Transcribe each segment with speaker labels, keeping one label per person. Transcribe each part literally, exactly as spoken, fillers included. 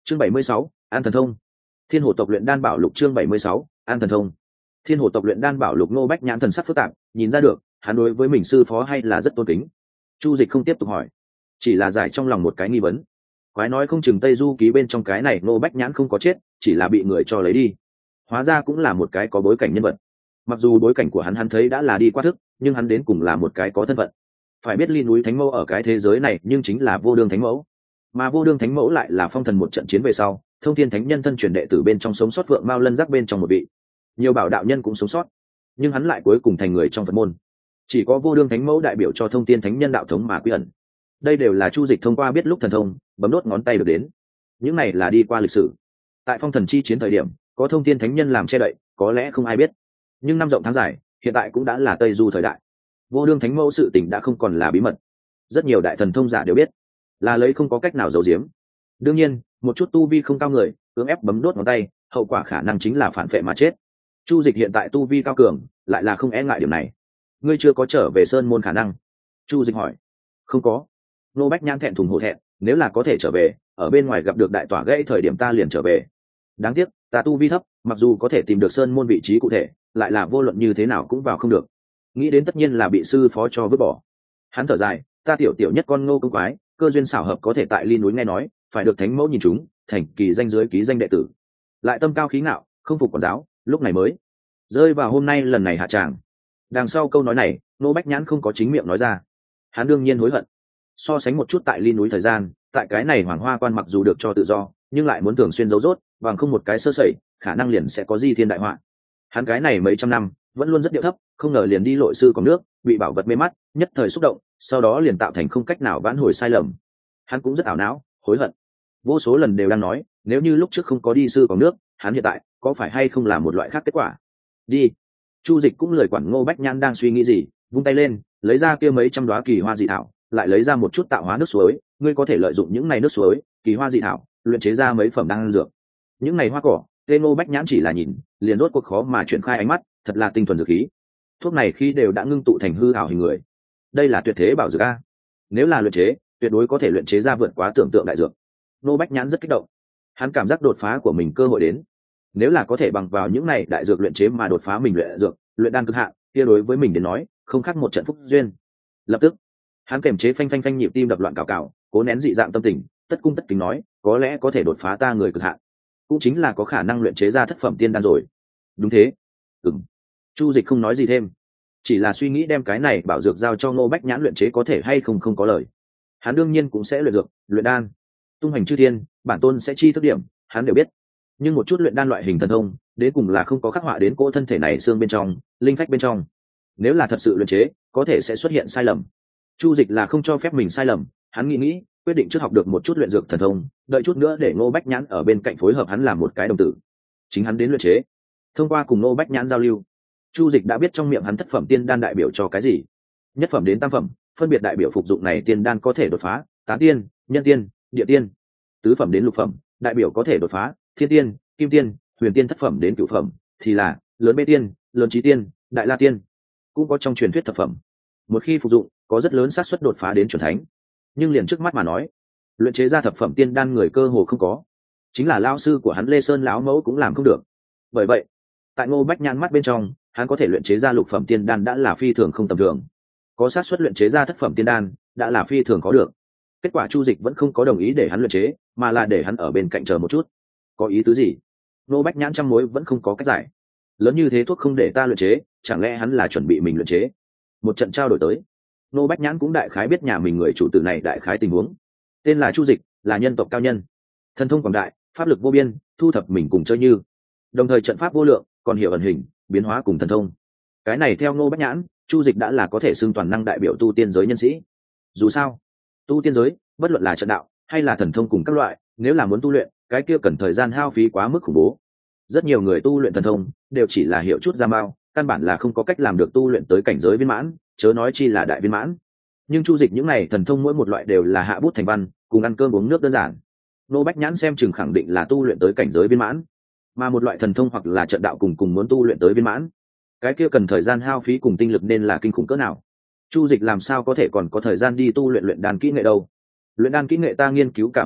Speaker 1: chương bảy mươi sáu, an thần thông. Thiên hồ tộc luyện đan bảo lục. Chương bảy mươi sáu, an thần thông. Thiên hồ tộc luyện đan bảo lục. Ngô Bách Nhãn thần sắc phức tạp, nhìn ra được hắn đối với mình sư phó hay là rất tôn kính. Chu Dịch không tiếp tục hỏi, chỉ là giải trong lòng một cái nghi vấn. Quái nói không chừng Tây Du ký bên trong cái này Ngô Bách Nhãn không có chết, chỉ là bị người cho lấy đi. Hóa ra cũng là một cái có bối cảnh nhân vật. Mặc dù bối cảnh của hắn hắn thấy đã là đi qua thức, nhưng hắn đến cùng là một cái có thân phận. Phải biết Ly núi Thánh Mẫu ở cái thế giới này nhưng chính là Vô Đương Thánh Mẫu, mà Vô Đương Thánh Mẫu lại là phong thần một trận chiến về sau, Thông Thiên Thánh Nhân thân truyền đệ tử bên trong sống sót vượng mao lân giác bên trong một vị. Nhiều bảo đạo nhân cũng sống sót, nhưng hắn lại cuối cùng thành người trong Phật môn. Chỉ có Vô Đương Thánh Mẫu đại biểu cho Thông Thiên Thánh Nhân đạo thống mà quy ẩn. Đây đều là Chu Dịch thông qua biết lúc thần thông, bấm đốt ngón tay được đến. Những này là đi qua lịch sử. Tại phong thần chi chiến thời điểm, có Thông Thiên Thánh Nhân làm che đậy, có lẽ không ai biết. Nhưng năm rộng tháng dài, hiện tại cũng đã là Tây Du thời đại. Vô Đương Thánh Mẫu sự tình đã không còn là bí mật. Rất nhiều đại thần thông giả đều biết, là lấy không có cách nào giấu giếm. Đương nhiên, một chút tu vi không cao người, cưỡng ép bấm đốt ngón tay, hậu quả khả năng chính là phản phệ mà chết. Chu Dịch hiện tại tu vi cao cường, lại là không e ngại điểm này. Ngươi chưa có trở về sơn môn khả năng? Chu Dịch hỏi. Không có. Nô Bách Nhãn thẹn thùng hổ thẹn, nếu là có thể trở về, ở bên ngoài gặp được đại tỏa gãy thời điểm ta liền trở về. Đáng tiếc, ta tu vi thấp, mặc dù có thể tìm được sơn môn vị trí cụ thể, lại là vô luận như thế nào cũng vào không được. Nghĩ đến tất nhiên là bị sư phó cho vứt bỏ. Hắn thở dài, ta tiểu tiểu nhất con Ngô công quái, cơ duyên xảo hợp có thể tại Ly núi nghe nói, phải được Thánh Mẫu nhìn chúng, thành kỳ danh dưới ký danh đệ tử. Lại tâm cao khí ngạo, không phục quản giáo, lúc này mới rơi vào hôm nay lần này hạ tràng. Đằng sau câu nói này, Nô Bách Nhãn không có chính miệng nói ra. Hắn đương nhiên hối hận. So sánh một chút tại Ly núi thời gian, tại cái này Hoàng Hoa Quan mặc dù được cho tự do, nhưng lại muốn thường xuyên giấu rốt, bằng không một cái sơ sẩy, khả năng liền sẽ có di thiên đại họa. Hắn cái này mấy trăm năm vẫn luôn rất điệu thấp, không ngờ liền đi lội sư còn nước, bị bảo vật mê mắt, nhất thời xúc động, sau đó liền tạo thành không cách nào vãn hồi sai lầm. Hắn cũng rất ảo não, hối hận. Vô số lần đều đang nói, nếu như lúc trước không có đi sư còn nước, hắn hiện tại có phải hay không là một loại khác kết quả. Đi. Chu Dịch cũng lười quản Ngô Bách Nhãn đang suy nghĩ gì, vung tay lên, lấy ra kia mấy trăm đóa kỳ hoa dị thảo, lại lấy ra một chút tạo hóa nước suối, ngươi có thể lợi dụng những này nước suối, kỳ hoa dị thảo, luyện chế ra mấy phẩm đan dược. Những này hoa cỏ, tên Ngô Bách Nhãn chỉ là nhìn, liền rốt cuộc khó mà chuyển khai ánh mắt, thật là tinh thuần dược khí. Thuốc này khi đều đã ngưng tụ thành hư ảo hình người. Đây là tuyệt thế bảo dược a. Nếu là luyện chế, tuyệt đối có thể luyện chế ra vượt quá tưởng tượng đại dược. Ngô Bách Nhãn rất kích động. Hắn cảm giác đột phá của mình cơ hội đến. Nếu là có thể bằng vào những này đại dược luyện chế mà đột phá mình luyện dược, luyện đan cực hạn, kia đối với mình đến nói, không khác một trận phúc duyên. Lập tức, hắn kiềm chế phanh phanh phanh nhịp tim đập loạn cào cào, cố nén dị dạng tâm tình, tất cung tất kính nói, có lẽ có thể đột phá ta người cực hạn, cũng chính là có khả năng luyện chế ra thất phẩm tiên đan rồi. Đúng thế. Ừm. Chu Dịch không nói gì thêm, chỉ là suy nghĩ đem cái này bảo dược giao cho Ngô Bách Nhãn luyện chế có thể hay không không có lời. Hắn đương nhiên cũng sẽ luyện dược, luyện đan, tung hành chư thiên, bản tôn sẽ chi thức điểm, hắn đều biết. Nhưng một chút luyện đan loại hình thần thông, đến cùng là không có khắc họa đến cỗ thân thể này xương bên trong, linh phách bên trong. Nếu là thật sự luyện chế, có thể sẽ xuất hiện sai lầm. Chu Dịch là không cho phép mình sai lầm, hắn nghĩ nghĩ, quyết định trước học được một chút luyện dược thần thông, đợi chút nữa để Ngô Bách Nhãn ở bên cạnh phối hợp hắn làm một cái đồng tử. Chính hắn đến luyện chế. Thông qua cùng Ngô Bách Nhãn giao lưu, Chu Dịch đã biết trong miệng hắn thất phẩm tiên đan đại biểu cho cái gì. Nhất phẩm đến tam phẩm, phân biệt đại biểu phục dụng này tiên đan có thể đột phá tán tiên, nhân tiên, địa tiên. Tứ phẩm đến lục phẩm, đại biểu có thể đột phá thiên tiên, kim tiên, huyền tiên. Thất phẩm đến cửu phẩm thì là lớn bê tiên, lớn trí tiên, đại la tiên. Cũng có trong truyền thuyết thập phẩm. Một khi phục dụng, có rất lớn xác suất đột phá đến chuẩn thánh. Nhưng liền trước mắt mà nói, luyện chế ra thập phẩm tiên đan người cơ hồ không có. Chính là lão sư của hắn Lê Sơn lão mẫu cũng làm không được. Bởi vậy, tại Ngô Bách Nhãn mắt bên trong, hắn có thể luyện chế ra lục phẩm tiên đan đã là phi thường không tầm thường. Có xác suất luyện chế ra thất phẩm tiên đan đã là phi thường có được. Kết quả Chu Dịch vẫn không có đồng ý để hắn luyện chế, mà là để hắn ở bên cạnh chờ một chút. Có ý tứ gì? Ngô Bách Nhãn trăm mối vẫn không có cách giải. Lớn như thế thuốc không để ta luyện chế, chẳng lẽ hắn là chuẩn bị mình luyện chế? Một trận trao đổi tới, Ngô Bách Nhãn cũng đại khái biết nhà mình người chủ tử này đại khái tình huống. Tên là Chu Dịch, là nhân tộc cao nhân, thần thông quảng đại, pháp lực vô biên, thu thập mình cùng chơi như. Đồng thời trận pháp vô lượng, còn hiểu ẩn hình, biến hóa cùng thần thông. Cái này theo Ngô Bách Nhãn, Chu Dịch đã là có thể xưng toàn năng đại biểu tu tiên giới nhân sĩ. Dù sao, tu tiên giới, bất luận là trận đạo hay là thần thông cùng các loại, nếu là muốn tu luyện, cái kia cần thời gian hao phí quá mức khủng bố. Rất nhiều người tu luyện thần thông đều chỉ là hiểu chút ra mao, căn bản là không có cách làm được tu luyện tới cảnh giới viên mãn, chớ nói chi là đại viên mãn. Nhưng Chu Dịch những này thần thông mỗi một loại đều là hạ bút thành văn, cùng ăn cơm uống nước đơn giản. Ngô Bách Nhãn xem chừng khẳng định là tu luyện tới cảnh giới viên mãn, mà một loại thần thông hoặc là trận đạo cùng cùng muốn tu luyện tới viên mãn, cái kia cần thời gian hao phí cùng tinh lực nên là kinh khủng cỡ nào. Chu Dịch làm sao có thể còn có thời gian đi tu luyện luyện đan kỹ nghệ đâu? Luyện đan kỹ nghệ ta nghiên cứu cả một đời,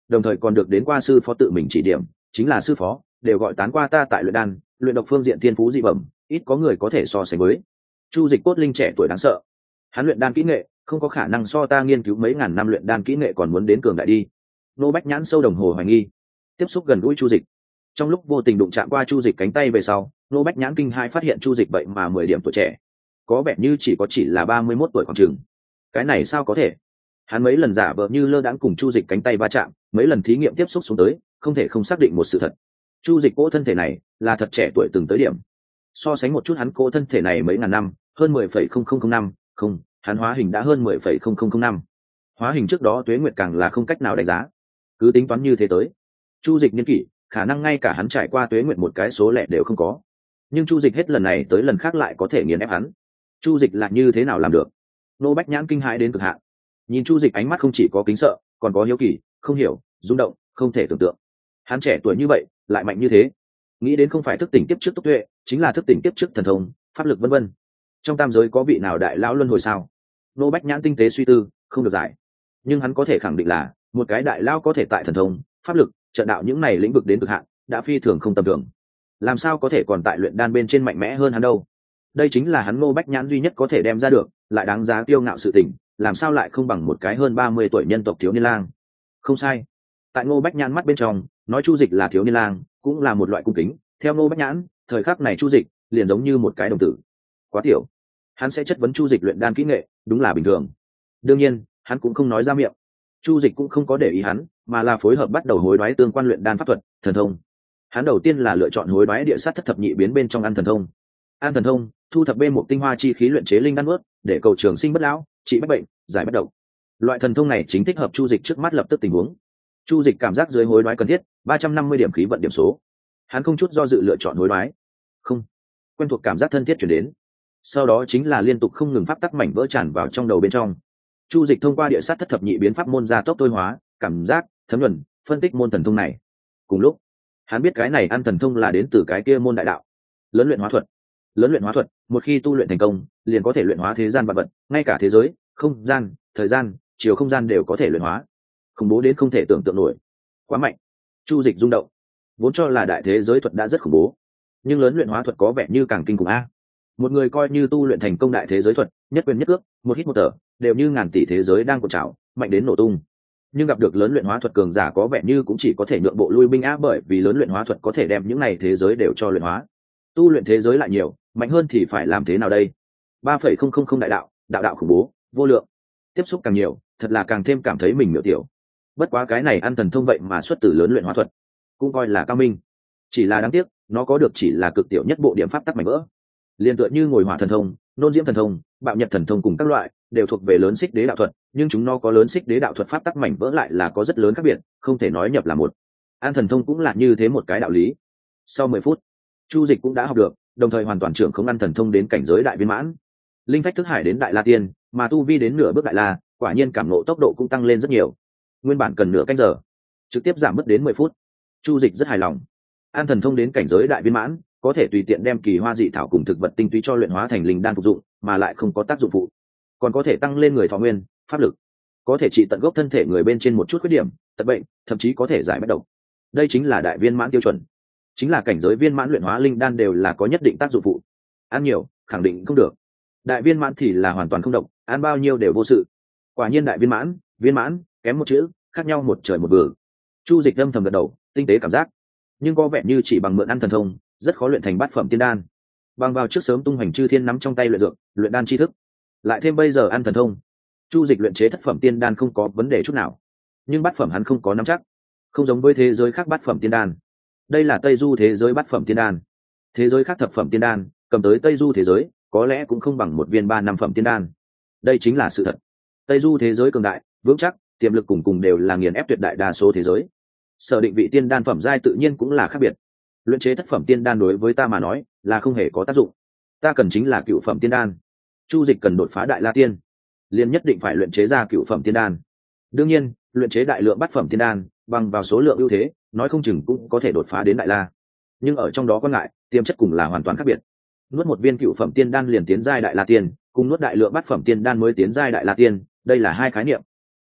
Speaker 1: đồng thời còn được đến qua sư phó tự mình chỉ điểm, chính là sư phó đều gọi tán qua ta tại luyện đan luyện độc phương diện thiên phú dị bẩm, ít có người có thể so sánh với. Chu Dịch cốt linh trẻ tuổi đáng sợ, hắn luyện đan kỹ nghệ không có khả năng so ta nghiên cứu mấy ngàn năm luyện đan kỹ nghệ còn muốn đến cường đại đi. Nô Bách Nhãn sâu đồng hồ hoài nghi, tiếp xúc gần gũi Chu Dịch, trong lúc vô tình đụng chạm qua Chu Dịch cánh tay về sau, Nô Bách Nhãn kinh hai phát hiện Chu Dịch vậy mà mười điểm tuổi trẻ, có vẻ như chỉ có chỉ là ba mươi mốt tuổi khoảng chừng. Cái này sao có thể? Hắn mấy lần giả vờ như lơ đãng cùng Chu Dịch cánh tay va chạm, mấy lần thí nghiệm tiếp xúc xuống tới, không thể không xác định một sự thật. Chu Dịch cỗ thân thể này là thật trẻ tuổi từng tới điểm. So sánh một chút hắn cỗ thân thể này mấy ngàn năm, hơn mười phẩy không không không năm, không, hắn hóa hình đã hơn mười phẩy không không không năm. Hóa hình trước đó tuế nguyệt càng là không cách nào đánh giá. Cứ tính toán như thế tới, Chu Dịch niên kỷ, khả năng ngay cả hắn trải qua tuế nguyệt một cái số lẻ đều không có. Nhưng Chu Dịch hết lần này tới lần khác lại có thể nghiền ép hắn. Chu Dịch là như thế nào làm được? Nô Bách Nhãn kinh hãi đến cực hạn. Nhìn Chu Dịch ánh mắt không chỉ có kính sợ, còn có hiếu kỳ, không hiểu, rung động, không thể tưởng tượng. Hắn trẻ tuổi như vậy, lại mạnh như thế. Nghĩ đến không phải thức tỉnh tiếp trước tốc tuệ, chính là thức tỉnh tiếp trước thần thông, pháp lực vân vân. Trong tam giới có vị nào đại lão luân hồi sao? Nô Bách Nhãn tinh tế suy tư, không được giải. Nhưng hắn có thể khẳng định là, một cái đại lão có thể tại thần thông, pháp lực, trận đạo những này lĩnh vực đến cực hạn, đã phi thường không tầm thường. Làm sao có thể còn tại luyện đan bên trên mạnh mẽ hơn hắn đâu? Đây chính là hắn Nô Bách Nhãn duy nhất có thể đem ra được, lại đáng giá kiêu ngạo sự tình, làm sao lại không bằng một cái hơn ba mươi tuổi nhân tộc thiếu niên lang? Không sai. Tại Ngô Bách Nhãn mắt bên trong, nói Chu Dịch là thiếu niên lang, cũng là một loại cung kính. Theo Ngô Bách Nhãn, thời khắc này Chu Dịch liền giống như một cái đồng tử. Quá tiểu. Hắn sẽ chất vấn Chu Dịch luyện đan kỹ nghệ, đúng là bình thường. Đương nhiên, hắn cũng không nói ra miệng. Chu Dịch cũng không có để ý hắn, mà là phối hợp bắt đầu hối đoái tương quan luyện đan pháp thuật, thần thông. Hắn đầu tiên là lựa chọn hối đoái địa sát thất thập nhị biến bên trong An thần thông. An thần thông, thu thập bên một tinh hoa chi khí luyện chế linh đan nuốt, để cầu trường sinh bất lão, trị bách bệnh, giải bất độc. Loại thần thông này chính thích hợp Chu Dịch trước mắt lập tức tình huống. Chu Dịch cảm giác dưới hối đoái cần thiết ba trăm năm mươi điểm khí vận điểm số. Hắn không chút do dự lựa chọn hối đoái. Không, quen thuộc cảm giác thân thiết chuyển đến. Sau đó chính là liên tục không ngừng pháp tắc mảnh vỡ tràn vào trong đầu bên trong. Chu Dịch thông qua địa sát thất thập nhị biến pháp môn gia tốc tối hóa, cảm giác, thấm nhuần, phân tích môn thần thông này. Cùng lúc, hắn biết cái này ăn thần thông là đến từ cái kia môn đại đạo, lớn luyện hóa thuật. Lớn luyện hóa thuật, một khi tu luyện thành công, liền có thể luyện hóa thế gian vạn vật, ngay cả thế giới, không gian, thời gian, chiều không gian đều có thể luyện hóa. Khủng bố đến không thể tưởng tượng nổi. Quá mạnh. Chu Dịch rung động. Vốn cho là đại thế giới thuật đã rất khủng bố, nhưng lớn luyện hóa thuật có vẻ như càng kinh khủng a. Một người coi như tu luyện thành công đại thế giới thuật, nhất quyền nhất cước, một hít một thở, đều như ngàn tỷ thế giới đang cuộn trào, mạnh đến nổ tung. Nhưng gặp được lớn luyện hóa thuật cường giả có vẻ như cũng chỉ có thể nhượng bộ lui binh á, bởi vì lớn luyện hóa thuật có thể đem những này thế giới đều cho luyện hóa. Tu luyện thế giới lại nhiều, mạnh hơn thì phải làm thế nào đây? ba phẩy không không không đại đạo, đạo đạo khủng bố, vô lượng. Tiếp xúc càng nhiều, thật là càng thêm cảm thấy mình miểu tiểu. Bất quá cái này ăn thần thông vậy mà xuất từ lớn luyện hóa thuật, cũng coi là cao minh. Chỉ là đáng tiếc, nó có được chỉ là cực tiểu nhất bộ điểm pháp tắc mảnh vỡ. Liên tựa như ngồi hỏa thần thông, nôn diễm thần thông, bạo nhật thần thông cùng các loại đều thuộc về lớn xích đế đạo thuật, nhưng chúng nó có lớn xích đế đạo thuật pháp tắc mảnh vỡ lại là có rất lớn khác biệt, không thể nói nhập là một. An thần thông cũng là như thế một cái đạo lý. Sau mười phút, Chu Dịch cũng đã học được, đồng thời hoàn toàn trưởng không ăn thần thông đến cảnh giới đại viên mãn. Linh phách thức hải đến đại la tiên, mà tu vi đến nửa bước đại la, quả nhiên cảm ngộ tốc độ cũng tăng lên rất nhiều. Nguyên bản cần nửa canh giờ, trực tiếp giảm mất đến mười phút. Chu Dịch rất hài lòng. An thần thông đến cảnh giới đại viên mãn, có thể tùy tiện đem kỳ hoa dị thảo cùng thực vật tinh túy cho luyện hóa thành linh đan phục dụng, mà lại không có tác dụng phụ. Còn có thể tăng lên người thọ nguyên, pháp lực, có thể trị tận gốc thân thể người bên trên một chút khuyết điểm, tật bệnh, thậm chí có thể giải bất độc. Đây chính là đại viên mãn tiêu chuẩn. Chính là cảnh giới viên mãn luyện hóa linh đan đều là có nhất định tác dụng phụ. Ăn nhiều, khẳng định không được. Đại viên mãn thì là hoàn toàn không độc, ăn bao nhiêu đều vô sự. Quả nhiên đại viên mãn, viên mãn, kém một chữ, khác nhau một trời một vực. Chu Dịch âm thầm gật đầu, tinh tế cảm giác. Nhưng có vẻ như chỉ bằng mượn ăn thần thông, rất khó luyện thành bát phẩm tiên đan. Bằng vào trước sớm tung hoành chư thiên nắm trong tay luyện dược, luyện đan chi thức, lại thêm bây giờ ăn thần thông, Chu Dịch luyện chế thất phẩm tiên đan không có vấn đề chút nào. Nhưng bát phẩm hắn không có nắm chắc, không giống với thế giới khác bát phẩm tiên đan. Đây là Tây Du thế giới bát phẩm tiên đan. Thế giới khác thập phẩm tiên đan, cầm tới Tây Du thế giới, có lẽ cũng không bằng một viên ba năm phẩm tiên đan. Đây chính là sự thật. Tây Du thế giới cường đại, vững chắc, tiềm lực cùng cùng đều là nghiền ép tuyệt đại đa số thế giới. Sở định vị tiên đan phẩm giai tự nhiên cũng là khác biệt. Luyện chế thất phẩm tiên đan đối với ta mà nói là không hề có tác dụng. Ta cần chính là cựu phẩm tiên đan. Chu Dịch cần đột phá đại la tiên, liền nhất định phải luyện chế ra cựu phẩm tiên đan. Đương nhiên, luyện chế đại lượng bát phẩm tiên đan, bằng vào số lượng ưu thế, nói không chừng cũng có thể đột phá đến đại la. Nhưng ở trong đó quan ngại, tiềm chất cùng là hoàn toàn khác biệt. Nuốt một viên cựu phẩm tiên đan liền tiến giai đại la tiên, cùng nuốt đại lượng bát phẩm tiên đan mới tiến giai đại la tiên, đây là hai khái niệm.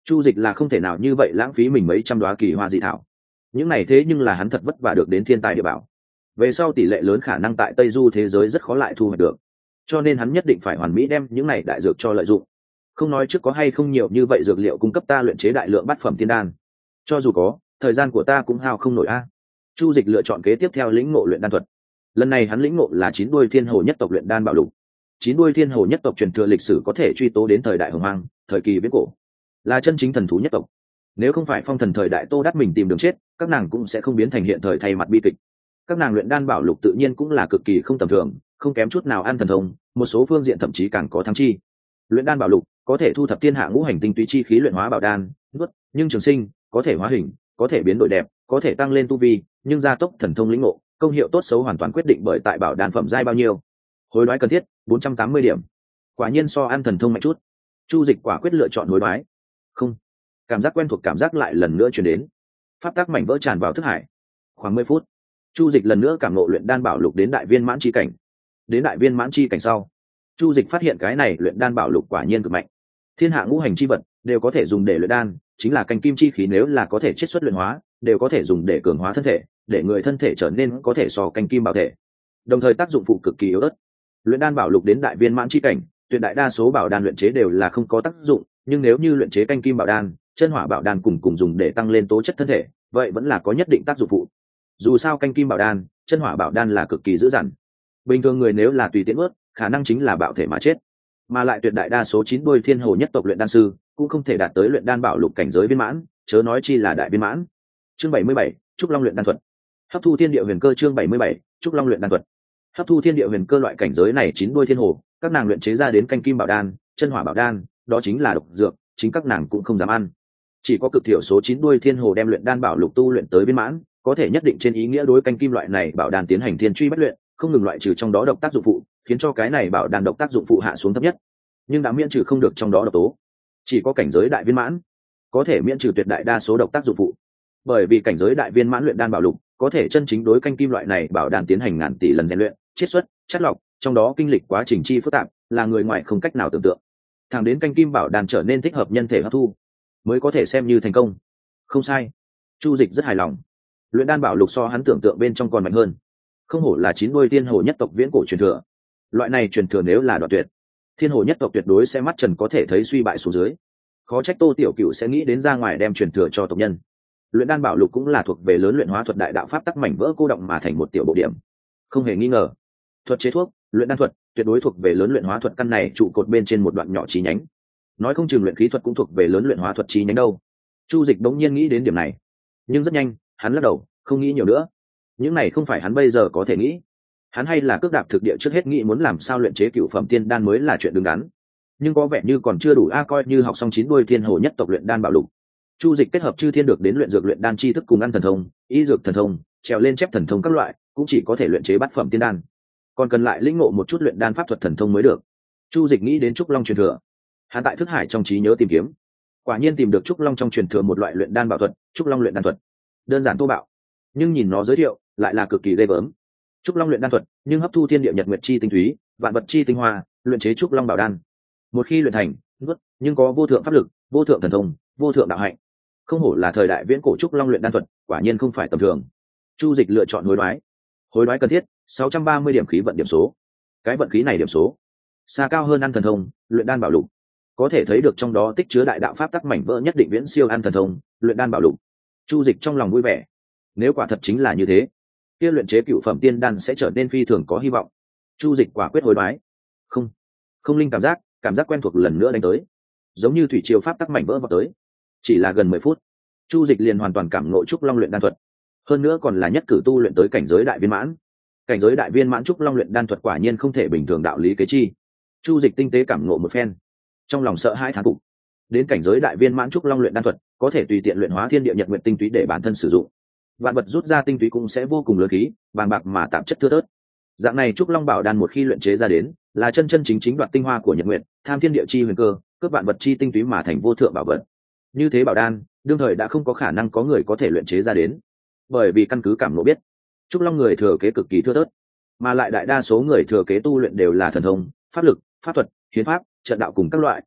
Speaker 1: Chu Dịch là không thể nào như vậy lãng phí mình mấy trăm đóa kỳ hoa dị thảo. Những này thế nhưng là hắn thật vất vả được đến thiên tài địa bảo, về sau tỷ lệ lớn khả năng tại Tây Du thế giới rất khó lại thu hoạch được, cho nên hắn nhất định phải hoàn mỹ đem những này đại dược cho lợi dụng. Không nói trước có hay không nhiều như vậy dược liệu cung cấp ta luyện chế đại lượng bát phẩm tiên đan, cho dù có, thời gian của ta cũng hao không nổi a. Chu Dịch lựa chọn kế tiếp theo lĩnh ngộ luyện đan thuật. Lần này hắn lĩnh ngộ là chín đuôi thiên hồ nhất tộc luyện đan bảo lục. Chín đuôi thiên hồ nhất tộc truyền thừa lịch sử có thể truy tố đến thời đại hồng hoang, thời kỳ viễn cổ, là chân chính thần thú nhất tộc. Nếu không phải phong thần thời đại Tô Đát mình tìm đường chết, các nàng cũng sẽ không biến thành hiện thời thay mặt bi kịch. Các nàng luyện đan bảo lục tự nhiên cũng là cực kỳ không tầm thường, không kém chút nào An Thần Thông, một số phương diện thậm chí càng có thắng chi. Luyện đan bảo lục có thể thu thập thiên hạ ngũ hành tinh túy chi khí luyện hóa bảo đan, nuốt, nhưng trường sinh, có thể hóa hình, có thể biến đổi đẹp, có thể tăng lên tu vi, nhưng gia tốc thần thông lĩnh ngộ, công hiệu tốt xấu hoàn toàn quyết định bởi tại bảo đan phẩm giai bao nhiêu. Hối đoái cần thiết bốn trăm tám mươi điểm. Quả nhiên so An Thần Thông mạnh chút. Chu Dịch quả quyết lựa chọn hối đoái. Không, cảm giác quen thuộc cảm giác lại lần nữa truyền đến. Pháp tắc mảnh vỡ tràn vào thức hải. Khoảng mười phút, Chu Dịch lần nữa cảm ngộ luyện đan bảo lục đến đại viên mãn chi cảnh. Đến đại viên mãn chi cảnh sau, Chu Dịch phát hiện cái này luyện đan bảo lục quả nhiên cực mạnh. Thiên hạ ngũ hành chi vật đều có thể dùng để luyện đan, chính là canh kim chi khí nếu là có thể chiết xuất luyện hóa, đều có thể dùng để cường hóa thân thể, để người thân thể trở nên có thể so canh kim bảo thể. Đồng thời tác dụng phụ cực kỳ yếu ớt. Luyện đan bảo lục đến đại viên mãn chi cảnh, tuyệt đại đa số bảo đan luyện chế đều là không có tác dụng, nhưng nếu như luyện chế canh kim bảo đan, chân hỏa bảo đan cùng cùng dùng để tăng lên tố chất thân thể, vậy vẫn là có nhất định tác dụng phụ. Dù sao canh kim bảo đan, chân hỏa bảo đan là cực kỳ dữ dằn. Bình thường người nếu là tùy tiện ướt, khả năng chính là bạo thể mà chết. Mà lại tuyệt đại đa số chín đuôi thiên hồ nhất tộc luyện đan sư cũng không thể đạt tới luyện đan bảo lục cảnh giới viên mãn, chớ nói chi là đại viên mãn. Chương bảy mươi bảy, Trúc Long luyện đan thuật. Hấp thu thiên địa huyền cơ chương bảy mươi bảy, Trúc Long luyện đan thuật. Hấp thu thiên địa huyền cơ loại cảnh giới này chín đuôi thiên hồ, các nàng luyện chế ra đến canh kim bảo đan, chân hỏa bảo đan, đó chính là độc dược, chính các nàng cũng không dám ăn. Chỉ có cực thiểu số chín đuôi thiên hồ đem luyện đan bảo lục tu luyện tới viên mãn, có thể nhất định trên ý nghĩa đối canh kim loại này bảo đan tiến hành thiên truy bất luyện, không ngừng loại trừ trong đó độc tác dụng phụ, khiến cho cái này bảo đan độc tác dụng phụ hạ xuống thấp nhất, nhưng đã miễn trừ không được trong đó độc tố. Chỉ có cảnh giới đại viên mãn có thể miễn trừ tuyệt đại đa số độc tác dụng phụ, bởi vì cảnh giới đại viên mãn luyện đan bảo lục có thể chân chính đối canh kim loại này bảo đan tiến hành ngàn tỷ lần rèn luyện, chiết xuất, chất lọc, trong đó kinh lịch quá trình chi phức tạp, là người ngoài không cách nào tưởng tượng. Thẳng đến canh kim bảo đan trở nên thích hợp nhân thể hấp thu, mới có thể xem như thành công. Không sai, Chu Dịch rất hài lòng. Luyện đan bảo lục so hắn tưởng tượng bên trong còn mạnh hơn. Không hổ là chín đuôi thiên hồ nhất tộc viễn cổ truyền thừa. Loại này truyền thừa nếu là đoạn tuyệt, thiên hồ nhất tộc tuyệt đối sẽ mắt trần có thể thấy suy bại xuống dưới. Khó trách Tô Tiểu Cửu sẽ nghĩ đến ra ngoài đem truyền thừa cho tộc nhân. Luyện đan bảo lục cũng là thuộc về lớn luyện hóa thuật đại đạo pháp tắc mảnh vỡ cô động mà thành một tiểu bộ điểm. Không hề nghi ngờ, thuật chế thuốc, luyện đan thuật tuyệt đối thuộc về lớn luyện hóa thuật căn này trụ cột bên trên một đoạn nhỏ chi nhánh. Nói không chừng luyện khí thuật cũng thuộc về lớn luyện hóa thuật chi nhánh đâu. Chu Dịch đống nhiên nghĩ đến điểm này, nhưng rất nhanh hắn lắc đầu, không nghĩ nhiều nữa. Những này không phải hắn bây giờ có thể nghĩ. Hắn hay là cước đạp thực địa trước hết nghĩ muốn làm sao luyện chế cựu phẩm tiên đan mới là chuyện đứng đắn. Nhưng có vẻ như còn chưa đủ a, coi như học xong chín đuôi thiên hồ nhất tộc luyện đan bảo lục. Chu Dịch kết hợp chư thiên được đến luyện dược luyện đan chi thức cùng ăn thần thông, y dược thần thông, trèo lên chép thần thông các loại, cũng chỉ có thể luyện chế bát phẩm tiên đan. Còn cần lại lĩnh ngộ một chút luyện đan pháp thuật thần thông mới được. Chu Dịch nghĩ đến Trúc Long truyền thừa. Hắn tại thức hải trong trí nhớ tìm kiếm, quả nhiên tìm được Trúc Long trong truyền thừa một loại luyện đan bảo thuật, Trúc Long luyện đan thuật. Đơn giản thô bạo, nhưng nhìn nó giới thiệu lại là cực kỳ ghê gớm. Trúc Long luyện đan thuật, nhưng hấp thu thiên địa nhật nguyệt chi tinh túy, vạn vật chi tinh hoa, luyện chế Trúc Long bảo đan. Một khi luyện thành, nuốt, nhưng có vô thượng pháp lực, vô thượng thần thông, vô thượng đạo hạnh. Không hổ là thời đại viễn cổ Trúc Long luyện đan thuật, quả nhiên không phải tầm thường. Chu Dịch lựa chọn hối đoái. Hối đoái cần thiết sáu trăm ba mươi điểm khí vận điểm số. Cái vận khí này điểm số xa cao hơn ăn thần thông, luyện đan bảo lục. Có thể thấy được trong đó tích chứa đại đạo pháp tắc mảnh vỡ nhất định viễn siêu ăn thần thông, luyện đan bảo lục. Chu Dịch trong lòng vui vẻ. Nếu quả thật chính là như thế, kia luyện chế cựu phẩm tiên đan sẽ trở nên phi thường có hy vọng. Chu Dịch quả quyết hối đoái. Không, không linh cảm giác, cảm giác quen thuộc lần nữa đánh tới, giống như thủy triều pháp tắc mảnh vỡ vào tới. Chỉ là gần mười phút, Chu Dịch liền hoàn toàn cảm ngộ Trúc Long luyện đan thuật, hơn nữa còn là nhất cử tu luyện tới cảnh giới đại viên mãn. Cảnh giới đại viên mãn Trúc Long luyện đan thuật quả nhiên không thể bình thường đạo lý kế chi. Chu Dịch tinh tế cảm ngộ một phen, trong lòng sợ hãi thán phục. Đến cảnh giới đại viên mãn Trúc Long luyện đan thuật, có thể tùy tiện luyện hóa thiên địa nhật nguyệt tinh túy để bản thân sử dụng. Vạn vật rút ra tinh túy cũng sẽ vô cùng lớn khí, vàng bạc mà tạp chất thưa thớt. Dạng này Trúc Long bảo đan một khi luyện chế ra đến, là chân chân chính chính đoạt tinh hoa của nhật nguyệt, tham thiên địa chi huyền cơ, cướp vạn vật chi tinh túy mà thành vô thượng bảo vật. Như thế bảo đan, đương thời đã không có khả năng có người có thể luyện chế ra đến, bởi vì căn cứ cảm ngộ biết, Trúc Long người thừa kế cực kỳ thưa thớt, mà lại đại đa số người thừa kế tu luyện đều là thần thông, pháp lực, pháp thuật, hiến pháp, trận đạo cùng các loại,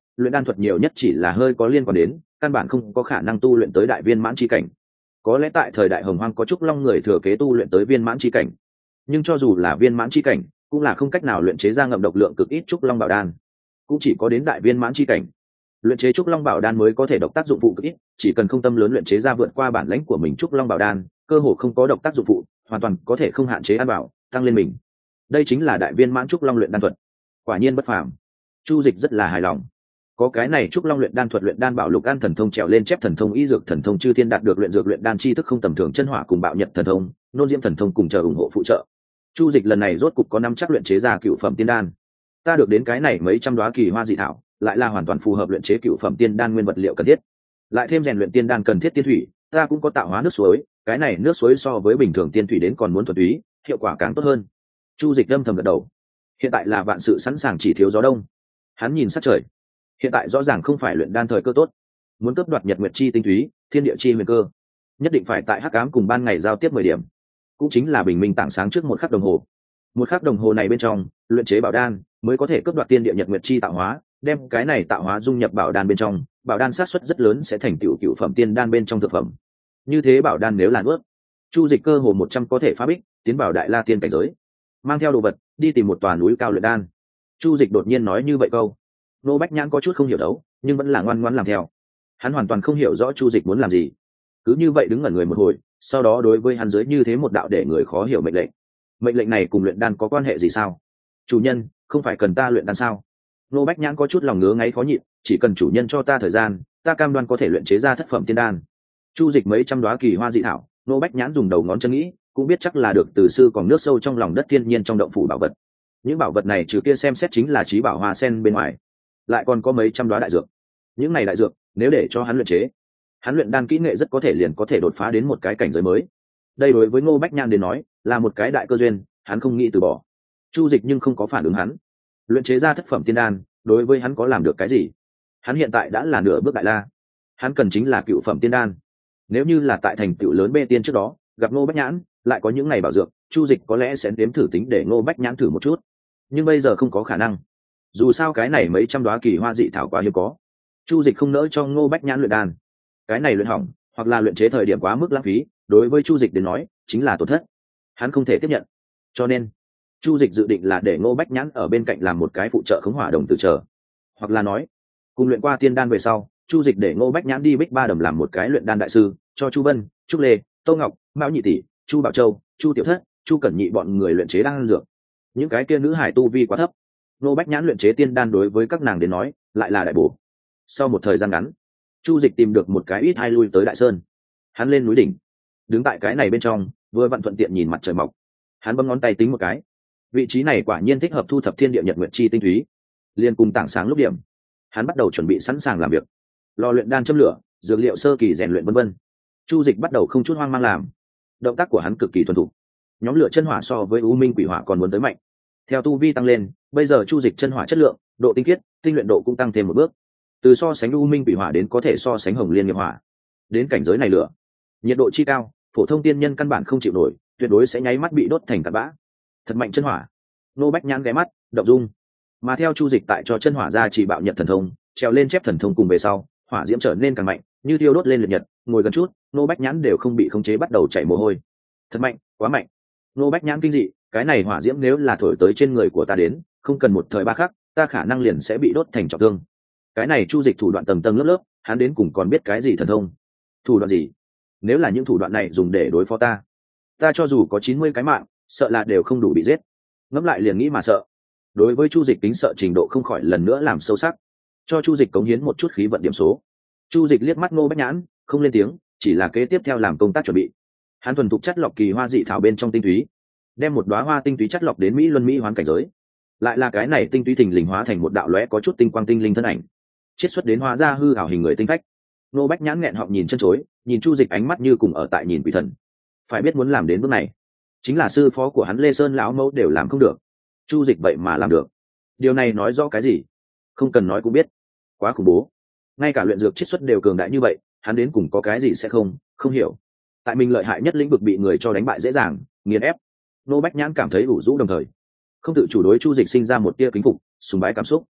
Speaker 1: luyện đan thuật nhiều nhất chỉ là hơi có liên quan đến, căn bản không có khả năng tu luyện tới đại viên mãn chi cảnh. Có lẽ tại thời đại hồng hoang có trúc long người thừa kế tu luyện tới viên mãn chi cảnh, nhưng cho dù là viên mãn chi cảnh cũng là không cách nào luyện chế ra ngậm độc lượng cực ít trúc long bảo đan, cũng chỉ có đến đại viên mãn chi cảnh luyện chế trúc long bảo đan mới có thể độc tác dụng phụ cực ít, chỉ cần không tâm lớn luyện chế ra vượt qua bản lãnh của mình trúc long bảo đan, cơ hồ không có độc tác dụng phụ, hoàn toàn có thể không hạn chế ăn bảo tăng lên mình. Đây chính là đại viên mãn trúc long luyện đan thuật, quả nhiên bất phàm. Chu Dịch rất là hài lòng, có cái này trúc long luyện đan thuật, luyện đan bảo lục, an thần thông, trèo lên chép thần thông, y dược thần thông, chư thiên đạt được luyện dược luyện đan chi thức không tầm thường, chân hỏa cùng bạo nhật thần thông, nôn diễm thần thông cùng chờ ủng hộ phụ trợ. Chu Dịch lần này rốt cục có năm chắc luyện chế ra cựu phẩm tiên đan. Ta được đến cái này mấy trăm đóa kỳ hoa dị thảo, lại là hoàn toàn phù hợp luyện chế cựu phẩm tiên đan nguyên vật liệu cần thiết. Lại thêm rèn luyện tiên đan cần thiết tiên thủy, ta cũng có tạo hóa nước suối, cái này nước suối so với bình thường tiên thủy đến còn muốn thuần túy, hiệu quả càng tốt hơn. Chu Dịch âm thầm gật đầu. Hiện tại là vạn sự sẵn sàng, chỉ thiếu gió đông. Hắn nhìn sát trời, hiện tại rõ ràng không phải luyện đan thời cơ tốt, muốn cướp đoạt nhật nguyệt chi tinh túy, thiên địa chi huyền cơ, nhất định phải tại hắc ám cùng ban ngày giao tiếp mười điểm, cũng chính là bình minh tảng sáng trước một khắc đồng hồ. Một khắc đồng hồ này bên trong, luyện chế bảo đan mới có thể cướp đoạt tiên địa nhật nguyệt chi tạo hóa, đem cái này tạo hóa dung nhập bảo đan bên trong, bảo đan xác suất rất lớn sẽ thành tựu cựu phẩm tiên đan bên trong thực phẩm. Như thế bảo đan nếu là nuốt, Chu Dịch cơ hồ một trăm có thể phá bích, tiến vào đại la tiên cảnh giới. Mang theo đồ vật, đi tìm một tòa núi cao luyện đan. Chu Dịch đột nhiên nói như vậy câu, Nô Bách Nhãn có chút không hiểu đấu, nhưng vẫn là ngoan ngoãn làm theo. Hắn hoàn toàn không hiểu rõ Chu Dịch muốn làm gì, cứ như vậy đứng ngẩn người một hồi, sau đó đối với hắn dưới như thế một đạo để người khó hiểu mệnh lệnh. Mệnh lệnh này cùng luyện đan có quan hệ gì sao? Chủ nhân, không phải cần ta luyện đan sao? Nô Bách Nhãn có chút lòng ngứa ngáy khó nhịn, chỉ cần chủ nhân cho ta thời gian, ta cam đoan có thể luyện chế ra thất phẩm tiên đan. Chu Dịch mấy trăm đóa kỳ hoa dị thảo, Nô Bách Nhãn dùng đầu ngón chân nghĩ, cũng biết chắc là được từ sư còn nước sâu trong lòng đất thiên nhiên trong động phủ bảo vật. Những bảo vật này trừ kia xem xét chính là trí bảo hoa sen bên ngoài, lại còn có mấy trăm đóa đại dược. Những này đại dược, nếu để cho hắn luyện chế, hắn luyện đan kỹ nghệ rất có thể liền có thể đột phá đến một cái cảnh giới mới. Đây đối với Ngô Bách Nhãn đến nói, là một cái đại cơ duyên, hắn không nghĩ từ bỏ. Chu Dịch nhưng không có phản ứng hắn. Luyện chế ra thất phẩm tiên đan, đối với hắn có làm được cái gì? Hắn hiện tại đã là nửa bước đại la, hắn cần chính là cựu phẩm tiên đan. Nếu như là tại thành tựu lớn bê tiên trước đó, gặp Ngô Bách Nhãn, lại có những ngày bảo dược, Chu Dịch có lẽ sẽ nếm thử tính để Ngô Bách Nhãn thử một chút. Nhưng bây giờ không có khả năng. Dù sao cái này mấy trăm đóa kỳ hoa dị thảo quá hiếm có. Chu Dịch không nỡ cho Ngô Bách Nhãn luyện đan. Cái này luyện hỏng, hoặc là luyện chế thời điểm quá mức lãng phí, đối với Chu Dịch đến nói, chính là tổn thất. Hắn không thể tiếp nhận. Cho nên, Chu Dịch dự định là để Ngô Bách Nhãn ở bên cạnh làm một cái phụ trợ khống hỏa đồng tử chờ. Hoặc là nói, cùng luyện qua tiên đan về sau, Chu Dịch để Ngô Bách Nhãn đi Bích Ba Đầm làm một cái luyện đan đại sư, cho Chu Vân, Trúc Lê, Tô Ngọc, Mao Nhị tỷ, Chu Bảo Châu, Chu Tiểu Thất, Chu Cẩn Nhị bọn người luyện chế đan dược. Những cái kia nữ hải tu vi quá thấp, Ngô Bách Nhãn luyện chế tiên đan đối với các nàng đến nói, lại là đại bổ. Sau một thời gian ngắn, Chu Dịch tìm được một cái ít hai lui tới đại sơn. Hắn lên núi đỉnh, đứng tại cái này bên trong, vừa vặn thuận tiện nhìn mặt trời mọc. Hắn bấm ngón tay tính một cái, vị trí này quả nhiên thích hợp thu thập thiên địa nhật nguyệt chi tinh túy. Liên cùng tảng sáng lúc điểm, hắn bắt đầu chuẩn bị sẵn sàng làm việc. Lò luyện đan châm lửa, dược liệu sơ kỳ rèn luyện vân vân. Chu Dịch bắt đầu không chút hoang mang làm. Động tác của hắn cực kỳ thuần thục. Nhóm lửa chân hỏa so với U Minh Quỷ Hỏa còn muốn tới mạnh. Theo tu vi tăng lên, bây giờ Chu Dịch chân hỏa chất lượng, độ tinh khiết, tinh luyện độ cũng tăng thêm một bước. Từ so sánh U Minh Quỷ Hỏa đến có thể so sánh Hồng Liên Nghiệp Hỏa. Đến cảnh giới này lửa, nhiệt độ chi cao, phổ thông tiên nhân căn bản không chịu nổi, tuyệt đối sẽ nháy mắt bị đốt thành cát bã. Thật mạnh chân hỏa. Nô Bách Nhãn ghé mắt, động dung. Mà theo Chu Dịch tại cho chân hỏa ra chỉ bạo nhật thần thông, treo lên chép thần thông cùng về sau, hỏa diễm trở nên càng mạnh, như thiêu đốt lên liệt nhật, ngồi gần chút, Nô Bách Nhãn đều không bị khống chế bắt đầu chảy mồ hôi. Thật mạnh, quá mạnh. Nô Bách Nhãn kinh dị, cái này hỏa diễm nếu là thổi tới trên người của ta đến, không cần một thời ba khắc, ta khả năng liền sẽ bị đốt thành trọng thương. Cái này Chu Dịch thủ đoạn tầng tầng lớp lớp, hắn đến cùng còn biết cái gì thần thông? Thủ đoạn gì? Nếu là những thủ đoạn này dùng để đối phó ta, ta cho dù có chín mươi cái mạng, sợ là đều không đủ bị giết. Ngẫm lại liền nghĩ mà sợ. Đối với Chu Dịch tính sợ trình độ không khỏi lần nữa làm sâu sắc. Cho Chu Dịch cống hiến một chút khí vận điểm số. Chu Dịch liếc mắt Ngô Bách Nhãn, không lên tiếng, chỉ là kế tiếp theo làm công tác chuẩn bị. Hắn thuần thục chất lọc kỳ hoa dị thảo bên trong tinh túy, đem một đóa hoa tinh túy chất lọc đến mỹ luân mỹ hoán cảnh giới. Lại là cái này tinh túy thình lình hóa thành một đạo lóe có chút tinh quang tinh linh thân ảnh, chiết xuất đến hóa ra hư ảo hình người tinh phách. Ngô Bách Nhãn nghẹn họng nhìn chân chối, nhìn Chu Dịch ánh mắt như cùng ở tại nhìn quỷ thần. Phải biết muốn làm đến bước này, chính là sư phó của hắn Lê Sơn lão mẫu đều làm không được. Chu Dịch vậy mà làm được. Điều này nói rõ cái gì? Không cần nói cũng biết. Quá khủng bố. Ngay cả luyện dược chiết xuất đều cường đại như vậy, hắn đến cùng có cái gì sẽ không, không hiểu. Tại mình lợi hại nhất lĩnh vực bị người cho đánh bại dễ dàng, nghiền ép. Ngô Bách Nhãn cảm thấy ủ rũ đồng thời, không tự chủ đối Chu Dịch sinh ra một tia kính phục, sùng bái cảm xúc.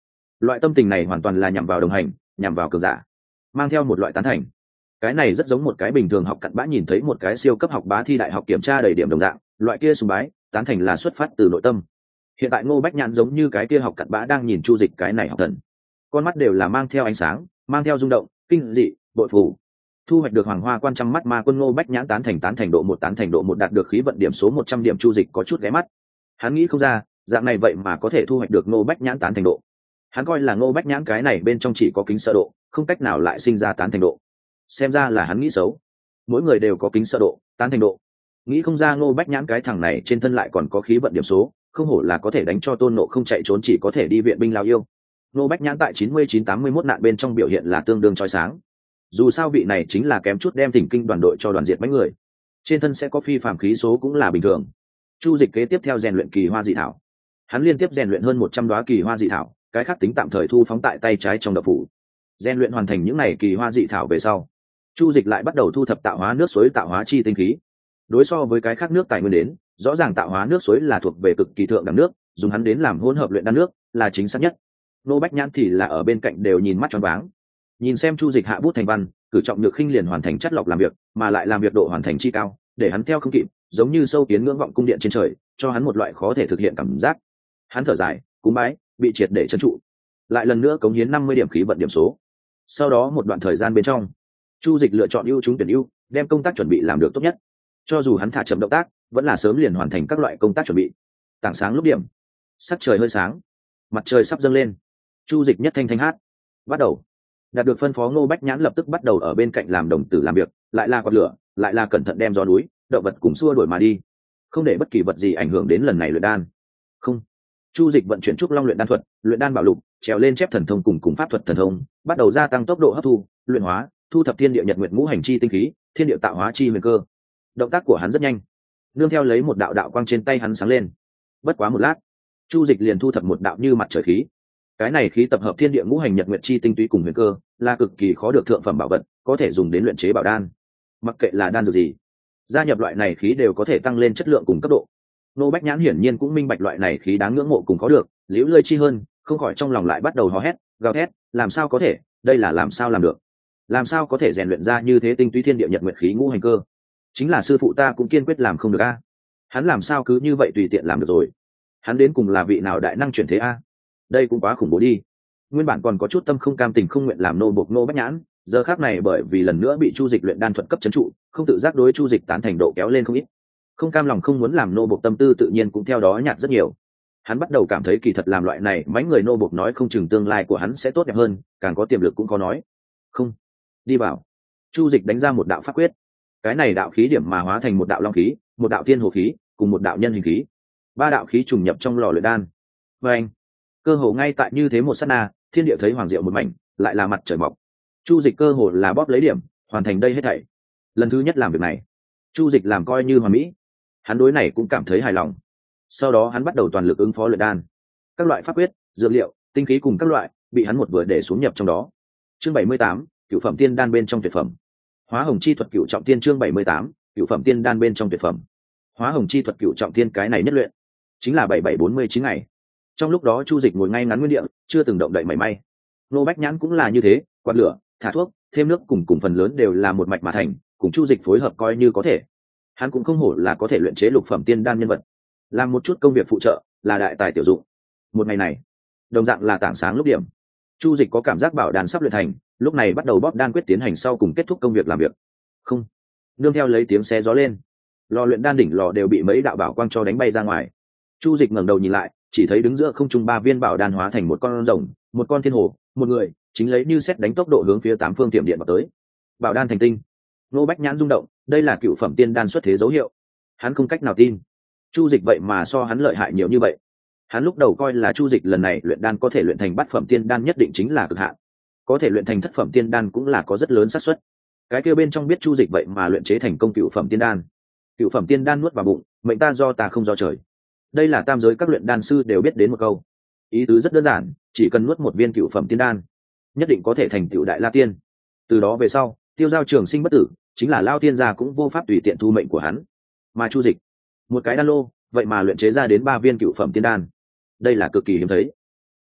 Speaker 1: Loại tâm tình này hoàn toàn là nhằm vào đồng hành, nhằm vào cường giả, mang theo một loại tán thành. Cái này rất giống một cái bình thường học cặn bã nhìn thấy một cái siêu cấp học bá thi đại học kiểm tra đầy điểm đồng dạng, loại kia sùng bái tán thành là xuất phát từ nội tâm. Hiện tại Ngô Bách Nhãn giống như cái kia học cặn bã đang nhìn Chu Dịch cái này học thần, con mắt đều là mang theo ánh sáng, mang theo rung động, kinh dị, bội phủ. Thu hoạch được hoàng hoa quan trăm mắt ma quân Ngô Bách Nhãn tán thành tán thành độ một tán thành độ một đạt được khí vận điểm số một trăm điểm. Chu Dịch có chút ghé mắt, hắn nghĩ không ra dạng này vậy mà có thể thu hoạch được Ngô Bách Nhãn tán thành độ. Hắn coi là Ngô Bách Nhãn cái này bên trong chỉ có kính sợ độ, không cách nào lại sinh ra tán thành độ. Xem ra là hắn nghĩ xấu, mỗi người đều có kính sợ độ, tán thành độ. Nghĩ không ra Ngô Bách Nhãn cái thằng này trên thân lại còn có khí vận điểm số, không hổ là có thể đánh cho Tôn Nộ không chạy trốn, chỉ có thể đi viện binh lao yêu. Ngô Bách Nhãn tại chín mươi chín tám mươi mốt nạn bên trong biểu hiện là tương đương chói sáng. Dù sao vị này chính là kém chút đem Thỉnh Kinh đoàn đội cho đoàn diệt mấy người, trên thân sẽ có phi phàm khí số cũng là bình thường. Chu Dịch kế tiếp theo rèn luyện kỳ hoa dị thảo, hắn liên tiếp rèn luyện hơn một trăm đóa kỳ hoa dị thảo, cái khác tính tạm thời thu phóng tại tay trái trong đậu phủ. Rèn luyện hoàn thành những này kỳ hoa dị thảo về sau, Chu Dịch lại bắt đầu thu thập tạo hóa nước suối tạo hóa chi tinh khí. Đối so với cái khác nước tài nguyên đến, rõ ràng tạo hóa nước suối là thuộc về cực kỳ thượng đẳng nước, dùng hắn đến làm hỗn hợp luyện đan nước là chính xác nhất. Nô Bách Nhãn thì là ở bên cạnh đều nhìn mắt choáng váng. Nhìn xem Chu Dịch hạ bút thành văn, cử trọng nhược khinh liền hoàn thành chất lọc làm việc, mà lại làm việc độ hoàn thành chi cao, để hắn theo không kịp, giống như sâu kiến ngưỡng vọng cung điện trên trời, cho hắn một loại khó thể thực hiện cảm giác. Hắn thở dài, cúm bái, bị triệt để trấn trụ. Lại lần nữa cống hiến năm mươi điểm khí vận điểm số. Sau đó một đoạn thời gian bên trong, Chu Dịch lựa chọn ưu chúng tuyển ưu, đem công tác chuẩn bị làm được tốt nhất. Cho dù hắn thả chậm động tác, vẫn là sớm liền hoàn thành các loại công tác chuẩn bị. Tảng sáng lúc điểm, sắc trời hơi sáng, mặt trời sắp dâng lên. Chu Dịch nhất thanh thanh hát, bắt đầu. Đạt được phân phó, Ngô Bách Nhãn lập tức bắt đầu ở bên cạnh làm đồng tử làm việc, lại là quạt lửa, lại là cẩn thận đem gió núi, động vật cùng xua đuổi mà đi, không để bất kỳ vật gì ảnh hưởng đến lần này luyện đan. Không. Chu Dịch vận chuyển trúc long luyện đan thuật, luyện đan bảo lục, trèo lên chép thần thông cùng cùng pháp thuật thần thông, bắt đầu gia tăng tốc độ hấp thu, luyện hóa, thu thập thiên địa nhật nguyệt ngũ hành chi tinh khí, thiên địa tạo hóa chi huyền cơ. Động tác của hắn rất nhanh, nương theo lấy một đạo đạo quang trên tay hắn sáng lên. Bất quá một lát, Chu Dịch liền thu thập một đạo như mặt trời khí. Cái này khí tập hợp thiên địa ngũ hành nhật nguyệt chi tinh túy cùng huyền cơ, là cực kỳ khó được thượng phẩm bảo vật, có thể dùng đến luyện chế bảo đan. Mặc kệ là đan dược gì, gia nhập loại này khí đều có thể tăng lên chất lượng cùng cấp độ. Nô Bách Nhãn hiển nhiên cũng minh bạch loại này khí đáng ngưỡng mộ cùng có được, liễu lơi chi hơn, không khỏi trong lòng lại bắt đầu hò hét, gào thét, làm sao có thể, đây là làm sao làm được? Làm sao có thể rèn luyện ra như thế tinh túy thiên địa nhật nguyệt khí ngũ hành cơ? Chính là sư phụ ta cũng kiên quyết làm không được a. Hắn làm sao cứ như vậy tùy tiện làm được rồi? Hắn đến cùng là vị nào đại năng chuyển thế a? Đây cũng quá khủng bố đi. Nguyên bản còn có chút tâm không cam tình không nguyện làm nô bộc Nô Bách Nhãn, giờ khắc này bởi vì lần nữa bị Chu Dịch luyện đan thuật cấp trấn trụ, không tự giác đối Chu Dịch tán thành độ kéo lên không ít. Không cam lòng không muốn làm nô bộc tâm tư tự nhiên cũng theo đó nhạt rất nhiều. Hắn bắt đầu cảm thấy kỳ thật làm loại này mấy người nô bộc nói không chừng tương lai của hắn sẽ tốt đẹp hơn, càng có tiềm lực cũng có nói. Không, đi vào. Chu Dịch đánh ra một đạo pháp quyết. Cái này đạo khí điểm mà hóa thành một đạo long khí, một đạo thiên hồ khí, cùng một đạo nhân hình khí. Ba đạo khí trùng nhập trong lò luyện đan. Và anh, cơ hồ ngay tại như thế một sát na, thiên địa thấy hoàng diệu một mảnh, lại là mặt trời mọc. Chu Dịch cơ hồ là bóp lấy điểm, hoàn thành đây hết thảy. Lần thứ nhất làm việc này, Chu Dịch làm coi như hoàn mỹ. Hắn đối này cũng cảm thấy hài lòng. Sau đó hắn bắt đầu toàn lực ứng phó luyện đan. Các loại pháp quyết, dược liệu, tinh khí cùng các loại, bị hắn một vừa để xuống nhập trong đó. Chương bảy mươi tám, cửu phẩm tiên đan bên trong tuyệt phẩm. Hóa hồng chi thuật cửu trọng tiên. Chương bảy mươi tám, cửu phẩm tiên đan bên trong tuyệt phẩm. Hóa hồng chi thuật cửu trọng tiên, cái này nhất luyện chính là bảy bảy bốn mươi chín ngày. Trong lúc đó Chu Dịch ngồi ngay ngắn nguyên địa, chưa từng động đậy mảy may. Nô Bách Nhãn cũng là như thế, quạt lửa, thả thuốc, thêm nước cùng cùng phần lớn đều là một mạch mà thành, cùng Chu Dịch phối hợp coi như có thể. Hắn cũng không hổ là có thể luyện chế lục phẩm tiên đan nhân vật, làm một chút công việc phụ trợ là đại tài tiểu dụng. Một ngày này, đồng dạng là tảng sáng lúc điểm, Chu Dịch có cảm giác bảo đan sắp luyện thành, lúc này bắt đầu bóp đan quyết tiến hành sau cùng kết thúc công việc làm việc. Không, nương theo lấy tiếng xé gió lên, lò luyện đan đỉnh lò đều bị mấy đạo bảo quang cho đánh bay ra ngoài. Chu Dịch ngẩng đầu nhìn lại, chỉ thấy đứng giữa không trung ba viên bảo đan hóa thành một con rồng, một con thiên hồ, một người, chính lấy như sét đánh tốc độ hướng phía tám phương tiệm điện vào tới. Bảo đan thành tinh. Nô Bách Nhãn rung động, đây là cựu phẩm tiên đan xuất thế dấu hiệu. Hắn không cách nào tin, Chu Dịch vậy mà so hắn lợi hại nhiều như vậy. Hắn lúc đầu coi là Chu Dịch lần này luyện đan có thể luyện thành bát phẩm tiên đan nhất định chính là cực hạn, có thể luyện thành thất phẩm tiên đan cũng là có rất lớn xác suất. Cái kia bên trong biết Chu Dịch vậy mà luyện chế thành công cựu phẩm tiên đan. Cựu phẩm tiên đan nuốt vào bụng, mệnh ta do ta không do trời. Đây là tam giới các luyện đan sư đều biết đến một câu. Ý tứ rất đơn giản, chỉ cần nuốt một viên cựu phẩm tiên đan, nhất định có thể thành tựu đại la tiên. Từ đó về sau, Tiêu Giao Trường Sinh bất tử, chính là Lao Tiên gia cũng vô pháp tùy tiện thu mệnh của hắn. Mà Chu Dịch, một cái đan lô, vậy mà luyện chế ra đến ba viên cựu phẩm tiên đan. Đây là cực kỳ hiếm thấy.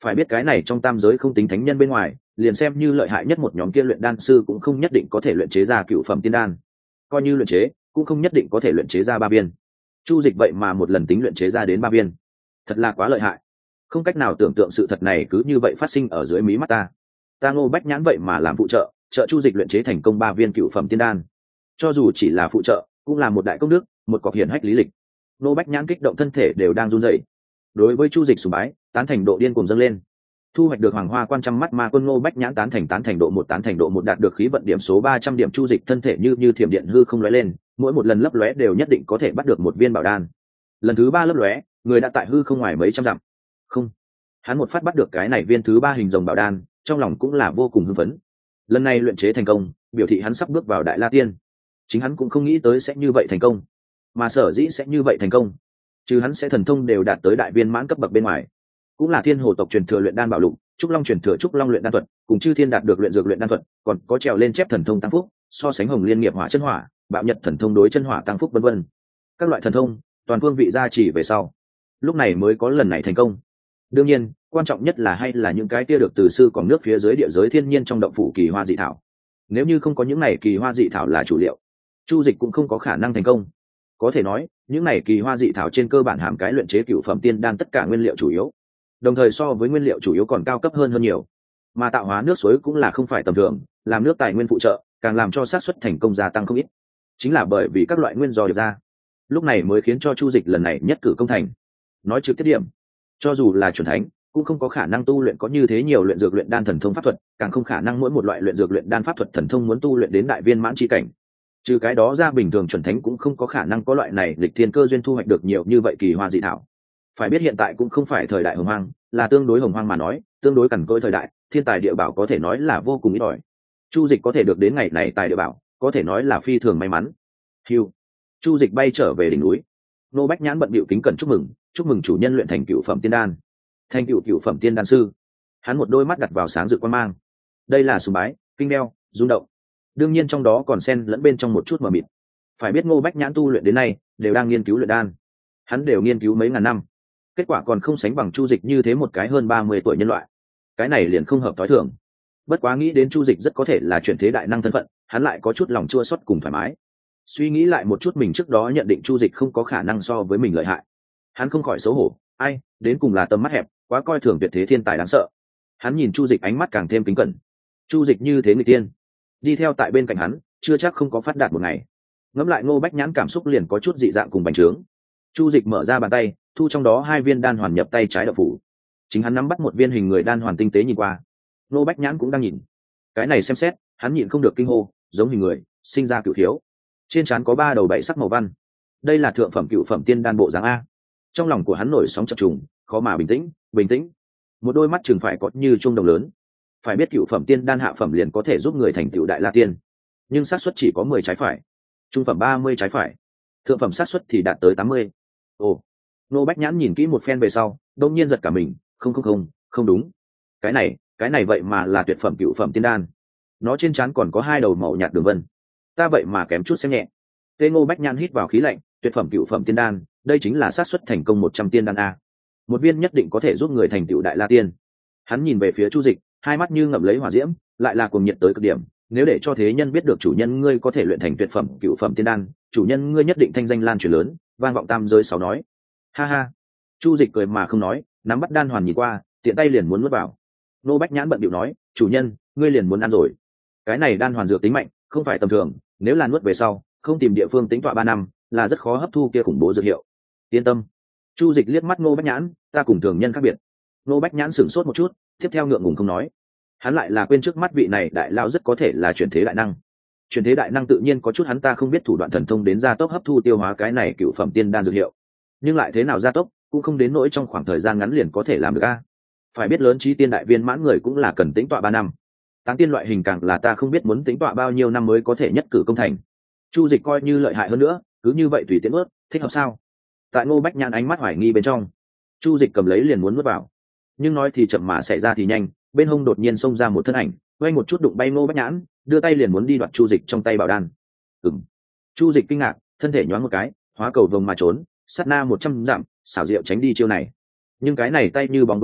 Speaker 1: Phải biết cái này trong tam giới không tính thánh nhân bên ngoài, liền xem như lợi hại nhất một nhóm kia luyện đan sư cũng không nhất định có thể luyện chế ra cựu phẩm tiên đan, coi như luyện chế cũng không nhất định có thể luyện chế ra ba viên. Chu Dịch vậy mà một lần tính luyện chế ra đến ba viên, thật là quá lợi hại. Không cách nào tưởng tượng sự thật này cứ như vậy phát sinh ở dưới mí mắt ta. Ta Ngô Bách Nhãn vậy mà làm phụ trợ, trợ Chu Dịch luyện chế thành công ba viên cựu phẩm tiên đan. Cho dù chỉ là phụ trợ, cũng là một đại công đức, một cọc hiển hách lý lịch. Ngô Bách Nhãn kích động thân thể đều đang run rẩy. Đối với Chu Dịch sùng bái, tán thành độ điên cuồng dâng lên. Thu hoạch được hoàng hoa quan trăm mắt ma quân Ngô Bách Nhãn tán thành tán thành độ một tán thành độ một đạt được khí vận điểm số ba trăm điểm. Chu Dịch thân thể như như thiểm điện hư không lóe lên, mỗi một lần lấp lóe đều nhất định có thể bắt được một viên bảo đan. Lần thứ ba lấp lóe, người đã tại hư không ngoài mấy trăm dặm. Không, hắn một phát bắt được cái này viên thứ ba hình rồng bảo đan, trong lòng cũng là vô cùng hưng phấn. Lần này luyện chế thành công, biểu thị hắn sắp bước vào đại la tiên. Chính hắn cũng không nghĩ tới sẽ như vậy thành công, mà sở dĩ sẽ như vậy thành công, trừ hắn sẽ thần thông đều đạt tới đại viên mãn cấp bậc bên ngoài, cũng là thiên hồ tộc truyền thừa luyện đan bảo lục, trúc long truyền thừa trúc long luyện đan thuật, cùng chư thiên đạt được luyện dược luyện đan thuật, còn có trèo lên chép thần thông tăng phúc, so sánh hồng liên nghiệp hỏa chân hỏa, bạo nhật thần thông đối chân hỏa tăng phúc vân vân. Các loại thần thông toàn phương vị gia chỉ về sau, lúc này mới có lần này thành công. Đương nhiên, quan trọng nhất là hay là những cái kia được từ sư còn nước phía dưới địa giới thiên nhiên trong động phủ kỳ hoa dị thảo. Nếu như không có những này kỳ hoa dị thảo là chủ liệu, Chu Dịch cũng không có khả năng thành công. Có thể nói, những này kỳ hoa dị thảo trên cơ bản hàm cái luyện chế cựu phẩm tiên đan tất cả nguyên liệu chủ yếu, đồng thời so với nguyên liệu chủ yếu còn cao cấp hơn hơn nhiều. Mà tạo hóa nước suối cũng là không phải tầm thường, làm nước tài nguyên phụ trợ, càng làm cho xác suất thành công gia tăng không ít. Chính là bởi vì các loại nguyên do được ra, lúc này mới khiến cho Chu Dịch lần này nhất cử công thành. Nói trực tiếp điểm, cho dù là chuẩn thánh, cũng không có khả năng tu luyện có như thế nhiều luyện dược luyện đan thần thông pháp thuật, càng không khả năng mỗi một loại luyện dược luyện đan pháp thuật thần thông muốn tu luyện đến đại viên mãn chi cảnh. Trừ cái đó ra, bình thường chuẩn thánh cũng không có khả năng có loại này lịch thiên cơ duyên thu hoạch được nhiều như vậy kỳ hoa dị thảo. Phải biết hiện tại cũng không phải thời đại hồng hoang, là tương đối hồng hoang mà nói, tương đối cằn cỗi thời đại, thiên tài địa bảo có thể nói là vô cùng ít ỏi. Chu Dịch có thể được đến ngày này tài địa bảo, có thể nói là phi thường may mắn. Hưu, Chu Dịch bay trở về đỉnh núi. Nô Bách Nhãn bận bịu kính cẩn chúc mừng, chúc mừng chủ nhân luyện thành cựu phẩm tiên đan. Thành cựu cựu phẩm tiên đan sư. Hắn một đôi mắt đặt vào sáng rực quan mang. Đây là sùng bái, kinh đeo, rung động. Đương nhiên trong đó còn xen lẫn bên trong một chút mờ mịt. Phải biết Ngô Bách Nhãn tu luyện đến nay đều đang nghiên cứu luyện đan, hắn đều nghiên cứu mấy ngàn năm, kết quả còn không sánh bằng Chu Dịch như thế một cái hơn ba mươi tuổi nhân loại. Cái này liền không hợp thói thường. Bất quá nghĩ đến Chu Dịch rất có thể là chuyển thế đại năng thân phận, hắn lại có chút lòng chua xót cùng thoải mái. Suy nghĩ lại một chút mình trước đó nhận định Chu Dịch không có khả năng so với mình lợi hại, hắn không khỏi xấu hổ. Ai, đến cùng là tầm mắt hẹp, quá coi thường tuyệt thế thiên tài đáng sợ. Hắn nhìn Chu Dịch ánh mắt càng thêm kính cẩn. Chu Dịch như thế người tiên, đi theo tại bên cạnh hắn, chưa chắc không có phát đạt một ngày. Ngẫm lại Ngô Bách Nhãn cảm xúc liền có chút dị dạng cùng bành trướng. Chu Dịch mở ra bàn tay, thu trong đó hai viên đan hoàn nhập tay trái đậu phủ. Chính hắn nắm bắt một viên hình người đan hoàn tinh tế nhìn qua. Ngô Bách Nhãn cũng đang nhìn. Cái này xem xét, hắn nhịn không được kinh hô, giống hình người, sinh ra cửu thiếu. Trên trán có ba đầu bảy sắc màu văn. Đây là thượng phẩm cửu phẩm tiên đan bộ dáng a. Trong lòng của hắn nổi sóng chập trùng, khó mà bình tĩnh, bình tĩnh. Một đôi mắt chừng phải có như chuông đồng lớn. Phải biết cửu phẩm tiên đan hạ phẩm liền có thể giúp người thành tựu đại la tiên, nhưng xác suất chỉ có mười trái phải, trung phẩm ba mươi trái phải, thượng phẩm xác suất thì đạt tới tám mươi. Ồ, Nô Bách Nhãn nhìn kỹ một phen về sau, đông nhiên giật cả mình, không không không, không đúng. Cái này, cái này vậy mà là tuyệt phẩm cửu phẩm tiên đan. Nó trên trán còn có hai đầu màu nhạt đường vân. Ta vậy mà kém chút xem nhẹ. Tê Ngô Bách Nhãn hít vào khí lạnh, tuyệt phẩm cửu phẩm tiên đan, đây chính là xác suất thành công một trăm tiên đan a. Một viên nhất định có thể giúp người thành tựu đại la tiên. Hắn nhìn về phía Chu Dịch, hai mắt như ngậm lấy hỏa diễm, lại là cuồng nhiệt tới cực điểm. Nếu để cho thế nhân biết được chủ nhân ngươi có thể luyện thành tuyệt phẩm cửu phẩm tiên đan, chủ nhân ngươi nhất định thanh danh lan truyền lớn, vang vọng tam giới sáu nói. Ha ha. Chu Dịch cười mà không nói, nắm bắt đan hoàn nhìn qua, tiện tay liền muốn nuốt vào. Nô Bách Nhãn bận bịu nói, chủ nhân, ngươi liền muốn ăn rồi. Cái này đan hoàn dược tính mạnh, không phải tầm thường, nếu là nuốt về sau, không tìm địa phương tính tọa ba năm, là rất khó hấp thu kia khủng bố dược hiệu. Yên tâm. Chu Dịch liếc mắt Nô Bách Nhãn, ta cùng thường nhân khác biệt. Nô Bách Nhãn sửng sốt một chút, tiếp theo ngượng ngùng không nói. Hắn lại là quên trước mắt vị này đại lao rất có thể là chuyển thế đại năng. Chuyển thế đại năng tự nhiên có chút hắn ta không biết thủ đoạn thần thông đến gia tốc hấp thu tiêu hóa cái này cựu phẩm tiên đan dược hiệu, nhưng lại thế nào gia tốc cũng không đến nỗi trong khoảng thời gian ngắn liền có thể làm được a. Phải biết lớn trí tiên đại viên mãn người cũng là cần tính tọa ba năm, táng tiên loại hình càng là ta không biết muốn tính tọa bao nhiêu năm mới có thể nhất cử công thành. Chu Dịch coi như lợi hại hơn nữa, cứ như vậy tùy tiện ướt, thích hợp sao? Tại Ngô Bách Nhãn ánh mắt hoài nghi bên trong, Chu Dịch cầm lấy liền muốn nuốt vào, nhưng nói thì chậm mà xảy ra thì nhanh, bên hông đột nhiên xông ra một thân ảnh, quay một chút đụng bay Ngô Bách Nhãn, đưa tay liền muốn đi đoạt Chu Dịch trong tay bảo đan. Ừm. Chu Dịch kinh ngạc, thân thể nhoáng một cái, hóa cầu vồng mà trốn, sát na một trăm dặm, xảo diệu tránh đi chiêu này. Nhưng cái này tay như bóng với hình,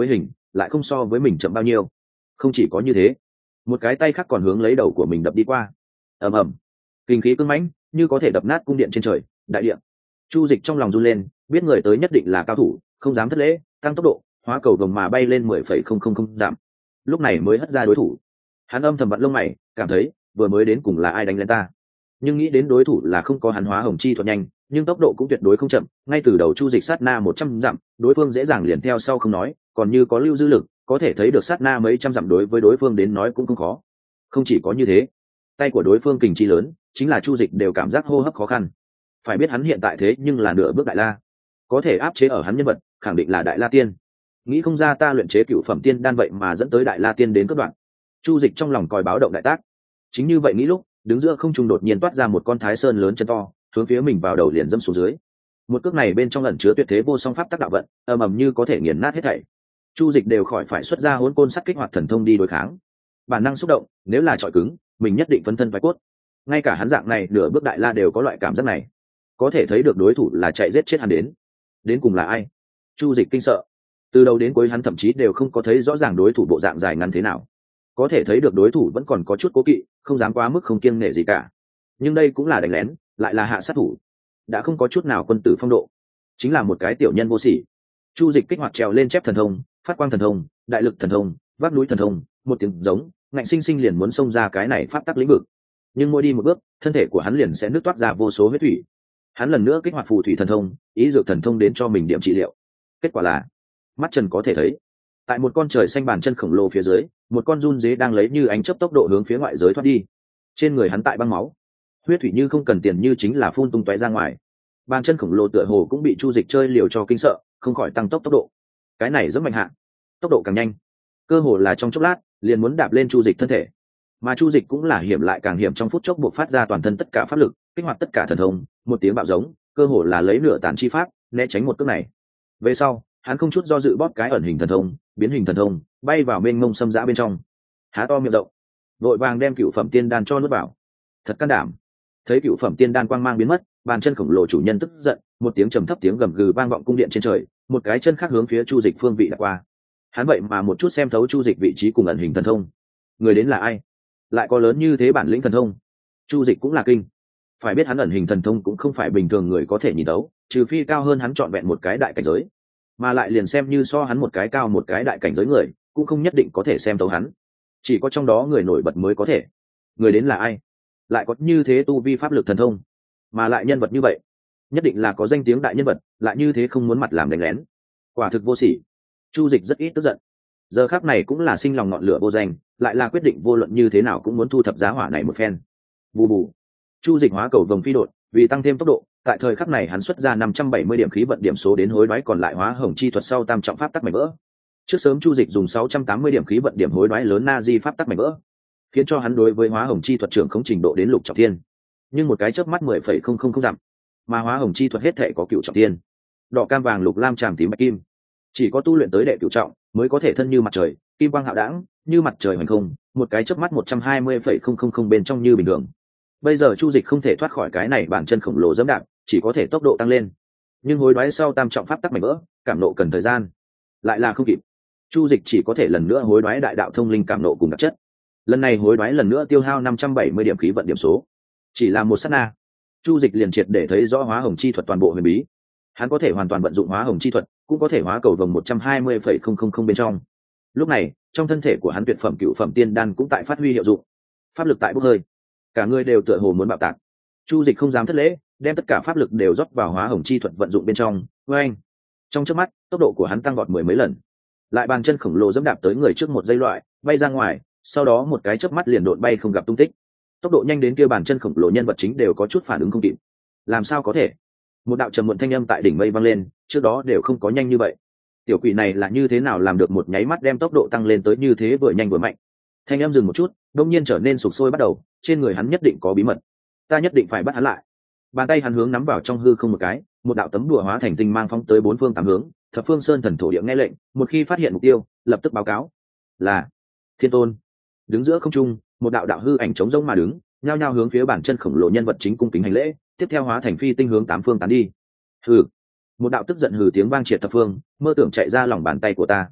Speaker 1: lại không so với mình chậm bao nhiêu. Không chỉ có như thế, một cái tay khác còn hướng lấy đầu của mình đập đi qua. Ầm ầm, kinh khí cứng mãnh như có thể đập nát cung điện trên trời đại điện. Chu Dịch trong lòng run lên, biết người tới nhất định là cao thủ, không dám thất lễ, tăng tốc độ, hóa cầu vồng mà bay lên mười phẩy không không không giảm. Lúc này mới hất ra đối thủ. Hắn âm thầm vặn lông mày, cảm thấy vừa mới đến cùng là ai đánh lên ta. Nhưng nghĩ đến đối thủ là không có hắn hóa hồng chi thuật nhanh, nhưng tốc độ cũng tuyệt đối không chậm, ngay từ đầu Chu Dịch sát na một trăm dặm, đối phương dễ dàng liền theo sau không nói, còn như có lưu dư lực, có thể thấy được sát na mấy trăm dặm đối với đối phương đến nói cũng không khó. Không chỉ có như thế, tay của đối phương kình chi lớn, chính là Chu Dịch đều cảm giác hô hấp khó khăn. Phải biết hắn hiện tại thế nhưng là nửa bước đại la, có thể áp chế ở hắn nhân vật, khẳng định là đại la tiên. Nghĩ không ra ta luyện chế cựu phẩm tiên đan vậy mà dẫn tới đại la tiên đến cấp đoạn. Chu Dịch trong lòng còi báo động đại tác. Chính như vậy nghĩ lúc, đứng giữa không trung đột nhiên toát ra một con thái sơn lớn chân to, hướng phía mình vào đầu liền dẫm xuống dưới. Một cước này bên trong ẩn chứa tuyệt thế vô song pháp tắc đạo vận, ầm ầm như có thể nghiền nát hết thảy. Chu Dịch đều khỏi phải xuất ra hỗn côn sắt kích hoạt thần thông đi đối kháng. Bản năng xúc động, nếu là trọi cứng, mình nhất định phấn thân vãi cốt. Ngay cả hắn dạng này nửa bước đại la đều có loại cảm giác này. Có thể thấy được đối thủ là chạy giết chết hắn đến. Đến cùng là ai? Chu Dịch kinh sợ. Từ đầu đến cuối hắn thậm chí đều không có thấy rõ ràng đối thủ bộ dạng dài ngắn thế nào. Có thể thấy được đối thủ vẫn còn có chút cố kỵ, không dám quá mức không kiêng nể gì cả. Nhưng đây cũng là đánh lén, lại là hạ sát thủ, đã không có chút nào quân tử phong độ, chính là một cái tiểu nhân vô sỉ. Chu Dịch kích hoạt trèo lên chép thần thông, phát quang thần thông, đại lực thần thông, vác núi thần thông, một tiếng giống, ngạnh sinh sinh liền muốn xông ra cái này pháp tắc lĩnh vực. Nhưng mỗi đi một bước, thân thể của hắn liền sẽ nứt toát ra vô số huyết thủy. Hắn lần nữa kích hoạt phù thủy thần thông, ý dược thần thông đến cho mình điểm trị liệu. Kết quả là, mắt trần có thể thấy, tại một con trời xanh bàn chân khổng lồ phía dưới, một con run dế đang lấy như ánh chớp tốc độ hướng phía ngoại giới thoát đi. Trên người hắn tại băng máu, huyết thủy như không cần tiền như chính là phun tung tóe ra ngoài. Bàn chân khổng lồ tựa hồ cũng bị Chu Dịch chơi liều cho kinh sợ, không khỏi tăng tốc tốc độ. Cái này rất mạnh hạ, tốc độ càng nhanh, cơ hồ là trong chốc lát liền muốn đạp lên Chu Dịch thân thể. Mà Chu Dịch cũng là hiểm lại càng hiểm, trong phút chốc buộc phát ra toàn thân tất cả pháp lực, kích hoạt tất cả thần thông, một tiếng bạo giống, cơ hồ là lấy nửa tàn chi pháp né tránh một cước này. Về sau, hắn không chút do dự bóp cái ẩn hình thần thông, biến hình thần thông, bay vào mênh mông xâm dã bên trong, há to miệng rộng, vội vàng đem cựu phẩm tiên đan cho nuốt vào. Thật can đảm. Thấy cựu phẩm tiên đan quang mang biến mất, bàn chân khổng lồ chủ nhân tức giận, một tiếng trầm thấp tiếng gầm gừ vang vọng cung điện trên trời, một cái chân khác hướng phía Chu Dịch phương vị đã qua. Hắn vậy mà một chút xem thấu Chu Dịch vị trí cùng ẩn hình thần thông. Người đến là ai? Lại có lớn như thế bản lĩnh thần thông? Chu Dịch cũng là kinh. Phải biết hắn ẩn hình thần thông cũng không phải bình thường người có thể nhìn thấu, trừ phi cao hơn hắn trọn vẹn một cái đại cảnh giới. Mà lại liền xem như so hắn một cái cao một cái đại cảnh giới người, cũng không nhất định có thể xem thấu hắn. Chỉ có trong đó người nổi bật mới có thể. Người đến là ai? Lại có như thế tu vi pháp lực thần thông, mà lại nhân vật như vậy, nhất định là có danh tiếng đại nhân vật, lại như thế không muốn mặt làm đánh lén, quả thực vô sỉ. Chu Dịch rất ít tức giận, giờ khắc này cũng là sinh lòng ngọn lửa vô danh, lại là quyết định vô luận như thế nào cũng muốn thu thập giá hỏa này một phen. Bù bù, Chu Dịch hóa cầu vồng phi đột, vì tăng thêm tốc độ, tại thời khắc này hắn xuất ra năm trăm bảy mươi điểm khí vận điểm số đến hối đoái còn lại hóa hồng chi thuật sau tam trọng pháp tắc mảnh vỡ. Trước sớm Chu Dịch dùng sáu trăm tám mươi điểm khí vận điểm hối đoái lớn na di pháp tắc mảnh vỡ, khiến cho hắn đối với hóa hồng chi thuật trưởng không trình độ đến lục trọng thiên. Nhưng một cái chớp mắt mười phẩy không không không dặm, mà hóa hồng chi thuật hết thể có cựu trọng thiên. Đỏ cam vàng lục lam tràm tím bạch kim, chỉ có tu luyện tới đệ cựu trọng mới có thể thân như mặt trời, kim quang hạo đãng, như mặt trời hoành không, một cái chớp mắt một trăm hai mươi phẩy không không không bên trong như bình thường. Bây giờ Chu Dịch không thể thoát khỏi cái này bản chân khổng lồ dẫm đạp, chỉ có thể tốc độ tăng lên. Nhưng hối đoái sau tam trọng pháp tắc mảnh vỡ, cảm nộ cần thời gian, lại là không kịp. Chu Dịch chỉ có thể lần nữa hối đoái đại đạo thông linh cảm nộ cùng đặc chất. Lần này hối đoái lần nữa tiêu hao năm trăm bảy mươi điểm khí vận điểm số. Chỉ là một sát na, Chu Dịch liền triệt để thấy rõ hóa hồng chi thuật toàn bộ huyền bí. Hắn có thể hoàn toàn vận dụng hóa hồng chi thuật, cũng có thể hóa cầu vồng một trăm hai mươi phẩy không không không bên trong. Lúc này, trong thân thể của hắn tuyệt phẩm cựu phẩm tiên đan cũng tại phát huy hiệu dụng. Pháp lực tại bốc hơi, cả người đều tựa hồ muốn bạo tạc. Chu Dịch không dám thất lễ, đem tất cả pháp lực đều rót vào hóa hồng chi thuật vận dụng bên trong. Oeng! Trong chớp mắt, tốc độ của hắn tăng vọt mười mấy lần. Lại bàn chân khổng lồ giẫm đạp tới người trước một giây loại, bay ra ngoài, sau đó một cái chớp mắt liền độn bay không gặp tung tích. Tốc độ nhanh đến kia bàn chân khổng lồ nhân vật chính đều có chút phản ứng không kịp. Làm sao có thể? Một đạo trầm muộn thanh âm tại đỉnh mây vang lên, trước đó đều không có nhanh như vậy. Tiểu quỷ này là như thế nào làm được một nháy mắt đem tốc độ tăng lên tới như thế vừa nhanh vừa mạnh? Thanh âm dừng một chút, đột nhiên trở nên sục sôi bắt đầu, trên người hắn nhất định có bí mật. Ta nhất định phải bắt hắn lại. Bàn tay hắn hướng nắm vào trong hư không một cái, một đạo tấm đùa hóa thành tinh mang phóng tới bốn phương tám hướng. Thập phương sơn thần thổ địa nghe lệnh, một khi phát hiện mục tiêu, lập tức báo cáo. Là Thiên Tôn. Đứng giữa không trung, một đạo đạo hư ảnh trống rỗng mà đứng, nhao nhao hướng phía bản chân khổng lồ nhân vật chính cung kính hành lễ, tiếp theo hóa thành phi tinh hướng tám phương tán đi. Hừ. Một đạo tức giận hừ tiếng vang triệt thập phương, mơ tưởng chạy ra lòng bàn tay của ta.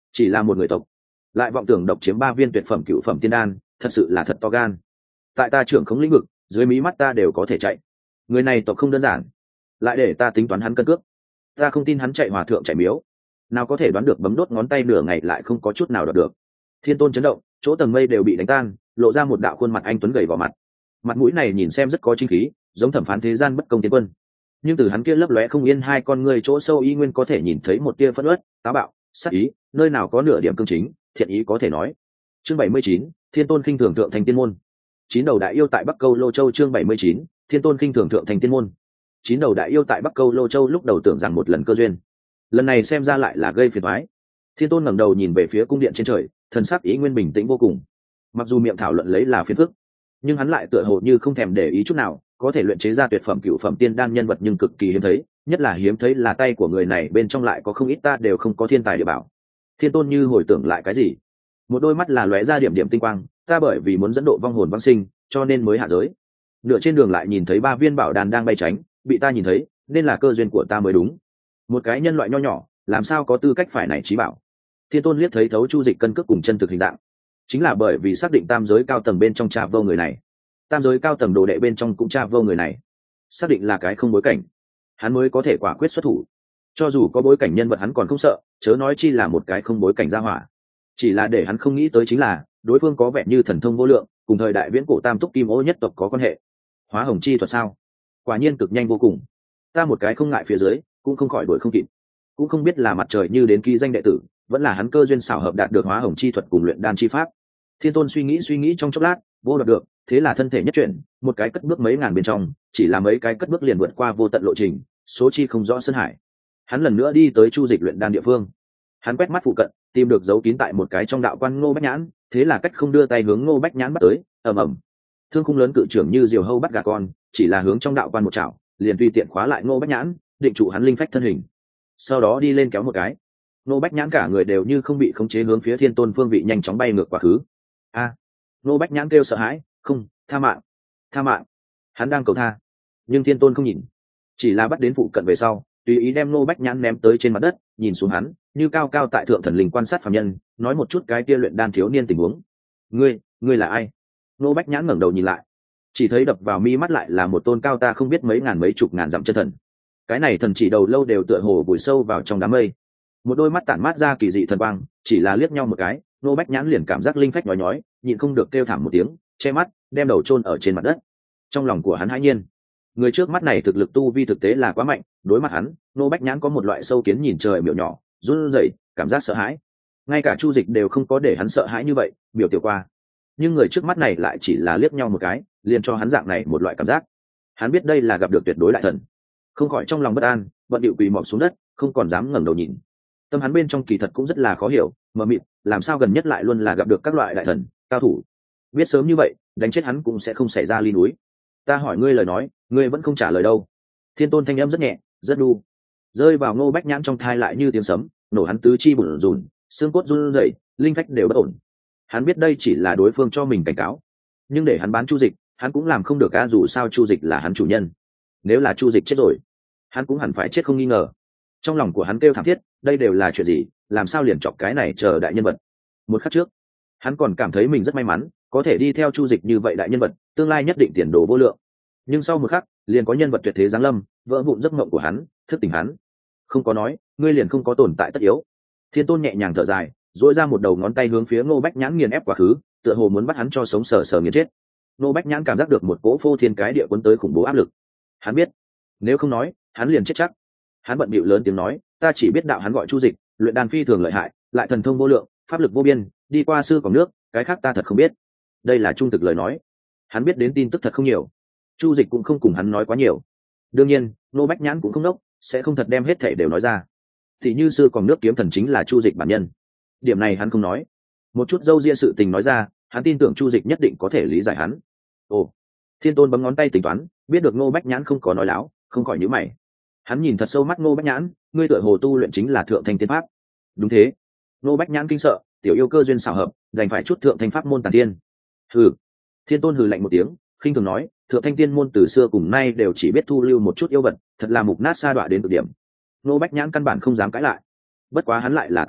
Speaker 1: chỉ là một người tộc lại vọng tưởng độc chiếm ba viên tuyệt phẩm cựu phẩm tiên đan, thật sự là thật to gan. Tại ta trưởng khống lĩnh vực, dưới mí mắt ta đều có thể chạy. Người này tộc không đơn giản, lại để ta tính toán hắn cân cước. Ta không tin hắn chạy hòa thượng chạy miếu, nào có thể đoán được bấm đốt ngón tay nửa ngày lại không có chút nào đoạt được. Thiên Tôn chấn động, chỗ tầng mây đều bị đánh tan, lộ ra một đạo khuôn mặt anh tuấn gầy vào mặt. Mặt mũi này nhìn xem rất có chính khí, giống thẩm phán thế gian bất công tiến quân. Nhưng từ hắn kia lấp lóe không yên hai con người chỗ sâu y nguyên có thể nhìn thấy một tia phẫn uất, táo bạo, sát ý, nơi nào có nửa điểm cương chính, thiện ý có thể nói. Chương bảy mươi chín, Thiên Tôn khinh thường thượng thành tiên môn. Chín đầu đại yêu tại Bắc Câu Lô Châu. Chương bảy mươi chín, Thiên Tôn khinh thường thượng thành tiên môn. Chín đầu đại yêu tại Bắc Câu Lô Châu lúc đầu tưởng rằng một lần cơ duyên, lần này xem ra lại là gây phiền toái. Thiên Tôn ngẩng đầu nhìn về phía cung điện trên trời, thần sắc ý nguyên bình tĩnh vô cùng. Mặc dù miệng thảo luận lấy là phiền phức, nhưng hắn lại tựa hồ như không thèm để ý chút nào, có thể luyện chế ra tuyệt phẩm cựu phẩm tiên đan nhân vật nhưng cực kỳ hiếm thấy, nhất là hiếm thấy là tay của người này bên trong lại có không ít ta đều không có thiên tài địa bảo. Thiên Tôn như hồi tưởng lại cái gì, một đôi mắt là lóe ra điểm điểm tinh quang, ta bởi vì muốn dẫn độ vong hồn vãng sinh, cho nên mới hạ giới. Nửa trên đường lại nhìn thấy ba viên bảo đan đang bay tránh, bị ta nhìn thấy, nên là cơ duyên của ta mới đúng. Một cái nhân loại nho nhỏ, làm sao có tư cách phải này trí bảo. Thiên Tôn liếc thấy thấu Chu Dịch cân cước cùng chân thực hình dạng, chính là bởi vì xác định tam giới cao tầng bên trong tra vô người này, tam giới cao tầng đồ đệ bên trong cũng tra vô người này, xác định là cái không bối cảnh, hắn mới có thể quả quyết xuất thủ. Cho dù có bối cảnh nhân vật hắn còn không sợ, chớ nói chi là một cái không bối cảnh gia hỏa. Chỉ là để hắn không nghĩ tới chính là đối phương có vẻ như thần thông vô lượng, cùng thời đại viễn cổ tam túc kim ô nhất tộc có quan hệ. Hóa hồng chi thuật sao? Quả nhiên cực nhanh vô cùng. Ta một cái không ngại phía dưới, cũng không khỏi đuổi không kịp. Cũng không biết là mặt trời như đến ký danh đệ tử, vẫn là hắn cơ duyên xảo hợp đạt được hóa hồng chi thuật cùng luyện đan chi pháp. Thiên Tôn suy nghĩ suy nghĩ trong chốc lát, vô đoạt được, thế là thân thể nhất chuyển, một cái cất bước mấy ngàn bên trong, chỉ là mấy cái cất bước liền vượt qua vô tận lộ trình, số chi không rõ sơn hải. Hắn lần nữa đi tới Chu Dịch luyện đan địa phương. Hắn quét mắt phụ cận, tìm được dấu kín tại một cái trong đạo quan Ngô Bách Nhãn, thế là cách không đưa tay hướng Ngô Bách Nhãn bắt tới, ầm ầm. Thương khung lớn cự trưởng như diều hâu bắt gà con, chỉ là hướng trong đạo quan một chảo, liền tùy tiện khóa lại Ngô Bách Nhãn, định trụ hắn linh phách thân hình. Sau đó đi lên kéo một cái, Ngô Bách Nhãn cả người đều như không bị khống chế hướng phía Thiên Tôn phương vị nhanh chóng bay ngược quá khứ. A! À, Ngô Bách Nhãn kêu sợ hãi, "Không, tha mạng, tha mạng." Hắn đang cầu tha, nhưng Thiên Tôn không nhìn, chỉ là bắt đến phụ cận về sau, tùy ý đem Ngô Bách Nhãn ném tới trên mặt đất, nhìn xuống hắn, như cao cao tại thượng thần linh quan sát phàm nhân, nói một chút cái kia luyện đan thiếu niên tình huống. "Ngươi, ngươi là ai?" Ngô Bách Nhãn ngẩng đầu nhìn lại, chỉ thấy đập vào mi mắt lại là một tôn cao ta không biết mấy ngàn mấy chục ngàn dặm chân thần. Cái này thần chỉ đầu lâu đều tựa hồ vùi sâu vào trong đám mây, một đôi mắt tản mát ra kỳ dị thần quang, chỉ là liếc nhau một cái, Ngô Bách Nhãn liền cảm giác linh phách nhói nhói, nhịn không được kêu thảm một tiếng, che mắt, đem đầu chôn ở trên mặt đất. Trong lòng của hắn hãi nhiên, người trước mắt này thực lực tu vi thực tế là quá mạnh, đối mặt hắn, Ngô Bách Nhãn có một loại sâu kiến nhìn trời miểu nhỏ, run rẩy, cảm giác sợ hãi. Ngay cả Chu Dịch đều không có để hắn sợ hãi như vậy, biểu tiểu qua. Nhưng người trước mắt này lại chỉ là liếc nhau một cái, liền cho hắn dạng này một loại cảm giác. Hắn biết đây là gặp được tuyệt đối đại thần, không khỏi trong lòng bất an, bận điệu quỳ mọp xuống đất, không còn dám ngẩng đầu nhìn. Tâm hắn bên trong kỳ thật cũng rất là khó hiểu, mờ mịt, làm sao gần nhất lại luôn là gặp được các loại đại thần, cao thủ. Biết sớm như vậy, đánh chết hắn cũng sẽ không xảy ra ly núi. Ta hỏi ngươi lời nói, ngươi vẫn không trả lời đâu. Thiên Tôn thanh âm rất nhẹ, rất đu, rơi vào Ngô Bách Nhãn trong thai lại như tiếng sấm, nổ hắn tứ chi bủn rủn, xương cốt run rẩy, linh phách đều bất ổn. Hắn biết đây chỉ là đối phương cho mình cảnh cáo, nhưng để hắn bán Chu Dịch, hắn cũng làm không được a, dù sao Chu Dịch là hắn chủ nhân. Nếu là Chu Dịch chết rồi, hắn cũng hẳn phải chết không nghi ngờ. Trong lòng của hắn kêu thảm thiết, đây đều là chuyện gì, làm sao liền chọc cái này chờ đại nhân vật. Một khắc trước, hắn còn cảm thấy mình rất may mắn, có thể đi theo Chu Dịch như vậy đại nhân vật, tương lai nhất định tiền đồ vô lượng. Nhưng sau một khắc, liền có nhân vật tuyệt thế giáng lâm, vỡ vụn giấc mộng của hắn, thức tỉnh hắn. Không có nói, ngươi liền không có tồn tại tất yếu. Thiên Tôn nhẹ nhàng thở dài, duỗi ra một đầu ngón tay hướng phía Ngô Bách Nhãn nghiền ép quá khứ, tựa hồ muốn bắt hắn cho sống sờ sờ nghiền chết. Ngô Bách Nhãn cảm giác được một cỗ phô thiên cái địa cuốn tới khủng bố áp lực. Hắn biết, nếu không nói, hắn liền chết chắc. Hắn bận bịu lớn tiếng nói, ta chỉ biết đạo hắn gọi Chu Dịch, luyện đan phi thường lợi hại, lại thần thông vô lượng, pháp lực vô biên, đi qua sư cổng nước, cái khác ta thật không biết. Đây là trung thực lời nói. Hắn biết đến tin tức thật không nhiều. Chu Dịch cũng không cùng hắn nói quá nhiều. Đương nhiên, Ngô Bách Nhãn cũng không đốc, sẽ không thật đem hết thảy đều nói ra. Thì như sư cổng nước kiếm thần chính là Chu Dịch bản nhân. Điểm này hắn không nói. Một chút dâu ria sự tình nói ra, hắn tin tưởng Chu Dịch nhất định có thể lý giải hắn. Ồ, Thiên Tôn bấm ngón tay tính toán, biết được Ngô Bách Nhãn không có nói láo, không khỏi nhíu mày. Hắn nhìn thật sâu mắt Ngô Bách Nhãn, ngươi tựa hồ tu luyện chính là thượng thanh tiên pháp. Đúng thế. Ngô Bách Nhãn kinh sợ, tiểu yêu cơ duyên xảo hợp, đành phải chút thượng thanh pháp môn tản tiên. Hừ. Thiên Tôn hừ lạnh một tiếng, khinh thường nói, thượng thanh tiên môn từ xưa cùng nay đều chỉ biết thu lưu một chút yêu vật, thật là mục nát sa đọa đến cực điểm. Ngô Bách Nhãn căn bản không dám cãi lại. Bất quá hắn lại là tại nghĩ,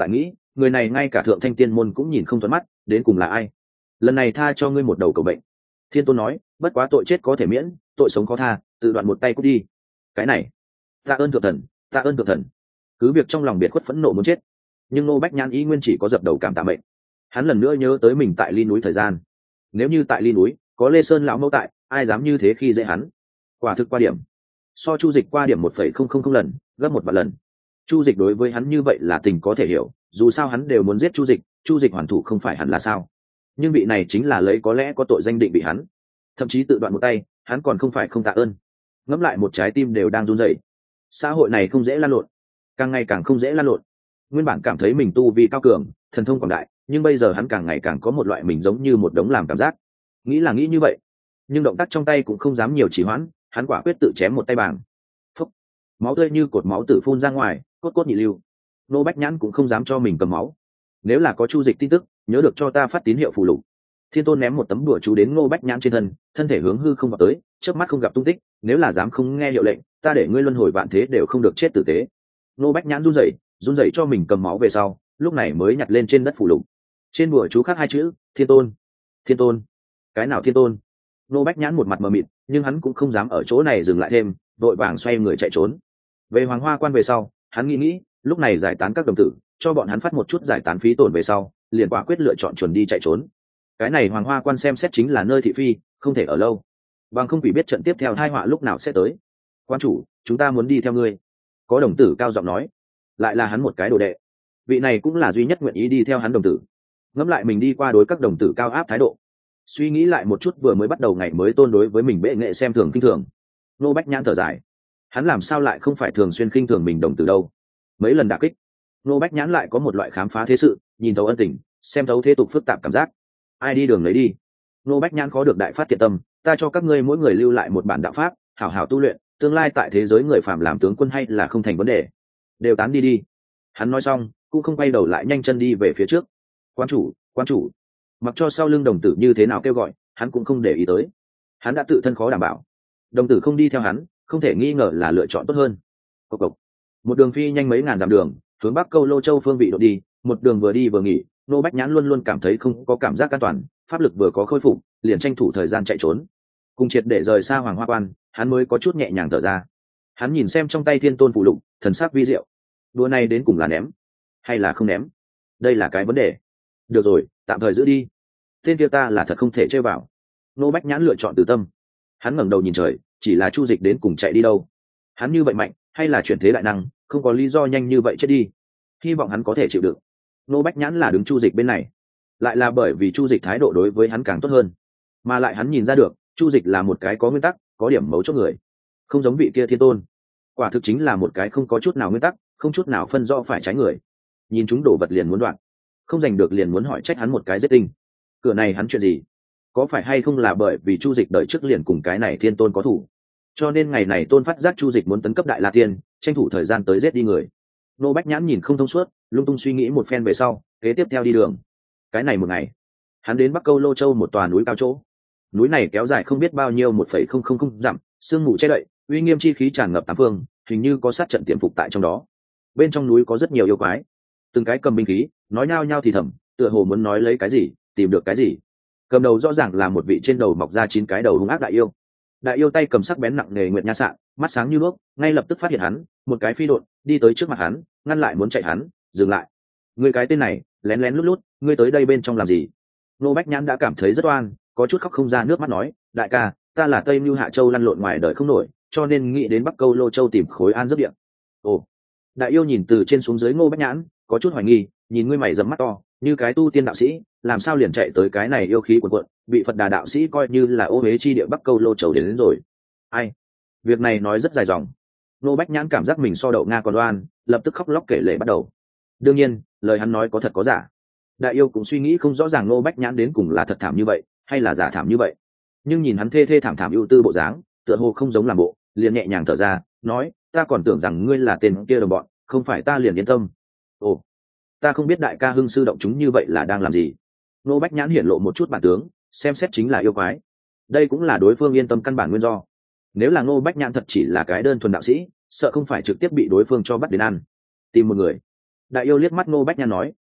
Speaker 1: người này ngay cả thượng thanh tiên môn cũng nhìn không thuận mắt, đến cùng là ai? Lần này tha cho ngươi một đầu cầu bệnh. Thiên tôn nói, bất quá tội chết có thể miễn, tội sống khó tha, tự đoạn một tay cút đi. Cái này, tạ ơn thượng thần, tạ ơn thượng thần. Cứ việc trong lòng biệt khuất phẫn nộ muốn chết, nhưng Ngô Bách Nhãn ý nguyên chỉ có dập đầu cảm tạ mệnh. Hắn lần nữa nhớ tới mình tại ly núi thời gian, nếu như tại ly núi có Lê Sơn lão mẫu tại, ai dám như thế khi dễ hắn. Quả thực qua điểm, so Chu Dịch qua điểm một phẩy không không không lần, gấp một vạn lần. Chu Dịch đối với hắn như vậy là tình có thể hiểu, dù sao hắn đều muốn giết Chu Dịch, Chu Dịch hoàn thủ không phải hẳn là sao? Nhưng vị này chính là lấy có lẽ có tội danh định bị hắn, thậm chí tự đoạn một tay, hắn còn không phải không tạ ơn. Ngẫm lại một trái tim đều đang run rẩy. Xã hội này không dễ lan lộn, càng ngày càng không dễ lan lộn. Nguyên bản cảm thấy mình tu vi cao cường, thần thông quảng đại, nhưng bây giờ hắn càng ngày càng có một loại mình giống như một đống làm cảm giác. Nghĩ là nghĩ như vậy, nhưng động tác trong tay cũng không dám nhiều trì hoãn, hắn quả quyết tự chém một tay bảng. Phúc, máu tươi như cột máu tử phun ra ngoài, cốt cốt nhị lưu. Nô Bách Nhãn cũng không dám cho mình cầm máu. Nếu là có Chu Dịch tin tức, nhớ được cho ta phát tín hiệu phù lục. Thiên tôn ném một tấm đùa chú đến Ngô Bách Nhãn trên thân, thân thể hướng hư không vào tới, chớp mắt không gặp tung tích. Nếu là dám không nghe hiệu lệnh, ta để ngươi luân hồi vạn thế đều không được chết tử tế. Ngô Bách Nhãn run rẩy, run rẩy cho mình cầm máu về sau, lúc này mới nhặt lên trên đất phù lục. Trên đùa chú khắc hai chữ: Thiên tôn. Thiên tôn? Cái nào thiên tôn? Ngô Bách Nhãn một mặt mờ mịt, nhưng hắn cũng không dám ở chỗ này dừng lại thêm, vội vàng xoay người chạy trốn. Về Hoàng Hoa Quan về sau, hắn nghĩ nghĩ, lúc này giải tán các đồng tử, cho bọn hắn phát một chút giải tán phí tổn về sau, liền quả quyết lựa chọn chuẩn đi chạy trốn. Cái này Hoàng Hoa Quan xem xét chính là nơi thị phi, không thể ở lâu, bằng không quỷ biết trận tiếp theo tai họa lúc nào sẽ tới. Quan chủ, chúng ta muốn đi theo ngươi. Có đồng tử cao giọng nói, lại là hắn một cái đồ đệ. Vị này cũng là duy nhất nguyện ý đi theo hắn đồng tử. Ngẫm lại mình đi qua đối các đồng tử cao áp thái độ, suy nghĩ lại một chút vừa mới bắt đầu ngày mới tôn đối với mình bệ nghệ xem thường kinh thường, Nô Bách Nhãn thở dài, hắn làm sao lại không phải thường xuyên khinh thường mình đồng tử đâu. Mấy lần đả kích, Nô Bách Nhãn lại có một loại khám phá thế sự, nhìn thấu ân tình, xem thấu thế tục phức tạp cảm giác. Ai đi đường lấy đi. Nô Bách Nhãn có được đại phát thiện tâm, ta cho các ngươi mỗi người lưu lại một bản đạo pháp, hảo hảo tu luyện, tương lai tại thế giới người phàm làm tướng quân hay là không thành vấn đề. Đều tán đi đi. Hắn nói xong, cũng không quay đầu lại, nhanh chân đi về phía trước. Quan chủ, quan chủ. Mặc cho sau lưng đồng tử như thế nào kêu gọi, hắn cũng không để ý tới. Hắn đã tự thân khó đảm bảo, đồng tử không đi theo hắn, không thể nghi ngờ là lựa chọn tốt hơn. Cộc cộc. Một đường phi nhanh mấy ngàn dặm đường, hướng Bắc Câu Lô Châu phương vị độ đi, một đường vừa đi vừa nghỉ, Nô Bách Nhãn luôn luôn cảm thấy không có cảm giác an toàn, pháp lực vừa có khôi phục, liền tranh thủ thời gian chạy trốn. Cùng triệt để rời xa Hoàng Hoa Quan, hắn mới có chút nhẹ nhàng thở ra. Hắn nhìn xem trong tay Thiên Tôn phù lục, thần sắc vi diệu. Đùa này đến cùng là ném, hay là không ném? Đây là cái vấn đề. Được rồi, tạm thời giữ đi. Tên kia ta là thật không thể chơi vào. Nô Bách Nhãn lựa chọn từ tâm. Hắn ngẩng đầu nhìn trời, chỉ là Chu Dịch đến cùng chạy đi đâu? Hắn như vậy mạnh, hay là chuyển thế đại năng, không có lý do nhanh như vậy chết đi. Hy vọng hắn có thể chịu đựng. Nô Bách Nhãn là đứng Chu Dịch bên này, lại là bởi vì Chu Dịch thái độ đối với hắn càng tốt hơn, mà lại hắn nhìn ra được Chu Dịch là một cái có nguyên tắc, có điểm mấu chốt người, không giống vị kia Thiên Tôn, quả thực chính là một cái không có chút nào nguyên tắc, không chút nào phân rõ phải trái người. Nhìn chúng đổ vật liền muốn đoạn, không giành được liền muốn hỏi trách hắn một cái giết tinh. Cửa này hắn chuyện gì? Có phải hay không là bởi vì Chu Dịch đợi trước liền cùng cái này Thiên Tôn có thủ, cho nên ngày này Tôn phát giác Chu Dịch muốn tấn cấp Đại La Tiên, tranh thủ thời gian tới giết đi người. Nô Bách Nhãn nhìn không thông suốt, lung tung suy nghĩ một phen về sau, kế tiếp theo đi đường. Cái này một ngày, hắn đến Bắc Câu Lô Châu một tòa núi cao chỗ. Núi này kéo dài không biết bao nhiêu một phẩy không không không dặm, sương mù che đậy, uy nghiêm chi khí tràn ngập tám phương, hình như có sát trận tiềm phục tại trong đó. Bên trong núi có rất nhiều yêu quái, từng cái cầm binh khí, nói nhao nhao thì thầm, tựa hồ muốn nói lấy cái gì, tìm được cái gì. Cầm đầu rõ ràng là một vị trên đầu mọc ra chín cái đầu hung ác đại yêu. Đại yêu tay cầm sắc bén nặng nề nguyệt nha sạn, mắt sáng như đuốc, ngay lập tức phát hiện hắn, một cái phi độn đi tới trước mặt hắn, ngăn lại muốn chạy hắn. Dừng lại, ngươi cái tên này lén lén lút lút, ngươi tới đây bên trong làm gì? Nô Bách Nhãn đã cảm thấy rất oan, có chút khóc không ra nước mắt, nói, đại ca, ta là Tây Mưu Hạ Châu lăn lộn ngoài đời không nổi, cho nên nghĩ đến Bắc Câu Lô Châu tìm khối an giấc điện. Ồ. Đại yêu nhìn từ trên xuống dưới Ngô Bách Nhãn, có chút hoài nghi, nhìn ngươi mày rậm mắt to, như cái tu tiên đạo sĩ, làm sao liền chạy tới cái này yêu khí cuồn cuộn, bị Phật Đà đạo sĩ coi như là ô uế chi địa Bắc Câu Lô Châu đến, đến rồi. Ai? Việc này nói rất dài dòng. Ngô Bách Nhãn cảm giác mình so đậu nga còn đoan, lập tức khóc lóc kể lể bắt đầu. Đương nhiên, lời hắn nói có thật có giả. Đại yêu cũng suy nghĩ không rõ ràng Ngô Bách Nhãn đến cùng là thật thảm như vậy, hay là giả thảm như vậy. Nhưng nhìn hắn thê thê thảm thảm ưu tư bộ dáng, tựa hồ không giống làm bộ, liền nhẹ nhàng thở ra, nói, ta còn tưởng rằng ngươi là tên kia đồng bọn, không phải ta liền yên tâm. Ồ, ta không biết đại ca hưng sư động chúng như vậy là đang làm gì. Ngô Bách Nhãn hiển lộ một chút bản tướng, xem xét chính là yêu quái. Đây cũng là đối phương yên tâm căn bản nguyên do. Nếu là Ngô Bách Nhãn thật chỉ là cái đơn thuần đạo sĩ, sợ không phải trực tiếp bị đối phương cho bắt đến ăn. Tìm một người. Đại yêu liếc mắt Ngô Bách Nhãn nói,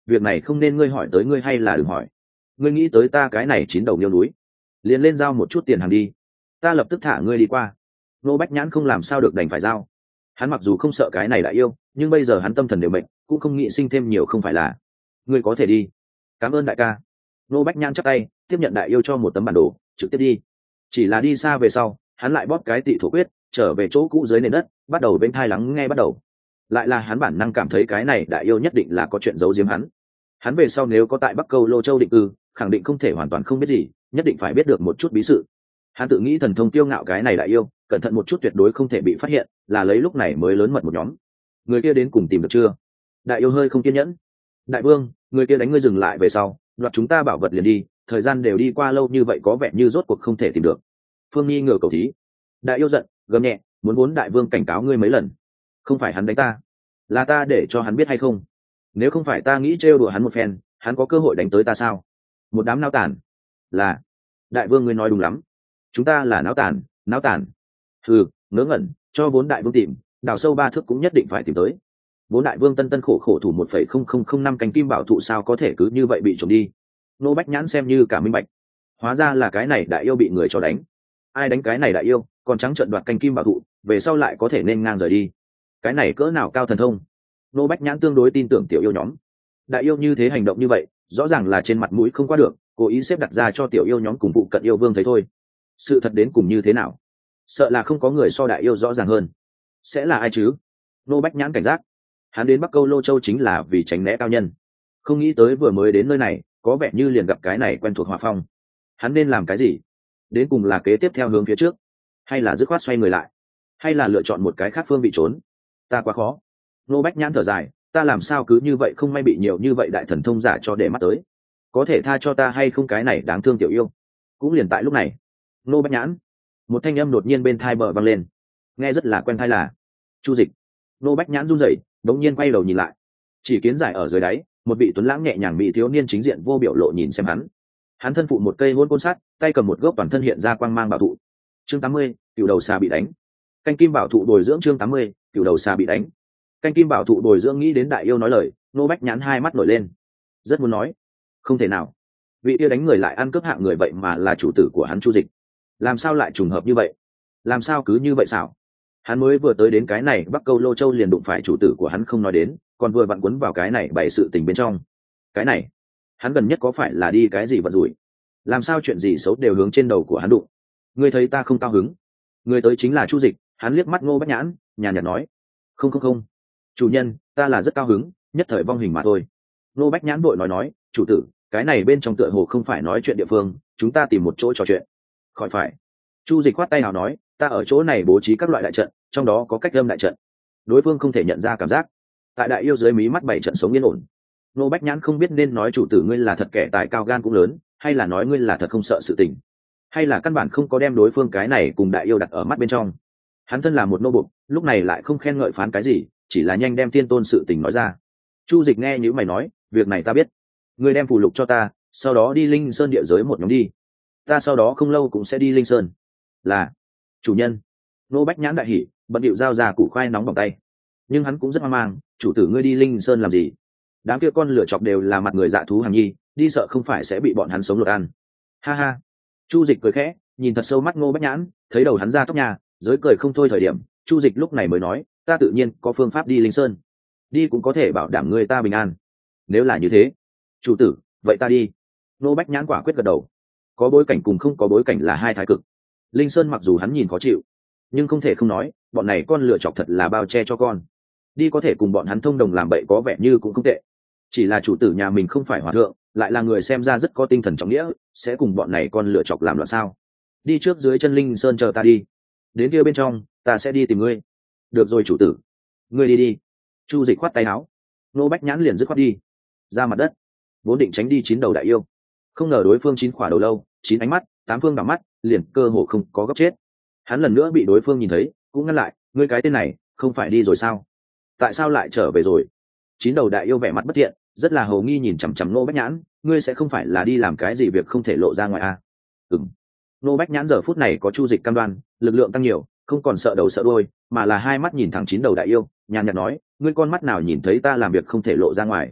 Speaker 1: việc này không nên ngươi hỏi tới ngươi hay là đừng hỏi. Ngươi nghĩ tới ta cái này chín đầu niêu núi, liền lên giao một chút tiền hàng đi, ta lập tức thả ngươi đi qua. Nô Bách Nhãn không làm sao được đành phải giao. Hắn mặc dù không sợ cái này đại yêu, nhưng bây giờ hắn tâm thần đều mệnh, cũng không nghĩ sinh thêm nhiều, không phải là. Ngươi có thể đi. Cảm ơn đại ca. Nô Bách Nhãn chắp tay tiếp nhận đại yêu cho một tấm bản đồ, trực tiếp đi. Chỉ là đi xa về sau, hắn lại bóp cái tị thổ quyết, trở về chỗ cũ dưới nền đất, bắt đầu bên thai lắng nghe bắt đầu. Lại là hắn bản năng cảm thấy cái này đại yêu nhất định là có chuyện giấu giếm hắn. Hắn về sau nếu có tại Bắc Câu Lô Châu định cư, khẳng định không thể hoàn toàn không biết gì, nhất định phải biết được một chút bí sự. Hắn tự nghĩ thần thông tiêu ngạo cái này đại yêu, cẩn thận một chút tuyệt đối không thể bị phát hiện, là lấy lúc này mới lớn mật một nhóm. Người kia đến cùng tìm được chưa? Đại yêu hơi không kiên nhẫn. Đại vương, người kia đánh ngươi dừng lại về sau, đoạt chúng ta bảo vật liền đi, thời gian đều đi qua lâu như vậy có vẻ như rốt cuộc không thể tìm được. Phương Nhi ngửa cầu thí. Đại yêu giận, gầm nhẹ, muốn muốn đại vương cảnh cáo ngươi mấy lần. Không phải hắn đánh ta, là ta để cho hắn biết hay không? Nếu không phải ta nghĩ trêu đùa hắn một phen, hắn có cơ hội đánh tới ta sao? Một đám náo tản. Là, đại vương ngươi nói đúng lắm, chúng ta là náo tản, náo tản. Ừ, ngớ ngẩn, cho vốn đại vương tìm, đào sâu ba thước cũng nhất định phải tìm tới. Vốn đại vương tân tân khổ khổ thủ một phẩy không không không năm cánh kim bảo thụ sao có thể cứ như vậy bị trộm đi? Nô Bách Nhãn xem như cả minh bạch, hóa ra là cái này đại yêu bị người cho đánh. Ai đánh cái này đại yêu, còn trắng trợn đoạt cánh kim bảo thụ, về sau lại có thể nên ngang rời đi. Cái này cỡ nào cao thần thông? Nô Bách Nhãn tương đối tin tưởng tiểu yêu nhóm. Đại yêu như thế hành động như vậy, rõ ràng là trên mặt mũi không qua được, cố ý xếp đặt ra cho tiểu yêu nhóm cùng vụ cận yêu vương thấy thôi. Sự thật đến cùng như thế nào? Sợ là không có người so đại yêu rõ ràng hơn. Sẽ là ai chứ? Nô Bách Nhãn cảnh giác. Hắn đến Bắc Câu Lô Châu chính là vì tránh né cao nhân, không nghĩ tới vừa mới đến nơi này có vẻ như liền gặp cái này quen thuộc hỏa phong. Hắn nên làm cái gì? Đến cùng là kế tiếp theo hướng phía trước, hay là dứt khoát xoay người lại, hay là lựa chọn một cái khác phương vị trốn? Ta quá khó. Nô Bách Nhãn thở dài, ta làm sao cứ như vậy không may bị nhiều như vậy đại thần thông giả cho để mắt tới. Có thể tha cho ta hay không cái này đáng thương tiểu yêu? Cũng liền tại lúc này, Nô Bách Nhãn, một thanh âm đột nhiên bên thai bờ vang lên, nghe rất là quen thai, là Chu Dịch. Nô Bách Nhãn run rẩy, đống nhiên quay đầu nhìn lại, chỉ kiến giải ở dưới đáy, một vị tuấn lãng nhẹ nhàng mỹ thiếu niên chính diện vô biểu lộ nhìn xem hắn. Hắn thân phụ một cây hôn côn sắt, tay cầm một gốc toàn thân hiện ra quang mang bảo thụ. Chương tám mươi, cựu đầu xà bị đánh. Canh kim bảo thụ bồi dưỡng. Chương tám mươi, cựu đầu xà bị đánh. Canh kim bảo thụ bồi dưỡng. Nghĩ đến đại yêu nói lời, Nô Bách Nhãn hai mắt nổi lên, rất muốn nói, không thể nào, vị yêu đánh người lại ăn cướp hạng người vậy mà là chủ tử của hắn Chu Dịch, làm sao lại trùng hợp như vậy? Làm sao cứ như vậy xảo? Hắn mới vừa tới đến cái này Bắc Câu Lô Châu liền đụng phải chủ tử của hắn không nói đến, còn vừa vặn quấn vào cái này bày sự tình bên trong. Cái này, hắn gần nhất có phải là đi cái gì vận rủi? Làm sao chuyện gì xấu đều hướng trên đầu của hắn đụng? Ngươi thấy ta không cao hứng? Người tới chính là Chu Dịch. Hắn liếc mắt Ngô Bách Nhãn, nhàn nhạt nói, không không không, chủ nhân, ta là rất cao hứng, nhất thời vong hình mà thôi. Ngô Bách Nhãn vội nói nói, chủ tử, cái này bên trong tựa hồ không phải nói chuyện địa phương, chúng ta tìm một chỗ trò chuyện. Khỏi phải. Chu Dịch khoát tay nào nói, ta ở chỗ này bố trí các loại đại trận, trong đó có cách âm đại trận, đối phương không thể nhận ra cảm giác. Tại đại yêu dưới mí mắt bảy trận sống yên ổn. Nô Bách Nhãn không biết nên nói chủ tử ngươi là thật kẻ tài cao gan cũng lớn, hay là nói ngươi là thật không sợ sự tình, hay là căn bản không có đem đối phương cái này cùng đại yêu đặt ở mắt bên trong. Hắn thân là một nô bộc, lúc này lại không khen ngợi phán cái gì, chỉ là nhanh đem thiên tôn sự tình nói ra. Chu Dịch nghe như mày nói, việc này ta biết, ngươi đem phù lục cho ta, sau đó đi Linh Sơn địa giới một nhóm đi, ta sau đó không lâu cũng sẽ đi Linh Sơn. Là chủ nhân. Nô Bách Nhãn đại hỉ, bận điệu giao ra củ khoai nóng bằng tay, nhưng hắn cũng rất hoang mang, chủ tử ngươi đi Linh Sơn làm gì? Đám kia con lửa chọc đều là mặt người dạ thú hàng nhi, đi sợ không phải sẽ bị bọn hắn sống lột ăn. Ha ha. Chu Dịch cười khẽ, nhìn thật sâu mắt Ngô Bách Nhãn, thấy đầu hắn ra tóc nhà, giới cười không thôi thời điểm, Chu Dịch lúc này mới nói, ta tự nhiên có phương pháp đi Linh Sơn, đi cũng có thể bảo đảm người ta bình an. Nếu là như thế, chủ tử, vậy ta đi. Ngô Bách Nhãn quả quyết gật đầu. Có bối cảnh cùng không có bối cảnh là hai thái cực. Linh Sơn mặc dù hắn nhìn khó chịu, nhưng không thể không nói, bọn này con lửa chọc thật là bao che cho con. Đi có thể cùng bọn hắn thông đồng làm bậy có vẻ như cũng không tệ. Chỉ là chủ tử nhà mình không phải hòa thượng, lại là người xem ra rất có tinh thần trọng nghĩa, sẽ cùng bọn này con lửa chọc làm loạn sao? Đi trước dưới chân Linh Sơn chờ ta đi, đến kia bên trong ta sẽ đi tìm ngươi. Được rồi chủ tử, ngươi đi đi. Chu Dịch khoát tay áo, Nô Bách Nhãn liền dứt khoát đi ra mặt đất, vốn định tránh đi chín đầu đại yêu, không ngờ đối phương chín khỏa đầu lâu, chín ánh mắt, tám phương đảo mắt, liền cơ hồ không có gấp chết. Hắn lần nữa bị đối phương nhìn thấy, cũng ngăn lại, ngươi cái tên này không phải đi rồi sao? Tại sao lại trở về rồi? Chín đầu đại yêu vẻ mặt bất thiện, rất là hầu nghi nhìn chằm chằm Nô Bách Nhãn, ngươi sẽ không phải là đi làm cái gì việc không thể lộ ra ngoài à? Ừm. Nô Bách Nhãn giờ phút này có Chu Dịch cam đoan, lực lượng tăng nhiều, không còn sợ đầu sợ đuôi, mà là hai mắt nhìn thẳng chín đầu đại yêu, nhàn nhạt nói, ngươi con mắt nào nhìn thấy ta làm việc không thể lộ ra ngoài?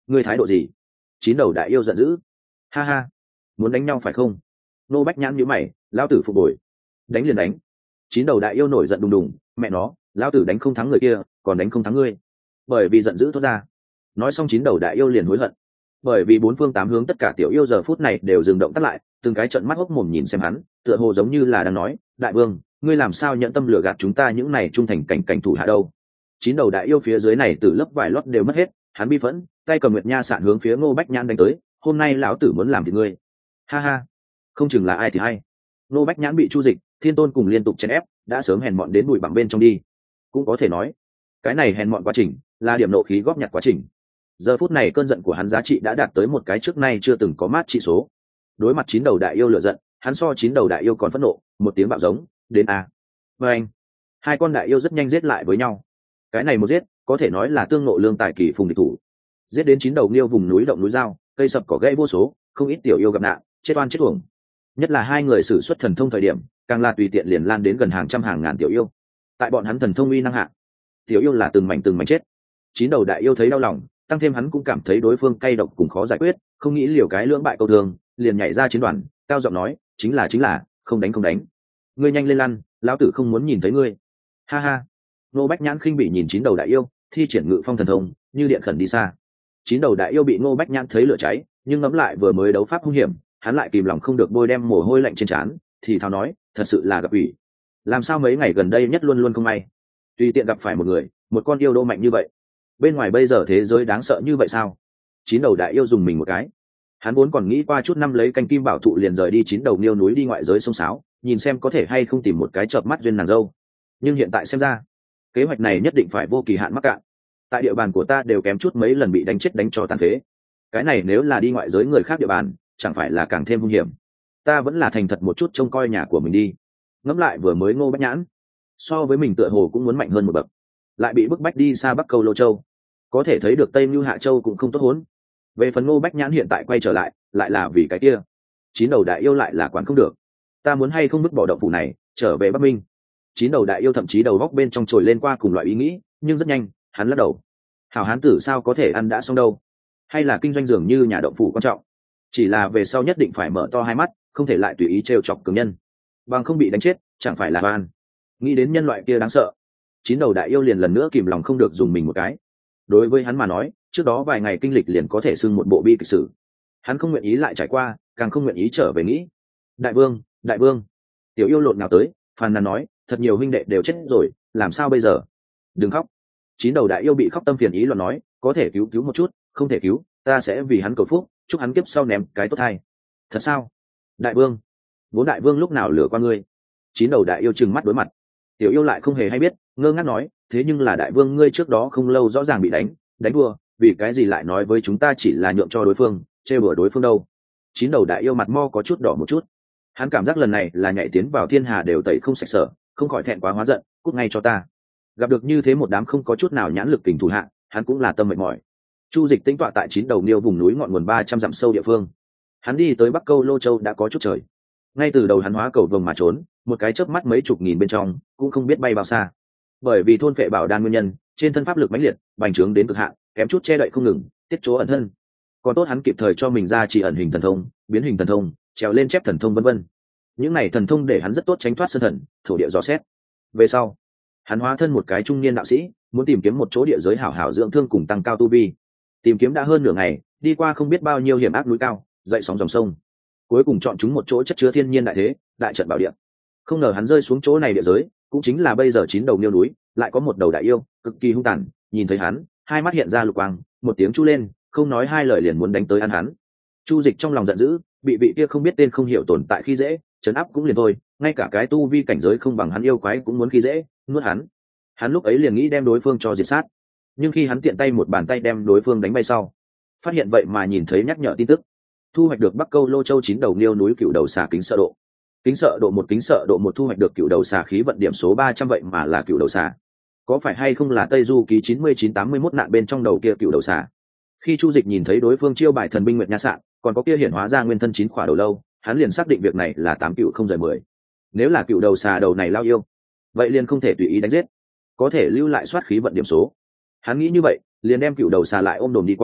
Speaker 1: ngươi thái độ gì? Chín đầu đại yêu giận dữ. Ha ha, muốn đánh nhau phải không? Ngô Bách Nhãn nhíu mày, lão tử phục bồi. Đánh liền đánh. Chín đầu đại yêu nổi giận đùng đùng, mẹ nó, lão tử đánh không thắng người kia, còn đánh không thắng ngươi. Bởi vì giận dữ thoát ra. Nói xong chín đầu đại yêu liền hối hận. Bởi vì bốn phương tám hướng tất cả tiểu yêu giờ phút này đều dừng động tắt lại, từng cái trợn mắt hốc mồm nhìn xem hắn, tựa hồ giống như là đang nói, đại vương, ngươi làm sao nhận tâm lừa gạt chúng ta những này trung thành cảnh cảnh thủ hạ đâu? Chín đầu đại yêu phía dưới này từ lớp vải lót đều mất hết, hắn bi phẫn, tay cầm nguyệt nha sạn hướng phía Ngô Bách Nhãn đánh tới, hôm nay lão tử muốn làm thì ngươi. Ha ha, không chừng là ai thì hay. Ngô Bách Nhãn bị Chu Dịch, Thiên Tôn cùng liên tục chèn ép, đã sớm hèn mọn đến bụi bằng bên trong đi. Cũng có thể nói, cái này hèn mọn quá trình, là điểm nộ khí góp nhặt quá trình. Giờ phút này cơn giận của hắn giá trị đã đạt tới một cái trước nay chưa từng có mát trị số. Đối mặt chín đầu đại yêu lửa giận, hắn so chín đầu đại yêu còn phẫn nộ, một tiếng bạo giống, đến a. Và anh, hai con đại yêu rất nhanh giết lại với nhau. Cái này một giết, có thể nói là tương ngộ lương tài kỳ phùng địch thủ. Giết đến chín đầu liêu vùng núi động núi dao, cây sập cỏ gãy vô số, không ít tiểu yêu gặp nạn, chết oan chết uổng. Nhất là hai người sử xuất thần thông thời điểm, càng là tùy tiện liền lan đến gần hàng trăm hàng ngàn tiểu yêu. Tại bọn hắn thần thông uy năng hạ, tiểu yêu là từng mảnh từng mảnh chết. Chín đầu đại yêu thấy đau lòng, tăng thêm hắn cũng cảm thấy đối phương cay độc cùng khó giải quyết, không nghĩ liều cái lưỡng bại câu thương, liền nhảy ra chiến đoàn, cao giọng nói, chính là chính là, không đánh không đánh. Ngươi nhanh lên lăn, lão tử không muốn nhìn thấy ngươi. Ha ha. Ngô Bách Nhãn khinh bỉ nhìn chín đầu đại yêu, thi triển ngự phong thần thông, như điện khẩn đi xa. Chín đầu đại yêu bị Ngô Bách Nhãn thấy lửa cháy, nhưng ngẫm lại vừa mới đấu pháp hung hiểm, hắn lại kìm lòng không được bôi đem mồ hôi lạnh trên trán, thì thào nói, thật sự là gặp ủy. Làm sao mấy ngày gần đây nhất luôn luôn không may, tùy tiện gặp phải một người, một con yêu đô mạnh như vậy. Bên ngoài bây giờ thế giới đáng sợ như vậy sao? Chín đầu đại yêu dùng mình một cái. Hắn vốn còn nghĩ qua chút năm lấy canh kim bảo thụ liền rời đi chín đầu niêu núi đi ngoại giới sông sáo, nhìn xem có thể hay không tìm một cái chợp mắt duyên nàng dâu. Nhưng hiện tại xem ra, kế hoạch này nhất định phải vô kỳ hạn mắc cạn. Tại địa bàn của ta đều kém chút mấy lần bị đánh chết đánh cho tàn phế. Cái này nếu là đi ngoại giới người khác địa bàn, chẳng phải là càng thêm hung hiểm. Ta vẫn là thành thật một chút trông coi nhà của mình đi. Ngẫm lại vừa mới Ngô Bách Nhãn, so với mình tựa hồ cũng muốn mạnh hơn một bậc, lại bị bức bách đi xa Bắc Câu Lô Châu, có thể thấy được Tây Mưu Hạ Châu cũng không tốt huống. Về phần Ngô Bách Nhãn hiện tại quay trở lại, lại là vì cái kia. Chín đầu đại yêu lại là quản không được. Ta muốn hay không vứt bỏ động phủ này, trở về Bắc Minh. Chín đầu đại yêu thậm chí đầu góc bên trong trồi lên qua cùng loại ý nghĩ, nhưng rất nhanh, hắn lắc đầu. Hảo hán tử sao có thể ăn đã xong đâu? Hay là kinh doanh dường như nhà động phủ quan trọng? Chỉ là về sau nhất định phải mở to hai mắt, không thể lại tùy ý trêu chọc cường nhân. Bằng không bị đánh chết, chẳng phải là oan. Nghĩ đến nhân loại kia đáng sợ, chín đầu đại yêu liền lần nữa kìm lòng không được dùng mình một cái. Đối với hắn mà nói, trước đó vài ngày kinh lịch liền có thể xưng một bộ bi kịch sử. Hắn không nguyện ý lại trải qua, càng không nguyện ý trở về nghĩ. Đại vương, đại vương, tiểu yêu lộn nào tới, phàn nàn nói, thật nhiều huynh đệ đều chết rồi, làm sao bây giờ? Đừng khóc. Chín đầu đại yêu bị khóc tâm phiền ý loạn nói, có thể cứu cứu một chút, không thể cứu, ta sẽ vì hắn cầu phúc, chúc hắn kiếp sau ném cái tốt hay. Thật sao? Đại vương, vốn đại vương lúc nào lừa qua ngươi? Chín đầu đại yêu trừng mắt đối mặt. Tiểu yêu lại không hề hay biết, ngơ ngác nói, thế nhưng là đại vương ngươi trước đó không lâu rõ ràng bị đánh, đánh đua, vì cái gì lại nói với chúng ta chỉ là nhượng cho đối phương, chê bừa đối phương đâu? Chín đầu đại yêu mặt mo có chút đỏ một chút. Hắn cảm giác lần này là nhảy tiến vào thiên hà đều tẩy không sạch sở, không khỏi thẹn quá hóa giận, cút ngay cho ta. Gặp được như thế một đám không có chút nào nhãn lực kình thủ hạ, hắn cũng là tâm mệt mỏi. Chu Dịch tĩnh tọa tại chín đầu niêu vùng núi ngọn nguồn ba trăm dặm sâu địa phương. Hắn đi tới Bắc Câu Lô Châu đã có chút trời. Ngay từ đầu hắn hóa cầu vồng mà trốn, một cái chớp mắt mấy chục nghìn bên trong, cũng không biết bay bao xa. Bởi vì thôn phệ bảo đan nguyên nhân, trên thân pháp lực mãnh liệt, bành trướng đến cực hạn, kém chút che đậy không ngừng, tiết chỗ ẩn thân. Còn tốt hắn kịp thời cho mình ra chỉ ẩn hình thần thông, biến hình thần thông, trèo lên chép thần thông vân vân. Những này thần thông để hắn rất tốt tránh thoát sơn thần, thổ địa dò xét. Về sau, hắn hóa thân một cái trung niên đạo sĩ, muốn tìm kiếm một chỗ địa giới hảo hảo dưỡng thương cùng tăng cao tu vi. Tìm kiếm đã hơn nửa ngày, đi qua không biết bao nhiêu hiểm ác núi cao, dậy sóng dòng sông, cuối cùng chọn chúng một chỗ chất chứa thiên nhiên đại thế, đại trận bảo địa. Không ngờ hắn rơi xuống chỗ này địa giới, cũng chính là bây giờ chín đầu niêu núi, lại có một đầu đại yêu, cực kỳ hung tàn, nhìn thấy hắn, hai mắt hiện ra lục quang, một tiếng chu lên, không nói hai lời liền muốn đánh tới ăn hắn. Chu Dịch trong lòng giận dữ, bị vị kia không biết tên không hiểu tồn tại khi dễ, trấn áp cũng liền thôi, ngay cả cái tu vi cảnh giới không bằng hắn yêu quái cũng muốn khi dễ, nuốt hắn. Hắn lúc ấy liền nghĩ đem đối phương cho diệt sát, nhưng khi hắn tiện tay một bàn tay đem đối phương đánh bay sau, phát hiện vậy mà nhìn thấy nhắc nhở tin tức, thu hoạch được Bắc Câu Lô Châu chín đầu niêu núi cựu đầu xà kính sợ độ. Kính sợ độ một kính sợ độ một thu hoạch được cựu đầu xà khí vận điểm số ba trăm vậy mà là cựu đầu xà. Có phải hay không là Tây Du ký chín mươi chín tám mươi mốt nạn bên trong đầu kia cựu đầu xà? Khi Chu Dịch nhìn thấy đối phương chiêu bài thần binh nguyệt nha sạn, còn có kia hiển hóa ra nguyên thân chín khỏa đầu lâu, hắn liền xác định việc này là tám cựu không rời mười. Nếu là cựu đầu xà đầu này lao yêu, vậy liền không thể tùy ý đánh giết, có thể lưu lại soát khí vận điểm số. Hắn nghĩ như vậy, liền đem cựu đầu xà lại ôm đồm đi qua,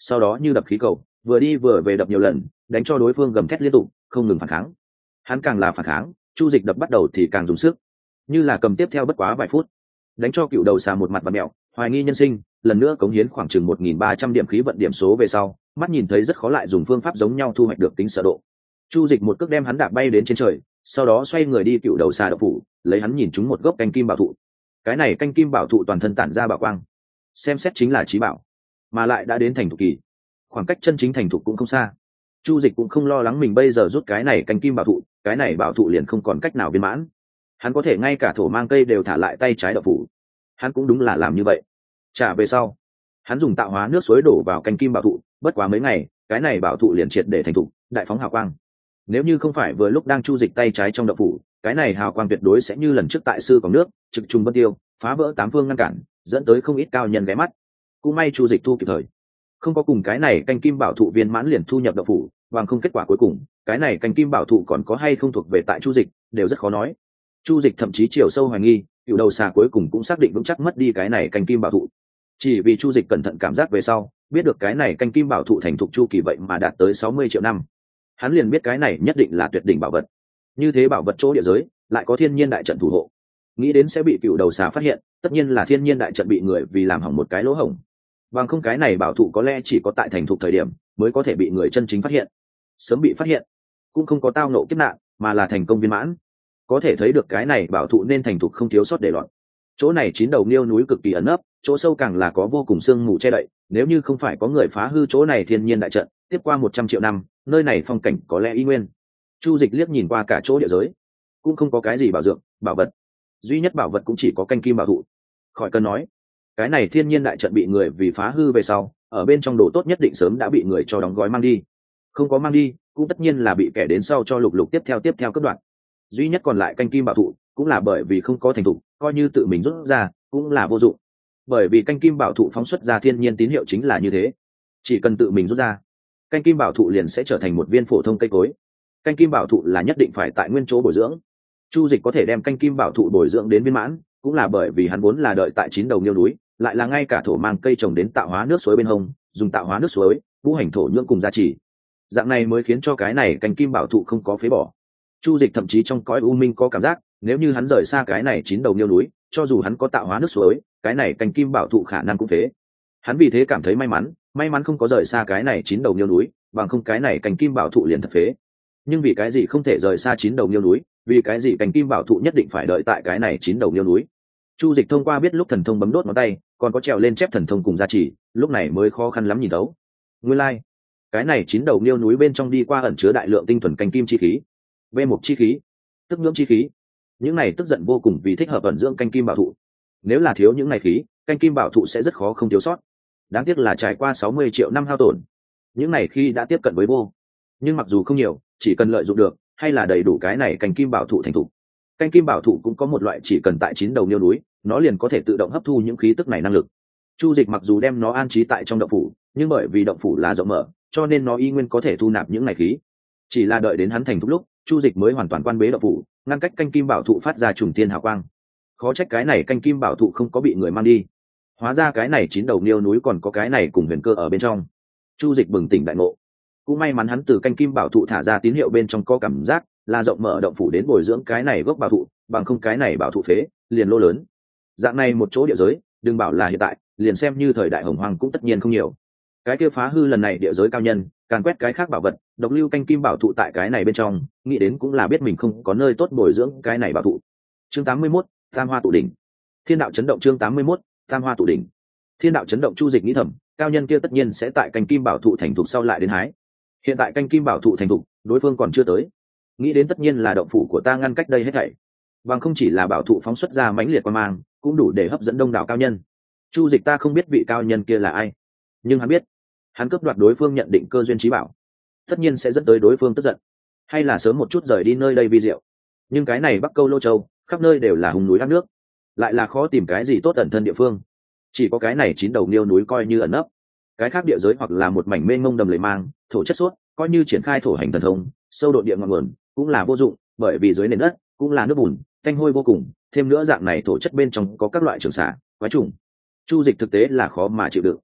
Speaker 1: sau đó như đập khí cầu, vừa đi vừa về đập nhiều lần, đánh cho đối phương gầm thét liên tục, không ngừng phản kháng. Hắn càng là phản kháng, chu dịch đập bắt đầu thì càng dùng sức, như là cầm tiếp theo bất quá vài phút, đánh cho cựu đầu xà một mặt và mẹo, hoài nghi nhân sinh, lần nữa cống hiến khoảng chừng một nghìn ba trăm điểm khí vận điểm số về sau, mắt nhìn thấy rất khó lại dùng phương pháp giống nhau thu hoạch được tính sợ độ. Chu dịch một cước đem hắn đạp bay đến trên trời, sau đó xoay người đi cựu đầu xà đậu phủ, lấy hắn nhìn chúng một gốc canh kim bảo thụ. Cái này canh kim bảo thụ toàn thân tản ra bảo quang, xem xét chính là trí bảo, mà lại đã đến thành thục kỳ, khoảng cách chân chính thành thục cũng không xa. Chu dịch cũng không lo lắng mình bây giờ rút cái này canh kim bảo thụ, cái này bảo thụ liền không còn cách nào viên mãn. Hắn có thể ngay cả thổ mang cây đều thả lại tay trái đậu phủ, hắn cũng đúng là làm như vậy. Trả về sau, hắn dùng tạo hóa nước suối đổ vào canh kim bảo thụ, bất quá mấy ngày, cái này bảo thụ liền triệt để thành thục, đại phóng hào quang. Nếu như không phải vừa lúc đang chu dịch tay trái trong đậu phủ, cái này hào quang tuyệt đối sẽ như lần trước tại sư cổng nước, trực trùng vân tiêu, phá vỡ tám phương ngăn cản, dẫn tới không ít cao nhân ghé mắt. Cũng may chu dịch thu kịp thời, không có cùng cái này canh kim bảo thụ viên mãn liền thu nhập đậu phủ, bằng không kết quả cuối cùng, cái này canh kim bảo thụ còn có hay không thuộc về tại chu dịch, đều rất khó nói. Chu dịch thậm chí chiều sâu hoài nghi, cựu đầu xà cuối cùng cũng xác định vững chắc mất đi cái này canh kim bảo thụ. Chỉ vì chu dịch cẩn thận cảm giác về sau, biết được cái này canh kim bảo thụ thành thục chu kỳ vậy mà đạt tới sáu mươi triệu năm, hắn liền biết cái này nhất định là tuyệt đỉnh bảo vật. Như thế bảo vật chỗ địa giới lại có thiên nhiên đại trận thủ hộ, nghĩ đến sẽ bị cựu đầu xà phát hiện, tất nhiên là thiên nhiên đại trận bị người vì làm hỏng một cái lỗ hổng, bằng không cái này bảo thụ có lẽ chỉ có tại thành thục thời điểm mới có thể bị người chân chính phát hiện. Sớm bị phát hiện cũng không có tao nộ kiếp nạn, mà là thành công viên mãn, có thể thấy được cái này bảo thụ nên thành thục không thiếu sót để loạn. Chỗ này chín đầu niêu núi cực kỳ ẩn nấp, chỗ sâu càng là có vô cùng sương mù che đậy, nếu như không phải có người phá hư chỗ này thiên nhiên đại trận, tiếp qua một trăm triệu năm nơi này phong cảnh có lẽ y nguyên. Chu dịch liếc nhìn qua cả chỗ địa giới, cũng không có cái gì bảo dược bảo vật, duy nhất bảo vật cũng chỉ có canh kim bảo thụ. Khỏi cần nói, cái này thiên nhiên đại trận bị người vì phá hư về sau, ở bên trong đồ tốt nhất định sớm đã bị người cho đóng gói mang đi, không có mang đi cũng tất nhiên là bị kẻ đến sau cho lục lục tiếp theo tiếp theo cất đoạn. Duy nhất còn lại canh kim bảo thụ cũng là bởi vì không có thành thục, coi như tự mình rút ra cũng là vô dụng, bởi vì canh kim bảo thụ phóng xuất ra thiên nhiên tín hiệu chính là như thế, chỉ cần tự mình rút ra, canh kim bảo thụ liền sẽ trở thành một viên phổ thông cây cối. Canh kim bảo thụ là nhất định phải tại nguyên chỗ bồi dưỡng. Chu dịch có thể đem canh kim bảo thụ bồi dưỡng đến viên mãn, cũng là bởi vì hắn vốn là đợi tại chín đầu niêu núi, lại là ngay cả thổ mang cây trồng đến tạo hóa nước suối bên hông, dùng tạo hóa nước suối vũ hành thổ nhưỡng cùng gia trì, dạng này mới khiến cho cái này canh kim bảo thụ không có phế bỏ. Chu dịch thậm chí trong cõi u minh có cảm giác, nếu như hắn rời xa cái này chín đầu niêu núi, cho dù hắn có tạo hóa nước suối, cái này canh kim bảo thụ khả năng cũng phế. Hắn vì thế cảm thấy may mắn, may mắn không có rời xa cái này chín đầu niêu núi, bằng không cái này canh kim bảo thụ liền thật phế. Nhưng vì cái gì không thể rời xa chín đầu niêu núi, vì cái gì canh kim bảo thụ nhất định phải đợi tại cái này chín đầu niêu núi? Chu dịch thông qua biết lúc thần thông bấm đốt ngón tay, còn có trèo lên chép thần thông cùng gia trì, lúc này mới khó khăn lắm nhìn đấu. Nguyên lai, like, cái này chín đầu niêu núi bên trong đi qua ẩn chứa đại lượng tinh thuần canh kim chi khí, vê mục chi khí, tức nhưỡng chi khí. Những này tức giận vô cùng vì thích hợp ẩn dưỡng canh kim bảo thụ. Nếu là thiếu những này khí, canh kim bảo thụ sẽ rất khó không thiếu sót. Đáng tiếc là trải qua sáu mươi triệu năm hao tổn, những này khi đã tiếp cận với vô. Nhưng mặc dù không nhiều, chỉ cần lợi dụng được, hay là đầy đủ cái này canh kim bảo thụ thành thục. Canh kim bảo thụ cũng có một loại chỉ cần tại chín đầu niêu núi, nó liền có thể tự động hấp thu những khí tức này năng lực. Chu dịch mặc dù đem nó an trí tại trong động phủ, nhưng bởi vì động phủ là rộng mở, cho nên nó y nguyên có thể thu nạp những này khí. Chỉ là đợi đến hắn thành thục lúc, chu dịch mới hoàn toàn quan bế động phủ, ngăn cách canh kim bảo thụ phát ra trùng tiên hào quang. Khó trách cái này canh kim bảo thụ không có bị người mang đi, hóa ra cái này chín đầu niêu núi còn có cái này cùng huyền cơ ở bên trong. Chu dịch bừng tỉnh đại ngộ, cũng may mắn hắn từ canh kim bảo thụ thả ra tín hiệu bên trong có cảm giác là rộng mở động phủ đến bồi dưỡng cái này gốc bảo thụ, bằng không cái này bảo thụ phế liền lô lớn. Dạng này một chỗ địa giới, đừng bảo là hiện tại, liền xem như thời đại hồng hoàng cũng tất nhiên không nhiều. Cái kia phá hư lần này địa giới cao nhân, càn quét cái khác bảo vật, độc lưu canh kim bảo thụ tại cái này bên trong, nghĩ đến cũng là biết mình không có nơi tốt bồi dưỡng cái này bảo thụ. Chương tám mươi mốt, Tam Hoa tụ đỉnh. Thiên đạo chấn động. Chương tám mươi mốt, Tam Hoa tụ đỉnh. Thiên đạo chấn động. Chu dịch nghĩ thầm, cao nhân kia tất nhiên sẽ tại canh kim bảo thụ thành thục sau lại đến hái. Hiện tại canh kim bảo thụ thành thục, đối phương còn chưa tới, nghĩ đến tất nhiên là động phủ của ta ngăn cách đây hết thảy, bằng không chỉ là bảo thụ phóng xuất ra mãnh liệt quan mang, cũng đủ để hấp dẫn đông đảo cao nhân. Chu dịch ta không biết vị cao nhân kia là ai, nhưng hắn biết, hắn cướp đoạt đối phương nhận định cơ duyên trí bảo, tất nhiên sẽ dẫn tới đối phương tức giận, hay là sớm một chút rời đi nơi đây vi diệu. Nhưng cái này Bắc Câu Lô Châu, khắp nơi đều là hùng núi thác nước, lại là khó tìm cái gì tốt ẩn thân địa phương, chỉ có cái này chín đầu niêu núi coi như ẩn nấp. Cái khác địa giới hoặc là một mảnh mênh mông đầm lầy mang, thổ chất suốt, coi như triển khai thổ hành thần thông, sâu độ địa ngọn nguồn cũng là vô dụng, bởi vì dưới nền đất cũng là nước bùn, tanh hôi vô cùng, thêm nữa dạng này thổ chất bên trong có các loại trường xả, quái trùng. Chu dịch thực tế là khó mà chịu đựng.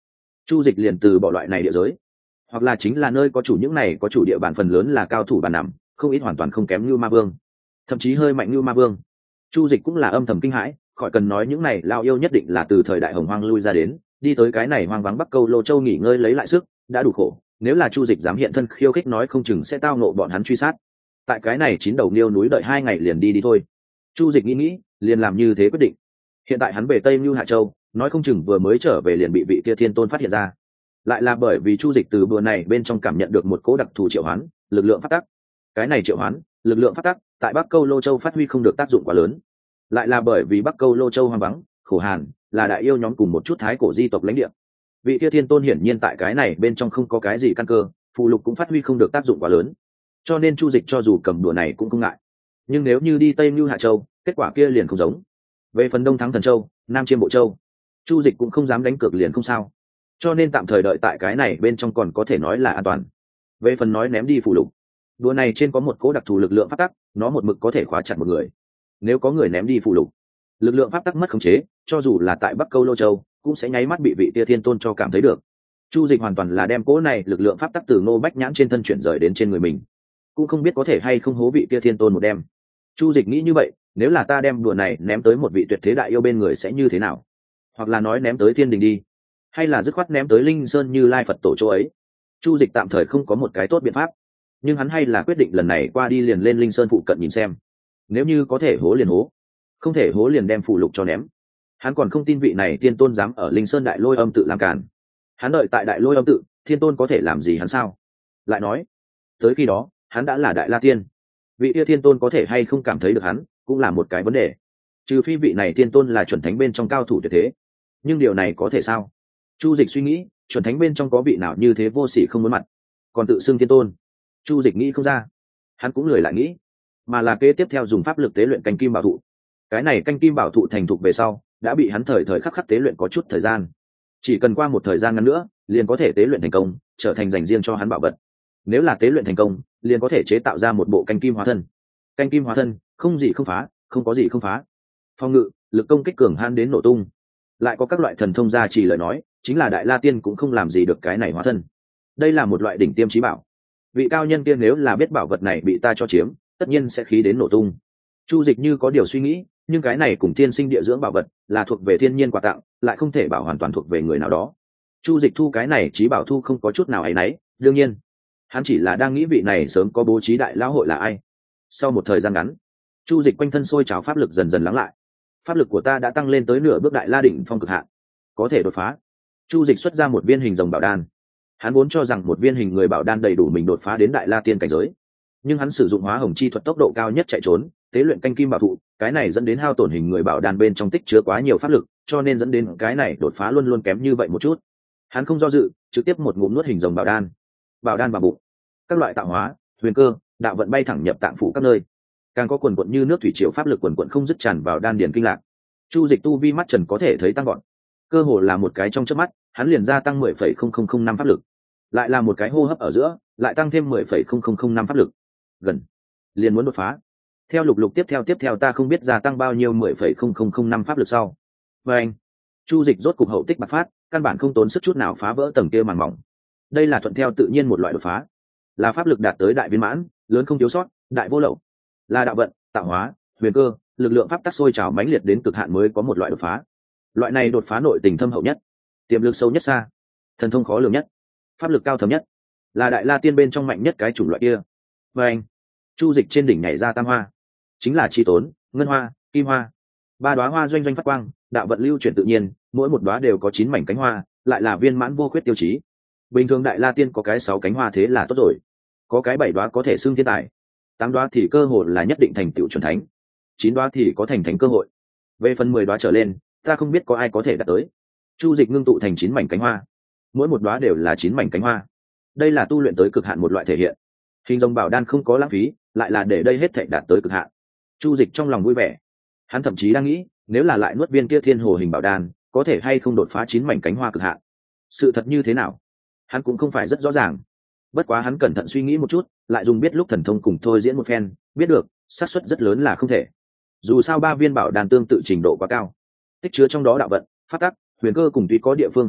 Speaker 1: Chu Dịch liền từ bỏ loại này địa giới, hoặc là chính là nơi có chủ những này có chủ địa bàn phần lớn là cao thủ bàn nằm, không ít hoàn toàn không kém như Ma Vương, thậm chí hơi mạnh như Ma Vương. Chu Dịch cũng là âm thầm kinh hãi, khỏi cần nói những này lao yêu nhất định là từ thời đại Hồng Hoang lui ra đến, đi tới cái này hoang vắng Bắc Câu Lô Châu nghỉ ngơi lấy lại sức, đã đủ khổ. Nếu là Chu Dịch dám hiện thân khiêu khích nói không chừng sẽ tao ngộ bọn hắn truy sát. Tại cái này chín đầu niêu núi đợi hai ngày liền đi đi thôi. Chu Dịch nghĩ nghĩ, liền làm như thế quyết định. Hiện tại hắn về Tây Nưu Hạ Châu, nói không chừng vừa mới trở về liền bị vị kia Thiên Tôn phát hiện ra. Lại là bởi vì Chu Dịch từ bữa này bên trong cảm nhận được một cỗ đặc thù triệu hoán, lực lượng phát tắc. Cái này triệu hoán, lực lượng phát tắc, tại Bắc Câu Lô Châu phát huy không được tác dụng quá lớn. Lại là bởi vì Bắc Câu Lô Châu hoang vắng, khổ hàn, là đại yêu nhóm cùng một chút thái cổ di tộc lãnh địa. Vị kia Thiên Tôn hiển nhiên tại cái này bên trong không có cái gì căn cơ, phù lục cũng phát huy không được tác dụng quá lớn. Cho nên Chu Dịch cho dù cầm đùa này cũng không ngại. Nhưng nếu như đi Tây Nưu Hạ Châu, kết quả kia liền không giống. Về phần Đông Thắng Thần Châu, Nam Chiêm Bộ Châu, Chu Dịch cũng không dám đánh cược liền không sao. Cho nên tạm thời đợi tại cái này bên trong còn có thể nói là an toàn. Về phần nói ném đi phù lục, đùa này trên có một cố đặc thù lực lượng pháp tắc, nó một mực có thể khóa chặt một người. Nếu có người ném đi phù lục, lực lượng pháp tắc mất khống chế, cho dù là tại Bắc Câu Lô Châu, cũng sẽ nháy mắt bị vị tia Thiên Tôn cho cảm thấy được. Chu Dịch hoàn toàn là đem cố này lực lượng pháp tắc từ Ngô Bách Nhãn trên thân chuyển rời đến trên người mình, cũng không biết có thể hay không hố vị tia Thiên Tôn một đem. Chu Dịch nghĩ như vậy, nếu là ta đem đùa này ném tới một vị tuyệt thế đại yêu bên người sẽ như thế nào? Hoặc là nói ném tới Thiên Đình đi, hay là dứt khoát ném tới Linh Sơn Như Lai Phật tổ chỗ ấy? Chu Dịch tạm thời không có một cái tốt biện pháp, nhưng hắn hay là quyết định lần này qua đi liền lên Linh Sơn phụ cận nhìn xem. Nếu như có thể hố liền hố, không thể hố liền đem phù lục cho ném. Hắn còn không tin vị này Thiên Tôn dám ở Linh Sơn Đại Lôi Âm tự làm cản. Hắn đợi tại Đại Lôi Âm tự, Thiên Tôn có thể làm gì hắn sao? Lại nói, tới khi đó, hắn đã là Đại La Tiên, vị kia Thiên Tôn có thể hay không cảm thấy được hắn, cũng là một cái vấn đề. Trừ phi vị này Thiên Tôn là chuẩn thánh bên trong cao thủ tuyệt thế, nhưng điều này có thể sao? Chu Dịch suy nghĩ, chuẩn thánh bên trong có vị nào như thế vô sỉ không muốn mặt, còn tự xưng Thiên Tôn? Chu Dịch nghĩ không ra, hắn cũng lười lại nghĩ, mà là kế tiếp theo dùng pháp lực tế luyện canh kim bảo thụ. Cái này canh kim bảo thụ thành thục về sau, đã bị hắn thời thời khắc khắc tế luyện có chút thời gian. Chỉ cần qua một thời gian ngắn nữa, liền có thể tế luyện thành công, trở thành dành riêng cho hắn bảo vật. Nếu là tế luyện thành công, liền có thể chế tạo ra một bộ canh kim hóa thân. Canh kim hóa thân, không gì không phá, không có gì không phá. Phòng ngự, lực công kích cường hãn đến nổ tung. Lại có các loại thần thông gia trì lời nói, chính là Đại La Tiên cũng không làm gì được cái này hóa thân. Đây là một loại đỉnh tiêm chí bảo. Vị cao nhân kia nếu là biết bảo vật này bị ta cho chiếm, tất nhiên sẽ khí đến nổ tung. Chu Dịch như có điều suy nghĩ, nhưng cái này cùng thiên sinh địa dưỡng bảo vật là thuộc về thiên nhiên quà tặng, lại không thể bảo hoàn toàn thuộc về người nào đó. Chu Dịch thu cái này chí bảo thu không có chút nào ấy nấy, đương nhiên, hắn chỉ là đang nghĩ vị này sớm có bố trí đại lão hội là ai. Sau một thời gian ngắn, Chu Dịch quanh thân sôi trào pháp lực dần dần lắng lại. Pháp lực của ta đã tăng lên tới nửa bước đại la đỉnh phong cực hạn, có thể đột phá. Chu Dịch xuất ra một viên hình rồng bảo đan. Hắn vốn cho rằng một viên hình người bảo đan đầy đủ mình đột phá đến đại la tiên cảnh giới, nhưng hắn sử dụng hóa hồng chi thuật tốc độ cao nhất chạy trốn, tế luyện canh kim bảo thụ, cái này dẫn đến hao tổn hình người bảo đan bên trong tích chứa quá nhiều pháp lực, cho nên dẫn đến cái này đột phá luôn luôn kém như vậy một chút. Hắn không do dự, trực tiếp một ngụm nuốt hình rồng bảo đan. Bảo đan vào bụng, các loại tạo hóa, huyền cơ, đạo vận bay thẳng nhập tạng phủ các nơi, càng có quần quận như nước thủy triều pháp lực quần quận không dứt tràn vào đan điền kinh lạc. Chu Dịch tu vi mắt trần có thể thấy tăng gọn, cơ hồ là một cái trong chớp mắt, hắn liền gia tăng mười phẩy không không không năm pháp lực, lại là một cái hô hấp ở giữa, lại tăng thêm mười phẩy không không không năm pháp lực, gần liền muốn đột phá. Theo lục lục tiếp theo tiếp theo ta không biết gia tăng bao nhiêu mười phẩy không không không năm pháp lực sau. Và anh, Chu Dịch rốt cục hậu tích bạc phát, căn bản không tốn sức chút nào phá vỡ tầng kia màng mỏng. Đây là thuận theo tự nhiên một loại đột phá, là pháp lực đạt tới đại viên mãn, lớn không thiếu sót, đại vô lậu, là đạo vận, tạo hóa, huyền cơ, lực lượng pháp tắc sôi trào mãnh liệt đến cực hạn mới có một loại đột phá. Loại này đột phá nội tình thâm hậu nhất, tiềm lực sâu nhất xa, thần thông khó lường nhất, pháp lực cao thâm nhất, là đại la tiên bên trong mạnh nhất cái chủng loại kia. Và anh, Chu Dịch trên đỉnh nhảy ra tam hoa, chính là chi tốn, ngân hoa, kim hoa, ba đóa hoa doanh doanh phát quang, đạo vận lưu chuyển tự nhiên, mỗi một đóa đều có chín mảnh cánh hoa, lại là viên mãn vô khuyết tiêu chí. Bình thường đại la tiên có cái sáu cánh hoa thế là tốt rồi, có cái bảy đóa có thể xưng thiên tài, tám đóa thì cơ hội là nhất định thành tựu chuẩn thánh, chín đóa thì có thành thánh cơ hội. Về phần mười đóa trở lên, ta không biết có ai có thể đạt tới. Chu Dịch ngưng tụ thành chín mảnh cánh hoa, mỗi một đóa đều là chín mảnh cánh hoa. Đây là tu luyện tới cực hạn một loại thể hiện. Hình rồng bảo đan không có lãng phí, lại là để đây hết thảy đạt tới cực hạn. Chu Dịch trong lòng vui vẻ, hắn thậm chí đang nghĩ, nếu là lại nuốt viên kia thiên hồ hình bảo đan, có thể hay không đột phá chín mảnh cánh hoa cực hạn. Sự thật như thế nào, hắn cũng không phải rất rõ ràng. Bất quá hắn cẩn thận suy nghĩ một chút, lại dùng biết lúc thần thông cùng thôi diễn một phen, biết được, xác suất rất lớn là không thể. Dù sao ba viên bảo đan tương tự trình độ quá cao, tích chứa trong đó đạo vận, pháp tắc, huyền cơ cùng tuy có địa phương khác nhau,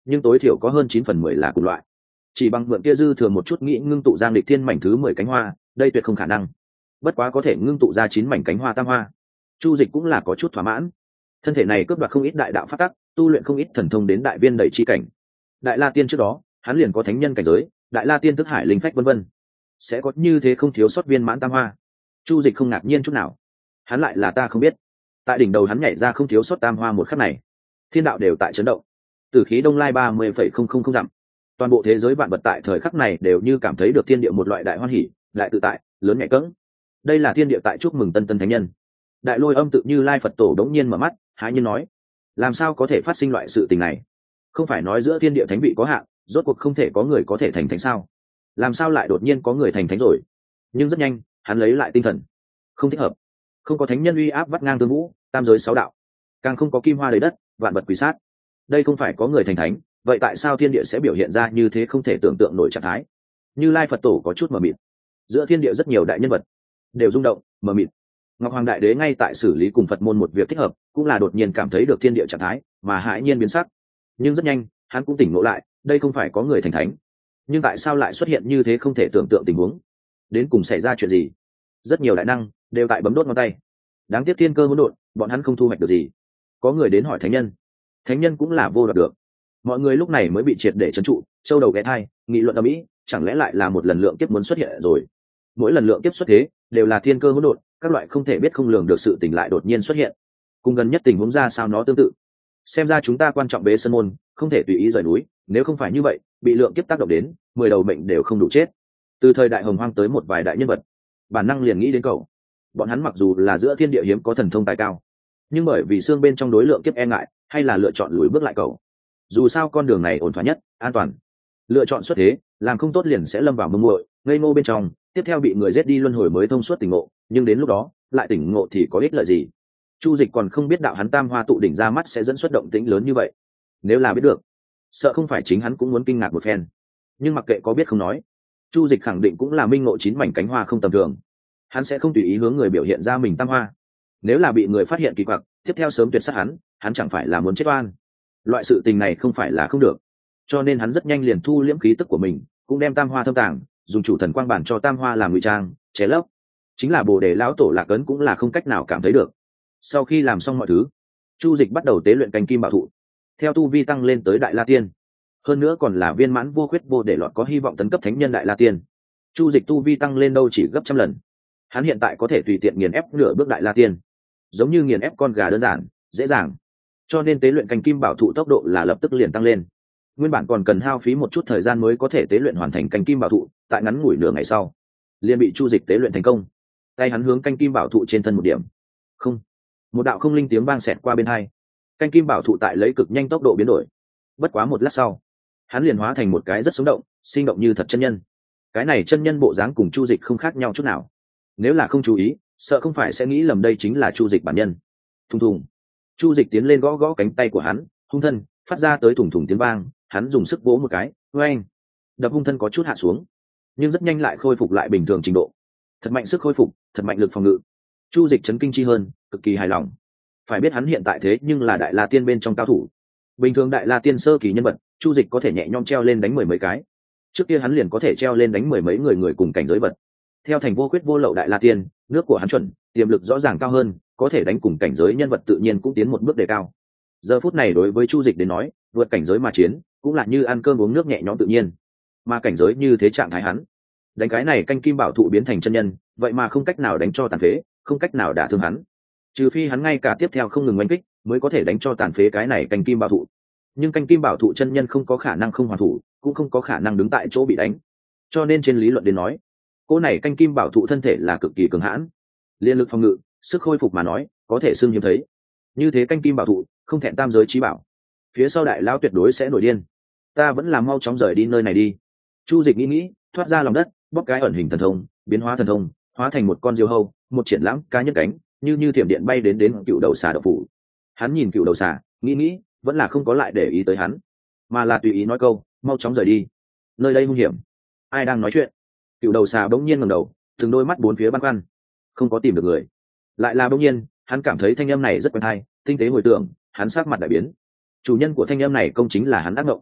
Speaker 1: nhưng tối thiểu có hơn chín phần mười là cùng loại. Chỉ bằng mượn kia dư thừa một chút nghĩ ngưng tụ giang địch thiên mảnh thứ mười cánh hoa, đây tuyệt không khả năng. Bất quá có thể ngưng tụ ra chín mảnh cánh hoa tam hoa, Chu Dịch cũng là có chút thỏa mãn. Thân thể này cướp đoạt không ít đại đạo pháp tắc, tu luyện không ít thần thông đến đại viên đầy chi cảnh. Đại La Tiên trước đó, hắn liền có thánh nhân cảnh giới, Đại La Tiên tức hải linh phách vân vân. Sẽ có như thế không thiếu sót viên mãn tam hoa. Chu Dịch không ngạc nhiên chút nào. Hắn lại là ta không biết. Tại đỉnh đầu hắn nhảy ra không thiếu sót tam hoa một khắc này, thiên đạo đều tại chấn động. Từ khí đông lai ba mươi phẩy không không không dặm, toàn bộ thế giới vạn vật tại thời khắc này đều như cảm thấy được thiên địa một loại đại hoan hỉ, đại tự tại, lớn nhẹ cẫng. Đây là thiên địa tại chúc mừng tân tân thánh nhân. Đại Lôi Âm tự như lai Phật tổ đống nhiên mở mắt, hái nhiên nói: làm sao có thể phát sinh loại sự tình này? Không phải nói giữa thiên địa thánh vị có hạn, rốt cuộc không thể có người có thể thành thánh sao? Làm sao lại đột nhiên có người thành thánh rồi? Nhưng rất nhanh, hắn lấy lại tinh thần. Không thích hợp. Không có thánh nhân uy áp vắt ngang tương vũ, tam giới sáu đạo, càng không có kim hoa đầy đất, vạn vật quỷ sát. Đây không phải có người thành thánh, vậy tại sao thiên địa sẽ biểu hiện ra như thế không thể tưởng tượng nổi trạng thái? Như lai Phật tổ có chút mờ mịt. Giữa thiên địa rất nhiều đại nhân vật đều rung động, mờ mịt. Ngọc Hoàng Đại Đế ngay tại xử lý cùng Phật môn một việc thích hợp, cũng là đột nhiên cảm thấy được thiên địa trạng thái, mà hãi nhiên biến sắc. Nhưng rất nhanh, hắn cũng tỉnh ngộ lại, đây không phải có người thành thánh, nhưng tại sao lại xuất hiện như thế không thể tưởng tượng tình huống? Đến cùng xảy ra chuyện gì? Rất nhiều đại năng đều tại bấm đốt ngón tay. Đáng tiếc thiên cơ hỗn độn, bọn hắn không thu hoạch được gì. Có người đến hỏi thánh nhân, thánh nhân cũng là vô đoạt được. Mọi người lúc này mới bị triệt để trấn trụ, châu đầu ghé thai, nghị luận ầm ĩ, chẳng lẽ lại là một lần lượng kiếp muốn xuất hiện rồi? Mỗi lần lượng kiếp xuất thế, đều là thiên cơ hỗn độn, các loại không thể biết không lường được sự tình lại đột nhiên xuất hiện. Cùng gần nhất tình huống ra sao nó tương tự. Xem ra chúng ta quan trọng bế sơn môn, không thể tùy ý rời núi, nếu không phải như vậy, bị lượng kiếp tác động đến, mười đầu mệnh đều không đủ chết. Từ thời đại hồng hoang tới một vài đại nhân vật, bản năng liền nghĩ đến cậu. Bọn hắn mặc dù là giữa thiên địa hiếm có thần thông tài cao, nhưng bởi vì xương bên trong đối lượng kiếp e ngại, hay là lựa chọn lùi bước lại cậu. Dù sao con đường này ổn thỏa nhất, an toàn. Lựa chọn xuất thế, làm không tốt liền sẽ lâm vào mơ muội, ngây ngô bên trong, tiếp theo bị người giết đi luân hồi mới thông suốt tỉnh ngộ, nhưng đến lúc đó, lại tỉnh ngộ thì có ích lợi gì? Chu Dịch còn không biết đạo hắn tam hoa tụ đỉnh ra mắt sẽ dẫn xuất động tĩnh lớn như vậy. Nếu là biết được, sợ không phải chính hắn cũng muốn kinh ngạc một phen. Nhưng mặc kệ có biết không nói, Chu Dịch khẳng định cũng là minh ngộ chín mảnh cánh hoa không tầm thường. Hắn sẽ không tùy ý hướng người biểu hiện ra mình tam hoa. Nếu là bị người phát hiện kỳ quặc, tiếp theo sớm tuyệt sát hắn, hắn chẳng phải là muốn chết oan. Loại sự tình này không phải là không được. Cho nên hắn rất nhanh liền thu liễm khí tức của mình, cũng đem tam hoa thâm tàng, dùng chủ thần quang bản cho tam hoa làm ngụy trang, che lấp. Chính là Bồ Đề lão tổ Lạc Ấn cũng là không cách nào cảm thấy được. Sau khi làm xong mọi thứ, Chu Dịch bắt đầu tế luyện canh kim bảo thụ, theo tu vi tăng lên tới Đại La Tiên, hơn nữa còn là viên mãn vô khuyết vô để lọt có hy vọng tấn cấp thánh nhân Đại La Tiên. Chu Dịch tu vi tăng lên đâu chỉ gấp trăm lần, hắn hiện tại có thể tùy tiện nghiền ép nửa bước Đại La Tiên, giống như nghiền ép con gà đơn giản, dễ dàng. Cho nên tế luyện canh kim bảo thụ tốc độ là lập tức liền tăng lên. Nguyên bản còn cần hao phí một chút thời gian mới có thể tế luyện hoàn thành canh kim bảo thụ, tại ngắn ngủi nửa ngày sau, liền bị Chu Dịch tế luyện thành công. Tay hắn hướng canh kim bảo thụ trên thân một điểm, không, một đạo không linh tiếng vang xẹt qua bên hai, canh kim bảo thụ tại lấy cực nhanh tốc độ biến đổi. Bất quá một lát sau, hắn liền hóa thành một cái rất sống động, sinh động như thật chân nhân. Cái này chân nhân bộ dáng cùng Chu Dịch không khác nhau chút nào. Nếu là không chú ý, sợ không phải sẽ nghĩ lầm đây chính là Chu Dịch bản nhân. Thùng thùng, Chu Dịch tiến lên gõ gõ cánh tay của hắn, hung thân phát ra tới thùng thùng tiếng vang, hắn dùng sức vỗ một cái, oeng, đập hung thân có chút hạ xuống, nhưng rất nhanh lại khôi phục lại bình thường trình độ. Thật mạnh sức khôi phục, thật mạnh lực phòng ngự. Chu Dịch chấn kinh chi hơn, cực kỳ hài lòng. Phải biết hắn hiện tại thế nhưng là Đại La Tiên bên trong cao thủ. Bình thường Đại La Tiên sơ kỳ nhân vật, Chu Dịch có thể nhẹ nhõm treo lên đánh mười mấy cái. Trước kia hắn liền có thể treo lên đánh mười mấy người người cùng cảnh giới vật. Theo thành vô khuyết vô lậu Đại La Tiên, nước của hắn chuẩn, tiềm lực rõ ràng cao hơn, có thể đánh cùng cảnh giới nhân vật tự nhiên cũng tiến một bước đề cao. Giờ phút này đối với Chu Dịch đến nói, vượt cảnh giới mà chiến, cũng là như ăn cơm uống nước nhẹ nhõm tự nhiên. Mà cảnh giới như thế trạng thái hắn, đánh cái này canh kim bảo thụ biến thành chân nhân, vậy mà không cách nào đánh cho tàn phế, không cách nào đả thương hắn. Trừ phi hắn ngay cả tiếp theo không ngừng oanh kích, mới có thể đánh cho tàn phế cái này canh kim bảo thụ. Nhưng canh kim bảo thụ chân nhân không có khả năng không hoàn thủ, cũng không có khả năng đứng tại chỗ bị đánh. Cho nên trên lý luận đến nói, cô này canh kim bảo thụ thân thể là cực kỳ cường hãn, liên lực phòng ngự, sức khôi phục mà nói, có thể xưng hiếm thấy. Như thế canh kim bảo thụ, không thẹn tam giới chí bảo. Phía sau đại lão tuyệt đối sẽ nổi điên. Ta vẫn là mau chóng rời đi nơi này đi. Chu Dịch nghĩ nghĩ, thoát ra lòng đất, bóp cái ẩn hình thần thông, biến hóa thần thông, hóa thành một con diều hâu, một triển lãm cá nhân cánh, như như thiểm điện bay đến đến cựu đầu xà độc phủ. Hắn nhìn cựu đầu xà, nghĩ nghĩ, vẫn là không có lại để ý tới hắn, mà là tùy ý nói câu, mau chóng rời đi, nơi đây nguy hiểm. Ai đang nói chuyện? Cựu đầu xà bỗng nhiên ngẩng đầu, từng đôi mắt bốn phía băn khoăn, không có tìm được người. Lại là bỗng nhiên, hắn cảm thấy thanh âm này rất quen tai, tinh tế hồi tưởng, hắn sắc mặt đại biến. Chủ nhân của thanh âm này công chính là hắn ác mộng.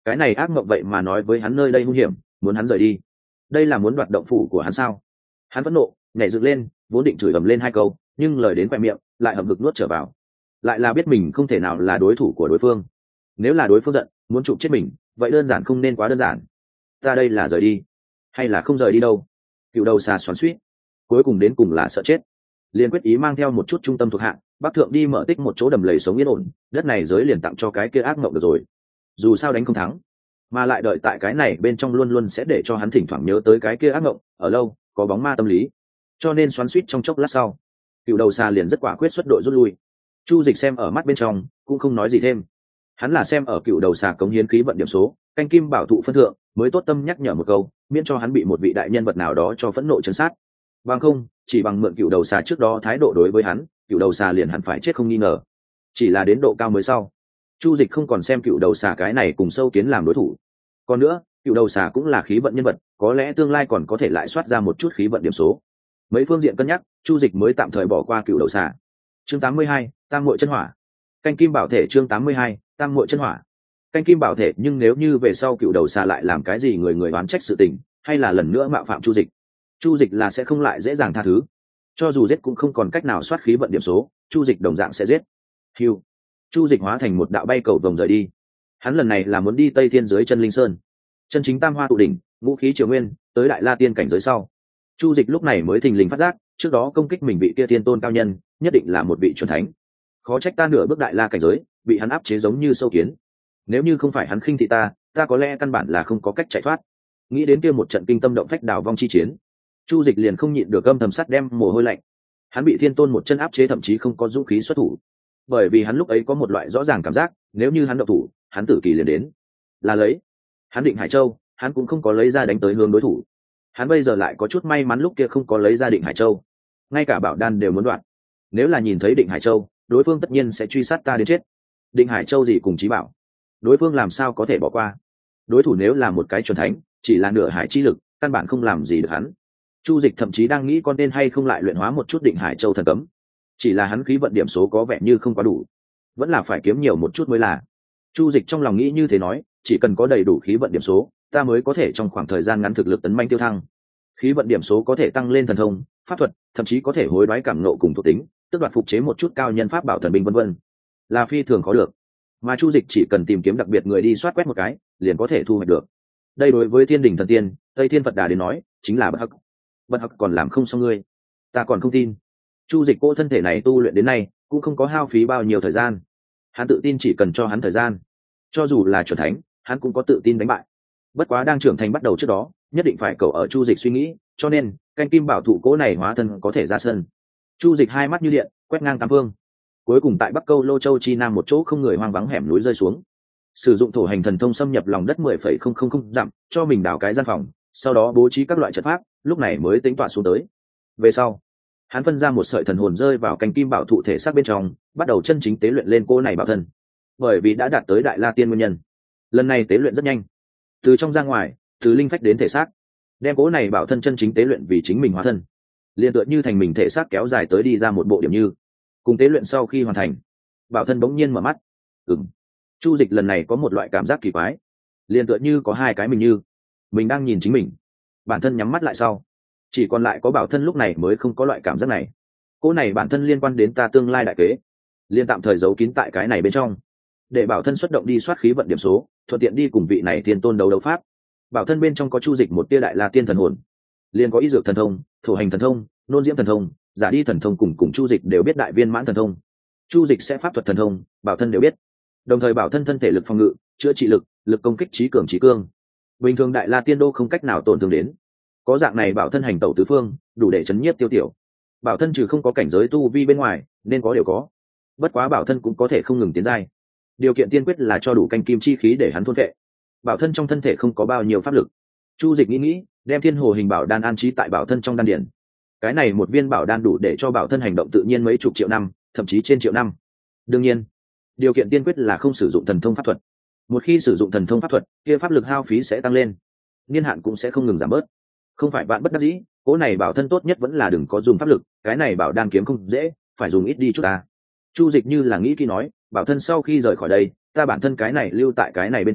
Speaker 1: cái này ác mộng vậy mà nói với hắn nơi đây nguy hiểm, muốn hắn rời đi. Đây là muốn đoạt động phủ của hắn sao? Hắn phẫn nộ nhảy dựng lên, vốn định chửi ầm lên hai câu, nhưng lời đến khoe miệng lại hậm hực nuốt trở vào. Lại là biết mình không thể nào là đối thủ của đối phương. Nếu là đối phương giận muốn chụp chết mình, vậy đơn giản không nên quá đơn giản. Ta đây là rời đi hay là không rời đi đâu? Cựu đầu xà xoắn xuýt, cuối cùng đến cùng là sợ chết, liền quyết ý mang theo một chút trung tâm thuộc hạng bắc thượng đi mở tích một chỗ đầm lầy sống yên ổn, đất này giới liền tặng cho cái kia ác mộng được rồi. Dù sao đánh không thắng, mà lại đợi tại cái này bên trong luôn luôn sẽ để cho hắn thỉnh thoảng nhớ tới cái kia ác mộng, ở lâu có bóng ma tâm lý, cho nên xoắn xuýt trong chốc lát sau, cựu đầu xà liền rất quả quyết xuất đội rút lui. Chu Dịch xem ở mắt bên trong cũng không nói gì thêm, hắn là xem ở cựu đầu xà cống hiến khí vận điểm số canh kim bảo thụ phân thượng mới tốt tâm nhắc nhở một câu, miễn cho hắn bị một vị đại nhân vật nào đó cho phẫn nộ chấn sát. Bằng không chỉ bằng mượn cựu đầu xà trước đó thái độ đối với hắn, cựu đầu xà liền hẳn phải chết không nghi ngờ. Chỉ là đến độ cao mới sau, Chu Dịch không còn xem cựu đầu xà cái này cùng sâu kiến làm đối thủ. Còn nữa, cựu đầu xà cũng là khí vận nhân vật, có lẽ tương lai còn có thể lại soát ra một chút khí vận điểm số. Mấy phương diện cân nhắc, Chu Dịch mới tạm thời bỏ qua cựu đầu xà. Chương tám mươi hai, Tam Muội chân hỏa. Canh kim bảo thể chương tám mươi hai, Tam Muội chân hỏa. Canh kim bảo thể, nhưng nếu như về sau cựu đầu xà lại làm cái gì người người oán trách sự tình, hay là lần nữa mạo phạm Chu Dịch, Chu Dịch là sẽ không lại dễ dàng tha thứ. Cho dù giết cũng không còn cách nào soát khí vận điểm số, Chu Dịch đồng dạng sẽ giết. Hưu. Chu Dịch hóa thành một đạo bay cầu vồng rời đi. Hắn lần này là muốn đi Tây Thiên dưới chân Linh Sơn, chân chính Tam Hoa tụ đỉnh, ngũ khí triều nguyên, tới Đại La Tiên cảnh giới sau. Chu Dịch lúc này mới thình lình phát giác, trước đó công kích mình vị kia tiên tôn cao nhân, nhất định là một vị chuẩn thánh. Khó trách ta nửa bước Đại La cảnh giới, bị hắn áp chế giống như sâu kiến. Nếu như không phải hắn khinh thị ta, ta có lẽ căn bản là không có cách chạy thoát. Nghĩ đến kia một trận kinh tâm động phách đảo vong chi chiến, Chu Dịch liền không nhịn được âm thầm sắt đem mồ hôi lạnh. Hắn bị thiên tôn một chân áp chế, thậm chí không có dũng khí xuất thủ, bởi vì hắn lúc ấy có một loại rõ ràng cảm giác, nếu như hắn động thủ, hắn tử kỳ liền đến. Là lấy, hắn Định Hải Châu, hắn cũng không có lấy ra đánh tới hướng đối thủ. Hắn bây giờ lại có chút may mắn lúc kia không có lấy ra Định Hải Châu, ngay cả bảo đan đều muốn đoạt. Nếu là nhìn thấy Định Hải Châu, đối phương tất nhiên sẽ truy sát ta đến chết. Định Hải Châu gì cùng chí bảo, đối phương làm sao có thể bỏ qua? Đối thủ nếu là một cái chuẩn thánh, chỉ là nửa hải chi lực, căn bản không làm gì được hắn. Chu Dịch thậm chí đang nghĩ con nên hay không lại luyện hóa một chút Định Hải Châu thần cấm, chỉ là hắn khí vận điểm số có vẻ như không quá đủ, vẫn là phải kiếm nhiều một chút mới là. Chu Dịch trong lòng nghĩ như thế nói, chỉ cần có đầy đủ khí vận điểm số, ta mới có thể trong khoảng thời gian ngắn thực lực tấn manh tiêu thăng. Khí vận điểm số có thể tăng lên thần thông, pháp thuật, thậm chí có thể hối đoái cảm nộ cùng thuộc tính, tức đoạt phục chế một chút cao nhân pháp bảo thần binh vân vân, là phi thường khó được. Mà Chu Dịch chỉ cần tìm kiếm đặc biệt người đi soát quét một cái, liền có thể thu hoạch được. Đây đối với Thiên Đình thần tiên, Tây Thiên Phật Đà đến nói, chính là bất hắc. Bất hắc còn làm không xong ngươi, ta còn không tin. Chu Dịch cỗ thân thể này tu luyện đến nay, cũng không có hao phí bao nhiêu thời gian. Hắn tự tin chỉ cần cho hắn thời gian, cho dù là chuẩn thánh, hắn cũng có tự tin đánh bại. Bất quá đang trưởng thành bắt đầu trước đó, nhất định phải cầu ở Chu Dịch suy nghĩ, cho nên canh kim bảo thụ cỗ này hóa thân có thể ra sân. Chu Dịch hai mắt như điện, quét ngang tám phương. Cuối cùng tại Bắc Câu Lô Châu chi nam một chỗ không người hoang vắng hẻm núi rơi xuống, sử dụng thổ hành thần thông xâm nhập lòng đất mười phẩy không không không dặm, cho mình đào cái gian phòng, sau đó bố trí các loại trận pháp, lúc này mới tính tọa xuống tới. Về sau, hắn phân ra một sợi thần hồn rơi vào canh kim bảo thụ thể xác bên trong, bắt đầu chân chính tế luyện lên cô này bảo thân. Bởi vì đã đạt tới Đại La Tiên nguyên nhân, lần này tế luyện rất nhanh, từ trong ra ngoài, từ linh phách đến thể xác, đem cố này bảo thân chân chính tế luyện vì chính mình hóa thân, liền tựa như thành mình thể xác kéo dài tới đi ra một bộ điểm như. Cùng tế luyện sau khi hoàn thành, bảo thân bỗng nhiên mở mắt. Ừm. Chu Dịch lần này có một loại cảm giác kỳ quái, liền tựa như có hai cái mình như, mình đang nhìn chính mình. Bản thân nhắm mắt lại sau, chỉ còn lại có bảo thân lúc này mới không có loại cảm giác này. Cô này bản thân liên quan đến ta tương lai đại kế, liên tạm thời giấu kín tại cái này bên trong, để bảo thân xuất động đi soát khí vận điểm số, thuận tiện đi cùng vị này thiên tôn đấu đấu pháp. Bảo thân bên trong có Chu Dịch một tia Đại La Tiên thần hồn, liền có y dược thần thông, thổ hành thần thông, nôn diễm thần thông, giả đi thần thông, cùng cùng Chu Dịch đều biết đại viên mãn thần thông. Chu Dịch sẽ pháp thuật thần thông, bảo thân đều biết. Đồng thời bảo thân thân thể lực phòng ngự, chữa trị lực, lực công kích trí cường trí cương, bình thường Đại La Tiên đô không cách nào tổn thương đến. Có dạng này bảo thân hành tẩu tứ phương, đủ để chấn nhiếp tiêu tiểu. Bảo thân trừ không có cảnh giới tu vi bên ngoài, nên có đều có. Bất quá bảo thân cũng có thể không ngừng tiến giai. Điều kiện tiên quyết là cho đủ canh kim chi khí để hắn thôn phệ. Bảo thân trong thân thể không có bao nhiêu pháp lực. Chu Dịch nghĩ nghĩ, đem Thiên Hồ hình bảo đan an trí tại bảo thân trong đan điển. Cái này một viên bảo đan đủ để cho bảo thân hành động tự nhiên mấy chục triệu năm, thậm chí trên triệu năm. Đương nhiên, điều kiện tiên quyết là không sử dụng thần thông pháp thuật. Một khi sử dụng thần thông pháp thuật, kia pháp lực hao phí sẽ tăng lên, niên hạn cũng sẽ không ngừng giảm bớt. Không phải bạn bất đắc dĩ, cố này bảo thân tốt nhất vẫn là đừng có dùng pháp lực, cái này bảo đan kiếm không dễ, phải dùng ít đi chút ta. Chu Dịch như là nghĩ kỹ nói, bảo thân sau khi rời khỏi đây, ta bản thân cái này lưu tại cái này bên trong,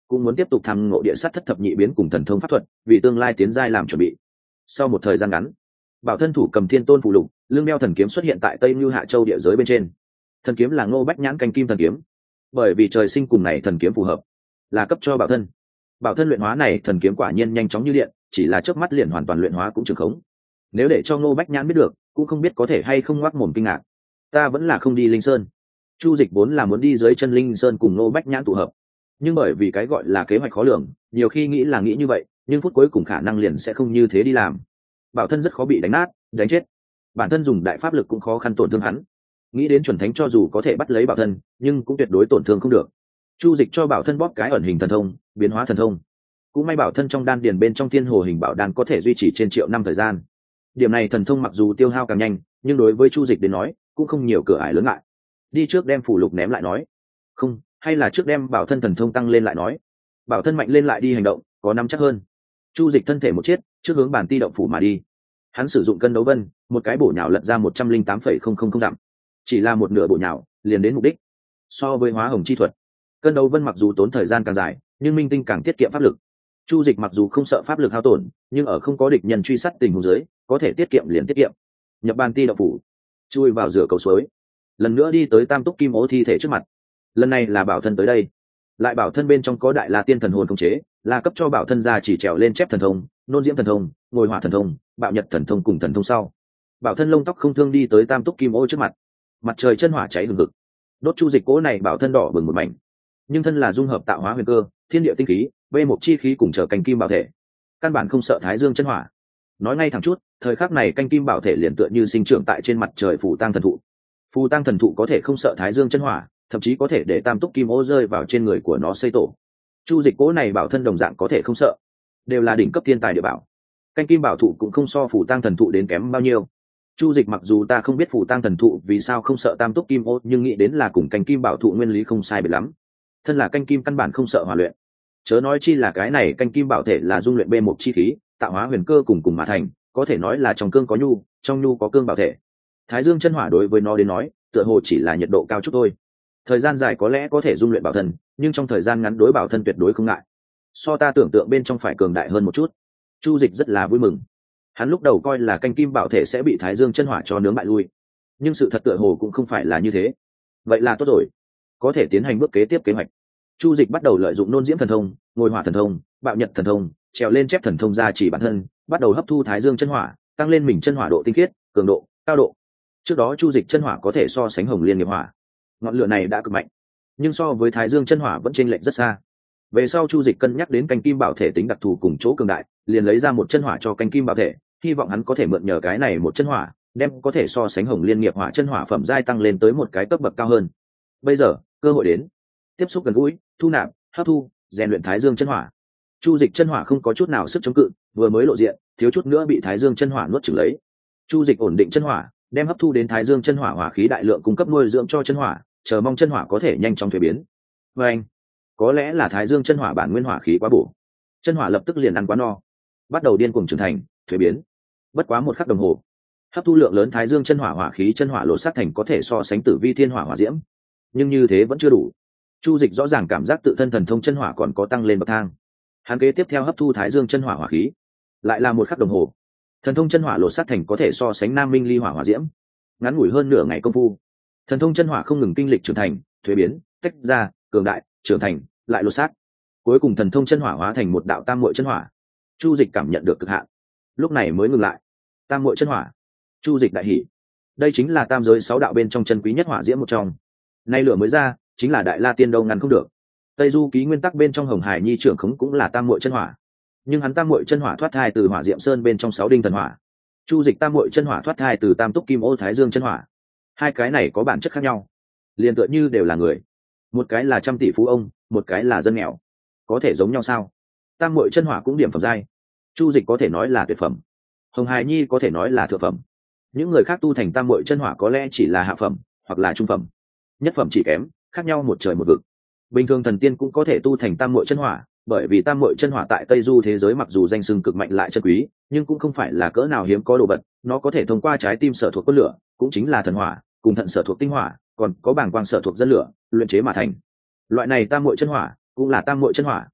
Speaker 1: cũng muốn tiếp tục tham ngộ địa sát thất thập nhị biến cùng thần thông pháp thuật, vì tương lai tiến giai làm chuẩn bị. Sau một thời gian ngắn, Bảo Thân thủ cầm Thiên Tôn phù lục, lưng đeo thần kiếm xuất hiện tại Tây Nưu Hạ Châu địa giới bên trên. Thần kiếm là Ngô Bách Nhãn canh kim thần kiếm, bởi vì trời sinh cùng này thần kiếm phù hợp, là cấp cho Bảo Thân. Bảo Thân luyện hóa này thần kiếm quả nhiên nhanh chóng như điện, chỉ là chớp mắt liền hoàn toàn luyện hóa cũng trường khống. Nếu để cho Ngô Bách Nhãn biết được, cũng không biết có thể hay không ngoác mồm kinh ngạc. Ta vẫn là không đi Linh Sơn. Chu Dịch vốn là muốn đi dưới chân Linh Sơn cùng Ngô Bách Nhãn tụ hợp, nhưng bởi vì cái gọi là kế hoạch khó lường, nhiều khi nghĩ là nghĩ như vậy, nhưng phút cuối cùng khả năng liền sẽ không như thế đi làm. Bảo Thân rất khó bị đánh nát, đánh chết. Bản thân dùng đại pháp lực cũng khó khăn tổn thương hắn. Nghĩ đến chuẩn thánh cho dù có thể bắt lấy Bảo Thân, nhưng cũng tuyệt đối tổn thương không được. Chu Dịch cho Bảo Thân bóp cái ẩn hình thần thông, biến hóa thần thông. Cũng may Bảo Thân trong đan điền bên trong Thiên Hồ hình bảo đan có thể duy trì trên triệu năm thời gian. Điểm này thần thông mặc dù tiêu hao càng nhanh, nhưng đối với Chu Dịch đến nói, cũng không nhiều cửa ải lớn ngại. Đi trước đem phù lục ném lại nói. Không, hay là trước đem Bảo Thân thần thông tăng lên lại nói. Bảo Thân mạnh lên lại đi hành động, có nắm chắc hơn. Chu Dịch thân thể một chết, trước hướng bản ti động phủ mà đi. Hắn sử dụng cân đấu vân, một cái bổ nhào lật ra một trăm linh tám phẩy không không không dặm. Chỉ là một nửa bổ nhào, liền đến mục đích. So với hóa hồng chi thuật, cân đấu vân mặc dù tốn thời gian càng dài, nhưng minh tinh càng tiết kiệm pháp lực. Chu Dịch mặc dù không sợ pháp lực hao tổn, nhưng ở không có địch nhân truy sát tình huống dưới, có thể tiết kiệm liền tiết kiệm. Nhập bàn ti động phủ, chui vào rửa cầu suối, lần nữa đi tới Tam Túc Kim Ô thi thể trước mặt. Lần này là Bảo Thân tới đây, lại Bảo Thân bên trong có Đại La Tiên thần hồn khống chế, là cấp cho Bảo Thân ra chỉ trèo lên chép thần thông, nôn diễm thần thông, ngồi hỏa thần thông, bạo nhật thần thông cùng thần thông sau. Bảo Thân lông tóc không thương đi tới Tam Túc Kim Ô trước mặt, mặt trời chân hỏa cháy hừng hực, đốt Chu Dịch cố này Bảo Thân đỏ bừng một mảnh. Nhưng thân là dung hợp tạo hóa huyền cơ, thiên địa tinh khí, vê một chi khí cùng trở canh kim bảo thể, căn bản không sợ Thái Dương chân hỏa. Nói ngay thẳng chút, thời khắc này canh kim bảo thể liền tựa như sinh trưởng tại trên mặt trời phù tang thần thụ. Phù tang thần thụ có thể không sợ Thái Dương chân hỏa, thậm chí có thể để Tam Túc Kim Ô rơi vào trên người của nó xây tổ. Chu Dịch cố này Bảo Thân đồng dạng có thể không sợ, đều là đỉnh cấp thiên tài địa bảo. Canh kim bảo thụ cũng không so phù tang thần thụ đến kém bao nhiêu. Chu Dịch mặc dù ta không biết phù tang thần thụ vì sao không sợ Tam Túc Kim Ô, nhưng nghĩ đến là cùng canh kim bảo thụ nguyên lý không sai biệt lắm. Thân là canh kim căn bản không sợ hỏa luyện, chớ nói chi là cái này canh kim bảo thể là dung luyện bê một chi khí, tạo hóa huyền cơ cùng cùng mà thành, có thể nói là trong cương có nhu, trong nhu có cương bảo thể. Thái Dương chân hỏa đối với nó đến nói, tựa hồ chỉ là nhiệt độ cao chút thôi. Thời gian dài có lẽ có thể dung luyện bảo thân, nhưng trong thời gian ngắn đối bảo thân tuyệt đối không ngại. So ta tưởng tượng bên trong phải cường đại hơn một chút. Chu Dịch rất là vui mừng. Hắn lúc đầu coi là canh kim bảo thể sẽ bị Thái Dương chân hỏa cho nướng bại lui, nhưng sự thật tựa hồ cũng không phải là như thế. Vậy là tốt rồi, có thể tiến hành bước kế tiếp kế hoạch. Chu Dịch bắt đầu lợi dụng nôn diễm thần thông, ngồi hỏa thần thông, bạo nhật thần thông, trèo lên chép thần thông ra chỉ bản thân, bắt đầu hấp thu Thái Dương chân hỏa, tăng lên mình chân hỏa độ tinh khiết, cường độ, cao độ. Trước đó Chu Dịch chân hỏa có thể so sánh Hồng Liên nghiệp hỏa, ngọn lửa này đã cực mạnh, nhưng so với Thái Dương chân hỏa vẫn chênh lệch rất xa. Về sau Chu Dịch cân nhắc đến canh kim bảo thể tính đặc thù cùng chỗ cường đại, liền lấy ra một chân hỏa cho canh kim bảo thể, hy vọng hắn có thể mượn nhờ cái này một chân hỏa, đem có thể so sánh Hồng Liên nghiệp hỏa chân hỏa phẩm giai tăng lên tới một cái cấp bậc cao hơn. Bây giờ, cơ hội đến. Tiếp xúc gần gũi, thu nạp, hấp thu, rèn luyện Thái Dương chân hỏa. Chu Dịch chân hỏa không có chút nào sức chống cự, vừa mới lộ diện, thiếu chút nữa bị Thái Dương chân hỏa nuốt chửng lấy. Chu Dịch ổn định chân hỏa, đem hấp thu đến Thái Dương chân hỏa hỏa khí đại lượng cung cấp nuôi dưỡng cho chân hỏa, chờ mong chân hỏa có thể nhanh chóng thuế biến. Và anh, có lẽ là Thái Dương chân hỏa bản nguyên hỏa khí quá bổ, chân hỏa lập tức liền ăn quá no, bắt đầu điên cuồng trưởng thành, thuế biến. Bất quá một khắc đồng hồ, hấp thu lượng lớn Thái Dương chân hỏa hỏa khí, chân hỏa lột xác thành có thể so sánh Tử Vi Thiên Hỏa hỏa diễm. Nhưng như thế vẫn chưa đủ. Chu Dịch rõ ràng cảm giác tự thân thần thông chân hỏa còn có tăng lên bậc thang. Hắn kế tiếp theo hấp thu Thái Dương chân hỏa hỏa khí, lại là một khắc đồng hồ, thần thông chân hỏa lột xác thành có thể so sánh Nam Minh Ly hỏa hỏa diễm. Ngắn ngủi hơn nửa ngày công phu, thần thông chân hỏa không ngừng kinh lịch trưởng thành, thuế biến, tách ra, cường đại, trưởng thành, lại lột xác. Cuối cùng thần thông chân hỏa hóa thành một đạo tam muội chân hỏa. Chu Dịch cảm nhận được cực hạn, lúc này mới ngừng lại. Tam muội chân hỏa, Chu Dịch đại hỉ. Đây chính là tam giới sáu đạo bên trong chân quý nhất hỏa diễm một trong. Nay lửa mới ra, chính là Đại La Tiên đâu ngăn không được. Tây Du ký nguyên tắc bên trong Hồng Hải Nhi trưởng khống cũng là tam muội chân hỏa, nhưng hắn tam muội chân hỏa thoát thai từ Hỏa Diệm Sơn bên trong sáu đinh thần hỏa. Chu Dịch tam muội chân hỏa thoát thai từ Tam Túc Kim Ô Thái Dương chân hỏa. Hai cái này có bản chất khác nhau, liền tựa như đều là người, một cái là trăm tỷ phú ông, một cái là dân nghèo, có thể giống nhau sao? Tam muội chân hỏa cũng điểm phẩm giai, Chu Dịch có thể nói là tuyệt phẩm, Hồng Hải Nhi có thể nói là thượng phẩm. Những người khác tu thành tam muội chân hỏa có lẽ chỉ là hạ phẩm hoặc là trung phẩm, nhất phẩm chỉ kém, khác nhau một trời một vực. Bình thường thần tiên cũng có thể tu thành tam muội chân hỏa, bởi vì tam muội chân hỏa tại Tây Du thế giới mặc dù danh xưng cực mạnh lại chân quý, nhưng cũng không phải là cỡ nào hiếm có đồ vật. Nó có thể thông qua trái tim sở thuộc quân lửa, cũng chính là thần hỏa, cùng thận sở thuộc tinh hỏa, còn có bàng quang sở thuộc dân lửa, luyện chế mà thành. Loại này tam muội chân hỏa cũng là tam muội chân hỏa,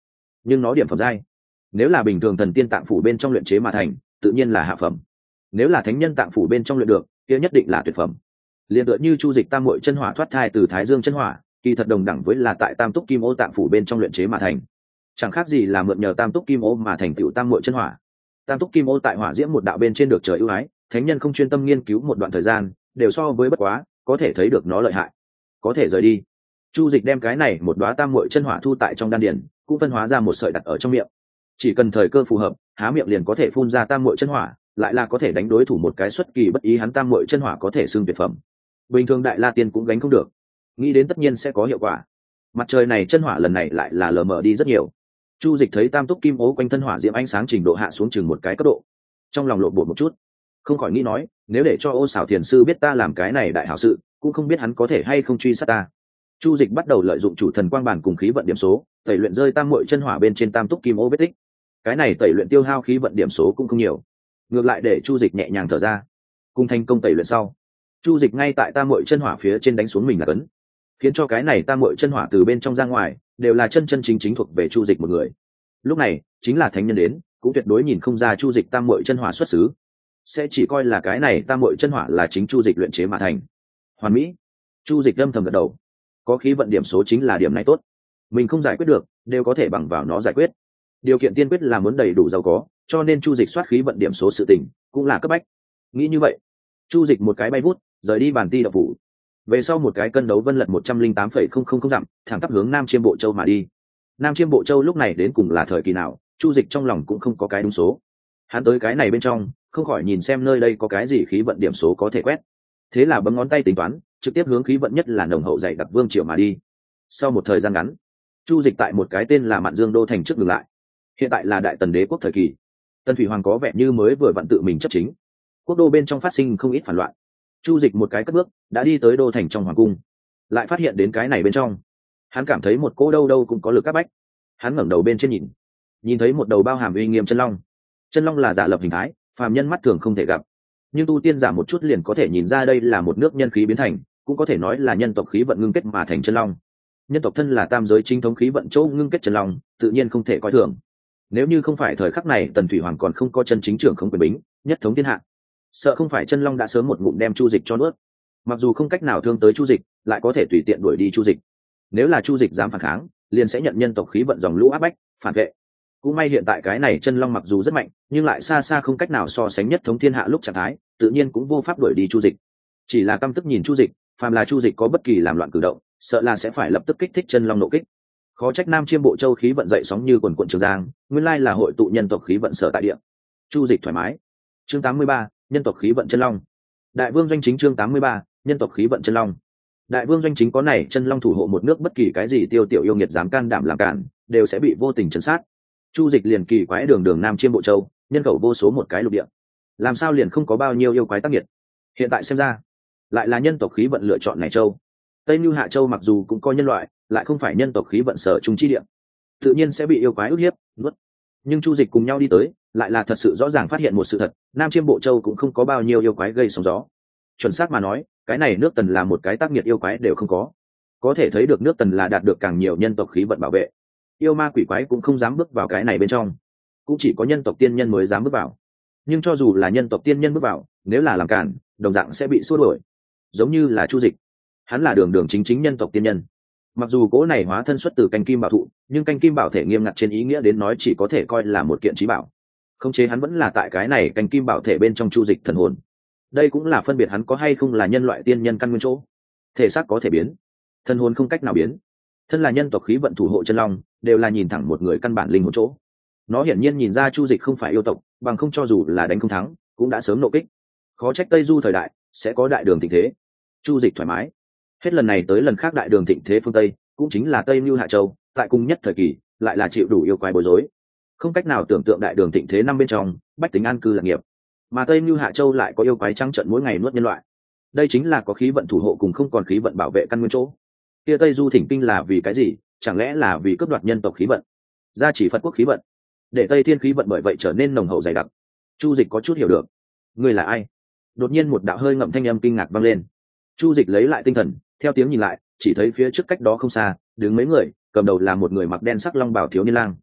Speaker 1: nhưng nó điểm phẩm giai. Nếu là bình thường thần tiên tạng phủ bên trong luyện chế mà thành, tự nhiên là hạ phẩm. Nếu là thánh nhân tạng phủ bên trong luyện được, kia nhất định là tuyệt phẩm. Liên tựa như chu dịch tam muội chân hỏa thoát thai từ thái dương chân hỏa, kỳ thật đồng đẳng với là tại tam túc kim ô tạng phủ bên trong luyện chế mà thành, chẳng khác gì là mượn nhờ tam túc kim ô mà thành tựu tam muội chân hỏa. Tam túc kim ô tại hỏa diễm một đạo bên trên được trời ưu ái, thánh nhân không chuyên tâm nghiên cứu một đoạn thời gian, đều so với bất quá, có thể thấy được nó lợi hại. Có thể rời đi. Chu dịch đem cái này một đóa tam muội chân hỏa thu tại trong đan điển, cũng phân hóa ra một sợi đặt ở trong miệng. Chỉ cần thời cơ phù hợp, há miệng liền có thể phun ra tam muội chân hỏa, lại là có thể đánh đối thủ một cái xuất kỳ bất ý. Hắn tam muội chân hỏa có thể xưng tuyệt phẩm, bình thường đại la tiên cũng gánh không được. Nghĩ đến tất nhiên sẽ có hiệu quả. Mặt trời này chân hỏa lần này lại là lờ mờ đi rất nhiều. Chu dịch thấy tam túc kim ố quanh thân hỏa diễm ánh sáng trình độ hạ xuống chừng một cái cấp độ, trong lòng lộn bột một chút, không khỏi nghĩ nói, nếu để cho Ô Xảo Thiền sư biết ta làm cái này đại hảo sự, cũng không biết hắn có thể hay không truy sát ta. Chu dịch bắt đầu lợi dụng chủ thần quang bản cùng khí vận điểm số, tẩy luyện rơi tam muội chân hỏa bên trên tam túc kim ố vết tích. Cái này tẩy luyện tiêu hao khí vận điểm số cũng không nhiều, ngược lại để Chu dịch nhẹ nhàng thở ra. Cùng thành công tẩy luyện sau, Chu dịch ngay tại tam muội chân hỏa phía trên đánh xuống mình là cấn, khiến cho cái này tam muội chân hỏa từ bên trong ra ngoài đều là chân chân chính chính thuộc về Chu dịch một người. Lúc này chính là thánh nhân đến, cũng tuyệt đối nhìn không ra Chu dịch tam muội chân hỏa xuất xứ, sẽ chỉ coi là cái này tam muội chân hỏa là chính Chu dịch luyện chế mà thành. Hoàn mỹ. Chu dịch âm thầm gật đầu, có khí vận điểm số chính là điểm này tốt, mình không giải quyết được đều có thể bằng vào nó giải quyết. Điều kiện tiên quyết là muốn đầy đủ giàu có, cho nên Chu dịch soát khí vận điểm số sự tình cũng là cấp bách. Nghĩ như vậy, Chu dịch một cái bay vút rời đi Bàn Ti Đậu Phủ, về sau một cái cân đấu vân lật một trăm linh tám phẩy không không không dặm, thẳng tắp hướng Nam Chiêm Bộ Châu mà đi. Nam Chiêm Bộ Châu lúc này đến cùng là thời kỳ nào, Chu dịch trong lòng cũng không có cái đúng số. Hắn tới cái này bên trong, không khỏi nhìn xem nơi đây có cái gì khí vận điểm số có thể quét. Thế là bấm ngón tay tính toán, trực tiếp hướng khí vận nhất là nồng hậu dày đặc vương triều mà đi. Sau một thời gian ngắn, Chu dịch tại một cái tên là Mạn Dương đô thành trước dừng lại. Hiện tại là Đại Tần đế quốc thời kỳ, Tần Thủy Hoàng có vẻ như mới vừa vặn tự mình chấp chính, quốc đô bên trong phát sinh không ít phản loạn. Chu dịch một cái cất bước đã đi tới đô thành trong hoàng cung, lại phát hiện đến cái này bên trong, hắn cảm thấy một cỗ đâu đâu cũng có lực áp bách. Hắn ngẩng đầu bên trên nhìn, nhìn thấy một đầu bao hàm uy nghiêm chân long. Chân long là giả lập hình thái, phàm nhân mắt thường không thể gặp, nhưng tu tiên giả một chút liền có thể nhìn ra đây là một nước nhân khí biến thành, cũng có thể nói là nhân tộc khí vận ngưng kết mà thành chân long. Nhân tộc thân là tam giới chính thống khí vận chỗ ngưng kết chân long, tự nhiên không thể coi thường. Nếu như không phải thời khắc này Tần Thủy Hoàng còn không có chân chính trưởng không quyền bính, nhất thống thiên hạ, sợ không phải chân long đã sớm một ngụm đem Chu dịch cho nuốt. Mặc dù không cách nào thương tới Chu dịch, lại có thể tùy tiện đuổi đi Chu dịch. Nếu là Chu dịch dám phản kháng, liền sẽ nhận nhân tộc khí vận dòng lũ áp bách, phản vệ. Cũng may hiện tại cái này chân long mặc dù rất mạnh, nhưng lại xa xa không cách nào so sánh nhất thống thiên hạ lúc trạng thái, tự nhiên cũng vô pháp đuổi đi Chu dịch. Chỉ là căm tức nhìn Chu dịch, phàm là Chu dịch có bất kỳ làm loạn cử động, sợ là sẽ phải lập tức kích thích chân long nộ kích. Khó trách Nam Chiêm Bộ Châu khí vận dậy sóng như quần quần Trường Giang, nguyên lai là hội tụ nhân tộc khí vận sở tại địa. Chu dịch thoải mái. Chương tám mươi ba, nhân tộc khí vận chân long. Đại vương doanh chính chương tám mươi ba, nhân tộc khí vận chân long. Đại vương doanh chính có này chân long thủ hộ một nước, bất kỳ cái gì tiêu tiểu yêu nghiệt dám can đảm làm cản, đều sẽ bị vô tình trấn sát. Chu dịch liền kỳ quái đường đường Nam Chiêm Bộ Châu, nhân khẩu vô số một cái lục địa, làm sao liền không có bao nhiêu yêu quái tác nghiệt. Hiện tại xem ra, lại là nhân tộc khí vận lựa chọn này châu. Tây Nưu Hạ Châu mặc dù cũng có nhân loại, lại không phải nhân tộc khí vận sở trung chi địa, tự nhiên sẽ bị yêu quái ức hiếp, nuốt. Nhưng Chu dịch cùng nhau đi tới, lại là thật sự rõ ràng phát hiện một sự thật, Nam Chiêm Bộ Châu cũng không có bao nhiêu yêu quái gây sóng gió. Chuẩn xác mà nói, cái này nước Tần là một cái tác nghiệt yêu quái đều không có. Có thể thấy được nước Tần là đạt được càng nhiều nhân tộc khí vận bảo vệ, yêu ma quỷ quái cũng không dám bước vào cái này bên trong, cũng chỉ có nhân tộc tiên nhân mới dám bước vào. Nhưng cho dù là nhân tộc tiên nhân bước vào, nếu là làm cản, đồng dạng sẽ bị xua đuổi. Giống như là Chu dịch, hắn là đường đường chính chính nhân tộc tiên nhân, mặc dù cỗ này hóa thân xuất từ canh kim bảo thụ, nhưng canh kim bảo thể nghiêm ngặt trên ý nghĩa đến nói chỉ có thể coi là một kiện trí bảo. Khống chế hắn vẫn là tại cái này canh kim bảo thể bên trong Chu dịch thần hồn. Đây cũng là phân biệt hắn có hay không là nhân loại tiên nhân căn nguyên chỗ. Thể xác có thể biến, thần hồn không cách nào biến. Thân là nhân tộc khí vận thủ hộ chân long, đều là nhìn thẳng một người căn bản linh hồn chỗ. Nó hiển nhiên nhìn ra Chu dịch không phải yêu tộc, bằng không cho dù là đánh không thắng, cũng đã sớm nộ kích. Khó trách Tây Du thời đại sẽ có đại đường thịnh thế. Chu dịch thoải mái. Hết lần này tới lần khác đại đường thịnh thế phương Tây, cũng chính là Tây Nưu Hạ Châu, tại cùng nhất thời kỳ, lại là chịu đủ yêu quái bối rối. Không cách nào tưởng tượng đại đường thịnh thế năm bên trong, bách tính an cư lạc nghiệp, mà Tây Nưu Hạ Châu lại có yêu quái trắng trợn mỗi ngày nuốt nhân loại. Đây chính là có khí vận thủ hộ cùng không còn khí vận bảo vệ căn nguyên chỗ. Kia Tây Du thỉnh kinh là vì cái gì? Chẳng lẽ là vì cướp đoạt nhân tộc khí vận, gia chỉ Phật quốc khí vận, để Tây Thiên khí vận bởi vậy trở nên nồng hậu dày đặc. Chu dịch có chút hiểu được. Ngươi là ai? Đột nhiên một đạo hơi ngậm thanh âm kinh ngạc vang lên. Chu dịch lấy lại tinh thần, theo tiếng nhìn lại, chỉ thấy phía trước cách đó không xa đứng mấy người, cầm đầu là một người mặc đen sắc long bào thiếu niên lang.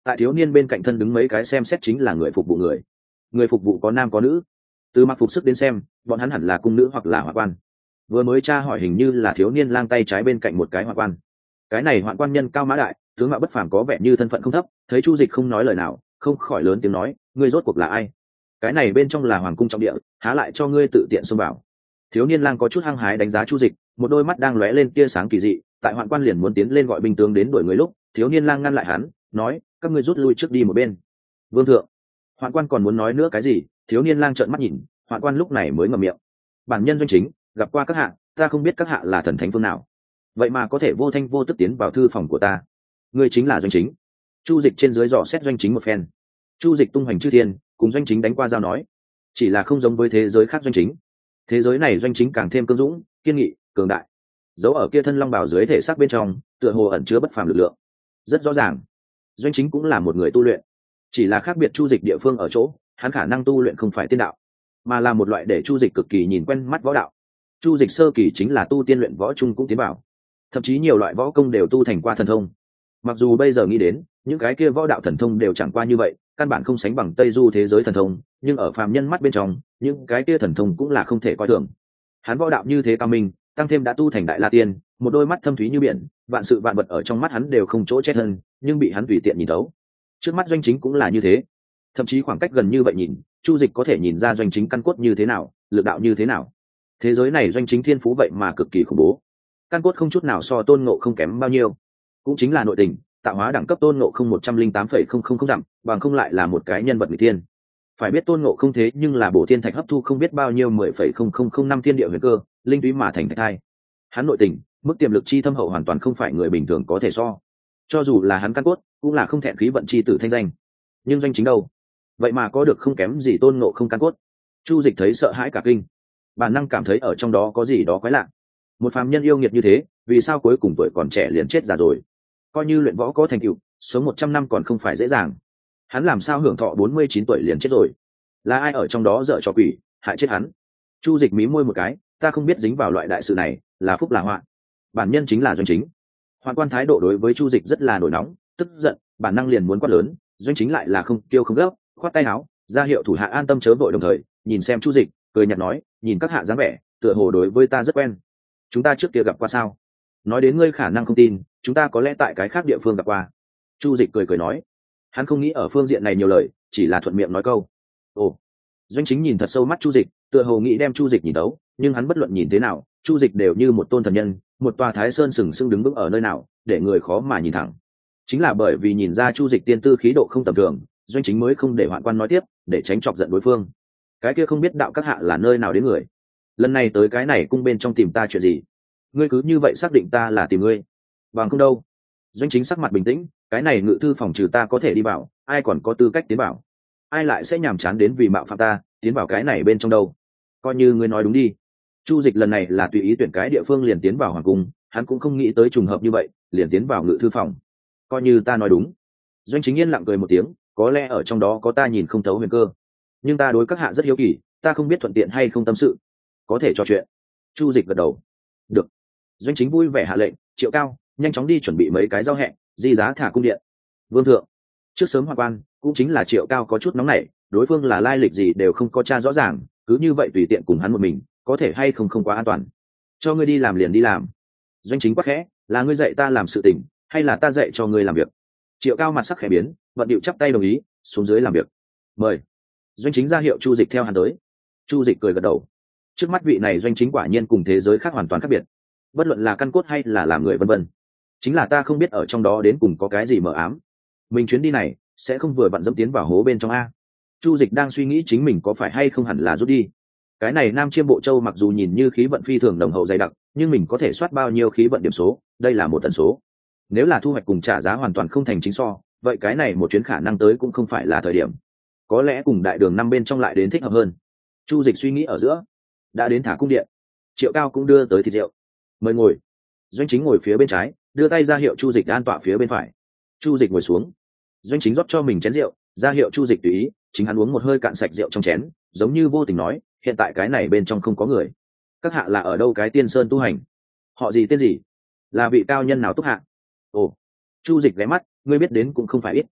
Speaker 1: Tại thiếu niên bên cạnh thân đứng mấy cái xem xét chính là người phục vụ người. Người phục vụ có nam có nữ. Từ mặc phục sức đến xem, bọn hắn hẳn là cung nữ hoặc là hoạn quan. Vừa mới tra hỏi hình như là thiếu niên lang tay trái bên cạnh một cái hoạn quan. Cái này hoạn quan nhân cao mã đại, tướng mạo bất phàm, có vẻ như thân phận không thấp. Thấy Chu Dịch không nói lời nào, không khỏi lớn tiếng nói, ngươi rốt cuộc là ai? Cái này bên trong là hoàng cung trọng địa, há lại cho ngươi tự tiện xông vào. Thiếu niên lang có chút hăng hái đánh giá Chu Dịch, một đôi mắt đang lóe lên tia sáng kỳ dị. Tại hoạn quan liền muốn tiến lên gọi binh tướng đến đuổi người lúc, thiếu niên lang ngăn lại hắn, nói, các ngươi rút lui trước đi một bên. Vương thượng. Hoạn quan còn muốn nói nữa cái gì, thiếu niên lang trợn mắt nhìn, hoạn quan lúc này mới ngậm miệng. Bản nhân Doanh Chính gặp qua các hạ, ta không biết các hạ là thần thánh phương nào, vậy mà có thể vô thanh vô tức tiến vào thư phòng của ta. Ngươi chính là Doanh Chính. Chu Dịch trên dưới dò xét Doanh Chính một phen. Chu Dịch tung hoành chư thiên, cùng Doanh Chính đánh qua giao nói, chỉ là không giống với thế giới khác Doanh Chính. Thế giới này Doanh Chính càng thêm cương dũng, kiên nghị, cường đại. Giấu ở kia thân long bào dưới thể xác bên trong, tựa hồ ẩn chứa bất phàm lực lượng. Rất rõ ràng, Doanh Chính cũng là một người tu luyện, chỉ là khác biệt Chu Dịch địa phương ở chỗ, hắn khả năng tu luyện không phải tiên đạo, mà là một loại để Chu Dịch cực kỳ nhìn quen mắt võ đạo. Chu Dịch sơ kỳ chính là tu tiên luyện võ chung cũng tiến vào, thậm chí nhiều loại võ công đều tu thành qua thần thông. Mặc dù bây giờ nghĩ đến, những cái kia võ đạo thần thông đều chẳng qua như vậy, căn bản không sánh bằng Tây Du thế giới thần thông, nhưng ở phàm nhân mắt bên trong, những cái kia thần thông cũng là không thể coi thường. Hắn võ đạo như thế cao minh, tăng thêm đã tu thành đại la tiên, một đôi mắt thâm thúy như biển, vạn sự vạn vật ở trong mắt hắn đều không chỗ chết hơn, nhưng bị hắn tùy tiện nhìn thấu. Trước mắt Doanh Chính cũng là như thế, thậm chí khoảng cách gần như vậy nhìn, Chu Dịch có thể nhìn ra Doanh Chính căn cốt như thế nào, lực đạo như thế nào. Thế giới này Doanh Chính thiên phú vậy mà cực kỳ khủng bố, căn cốt không chút nào so Tôn Ngộ không kém bao nhiêu, cũng chính là nội tình, tạo hóa đẳng cấp Tôn Ngộ không một trăm linh tám phẩy không không không dặm, bằng không lại là một cái nhân vật người tiên. Phải biết Tôn Ngộ không thế nhưng là bổ thiên thạch hấp thu không biết bao nhiêu mười phẩy không không không năm thiên địa huyền cơ, linh túy mà thành thạch thai. Hắn nội tình, mức tiềm lực chi thâm hậu hoàn toàn không phải người bình thường có thể so. Cho dù là hắn căn cốt, cũng là không thẹn khí vận chi tử thanh danh. Nhưng Doanh Chính đâu, vậy mà có được không kém gì Tôn Ngộ không căn cốt. Chu Dịch thấy sợ hãi cả kinh, bản năng cảm thấy ở trong đó có gì đó quái lạ. Một phàm nhân yêu nghiệt như thế, vì sao cuối cùng tuổi còn trẻ liền chết già rồi? Coi như luyện võ có thành tựu, sống một trăm năm còn không phải dễ dàng. Hắn làm sao hưởng thọ bốn mươi chín tuổi liền chết rồi? Là ai ở trong đó dở trò quỷ, hại chết hắn? Chu Dịch mí môi một cái, ta không biết dính vào loại đại sự này, là phúc là họa. Bản nhân chính là Doanh Chính. Hoạn quan thái độ đối với Chu Dịch rất là nổi nóng, tức giận, bản năng liền muốn quát lớn, Doanh Chính lại là không kêu không gấp, khoát tay áo, ra hiệu thủ hạ an tâm chớ vội, đồng thời nhìn xem Chu Dịch, cười nhạt nói, nhìn các hạ dáng vẻ, tựa hồ đối với ta rất quen. Chúng ta trước kia gặp qua sao? Nói đến ngươi khả năng không tin, chúng ta có lẽ tại cái khác địa phương gặp qua. Chu Dịch cười cười nói, hắn không nghĩ ở phương diện này nhiều lời, chỉ là thuận miệng nói câu. Ồ. Doanh Chính nhìn thật sâu mắt Chu Dịch, tựa hồ nghĩ đem Chu Dịch nhìn tấu, nhưng hắn bất luận nhìn thế nào, Chu Dịch đều như một tôn thần nhân, một tòa Thái Sơn sừng sững đứng vững ở nơi nào, để người khó mà nhìn thẳng. Chính là bởi vì nhìn ra Chu Dịch tiên tư khí độ không tầm thường, Doanh Chính mới không để hoạn quan nói tiếp, để tránh chọc giận đối phương. Cái kia không biết đạo các hạ là nơi nào đến người, lần này tới cái này cung bên trong tìm ta chuyện gì? Ngươi cứ như vậy xác định ta là tìm ngươi? Bằng không đâu. Doanh Chính sắc mặt bình tĩnh, cái này ngự thư phòng trừ ta có thể đi vào, ai còn có tư cách tiến vào? Ai lại sẽ nhàm chán đến vì mạo phạm ta, tiến vào cái này bên trong đâu? Coi như ngươi nói đúng đi. Chu Dịch lần này là tùy ý tuyển cái địa phương liền tiến vào hoàng cung, hắn cũng không nghĩ tới trùng hợp như vậy, liền tiến vào ngự thư phòng. Coi như ta nói đúng. Doanh Chính yên lặng cười một tiếng, có lẽ ở trong đó có ta nhìn không thấu huyền cơ, nhưng ta đối các hạ rất hiếu kỳ, ta không biết thuận tiện hay không tâm sự, có thể trò chuyện. Chu Dịch gật đầu. Được. Doanh Chính vui vẻ hạ lệnh, Triệu Cao, nhanh chóng đi chuẩn bị mấy cái rau hẹ, di giá thả cung điện. Vương thượng. Trước sớm hoạn quan, cũng chính là Triệu Cao có chút nóng nảy, đối phương là lai lịch gì đều không có tra rõ ràng, cứ như vậy tùy tiện cùng hắn một mình, có thể hay không không quá an toàn. Cho ngươi đi làm liền đi làm. Doanh Chính quắc khẽ, là ngươi dạy ta làm sự tình, hay là ta dạy cho ngươi làm việc? Triệu Cao mặt sắc khẽ biến, vận điệu chắp tay đồng ý, xuống dưới làm việc. Mời. Doanh Chính ra hiệu Chu Dịch theo hắn tới. Chu Dịch cười gật đầu. Trước mắt vị này Doanh Chính quả nhiên cùng thế giới khác hoàn toàn khác biệt, bất luận là căn cốt hay là làm người vân vân. Chính là ta không biết ở trong đó đến cùng có cái gì mờ ám. Mình chuyến đi này sẽ không vừa vặn dẫm tiến vào hố bên trong a. Chu Dịch đang suy nghĩ chính mình có phải hay không hẳn là rút đi. Cái này Nam Chiêm Bộ Châu mặc dù nhìn như khí vận phi thường đồng hậu dày đặc, nhưng mình có thể soát bao nhiêu khí vận điểm số, đây là một tần số. Nếu là thu hoạch cùng trả giá hoàn toàn không thành chính so, vậy cái này một chuyến khả năng tới cũng không phải là thời điểm. Có lẽ cùng đại đường năm bên trong lại đến thích hợp hơn. Chu Dịch suy nghĩ ở giữa, đã đến thả cung điện. Triệu Cao cũng đưa tới thịt rượu. Mời ngồi. Doanh Chính ngồi phía bên trái, đưa tay ra hiệu Chu Dịch an tọa phía bên phải. Chu Dịch ngồi xuống. Doanh Chính rót cho mình chén rượu, ra hiệu Chu Dịch tùy ý, chính hắn uống một hơi cạn sạch rượu trong chén, giống như vô tình nói, hiện tại cái này bên trong không có người. Các hạ là ở đâu cái tiên sơn tu hành? Họ gì tên gì? Là vị cao nhân nào túc hạ? Ồ. Chu Dịch ghé mắt, ngươi biết đến cũng không phải ít.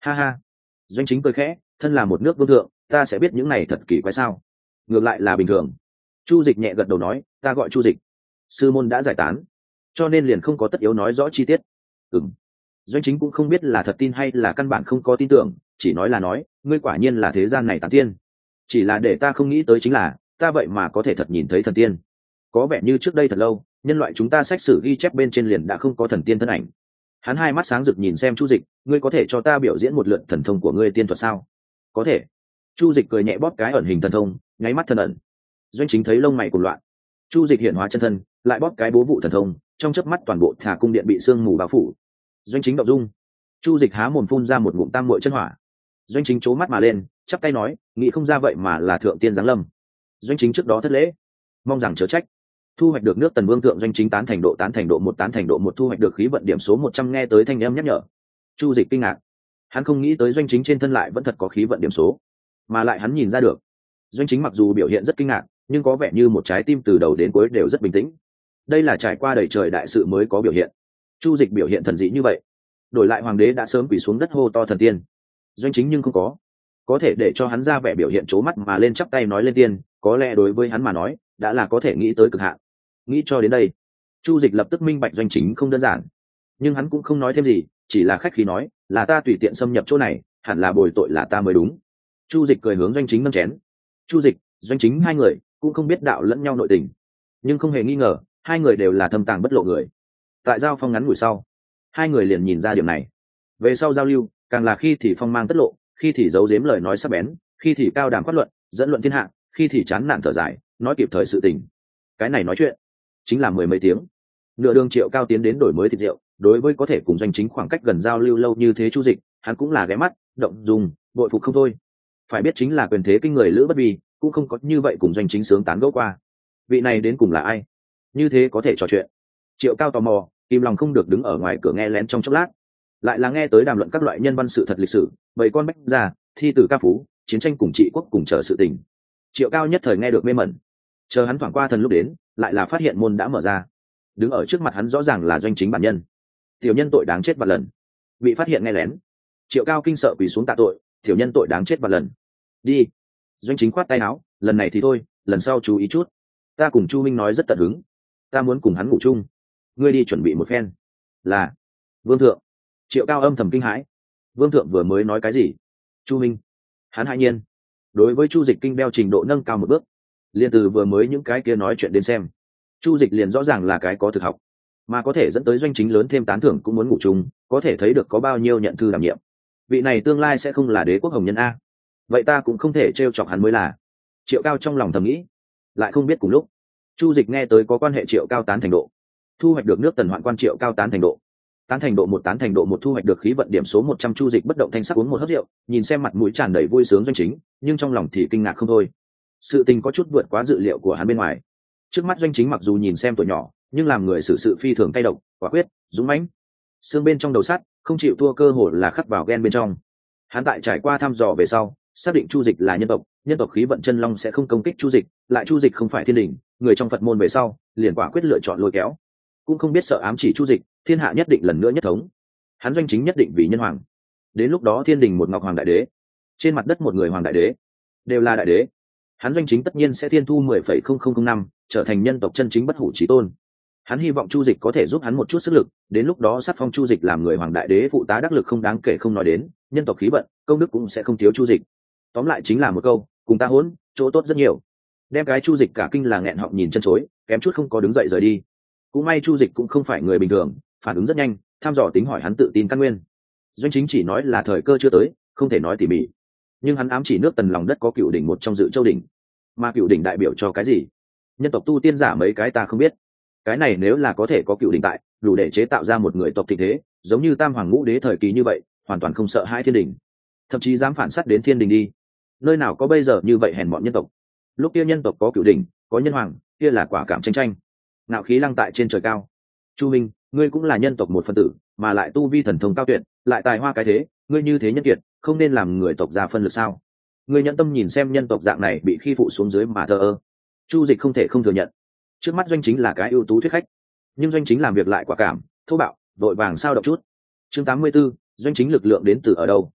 Speaker 1: Ha ha. Doanh chính cười khẽ, thân là một nước vương thượng, ta sẽ biết những này thật kỳ quái sao? Ngược lại là bình thường. Chu Dịch nhẹ gật đầu nói, ta gọi Chu Dịch. Sư môn đã giải tán, cho nên liền không có tất yếu nói rõ chi tiết. Ừm. Doanh chính cũng không biết là thật tin hay là căn bản không có tin tưởng, chỉ nói là nói, ngươi quả nhiên là thế gian này tán tiên. Chỉ là để ta không nghĩ tới chính là, ta vậy mà có thể thật nhìn thấy thần tiên. Có vẻ như trước đây thật lâu, nhân loại chúng ta sách sử ghi chép bên trên liền đã không có thần tiên thân ảnh. Hắn hai mắt sáng rực nhìn xem Chu Dịch, ngươi có thể cho ta biểu diễn một lượt thần thông của ngươi tiên thuật sao? Có thể. Chu Dịch cười nhẹ bóp cái ẩn hình thần thông, nháy mắt thần ẩn. Doanh chính thấy lông mày cuồng loạn. Chu Dịch hiện hóa chân thân, lại bóp cái bố vụ thần thông, trong chớp mắt toàn bộ Thả cung điện bị sương mù bao phủ. Doanh chính động dung. Chu Dịch há mồm phun ra một ngụm tam muội chân hỏa. Doanh chính chố mắt mà lên, chắp tay nói, nghĩ không ra vậy mà là thượng tiên giáng lâm. Doanh chính trước đó thất lễ, mong rằng chớ trách. Thu hoạch được nước Tần Vương thượng Doanh chính tán thành độ tán thành độ một tán thành độ một thu hoạch được khí vận điểm số một trăm nghe tới thanh âm nhắc nhở. Chu Dịch kinh ngạc. Hắn không nghĩ tới Doanh chính trên thân lại vẫn thật có khí vận điểm số, mà lại hắn nhìn ra được. Doanh chính mặc dù biểu hiện rất kinh ngạc, nhưng có vẻ như một trái tim từ đầu đến cuối đều rất bình tĩnh. Đây là trải qua đầy trời đại sự mới có biểu hiện. Chu Dịch biểu hiện thần dị như vậy, đổi lại hoàng đế đã sớm quỳ xuống đất hô to thần tiên. Doanh chính nhưng không có, có thể để cho hắn ra vẻ biểu hiện chố mắt mà lên chắp tay nói lên tiên, có lẽ đối với hắn mà nói đã là có thể nghĩ tới cực hạn. Nghĩ cho đến đây, Chu Dịch lập tức minh bạch Doanh chính không đơn giản, nhưng hắn cũng không nói thêm gì, chỉ là khách khí nói, là ta tùy tiện xâm nhập chỗ này, hẳn là bồi tội là ta mới đúng. Chu Dịch cười hướng Doanh chính nâng chén. Chu Dịch, Doanh chính hai người cũng không biết đạo lẫn nhau nội tình, nhưng không hề nghi ngờ hai người đều là thâm tàng bất lộ người. Tại giao phong ngắn ngủi sau, hai người liền nhìn ra điểm này. Về sau giao lưu, càng là khi thì phong mang tất lộ, khi thì giấu giếm lời nói sắc bén, khi thì cao đàm phát luận, dẫn luận thiên hạ, khi thì chán nản thở dài, nói kịp thời sự tình. Cái này nói chuyện chính là mười mấy tiếng. Nửa đường Triệu Cao tiến đến đổi mới thịt rượu, đối với có thể cùng Doanh chính khoảng cách gần giao lưu lâu như thế Chu Dịch, hắn cũng là ghé mắt, động dung, bội phục không thôi. Phải biết chính là quyền thế kinh người Lữ Bất Vi, cũng không có như vậy cùng Doanh chính sướng tán gẫu qua. Vị này đến cùng là ai? Như thế có thể trò chuyện. Triệu Cao tò mò, im lòng không được đứng ở ngoài cửa nghe lén trong chốc lát, lại là nghe tới đàm luận các loại nhân văn sự thật lịch sử, bầy con bách gia, thi tử ca phú, chiến tranh cùng trị quốc cùng chờ sự tình. Triệu Cao nhất thời nghe được mê mẩn. Chờ hắn thoảng qua thần lúc đến, lại là phát hiện môn đã mở ra. Đứng ở trước mặt hắn rõ ràng là Doanh chính bản nhân. Tiểu nhân tội đáng chết vạn lần. Bị phát hiện nghe lén, Triệu Cao kinh sợ quỳ xuống tạ tội, tiểu nhân tội đáng chết vạn lần. Đi. Doanh chính khoát tay áo, lần này thì thôi, lần sau chú ý chút. Ta cùng Chu Minh nói rất tận hứng, ta muốn cùng hắn ngủ chung, ngươi đi chuẩn bị một phen. Là. Vương thượng. Triệu Cao âm thầm kinh hãi. Vương thượng vừa mới nói cái gì? Chu Minh. Hắn hãi nhiên. Đối với Chu Dịch kinh đeo trình độ nâng cao một bước, liền từ vừa mới những cái kia nói chuyện đến xem, Chu Dịch liền rõ ràng là cái có thực học, mà có thể dẫn tới Doanh chính lớn thêm tán thưởng cũng muốn ngủ chung, có thể thấy được có bao nhiêu nhận thư đảm nhiệm. Vị này tương lai sẽ không là đế quốc hồng nhân a. Vậy ta cũng không thể trêu chọc hắn mới là. Triệu Cao trong lòng thầm nghĩ. Lại không biết cùng lúc, Chu Dịch nghe tới có quan hệ Triệu Cao tán thành độ, thu hoạch được nước Tần hoạn quan Triệu Cao tán thành độ, tán thành độ một tán thành độ một thu hoạch được khí vận điểm số một trăm. Chu Dịch bất động thanh sắc uống một hớp rượu, nhìn xem mặt mũi tràn đầy vui sướng Doanh chính, nhưng trong lòng thì kinh ngạc không thôi. Sự tình có chút vượt quá dự liệu của hắn bên ngoài. Trước mắt Doanh chính mặc dù nhìn xem tuổi nhỏ, nhưng làm người xử sự phi thường cay độc, quả quyết, dũng mãnh. Xương bên trong đầu sắt, không chịu thua cơ hội là khắc vào gen bên trong. Hắn tại trải qua thăm dò về sau, xác định Chu Dịch là nhân tộc, nhân tộc khí vận chân long sẽ không công kích Chu Dịch, lại Chu Dịch không phải thiên đình, người trong Phật môn về sau, liền quả quyết lựa chọn lôi kéo. Cũng không biết sợ ám chỉ Chu Dịch, thiên hạ nhất định lần nữa nhất thống. Hắn Doanh chính nhất định vì nhân hoàng. Đến lúc đó thiên đình một ngọc hoàng đại đế, trên mặt đất một người hoàng đại đế, đều là đại đế. Hắn Doanh chính tất nhiên sẽ thiên thu mười phẩy không không không năm, trở thành nhân tộc chân chính bất hủ chí tôn. Hắn hy vọng Chu Dịch có thể giúp hắn một chút sức lực, đến lúc đó sát phong Chu Dịch làm người hoàng đại đế phụ tá đắc lực không đáng kể không nói đến, nhân tộc khí vận, công đức cũng sẽ không thiếu Chu Dịch. Tóm lại chính là một câu, cùng ta hỗn, chỗ tốt rất nhiều. Đem cái Chu Dịch cả kinh là nghẹn họng nhìn chân chối, kém chút không có đứng dậy rời đi. Cũng may Chu Dịch cũng không phải người bình thường, phản ứng rất nhanh, thăm dò tính hỏi hắn tự tin căn nguyên. Doanh chính chỉ nói là thời cơ chưa tới, không thể nói tỉ mỉ. Nhưng hắn ám chỉ nước Tần lòng đất có cựu đỉnh một trong dự châu đỉnh, mà cựu đỉnh đại biểu cho cái gì? Nhân tộc tu tiên giả mấy cái ta không biết. Cái này nếu là có thể có cựu đỉnh tại, đủ để chế tạo ra một người tộc thịnh thế, giống như Tam Hoàng Ngũ Đế thời kỳ như vậy, hoàn toàn không sợ hai thiên đình, thậm chí dám phản sát đến thiên đình đi. Nơi nào có bây giờ như vậy hèn mọn nhân tộc. Lúc kia nhân tộc có cựu đỉnh, có nhân hoàng, kia là quả cảm tranh tranh, ngạo khí lăng tại trên trời cao. Chu Minh, ngươi cũng là nhân tộc một phần tử, mà lại tu vi thần thông cao tuyệt, lại tài hoa cái thế, ngươi như thế nhân kiệt, không nên làm người tộc ra phân lực sao? Ngươi nhận tâm nhìn xem nhân tộc dạng này bị khi phụ xuống dưới mà thờ ơ. Chu Dịch không thể không thừa nhận, trước mắt Doanh chính là cái ưu tú thuyết khách, nhưng Doanh chính làm việc lại quả cảm, thô bạo, vội vàng sao động chút. Chương tám mươi 'Doanh chính lực lượng đến từ ở đâu?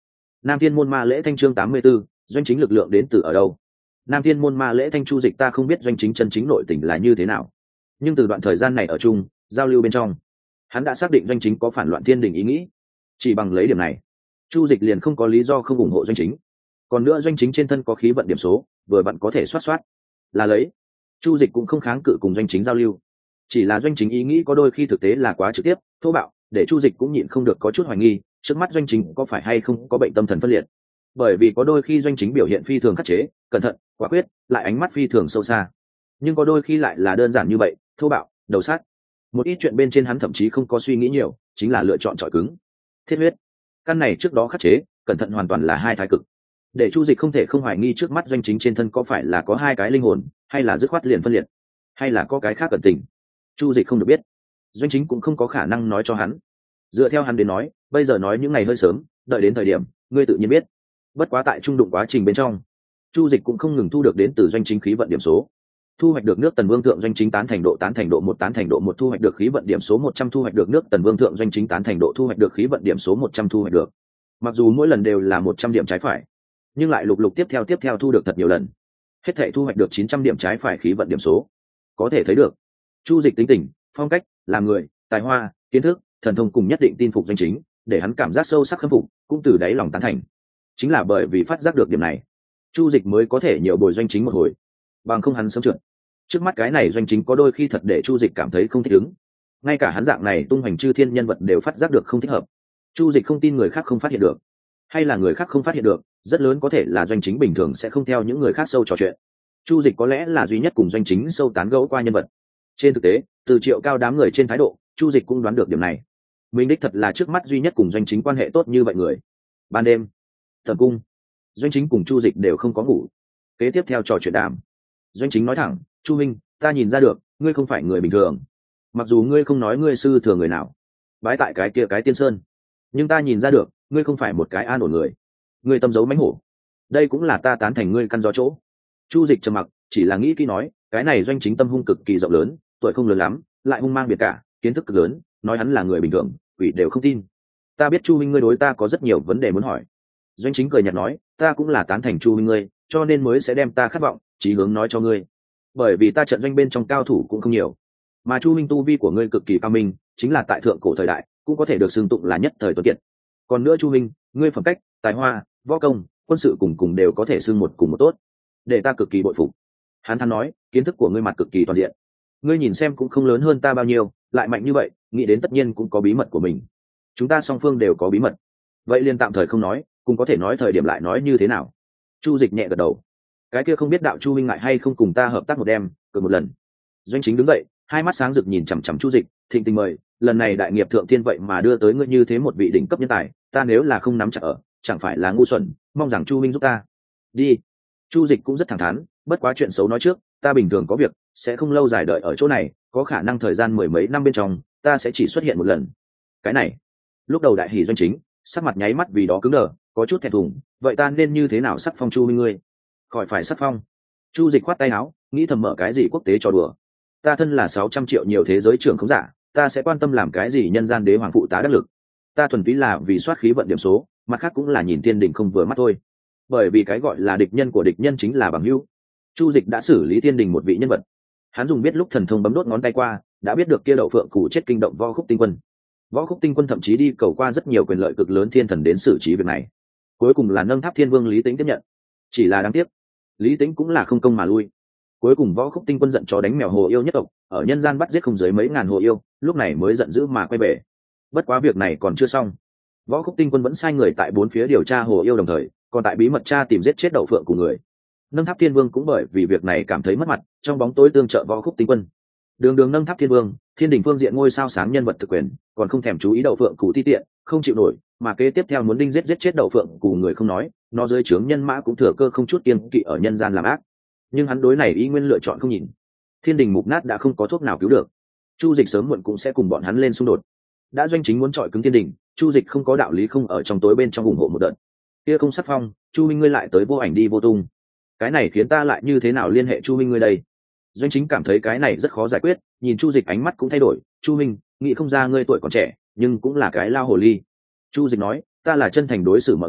Speaker 1: Nam Thiên môn ma lễ thanh chương tám mươi 84, doanh chính lực lượng đến từ ở đâu? Nam Thiên môn ma lễ thanh Chu Dịch ta không biết doanh chính chân chính nội tình là như thế nào, nhưng từ đoạn thời gian này ở chung giao lưu bên trong, hắn đã xác định doanh chính có phản loạn thiên đình ý nghĩ. Chỉ bằng lấy điểm này, Chu Dịch liền không có lý do không ủng hộ doanh chính. Còn nữa doanh chính trên thân có khí vận điểm số, vừa bạn có thể soát soát là lấy. Chu Dịch cũng không kháng cự cùng doanh chính giao lưu, chỉ là doanh chính ý nghĩ có đôi khi thực tế là quá trực tiếp, thô bạo, để Chu Dịch cũng nhịn không được có chút hoài nghi, trước mắt doanh chính có phải hay không có bệnh tâm thần phân liệt. Bởi vì có đôi khi doanh chính biểu hiện phi thường khắc chế, cẩn thận, quả quyết, lại ánh mắt phi thường sâu xa. Nhưng có đôi khi lại là đơn giản như vậy, thô bạo, đầu sát. Một ít chuyện bên trên hắn thậm chí không có suy nghĩ nhiều, chính là lựa chọn chọi cứng. Thiết huyết, căn này trước đó khắc chế, cẩn thận hoàn toàn là hai thái cực. Để Chu Dịch không thể không hoài nghi trước mắt doanh chính trên thân có phải là có hai cái linh hồn, hay là dứt khoát liền phân liệt, hay là có cái khác cẩn tình. Chu Dịch không được biết, doanh chính cũng không có khả năng nói cho hắn. Dựa theo hắn đến nói, bây giờ nói những ngày hơi sớm, đợi đến thời điểm ngươi tự nhiên biết. Bất quá tại trung đụng quá trình bên trong, Chu Dịch cũng không ngừng thu được đến từ doanh chính khí vận điểm số. Thu hoạch được nước Tần Vương thượng doanh chính tán thành độ tán thành độ một tán thành độ một thu hoạch được khí vận điểm số một trăm thu hoạch được nước Tần Vương thượng doanh chính tán thành độ thu hoạch được khí vận điểm số một trăm thu hoạch được. Mặc dù mỗi lần đều là một trăm điểm trái phải, nhưng lại lục lục tiếp theo tiếp theo thu được thật nhiều lần. Hết thảy thu hoạch được chín trăm điểm trái phải khí vận điểm số. Có thể thấy được, Chu Dịch tính tình, phong cách, làm người, tài hoa, kiến thức, thần thông cùng nhất định tin phục doanh chính, để hắn cảm giác sâu sắc khâm phục, cũng từ đáy lòng tán thành. Chính là bởi vì phát giác được điểm này, Chu Dịch mới có thể nhiều bồi doanh chính một hồi, bằng không hắn sớm trượt. Trước mắt cái này doanh chính có đôi khi thật để Chu Dịch cảm thấy không thích ứng, ngay cả hắn dạng này tung hoành chư thiên nhân vật đều phát giác được không thích hợp. Chu Dịch không tin người khác không phát hiện được, hay là người khác không phát hiện được, rất lớn có thể là doanh chính bình thường sẽ không theo những người khác sâu trò chuyện. Chu Dịch có lẽ là duy nhất cùng doanh chính sâu tán gẫu qua nhân vật. Trên thực tế, từ Triệu Cao đám người trên thái độ, Chu Dịch cũng đoán được điểm này. Mình đích thật là trước mắt duy nhất cùng doanh chính quan hệ tốt như vậy người. Ban đêm, Tầm cung, doanh chính cùng Chu Dịch đều không có ngủ. Kế tiếp theo trò chuyện đàm, doanh chính nói thẳng, Chu Minh, ta nhìn ra được, ngươi không phải người bình thường. Mặc dù ngươi không nói ngươi sư thừa người nào, bái tại cái kia cái tiên sơn, nhưng ta nhìn ra được, ngươi không phải một cái an ổn người. Ngươi tâm giấu mánh hổ. Đây cũng là ta tán thành ngươi căn gió chỗ. Chu Dịch trầm mặc, chỉ là nghĩ kỹ nói, cái này doanh chính tâm hung cực kỳ rộng lớn, tuổi không lớn lắm, lại hung mang biệt cả, kiến thức cực lớn, nói hắn là người bình thường, quỷ đều không tin. Ta biết Chu Minh ngươi đối ta có rất nhiều vấn đề muốn hỏi. Doanh chính cười nhạt nói, ta cũng là tán thành Chu Minh ngươi, cho nên mới sẽ đem ta khát vọng, chí hướng nói cho ngươi. Bởi vì ta trận doanh bên trong cao thủ cũng không nhiều, mà Chu Minh tu vi của ngươi cực kỳ cao minh, chính là tại thượng cổ thời đại, cũng có thể được xưng tụng là nhất thời tuấn kiệt. Còn nữa Chu Minh, ngươi phẩm cách, tài hoa, võ công, quân sự cùng cùng đều có thể xưng một cùng một tốt, để ta cực kỳ bội phục. Hắn than nói, kiến thức của ngươi mặt cực kỳ toàn diện. Ngươi nhìn xem cũng không lớn hơn ta bao nhiêu, lại mạnh như vậy, nghĩ đến tất nhiên cũng có bí mật của mình. Chúng ta song phương đều có bí mật. Vậy liền tạm thời không nói, cũng có thể nói thời điểm lại nói như thế nào. Chu Dịch nhẹ gật đầu. Cái kia không biết đạo Chu Minh ngại hay không cùng ta hợp tác một đêm, cược một lần. Doanh chính đứng dậy, hai mắt sáng rực nhìn chằm chằm Chu Dịch, thịnh tình mời, lần này đại nghiệp thượng thiên vậy mà đưa tới ngươi như thế một vị đỉnh cấp nhân tài, ta nếu là không nắm chặt ở, chẳng phải là ngu xuẩn, mong rằng Chu Minh giúp ta. Đi. Chu Dịch cũng rất thẳng thắn, bất quá chuyện xấu nói trước, ta bình thường có việc, sẽ không lâu dài đợi ở chỗ này, có khả năng thời gian mười mấy năm bên trong, ta sẽ chỉ xuất hiện một lần. Cái này, lúc đầu đại hỉ doanh chính, sắc mặt nháy mắt vì đó cứng đờ, có chút thẹn thùng, vậy ta nên như thế nào sắc phong Chu Minh ngươi? Khỏi phải sắc phong. Chu Dịch khoát tay áo, nghĩ thầm mở cái gì quốc tế cho đùa. Ta thân là sáu trăm triệu nhiều thế giới trưởng không giả, ta sẽ quan tâm làm cái gì nhân gian đế hoàng phụ tá đắc lực. Ta thuần túy là vì soát khí vận điểm số, mặt khác cũng là nhìn thiên đình không vừa mắt thôi. Bởi vì cái gọi là địch nhân của địch nhân chính là bằng hữu. Chu Dịch đã xử lý thiên đình một vị nhân vật. Hắn dùng biết lúc thần thông bấm đốt ngón tay qua, đã biết được kia đậu phượng củ chết kinh động Võ Khúc Tinh Quân. Võ Khúc Tinh Quân thậm chí đi cầu qua rất nhiều quyền lợi cực lớn thiên thần đến xử trí việc này. Cuối cùng là nâng tháp thiên vương Lý Tĩnh tiếp nhận. Chỉ là đáng tiếc, Lý Tĩnh cũng là không công mà lui. Cuối cùng Võ Khúc Tinh Quân giận chó đánh mèo hồ yêu nhất tộc, ở nhân gian bắt giết không dưới mấy ngàn hồ yêu, lúc này mới giận dữ mà quay về. Bất quá việc này còn chưa xong. Võ Khúc Tinh Quân vẫn sai người tại bốn phía điều tra hồ yêu đồng thời, còn tại bí mật tra tìm giết chết đậu phượng của người. Nâng tháp thiên vương cũng bởi vì việc này cảm thấy mất mặt, trong bóng tối tương trợ Võ Khúc Tinh Quân. Đường đường nâng tháp thiên vương, thiên đình phương diện ngôi sao sáng nhân vật thực quyền, còn không thèm chú ý đậu phượng cụ ti tiện, không chịu nổi, mà kế tiếp theo muốn đinh giết giết chết đậu phượng cụ người không nói, nó dưới trướng nhân mã cũng thừa cơ không chút kiêng kỵ ở nhân gian làm ác. Nhưng hắn đối này ý nguyên lựa chọn không nhìn. Thiên đình mục nát đã không có thuốc nào cứu được. Chu Dịch sớm muộn cũng sẽ cùng bọn hắn lên xung đột. Đã doanh chính muốn chọi cứng thiên đình, Chu Dịch không có đạo lý không ở trong tối bên trong ủng hộ một đợt. Kia không sắc phong, Chu Minh ngươi lại tới vô ảnh đi vô tung. Cái này khiến ta lại như thế nào liên hệ Chu Minh ngươi đây? Doanh chính cảm thấy cái này rất khó giải quyết, nhìn Chu Dịch ánh mắt cũng thay đổi. Chu Minh, nghĩ không ra ngươi tuổi còn trẻ, nhưng cũng là cái lao hồ ly. Chu Dịch nói, ta là chân thành đối xử mọi người,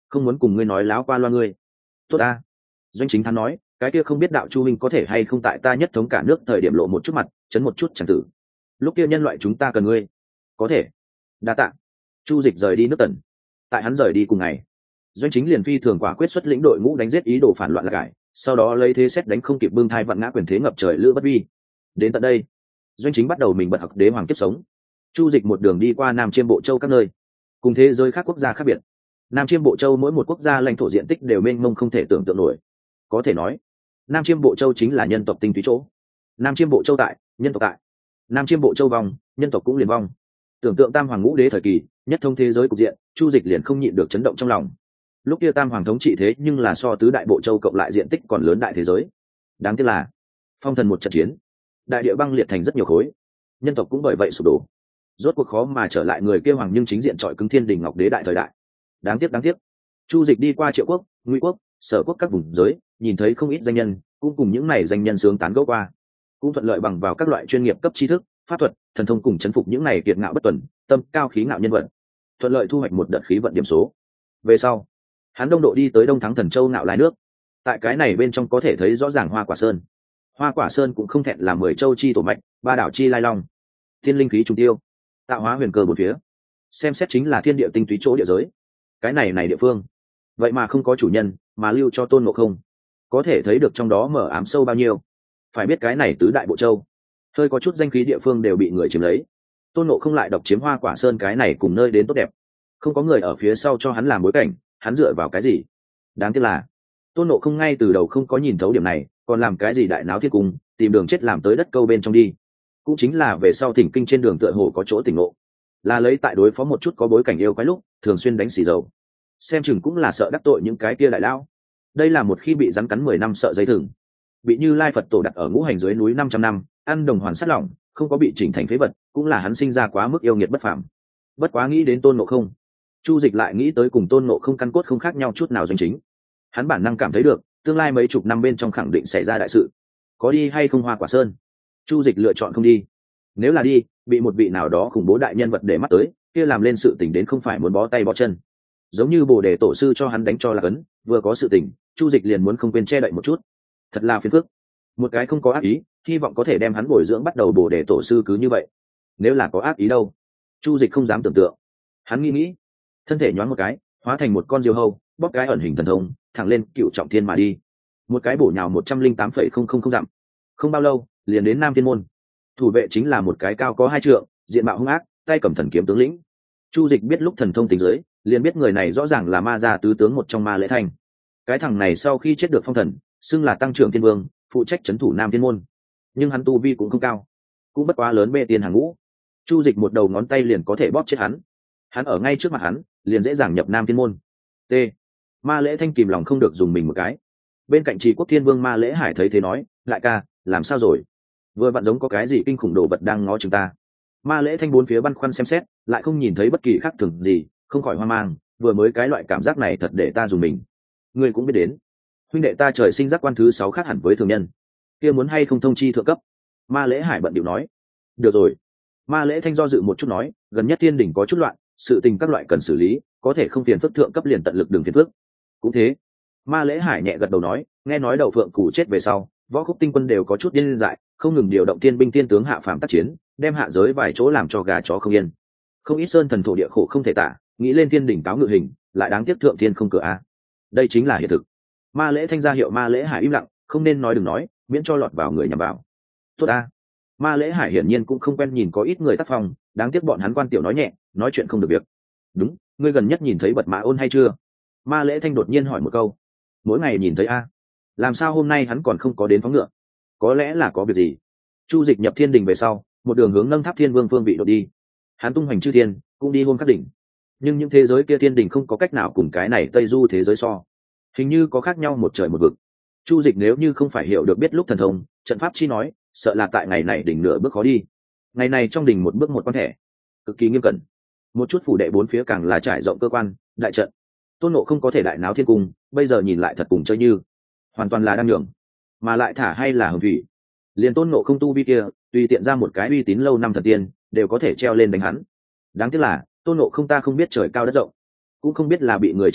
Speaker 1: không muốn cùng ngươi nói láo qua loa ngươi. Tốt ta. Doanh Chính Thắng nói, cái kia không biết đạo Chu Minh có thể hay không tại ta nhất thống cả nước thời điểm lộ một chút mặt, chấn một chút chẳng tử. Lúc kia nhân loại chúng ta cần ngươi. Có thể. Đa tạ. Chu Dịch rời đi nước Tần. Tại hắn rời đi cùng ngày, Doanh Chính liền phi thường quả quyết xuất lĩnh đội ngũ đánh giết ý đồ phản loạn là cải, sau đó lấy thế xét đánh không kịp bưng thai vặn ngã quyền thế ngập trời Lữ Bất Vi. Đến tận đây, Doanh Chính bắt đầu mình bật học đế hoàng kiếp sống. Chu Dịch một đường đi qua Nam Chiêm Bộ Châu các nơi, cùng thế giới khác quốc gia khác biệt. Nam Chiêm Bộ Châu mỗi một quốc gia lãnh thổ diện tích đều mênh mông không thể tưởng tượng nổi. Có thể nói, Nam Chiêm Bộ Châu chính là nhân tộc tinh túy chỗ. Nam Chiêm Bộ Châu tại, nhân tộc tại. Nam Chiêm Bộ Châu vong, nhân tộc cũng liền vong. Tưởng tượng Tam Hoàng Ngũ Đế thời kỳ, nhất thông thế giới cục diện, Chu Dịch liền không nhịn được chấn động trong lòng. Lúc kia Tam Hoàng thống trị thế nhưng là so tứ đại bộ châu cộng lại diện tích còn lớn đại thế giới. Đáng tiếc là, phong thần một trận chiến, đại địa băng liệt thành rất nhiều khối, nhân tộc cũng bởi vậy sụp đổ. Rốt cuộc khó mà trở lại người kia hoàng nhưng chính diện trọi cứng Thiên Đình Ngọc Đế đại thời đại. Đáng tiếc đáng tiếc. Chu Dịch đi qua Triệu Quốc, Ngụy Quốc, Sở Quốc các vùng giới, nhìn thấy không ít danh nhân, cũng cùng những này danh nhân sướng tán gẫu qua, cũng thuận lợi bằng vào các loại chuyên nghiệp cấp tri thức, pháp thuật, thần thông cùng chấn phục những này kiệt ngạo bất tuần, tâm cao khí ngạo nhân vật, thuận lợi thu hoạch một đợt khí vận điểm số. Về sau, hắn đông độ đi tới Đông Thắng Thần Châu Ngạo Lai nước. Tại cái này bên trong có thể thấy rõ ràng Hoa Quả Sơn. Hoa Quả Sơn cũng không thẹn là mười châu chi tổ mạch, ba đảo chi lai long, thiên linh khí trùng tiêu, tạo hóa huyền cơ bốn phía, xem xét chính là thiên địa tinh túy chỗ địa giới. Cái này này địa phương, vậy mà không có chủ nhân, mà lưu cho Tôn Ngộ Không, có thể thấy được trong đó mở ám sâu bao nhiêu. Phải biết cái này tứ đại bộ châu, hơi có chút danh khí địa phương đều bị người chiếm lấy. Tôn Ngộ Không lại độc chiếm Hoa Quả Sơn cái này cùng nơi đến tốt đẹp, không có người ở phía sau cho hắn làm bối cảnh, hắn dựa vào cái gì? Đáng tiếc là Tôn Ngộ Không ngay từ đầu không có nhìn thấu điểm này, còn làm cái gì đại náo thiên cung, tìm đường chết làm tới đất câu bên trong đi. Cũng chính là về sau thỉnh kinh trên đường tựa hồ có chỗ tỉnh ngộ, là lấy tại đối phó một chút có bối cảnh yêu quái lúc thường xuyên đánh xì dầu, xem chừng cũng là sợ đắc tội những cái kia đại lão. Đây là một khi bị rắn cắn mười năm sợ dây thừng, bị Như Lai Phật Tổ đặt ở ngũ hành dưới núi năm trăm năm, ăn đồng hoàn sắt lỏng, không có bị chỉnh thành phế vật, cũng là hắn sinh ra quá mức yêu nghiệt bất phàm. Bất quá nghĩ đến Tôn Ngộ Không, Chu Dịch lại nghĩ tới cùng Tôn Ngộ Không căn cốt không khác nhau chút nào. Doanh Chính, hắn bản năng cảm thấy được tương lai mấy chục năm bên trong khẳng định xảy ra đại sự. Có đi hay không Hoa Quả Sơn? Chu Dịch lựa chọn không đi. Nếu là đi, bị một vị nào đó khủng bố đại nhân vật để mắt tới, kia làm lên sự tình đến không phải muốn bó tay bó chân. Giống như Bồ Đề tổ sư cho hắn đánh cho là cấn, vừa có sự tình, Chu Dịch liền muốn không quên che đậy một chút. Thật là phiền phức. Một cái không có ác ý, hy vọng có thể đem hắn bồi dưỡng bắt đầu Bồ Đề tổ sư cứ như vậy. Nếu là có ác ý đâu? Chu Dịch không dám tưởng tượng. Hắn nghĩ nghĩ, thân thể nhoáng một cái, hóa thành một con diều hâu, bóp cái ẩn hình thần thông, thẳng lên Cựu Trọng Thiên mà đi. Một cái bổ nhào một trăm linh tám phẩy không không không dặm. Không bao lâu, liền đến Nam Thiên môn. Thủ vệ chính là một cái cao có hai trượng, diện mạo hung ác, tay cầm thần kiếm tướng lĩnh. Chu Dịch biết lúc thần thông tính dưới, liền biết người này rõ ràng là ma gia tứ tướng một trong Ma Lễ Thanh. Cái thằng này sau khi chết được phong thần, xưng là Tăng Trưởng Thiên Vương, phụ trách trấn thủ Nam Thiên môn. Nhưng hắn tu vi cũng không cao, cũng bất quá lớn bê tiền hàng ngũ. Chu Dịch một đầu ngón tay liền có thể bóp chết hắn. Hắn ở ngay trước mặt hắn, liền dễ dàng nhập Nam Thiên môn. T. Ma Lễ Thanh kìm lòng không được dùng mình một cái. Bên cạnh Trì Quốc Thiên Vương Ma Lễ Hải thấy thế nói, lại ca, làm sao rồi? Vừa vặn giống có cái gì kinh khủng đồ vật đang ngó chúng ta. Ma Lễ Thanh bốn phía băn khoăn xem xét, lại không nhìn thấy bất kỳ khác thường gì, không khỏi hoang mang. Vừa mới cái loại cảm giác này thật để ta dùng mình. Ngươi cũng biết đến, huynh đệ ta trời sinh giác quan thứ sáu khác hẳn với thường nhân, kia muốn hay không thông chi thượng cấp? Ma Lễ Hải bận điệu nói. Được rồi. Ma Lễ Thanh do dự một chút nói, gần nhất Thiên Đình có chút loạn, sự tình các loại cần xử lý, có thể không phiền phức thượng cấp liền tận lực đường phiền phức. Cũng thế. Ma Lễ Hải nhẹ gật đầu nói, nghe nói Đậu Phượng Cù chết về sau, Võ Khúc Tinh Quân đều có chút điên dại, không ngừng điều động thiên binh thiên tướng hạ phàm tác chiến, đem hạ giới vài chỗ làm cho gà chó không yên. Không ít sơn thần thổ địa khổ không thể tả, nghĩ lên Thiên Đình cáo ngự hình, lại đáng tiếc thượng thiên không cửa a. Đây chính là hiện thực. Ma Lễ Thanh ra hiệu Ma Lễ Hải im lặng, không nên nói đừng nói, miễn cho lọt vào người nhằm vào. Tốt a. Ma Lễ Hải hiển nhiên cũng không quen nhìn có ít người tác phong, đáng tiếc bọn hắn quan tiểu nói nhẹ, nói chuyện không được việc. Đúng, ngươi gần nhất nhìn thấy Bật Mã Ôn hay chưa? Ma Lễ Thanh đột nhiên hỏi một câu. Mỗi ngày nhìn thấy a. Làm sao hôm nay hắn còn không có đến phóng ngựa? Có lẽ là có việc gì. Chu Dịch nhập Thiên Đình về sau, một đường hướng Nâng Tháp Thiên Vương phương vị đột đi. Hắn tung hoành chư thiên, cũng đi hôn các đỉnh. Nhưng những thế giới kia Thiên Đình không có cách nào cùng cái này Tây Du thế giới so. Hình như có khác nhau một trời một vực. Chu Dịch nếu như không phải hiểu được biết lúc thần thông, trận pháp chi nói, sợ là tại ngày này đỉnh nửa bước khó đi. Ngày này trong đỉnh một bước một quan thẻ, cực kỳ nghiêm cẩn. Một chút phủ đệ bốn phía càng là trải rộng cơ quan, đại trận. Tôn Ngộ không có thể đại náo thiên cung, bây giờ nhìn lại thật cùng chơi như, hoàn toàn là đang nhường, mà lại thả hay là hồng thủy. Liền Tôn Ngộ không tu vi kia, tùy tiện ra một cái uy tín lâu năm thần tiên, đều có thể treo lên đánh hắn. Đáng tiếc là Tôn Ngộ không ta không biết trời cao đất rộng, cũng không biết là bị người che đậy,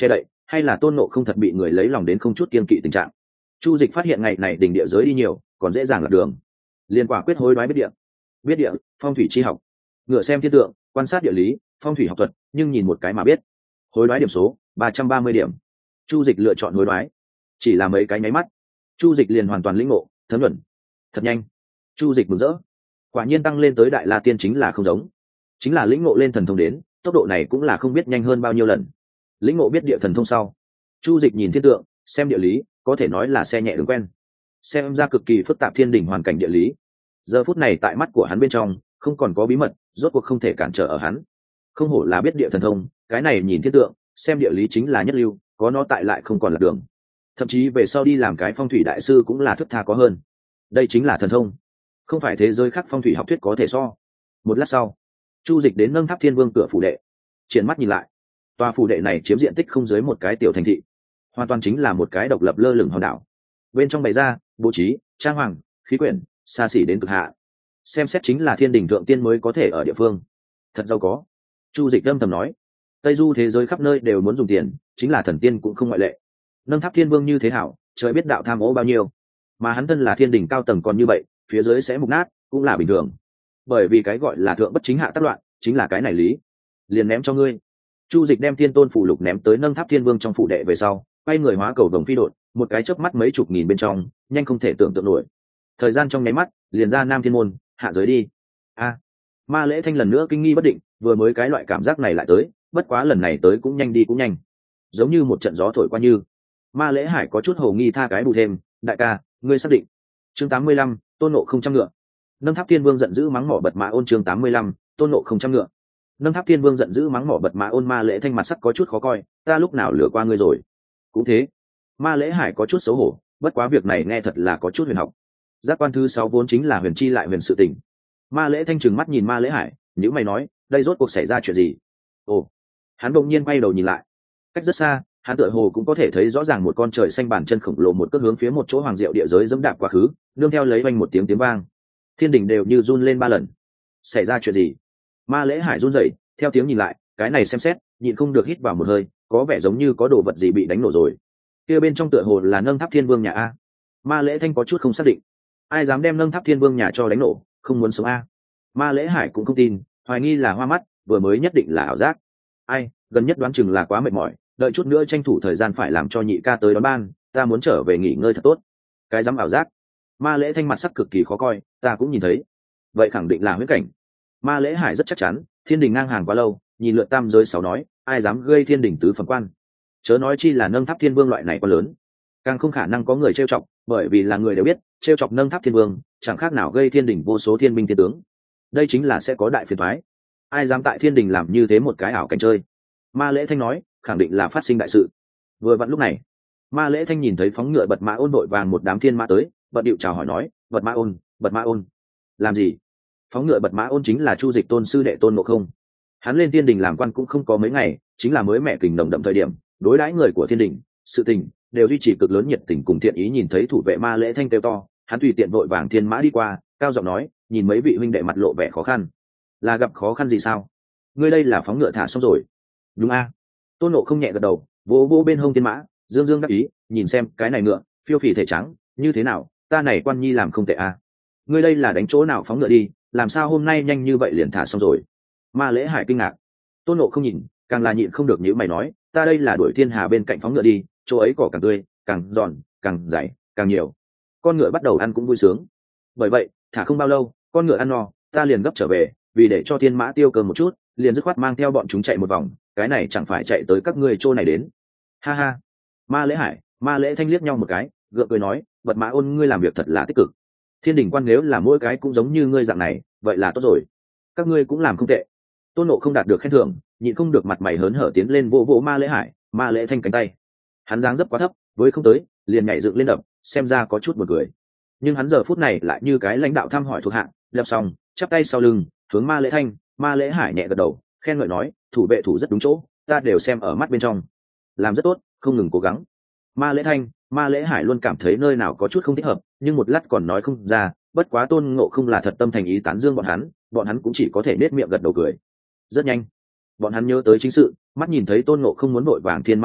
Speaker 1: hay là tôn nộ không thật bị người lấy lòng đến không chút kiên kỵ tình trạng. Chu Dịch phát hiện ngày này đỉnh địa giới đi nhiều còn dễ dàng lạc đường, liên quả quyết hối đoái biết địa. Biết địa, phong thủy chi học, ngựa xem thiên tượng, quan sát địa lý, phong thủy học thuật, nhưng nhìn một cái mà biết. Hối đoái điểm số ba trăm ba mươi điểm. Chu Dịch lựa chọn hối đoái, chỉ là mấy cái nháy mắt Chu Dịch liền hoàn toàn lĩnh ngộ thấm luận, thật nhanh. Chu Dịch mừng rỡ, quả nhiên tăng lên tới đại la tiên chính là không giống, chính là lĩnh ngộ lên thần thông đến tốc độ này cũng là không biết nhanh hơn bao nhiêu lần. Lĩnh ngộ biết địa thần thông sau, Chu Dịch nhìn thiên tượng, xem địa lý, có thể nói là xe nhẹ đường quen. Xem ra cực kỳ phức tạp thiên đỉnh hoàn cảnh địa lý, giờ phút này tại mắt của hắn bên trong không còn có bí mật, rốt cuộc không thể cản trở ở hắn. Không hổ là biết địa thần thông, cái này nhìn thiên tượng, xem địa lý chính là nhất lưu, có nó tại lại không còn là đường. Thậm chí về sau đi làm cái phong thủy đại sư cũng là thức tha có hơn. Đây chính là thần thông, không phải thế giới khác phong thủy học thuyết có thể so. Một lát sau, Chu Dịch đến Nâng Tháp Thiên Vương cửa phủ đệ, triển mắt nhìn lại, tòa phủ đệ này chiếm diện tích không dưới một cái tiểu thành thị, hoàn toàn chính là một cái độc lập lơ lửng hòn đảo. Bên trong bày ra bố trí trang hoàng khí quyển xa xỉ đến cực hạ, xem xét chính là thiên đình thượng tiên mới có thể ở địa phương, thật giàu có. Chu Dịch âm thầm nói, Tây Du thế giới khắp nơi đều muốn dùng tiền, chính là thần tiên cũng không ngoại lệ. Nâng Tháp Thiên Vương như thế hảo, trời biết đạo tham ô bao nhiêu, mà hắn thân là thiên đình cao tầng còn như vậy, phía dưới sẽ mục nát cũng là bình thường. Bởi vì cái gọi là thượng bất chính hạ tác loạn, chính là cái này lý. Liền ném cho ngươi. Chu Dịch đem thiên tôn phù lục ném tới Nâng Tháp Thiên Vương trong phủ đệ về sau, quay người hóa cầu đồng phi đột, một cái chớp mắt mấy chục nghìn bên trong, nhanh không thể tưởng tượng nổi. Thời gian trong nháy mắt, liền ra Nam Thiên môn, hạ giới đi. A, Ma Lễ Thanh lần nữa kinh nghi bất định, vừa mới cái loại cảm giác này lại tới, bất quá lần này tới cũng nhanh đi cũng nhanh, giống như một trận gió thổi qua như. Ma Lễ Hải có chút hồ nghi tha cái bù thêm, đại ca, ngươi xác định? Chương tám mươi lăm, Tôn Ngộ không trăm ngựa. Nâng Tháp Thiên Vương giận dữ mắng mỏ bật mã ôn. Chương tám mươi lăm, Tôn Ngộ không trăm ngựa. Nâng Tháp Thiên Vương giận dữ mắng mỏ bật mã ôn. Ma Lễ Thanh mặt sắc có chút khó coi, ta lúc nào lừa qua ngươi rồi? Cũng thế. Ma Lễ Hải có chút xấu hổ, bất quá việc này nghe thật là có chút huyền học. Giác quan thứ sáu vốn chính là huyền chi lại huyền sự tình. Ma Lễ Thanh trừng mắt nhìn Ma Lễ Hải, nhữ mày nói, đây rốt cuộc xảy ra chuyện gì? Ồ, hắn đột nhiên quay đầu nhìn lại, cách rất xa, hắn tựa hồ cũng có thể thấy rõ ràng một con trời xanh bàn chân khổng lồ một cước hướng phía một chỗ hoàng diệu địa giới dẫm đạp quá khứ, nương theo lấy vang một tiếng tiếng vang, thiên đình đều như run lên ba lần. Xảy ra chuyện gì? Ma Lễ Hải run rẩy, theo tiếng nhìn lại, cái này xem xét, nhịn không được hít vào một hơi, có vẻ giống như có đồ vật gì bị đánh nổ rồi. Kia bên trong tựa hồ là Nâng Tháp Thiên Vương nhà a. Ma Lễ Thanh có chút không xác định, ai dám đem Nâng Tháp Thiên Vương nhà cho đánh nổ, không muốn sống a. Ma Lễ Hải cũng không tin, hoài nghi là hoa mắt, vừa mới nhất định là ảo giác. Ai, gần nhất đoán chừng là quá mệt mỏi, đợi chút nữa tranh thủ thời gian phải làm cho nhị ca tới đón ban, ta muốn trở về nghỉ ngơi thật tốt. Cái dám ảo giác? Ma Lễ Thanh mặt sắc cực kỳ khó coi, ta cũng nhìn thấy. Vậy khẳng định là huyễn cảnh. Ma Lễ Hải rất chắc chắn, thiên đình ngang hàng quá lâu, nhìn lượt tam giới sáu nói, ai dám gây thiên đình tứ phẩm quan? Chớ nói chi là Nâng Tháp Thiên Vương loại này quá lớn, càng không khả năng có người trêu chọc, bởi vì là người đều biết, trêu chọc Nâng Tháp Thiên Vương, chẳng khác nào gây thiên đình vô số thiên binh thiên tướng. Đây chính là sẽ có đại phiền toái. Ai dám tại thiên đình làm như thế một cái ảo cảnh chơi? Ma Lễ Thanh nói, khẳng định là phát sinh đại sự. Vừa vặn lúc này, Ma Lễ Thanh nhìn thấy phóng ngựa bật mã ôn đội vàng một đám thiên mã tới, bật điệu chào hỏi nói, bật mã ôn, bật mã ôn, làm gì? Phóng ngựa bật mã ôn chính là Chu Dịch tôn sư đệ Tôn Ngộ Không. Hắn lên thiên đình làm quan cũng không có mấy ngày, chính là mới mẹ kình nồng đậm thời điểm, đối đãi người của thiên đình, sự tình đều duy trì cực lớn nhiệt tình cùng thiện ý. Nhìn thấy thủ vệ Ma Lễ Thanh kêu to, hắn tùy tiện vội vàng thiên mã đi qua, cao giọng nói, nhìn mấy vị huynh đệ mặt lộ vẻ khó khăn, là gặp khó khăn gì sao? Ngươi đây là phóng ngựa thả xong rồi? Đúng a. Tôn Ngộ không nhẹ gật đầu, vỗ vỗ bên hông thiên mã, dương dương đắc ý, nhìn xem cái này ngựa phiêu phì thể trắng, như thế nào, ta này quan nhi làm không tệ a. Ngươi đây là đánh chỗ nào phóng ngựa đi, làm sao hôm nay nhanh như vậy liền thả xong rồi? Ma Lễ Hải kinh ngạc. Tôn Ngộ không nhìn, càng là nhịn không được nhíu mày nói, ta đây là đuổi thiên hà bên cạnh phóng ngựa đi, chỗ ấy cỏ càng tươi, càng giòn, càng dày, càng nhiều, con ngựa bắt đầu ăn cũng vui sướng. Bởi vậy, thả không bao lâu, con ngựa ăn no, ta liền gấp trở về, vì để cho thiên mã tiêu cơm một chút, liền dứt khoát mang theo bọn chúng chạy một vòng, cái này chẳng phải chạy tới các ngươi chỗ này đến. Ha ha. Ma Lễ Hải, Ma Lễ Thanh liếc nhau một cái, gượng cười nói, bật mã ôn ngươi làm việc thật là tích cực. Thiên đình quan nếu là mỗi cái cũng giống như ngươi dạng này, vậy là tốt rồi. Các ngươi cũng làm không tệ. Tôn Ngộ không đạt được khen thưởng, nhịn không được mặt mày hớn hở tiến lên vỗ vỗ Ma Lễ Hải, Ma Lễ Thanh cánh tay. Hắn dáng dấp quá thấp, với không tới, liền nhảy dựng lên đập, xem ra có chút buồn cười. Nhưng hắn giờ phút này lại như cái lãnh đạo thăm hỏi thuộc hạ, đập xong, chắp tay sau lưng, hướng Ma Lễ Thanh, Ma Lễ Hải nhẹ gật đầu, khen ngợi nói, thủ vệ thủ rất đúng chỗ, ta đều xem ở mắt bên trong, làm rất tốt, không ngừng cố gắng. Ma Lễ Thanh, Ma Lễ Hải luôn cảm thấy nơi nào có chút không thích hợp, nhưng một lát còn nói không ra. Bất quá Tôn Ngộ không là thật tâm thành ý tán dương bọn hắn, bọn hắn cũng chỉ có thể nết miệng gật đầu cười. Rất nhanh, bọn hắn nhớ tới chính sự, mắt nhìn thấy Tôn Ngộ không muốn vội vàng thiên mã đi,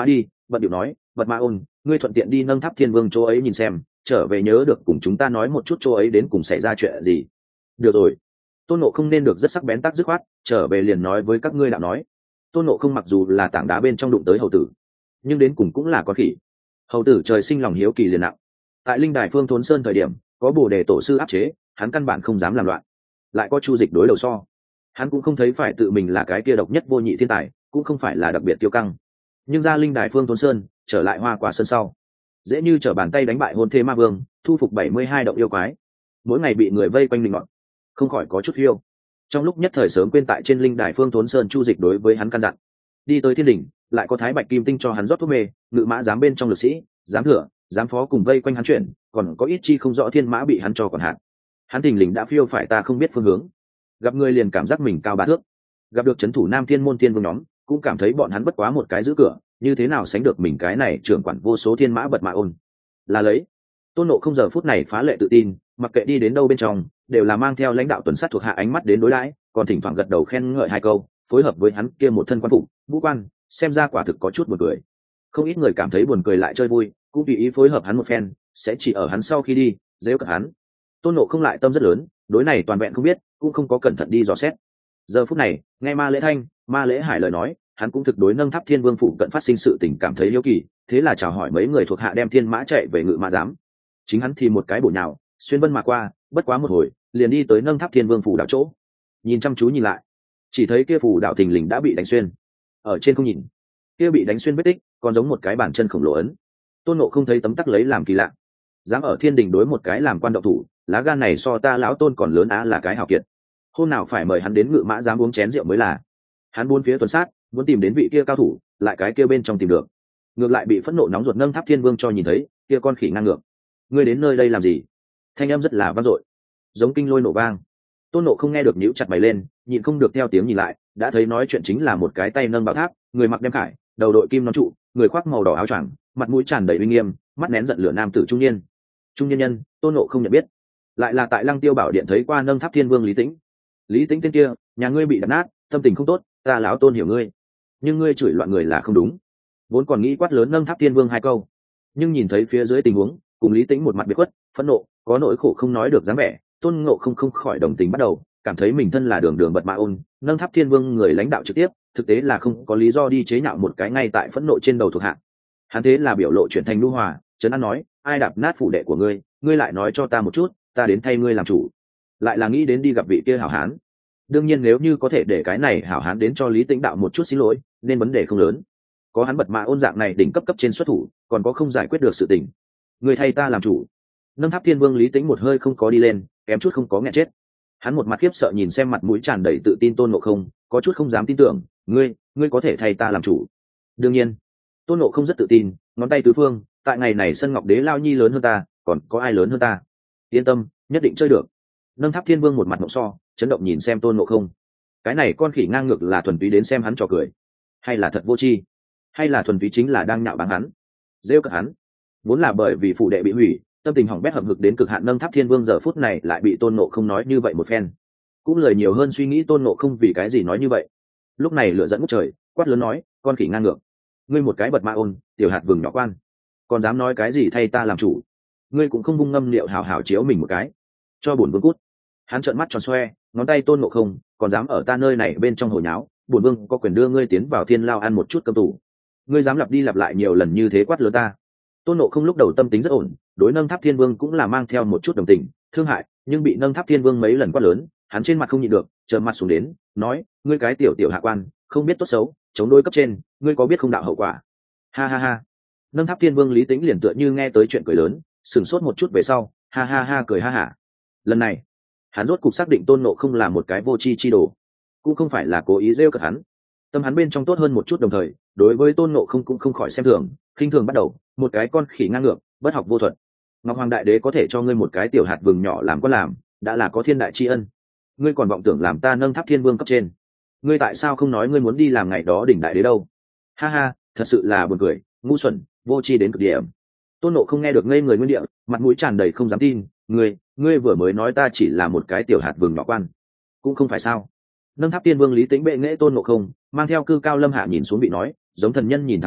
Speaker 1: bận điệu nói, bật ma ôn, ngươi thuận tiện đi nâng tháp thiên vương chỗ ấy nhìn xem, trở về nhớ được cùng chúng ta nói một chút chỗ ấy đến cùng xảy ra chuyện gì. Được rồi. Tôn Ngộ Không nên được rất sắc bén tắc dứt khoát, trở về liền nói với các ngươi đạo nói. Tôn Ngộ Không mặc dù là tảng đá bên trong đụng tới hầu tử, nhưng đến cùng cũng là con khỉ. Hầu tử trời sinh lòng hiếu kỳ liền nặng. Tại linh đài Phương Thốn Sơn thời điểm, có Bồ Đề tổ sư áp chế, hắn căn bản không dám làm loạn. Lại có Chu Dịch đối đầu so, hắn cũng không thấy phải tự mình là cái kia độc nhất vô nhị thiên tài, cũng không phải là đặc biệt kiêu căng. Nhưng ra linh đài Phương Thốn Sơn, trở lại Hoa Quả Sơn sau, dễ như trở bàn tay đánh bại Hôn Thế Ma Vương, thu phục bảy mươi hai động yêu quái. Mỗi ngày bị người vây quanh linh ngọn, không khỏi có chút phiêu. Trong lúc nhất thời sớm quên tại trên linh đài Phương Thốn Sơn Chu Dịch đối với hắn căn dặn. Đi tới thiên đỉnh, lại có Thái Bạch Kim Tinh cho hắn rót thuốc mê, ngự mã giám bên trong lực sĩ, giám thừa, giám phó cùng vây quanh hắn chuyển, còn có ít chi không rõ thiên mã bị hắn cho còn hạn. Hắn thình lình đã phiêu phải ta không biết phương hướng. Gặp người liền cảm giác mình cao ba thước. Gặp được trấn thủ Nam Thiên môn thiên vương nhóm, cũng cảm thấy bọn hắn bất quá một cái giữ cửa, như thế nào sánh được mình cái này trưởng quản vô số thiên mã bật mã ôn. Là lấy. Tôn Ngộ Không giờ phút này phá lệ tự tin, mặc kệ đi đến đâu bên trong, đều là mang theo lãnh đạo tuần sát thuộc hạ ánh mắt đến đối đãi, còn thỉnh thoảng gật đầu khen ngợi hai câu, phối hợp với hắn kia một thân quan phục, vũ quan, xem ra quả thực có chút buồn cười. Không ít người cảm thấy buồn cười lại chơi vui, cũng tùy ý phối hợp hắn một phen, sẽ chỉ ở hắn sau khi đi, giễu cợt hắn. Tôn Ngộ Không lại tâm rất lớn, đối này toàn vẹn không biết, cũng không có cẩn thận đi dò xét. Giờ phút này, nghe Ma Lễ Thanh, Ma Lễ Hải lời nói, hắn cũng thực đối nâng tháp Thiên Vương phủ cận phát sinh sự tình cảm thấy hiếu kỳ, thế là chào hỏi mấy người thuộc hạ đem thiên mã chạy về ngự mã giám. Chính hắn thì một cái bổ nhào, xuyên vân mà qua, bất quá một hồi, liền đi tới nâng tháp Thiên Vương phủ đảo chỗ. Nhìn chăm chú nhìn lại, chỉ thấy kia phủ đảo thình lình đã bị đánh xuyên. Ở trên không nhìn, kia bị đánh xuyên vết tích, còn giống một cái bàn chân khổng lồ ấn. Tôn Ngộ Không thấy tấm tắc lấy làm kỳ lạ, dám ở thiên đình đối một cái làm quan động thủ, lá gan này so ta lão Tôn còn lớn á là cái hào kiệt. Hôm nào phải mời hắn đến ngự mã dám uống chén rượu mới là. Hắn buôn phía tuần sát, muốn tìm đến vị kia cao thủ, lại cái kia bên trong tìm được, ngược lại bị phẫn nộ nóng ruột nâng tháp Thiên Vương cho nhìn thấy, kia con khỉ ngang ngược, ngươi đến nơi đây làm gì? Thanh âm rất là vang dội, giống kinh lôi nổ vang. Tôn Ngộ Không nghe được nhíu chặt mày lên, nhịn không được theo tiếng nhìn lại, đã thấy nói chuyện chính là một cái tay nâng bảo tháp, người mặc đem khải, đầu đội kim nón trụ, người khoác màu đỏ áo choàng, mặt mũi tràn đầy uy nghiêm, mắt nén giận lửa nam tử trung niên. Trung niên nhân, Tôn Ngộ Không nhận biết, lại là tại Lăng Tiêu Bảo Điện thấy qua nâng tháp Thiên Vương Lý Tĩnh. Lý Tĩnh tên kia, nhà ngươi bị đập nát, tâm tình không tốt, ta lão Tôn hiểu ngươi, nhưng ngươi chửi loạn người là không đúng. Vốn còn nghĩ quát lớn nâng tháp Thiên Vương hai câu, nhưng nhìn thấy phía dưới tình huống, cùng Lý Tĩnh một mặt biệt khuất, phẫn nộ, có nỗi khổ không nói được dáng vẻ, Tôn Ngộ Không không khỏi đồng tình bắt đầu, cảm thấy mình thân là đường đường bật mã ôn, nâng tháp Thiên Vương người lãnh đạo trực tiếp, thực tế là không có lý do đi chế nhạo một cái ngay tại phẫn nộ trên đầu thuộc hạ. Hắn thế là biểu lộ chuyển thành nhu hòa, trấn an nói, ai đạp nát phủ đệ của ngươi, ngươi lại nói cho ta một chút, ta đến thay ngươi làm chủ. Lại là nghĩ đến đi gặp vị kia hảo hán. Đương nhiên nếu như có thể để cái này hảo hán đến cho Lý Tĩnh đạo một chút xin lỗi, nên vấn đề không lớn. Có hắn bật mã ôn dạng này đỉnh cấp cấp trên xuất thủ, còn có không giải quyết được sự tình. Ngươi thay ta làm chủ. Nâng tháp Thiên Vương Lý Tĩnh một hơi không có đi lên, kém chút không có nghẹn chết. Hắn một mặt khiếp sợ nhìn xem mặt mũi tràn đầy tự tin Tôn Ngộ Không, có chút không dám tin tưởng, ngươi, ngươi có thể thay ta làm chủ? Đương nhiên. Tôn Ngộ Không rất tự tin, ngón tay tứ phương, tại ngày này sân Ngọc Đế lao nhi lớn hơn ta, còn có ai lớn hơn ta? Yên tâm, nhất định chơi được. Nâng tháp Thiên Vương một mặt ngộp so, chấn động nhìn xem Tôn Ngộ Không. Cái này con khỉ ngang ngược là thuần túy đến xem hắn trò cười, hay là thật vô tri, hay là thuần túy chính là đang nhạo báng hắn, rêu cợt hắn. Vốn là bởi vì phủ đệ bị hủy, tâm tình hỏng bét hậm hực đến cực hạn nâng tháp Thiên Vương giờ phút này lại bị Tôn Ngộ Không nói như vậy một phen, cũng lời nhiều hơn suy nghĩ Tôn Ngộ Không vì cái gì nói như vậy. Lúc này lửa dẫn ngút trời, quát lớn nói, con khỉ ngang ngược, ngươi một cái bật ma ôn, tiểu hạt vừng nhỏ quan, còn dám nói cái gì thay ta làm chủ? Ngươi cũng không vung ngâm liệu hào hào chiếu mình một cái, cho bổn vương cút. Hắn trợn mắt tròn xoe, ngón tay Tôn Ngộ Không, còn dám ở ta nơi này bên trong hồ nháo, bổn vương có quyền đưa ngươi tiến vào thiên lao ăn một chút cơm tủ. Ngươi dám lặp đi lặp lại nhiều lần như thế quát lớn ta. Tôn Ngộ Không lúc đầu tâm tính rất ổn, đối nâng tháp Thiên Vương cũng là mang theo một chút đồng tình, thương hại, nhưng bị nâng tháp Thiên Vương mấy lần quát lớn, hắn trên mặt không nhịn được, trợn mặt xuống đến, nói, ngươi cái tiểu tiểu hạ quan, không biết tốt xấu, chống đối cấp trên, ngươi có biết không đạo hậu quả? Ha ha ha. Nâng tháp Thiên Vương Lý Tĩnh liền tựa như nghe tới chuyện cười lớn, sửng sốt một chút về sau, ha ha ha cười ha hả. Lần này, hắn rốt cục xác định Tôn Ngộ Không là một cái vô tri chi đồ, cũng không phải là cố ý rêu cợt hắn. Tâm hắn bên trong tốt hơn một chút, đồng thời đối với Tôn Ngộ Không cũng không khỏi xem thường, khinh thường bắt đầu, một cái con khỉ ngang ngược, bất học vô thuật. Ngọc Hoàng Đại Đế có thể cho ngươi một cái tiểu hạt vừng nhỏ làm có làm, đã là có thiên đại tri ân. Ngươi còn vọng tưởng làm ta nâng tháp Thiên Vương cấp trên, ngươi tại sao không nói ngươi muốn đi làm ngày đó đỉnh đại đế đâu? Ha ha, thật sự là buồn cười, ngu xuẩn, vô tri đến cực điểm. Tôn Ngộ Không nghe được ngây người nguyên địa, mặt mũi tràn đầy không dám tin, ngươi, ngươi vừa mới nói ta chỉ là một cái tiểu hạt vừng nhỏ quan, cũng không phải sao? Nâng tháp Thiên Vương Lý Tĩnh bệ nghệ Tôn Ngộ Không, mang theo cư cao lâm hạ nhìn xuống bị nói, giống thần nhân nhìn thẳng hề,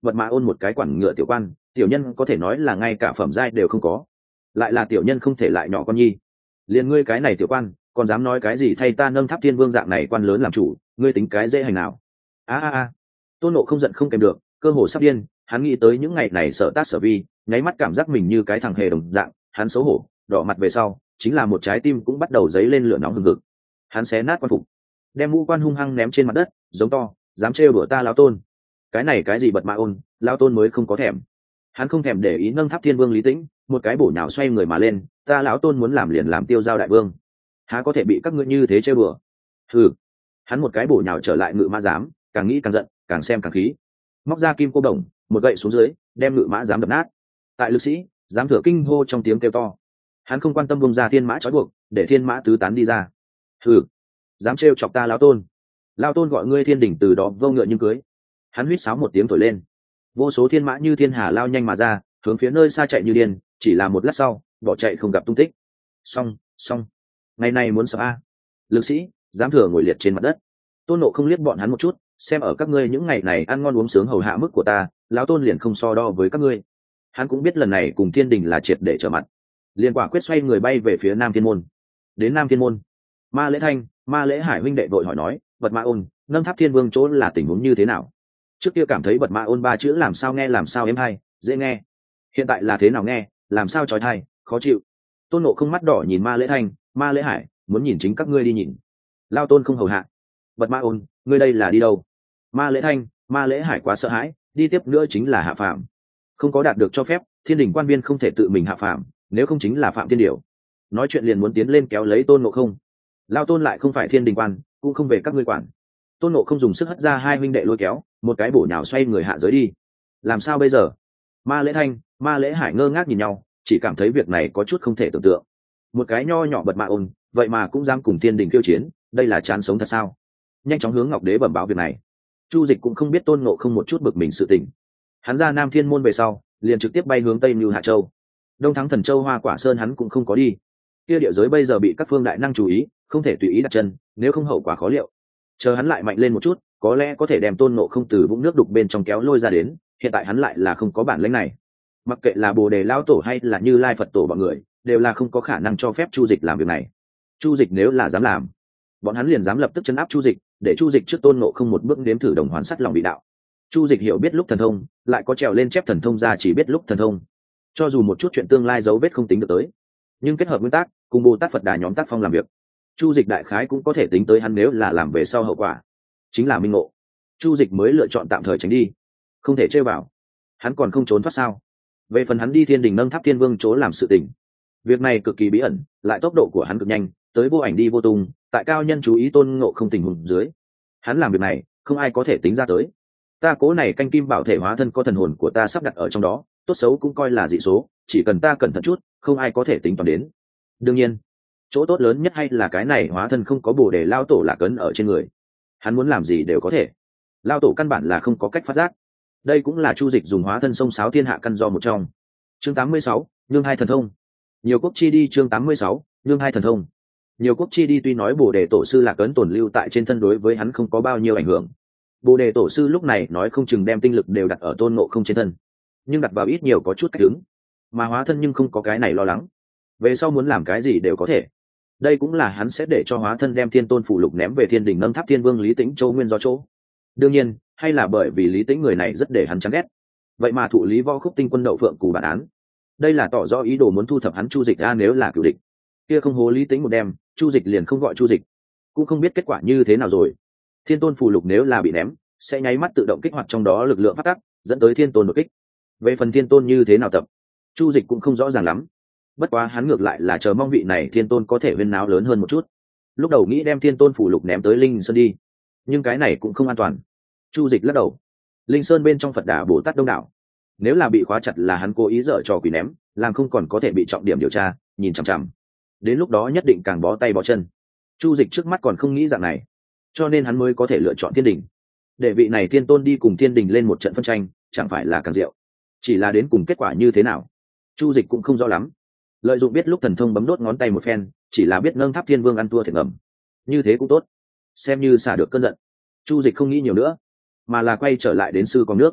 Speaker 1: vật mã ôn một cái quản ngựa tiểu quan, tiểu nhân có thể nói là ngay cả phẩm giai đều không có, lại là tiểu nhân không thể lại nhỏ con nhi. Liền ngươi cái này tiểu quan còn dám nói cái gì thay ta nâng tháp thiên vương dạng này quan lớn làm chủ, ngươi tính cái dễ hành nào? A a a! Tôn Ngộ không giận không kèm được, cơ hồ sắp điên. Hắn nghĩ tới những ngày này sở tác sở vi, nháy mắt cảm giác mình như cái thằng hề đồng dạng. Hắn xấu hổ đỏ mặt về sau, chính là một trái tim cũng bắt đầu dấy lên lửa nóng hừng hực. Hắn xé nát quan phục, đem mũ quan hung hăng ném trên mặt đất, giống to, dám trêu đùa ta lão tôn? Cái này cái gì bật mã ôn, lão tôn mới không có thèm. Hắn không thèm để ý nâng tháp thiên vương Lý Tĩnh, một cái bổ nhào xoay người mà lên, ta lão tôn muốn làm liền làm tiêu giao đại vương, há có thể bị các ngươi như thế trêu đùa? Hừ. Hắn một cái bổ nhào trở lại ngự mã giám, càng nghĩ càng giận, càng xem càng khí, móc ra kim cô đồng, một gậy xuống dưới, đem ngự mã giám đập nát. Tại lực sĩ giám thừa kinh hô trong tiếng kêu to. Hắn không quan tâm bông ra thiên mã trói buộc, để thiên mã tứ tán đi ra. Hừ, dám trêu chọc ta lão tôn? Lão tôn gọi ngươi thiên đỉnh từ đó vô ngựa nhưng cưới. Hắn huýt sáo một tiếng thổi lên, vô số thiên mã như thiên hà lao nhanh mà ra, hướng phía nơi xa chạy như điên. Chỉ là một lát sau, bỏ chạy không gặp tung tích. Xong, xong, ngày này muốn sợ a. Lực sĩ giám thừa ngồi liệt trên mặt đất. Tôn Nộ không liếc bọn hắn một chút, xem ở các ngươi những ngày này ăn ngon uống sướng hầu hạ mức của ta, lão tôn liền không so đo với các ngươi. Hắn cũng biết lần này cùng thiên đình là triệt để trở mặt, liền quả quyết xoay người bay về phía Nam Thiên Môn. Đến Nam Thiên Môn, Ma Lễ Thanh, Ma Lễ Hải huynh đệ vội hỏi nói, Bật Ma Ôn, nâng tháp thiên vương chỗ là tình huống như thế nào? Trước kia cảm thấy Bật Ma Ôn ba chữ làm sao nghe làm sao êm hay, dễ nghe. Hiện tại là thế nào nghe, làm sao chói tai, khó chịu. Tôn Nộ không mắt đỏ nhìn Ma Lễ Thanh, Ma Lễ Hải, muốn nhìn chính các ngươi đi nhìn. Lao tôn không hầu hạ. Bật Ma Ôn, ngươi đây là đi đâu? Ma Lễ Thanh, Ma Lễ Hải quá sợ hãi, đi tiếp nữa chính là hạ phàm. Không có đạt được cho phép, thiên đình quan viên không thể tự mình hạ phàm, nếu không chính là phạm thiên điều. Nói chuyện liền muốn tiến lên kéo lấy Tôn Ngộ không. Lao tôn lại không phải thiên đình quan, cũng không về các ngươi quản. Tôn Ngộ không dùng sức hất ra hai huynh đệ lôi kéo, một cái bổ nhào xoay người hạ giới đi. Làm sao bây giờ? Ma Lễ Thanh, Ma Lễ Hải ngơ ngác nhìn nhau, chỉ cảm thấy việc này có chút không thể tưởng tượng. Một cái nho nhỏ Bật Ma Ôn, vậy mà cũng dám cùng thiên đình khiêu chiến, đây là chán sống thật sao? Nhanh chóng hướng Ngọc Đế bẩm báo việc này. Chu Dịch cũng không biết Tôn Ngộ không một chút bực mình sự tình. Hắn ra Nam Thiên Môn về sau, liền trực tiếp bay hướng Tây Như Hạ Châu. Đông Thắng Thần Châu Hoa Quả Sơn hắn cũng không có đi. Kia địa giới bây giờ bị các phương đại năng chú ý, không thể tùy ý đặt chân, nếu không hậu quả khó liệu. Chờ hắn lại mạnh lên một chút, có lẽ có thể đem Tôn Ngộ không từ vũng nước đục bên trong kéo lôi ra đến, hiện tại hắn lại là không có bản lĩnh này. Mặc kệ là Bồ Đề lão tổ hay là Như Lai Phật tổ bọn người, đều là không có khả năng cho phép Chu Dịch làm việc này. Chu Dịch nếu là dám làm, bọn hắn liền dám lập tức chấn áp Chu Dịch, để Chu Dịch trước Tôn Ngộ không một bước nếm thử đồng hoàn sắt lòng vị đạo. Chu Dịch hiểu biết lúc thần thông, lại có trèo lên chép thần thông ra chỉ biết lúc thần thông. Cho dù một chút chuyện tương lai dấu vết không tính được tới, nhưng kết hợp nguyên tắc cùng Bồ Tát Phật Đà nhóm tác phong làm việc, Chu Dịch đại khái cũng có thể tính tới hắn nếu là làm về sau hậu quả, chính là minh ngộ. Chu Dịch mới lựa chọn tạm thời tránh đi, không thể chơi vào. Hắn còn không trốn thoát sao? Về phần hắn đi thiên đình nâng tháp thiên vương chỗ làm sự tình, việc này cực kỳ bí ẩn, lại tốc độ của hắn cực nhanh, tới vô ảnh đi vô tung, tại cao nhân chú ý Tôn Ngộ không tình huống dưới, hắn làm việc này không ai có thể tính ra tới. Ta cố này canh kim bảo thể hóa thân có thần hồn của ta sắp đặt ở trong đó, tốt xấu cũng coi là dị số, chỉ cần ta cẩn thận chút, không ai có thể tính toán đến. Đương nhiên, chỗ tốt lớn nhất hay là cái này hóa thân không có Bồ Đề lao tổ lạc ấn ở trên người, hắn muốn làm gì đều có thể. Lao tổ căn bản là không có cách phát giác. Đây cũng là Chu Dịch dùng hóa thân sông sáo thiên hạ căn do một trong. Chương tám mươi sáu, Nhương hai thần thông. Nhiều quốc chi đi. Chương tám mươi sáu, Nhương hai thần thông. Nhiều quốc chi đi. Tuy nói Bồ Đề tổ sư lạc ấn tồn lưu tại trên thân đối với hắn không có bao nhiêu ảnh hưởng, Bồ Đề tổ sư lúc này nói không chừng đem tinh lực đều đặt ở Tôn Ngộ không trên thân, nhưng đặt vào ít nhiều có chút cách đứng, mà hóa thân nhưng không có cái này lo lắng, về sau muốn làm cái gì đều có thể. Đây cũng là hắn sẽ để cho hóa thân đem thiên tôn phủ lục ném về thiên đình nâng tháp thiên vương Lý Tĩnh Châu nguyên do chỗ. Đương nhiên, hay là bởi vì Lý Tĩnh người này rất để hắn chán ghét, vậy mà thụ Lý Võ Khúc tinh quân đậu phượng cù bản án, đây là tỏ rõ ý đồ muốn thu thập hắn Chu Dịch ra. Nếu là cửu địch, kia không hố Lý Tĩnh một đêm, Chu Dịch liền không gọi Chu Dịch, cũng không biết kết quả như thế nào rồi. Thiên tôn phù lục nếu là bị ném, sẽ nháy mắt tự động kích hoạt trong đó lực lượng phát tắc, dẫn tới thiên tôn đột kích. Về phần thiên tôn như thế nào tập, Chu Dịch cũng không rõ ràng lắm. Bất quá hắn ngược lại là chờ mong vị này thiên tôn có thể huyên náo lớn hơn một chút. Lúc đầu nghĩ đem thiên tôn phù lục ném tới Linh Sơn đi, nhưng cái này cũng không an toàn. Chu Dịch lắc đầu. Linh Sơn bên trong Phật Đà Bồ Tát đông đảo, nếu là bị khóa chặt là hắn cố ý dở trò quỷ ném, làm không còn có thể bị trọng điểm điều tra, nhìn chằm chằm. Đến lúc đó nhất định càng bó tay bó chân. Chu Dịch trước mắt còn không nghĩ dạng này, cho nên hắn mới có thể lựa chọn thiên đình, để vị này thiên tôn đi cùng thiên đình lên một trận phân tranh, chẳng phải là càng diệu. Chỉ là đến cùng kết quả như thế nào, Chu Dịch cũng không rõ lắm. Lợi dụng biết lúc thần thông bấm đốt ngón tay một phen, chỉ là biết nâng tháp thiên vương ăn thua thiệt ngầm, như thế cũng tốt, xem như xả được cơn giận. Chu Dịch không nghĩ nhiều nữa, mà là quay trở lại đến sư con nước.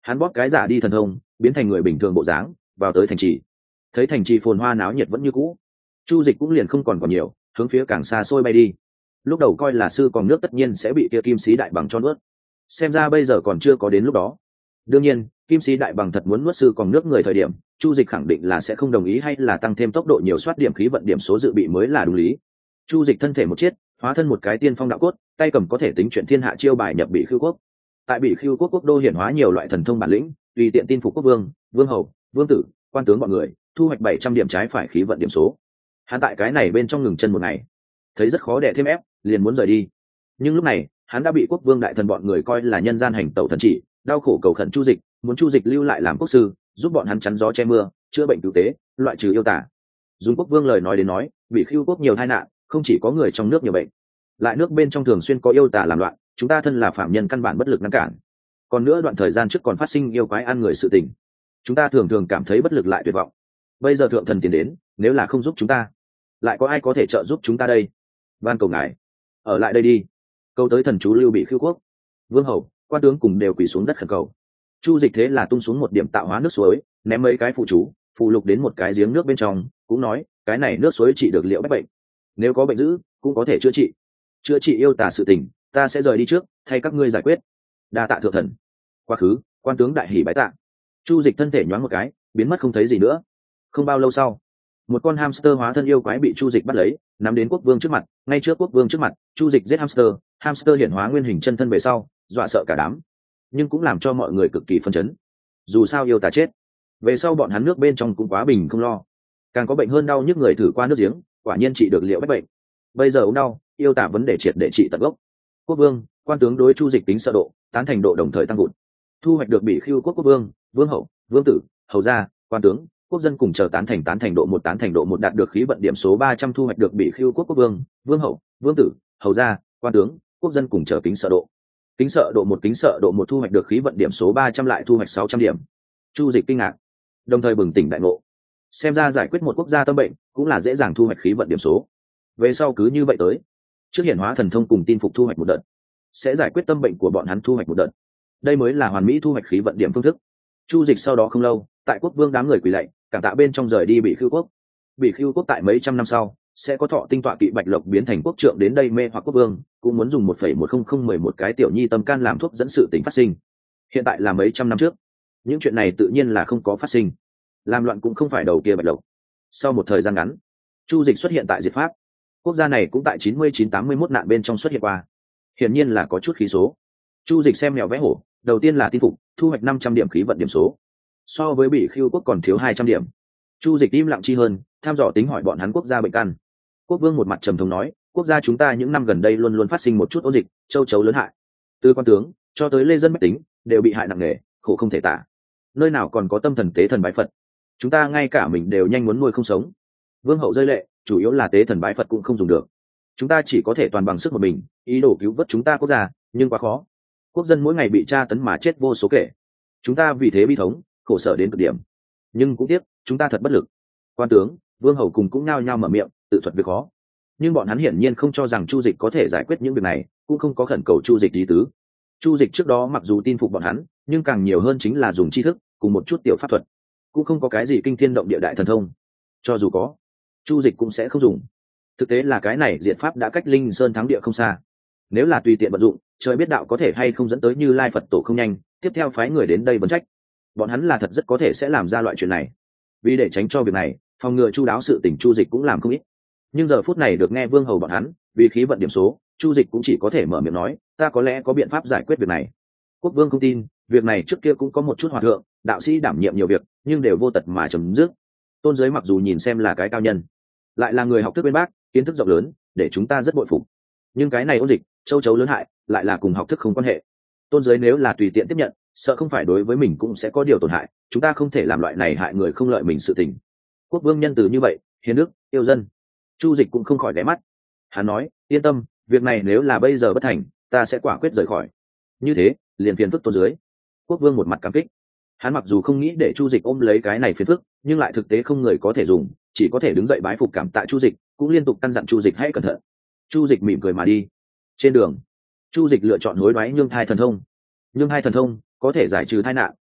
Speaker 1: Hắn bóp cái giả đi thần thông, biến thành người bình thường bộ dáng, vào tới thành trì. Thấy thành trì phồn hoa náo nhiệt vẫn như cũ, Chu Dịch cũng liền không còn còn nhiều, hướng phía càng xa xôi bay đi. Lúc đầu coi là sư còn nước tất nhiên sẽ bị kia kim sĩ đại bằng cho nuốt, xem ra bây giờ còn chưa có đến lúc đó. Đương nhiên, kim sĩ đại bằng thật muốn nuốt sư còn nước người thời điểm, Chu Dịch khẳng định là sẽ không đồng ý hay là tăng thêm tốc độ nhiều soát điểm khí vận điểm số dự bị mới là đúng lý. Chu Dịch thân thể một chiết, hóa thân một cái tiên phong đạo cốt, tay cầm có thể tính chuyện thiên hạ chiêu bài nhập Bị Khưu quốc. Tại Bị Khưu quốc quốc đô hiển hóa nhiều loại thần thông bản lĩnh, tùy tiện tin phục quốc vương, vương hầu, vương tử, quan tướng bọn người, thu hoạch bảy trăm điểm trái phải khí vận điểm số. Hắn tại cái này bên trong ngừng chân một ngày, thấy rất khó đè thêm ép, liền muốn rời đi. Nhưng lúc này, hắn đã bị quốc vương đại thần bọn người coi là nhân gian hành tẩu thần chỉ, đau khổ cầu khẩn Chu Dịch, muốn Chu Dịch lưu lại làm quốc sư, giúp bọn hắn chắn gió che mưa, chữa bệnh cứu tế, loại trừ yêu tả. Dùng quốc vương lời nói đến nói, Bị Khưu quốc nhiều tai nạn, không chỉ có người trong nước nhiều bệnh, lại nước bên trong thường xuyên có yêu tả làm loạn, chúng ta thân là phạm nhân căn bản bất lực ngăn cản. Còn nữa đoạn thời gian trước còn phát sinh yêu quái ăn người sự tình, chúng ta thường thường cảm thấy bất lực lại tuyệt vọng. Bây giờ thượng thần tiến đến, nếu là không giúp chúng ta, lại có ai có thể trợ giúp chúng ta đây? Van cầu ngài ở lại đây đi. Câu tới thần chú lưu Bị Khưu quốc, vương hầu, quan tướng cùng đều quỳ xuống đất khẩn cầu. Chu Dịch thế là tung xuống một điểm tạo hóa nước suối, ném mấy cái phụ chú phụ lục đến một cái giếng nước bên trong, cũng nói cái này nước suối trị được liệu bách bệnh, nếu có bệnh dữ cũng có thể chữa trị. Chữa trị yêu tà sự tình, ta sẽ rời đi trước, thay các ngươi giải quyết. Đa tạ thượng thần. Quá khứ, quan tướng đại hỉ bái tạ. Chu Dịch thân thể nhoáng một cái, biến mất không thấy gì nữa. Không bao lâu sau, một con hamster hóa thân yêu quái bị Chu Dịch bắt lấy, nắm đến quốc vương trước mặt. Ngay trước quốc vương trước mặt, Chu Dịch giết hamster, hamster hiển hóa nguyên hình chân thân về sau, dọa sợ cả đám, nhưng cũng làm cho mọi người cực kỳ phân chấn. Dù sao yêu tà chết, về sau bọn hắn nước bên trong cũng quá bình không lo. Càng có bệnh hơn đau nhức người thử qua nước giếng, quả nhiên trị được liệu bách bệnh. Bây giờ ốm đau, yêu tả vấn đề triệt để trị tận gốc. Quốc vương, quan tướng đối Chu Dịch tính sợ độ, tán thành độ đồng thời tăng vụt. Thu hoạch được Bị Khưu quốc quốc vương, vương hậu, vương tử, hầu gia, quan tướng, quốc dân cùng chờ tán thành tán thành độ một tán thành độ một đạt được khí vận điểm số ba trăm thu hoạch được Bị Khưu quốc quốc vương, vương hậu, vương tử, hầu gia, quan tướng, quốc dân cùng chờ kính sợ độ. Kính sợ độ một kính sợ độ một thu hoạch được khí vận điểm số ba trăm lại thu hoạch sáu trăm điểm. Chu Dịch kinh ngạc, đồng thời bừng tỉnh đại ngộ. Xem ra giải quyết một quốc gia tâm bệnh cũng là dễ dàng thu hoạch khí vận điểm số. Về sau cứ như vậy tới, trước hiển hóa thần thông cùng tin phục thu hoạch một đợt, sẽ giải quyết tâm bệnh của bọn hắn thu hoạch một đợt. Đây mới là hoàn mỹ thu hoạch khí vận điểm phương thức. Chu Dịch sau đó không lâu, tại quốc vương đám người quỳ lạy, cảm tạ bên trong rời đi Bị Khưu quốc. Bị Khưu quốc tại mấy trăm năm sau sẽ có thọ tinh tọa kỵ bạch lộc biến thành quốc trượng đến đây mê hoặc quốc vương, cũng muốn dùng một phẩy một không không mười một cái tiểu nhi tâm can làm thuốc dẫn sự tình phát sinh. Hiện tại là mấy trăm năm trước, những chuyện này tự nhiên là không có phát sinh. Làm loạn cũng không phải đầu kia bạch lộc. Sau một thời gian ngắn, Chu Dịch xuất hiện tại Diệt Pháp. Quốc gia này cũng tại chín mươi chín tám mươi mốt nạn bên trong xuất hiện qua. Hiển nhiên là có chút khí số. Chu Dịch xem mèo vẽ hổ, đầu tiên là tin phục, thu hoạch năm trăm điểm khí vận điểm số. So với Bị Khưu quốc còn thiếu hai trăm điểm. Chu Dịch im lặng chi hơn, tham dò tính hỏi bọn hắn quốc gia bệnh căn. Quốc vương một mặt trầm thống nói, quốc gia chúng ta những năm gần đây luôn luôn phát sinh một chút ôn dịch, châu chấu lớn hại. Từ quan tướng cho tới lê dân bách tính đều bị hại nặng nề, khổ không thể tả. Nơi nào còn có tâm thần tế thần bái Phật, chúng ta ngay cả mình đều nhanh muốn nuôi không sống. Vương hậu rơi lệ, chủ yếu là tế thần bái Phật cũng không dùng được. Chúng ta chỉ có thể toàn bằng sức một mình, ý đồ cứu vớt chúng ta quốc gia, nhưng quá khó. Quốc dân mỗi ngày bị tra tấn mà chết vô số kể. Chúng ta vì thế bi thống, khổ sở đến cực điểm. Nhưng cũng tiếc, chúng ta thật bất lực. Quan tướng, vương hầu cùng cũng nhao nhao mở miệng, tự thuật việc khó. Nhưng bọn hắn hiển nhiên không cho rằng Chu Dịch có thể giải quyết những việc này, cũng không có khẩn cầu Chu Dịch ý tứ. Chu Dịch trước đó mặc dù tin phục bọn hắn, nhưng càng nhiều hơn chính là dùng tri thức cùng một chút tiểu pháp thuật, cũng không có cái gì kinh thiên động địa đại thần thông. Cho dù có, Chu Dịch cũng sẽ không dùng. Thực tế là cái này Diệt Pháp đã cách Linh Sơn thắng địa không xa. Nếu là tùy tiện vận dụng, trời biết đạo có thể hay không dẫn tới Như Lai Phật tổ không nhanh, tiếp theo phái người đến đây vấn trách. Bọn hắn là thật rất có thể sẽ làm ra loại chuyện này. Vì để tránh cho việc này, phòng ngừa chu đáo sự tình Chu Dịch cũng làm không ít. Nhưng giờ phút này được nghe vương hầu bọn hắn, vì khí vận điểm số, Chu Dịch cũng chỉ có thể mở miệng nói, ta có lẽ có biện pháp giải quyết việc này. Quốc vương không tin, việc này trước kia cũng có một chút hòa thượng, đạo sĩ đảm nhiệm nhiều việc, nhưng đều vô tật mà chấm dứt. Tôn giới mặc dù nhìn xem là cái cao nhân, lại là người học thức bên bác, kiến thức rộng lớn, để chúng ta rất bội phục. Nhưng cái này ôn dịch, châu chấu lớn hại, lại là cùng học thức không quan hệ. Tôn giới nếu là tùy tiện tiếp nhận, sợ không phải đối với mình cũng sẽ có điều tổn hại, chúng ta không thể làm loại này hại người không lợi mình sự tình. Quốc vương nhân từ như vậy, hiền đức, yêu dân. Chu Dịch cũng không khỏi ghé mắt. Hắn nói, yên tâm, việc này nếu là bây giờ bất thành, ta sẽ quả quyết rời khỏi. Như thế, liền phiền phức tôn dưới. Quốc vương một mặt cảm kích. Hắn mặc dù không nghĩ để Chu Dịch ôm lấy cái này phiền phức, nhưng lại thực tế không người có thể dùng, chỉ có thể đứng dậy bái phục cảm tạ Chu Dịch, cũng liên tục căn dặn Chu Dịch hãy cẩn thận. Chu Dịch mỉm cười mà đi. Trên đường, Chu Dịch lựa chọn hối đoái nhương thai thần thông. Nhương thai thần thông có thể giải trừ tai nạn,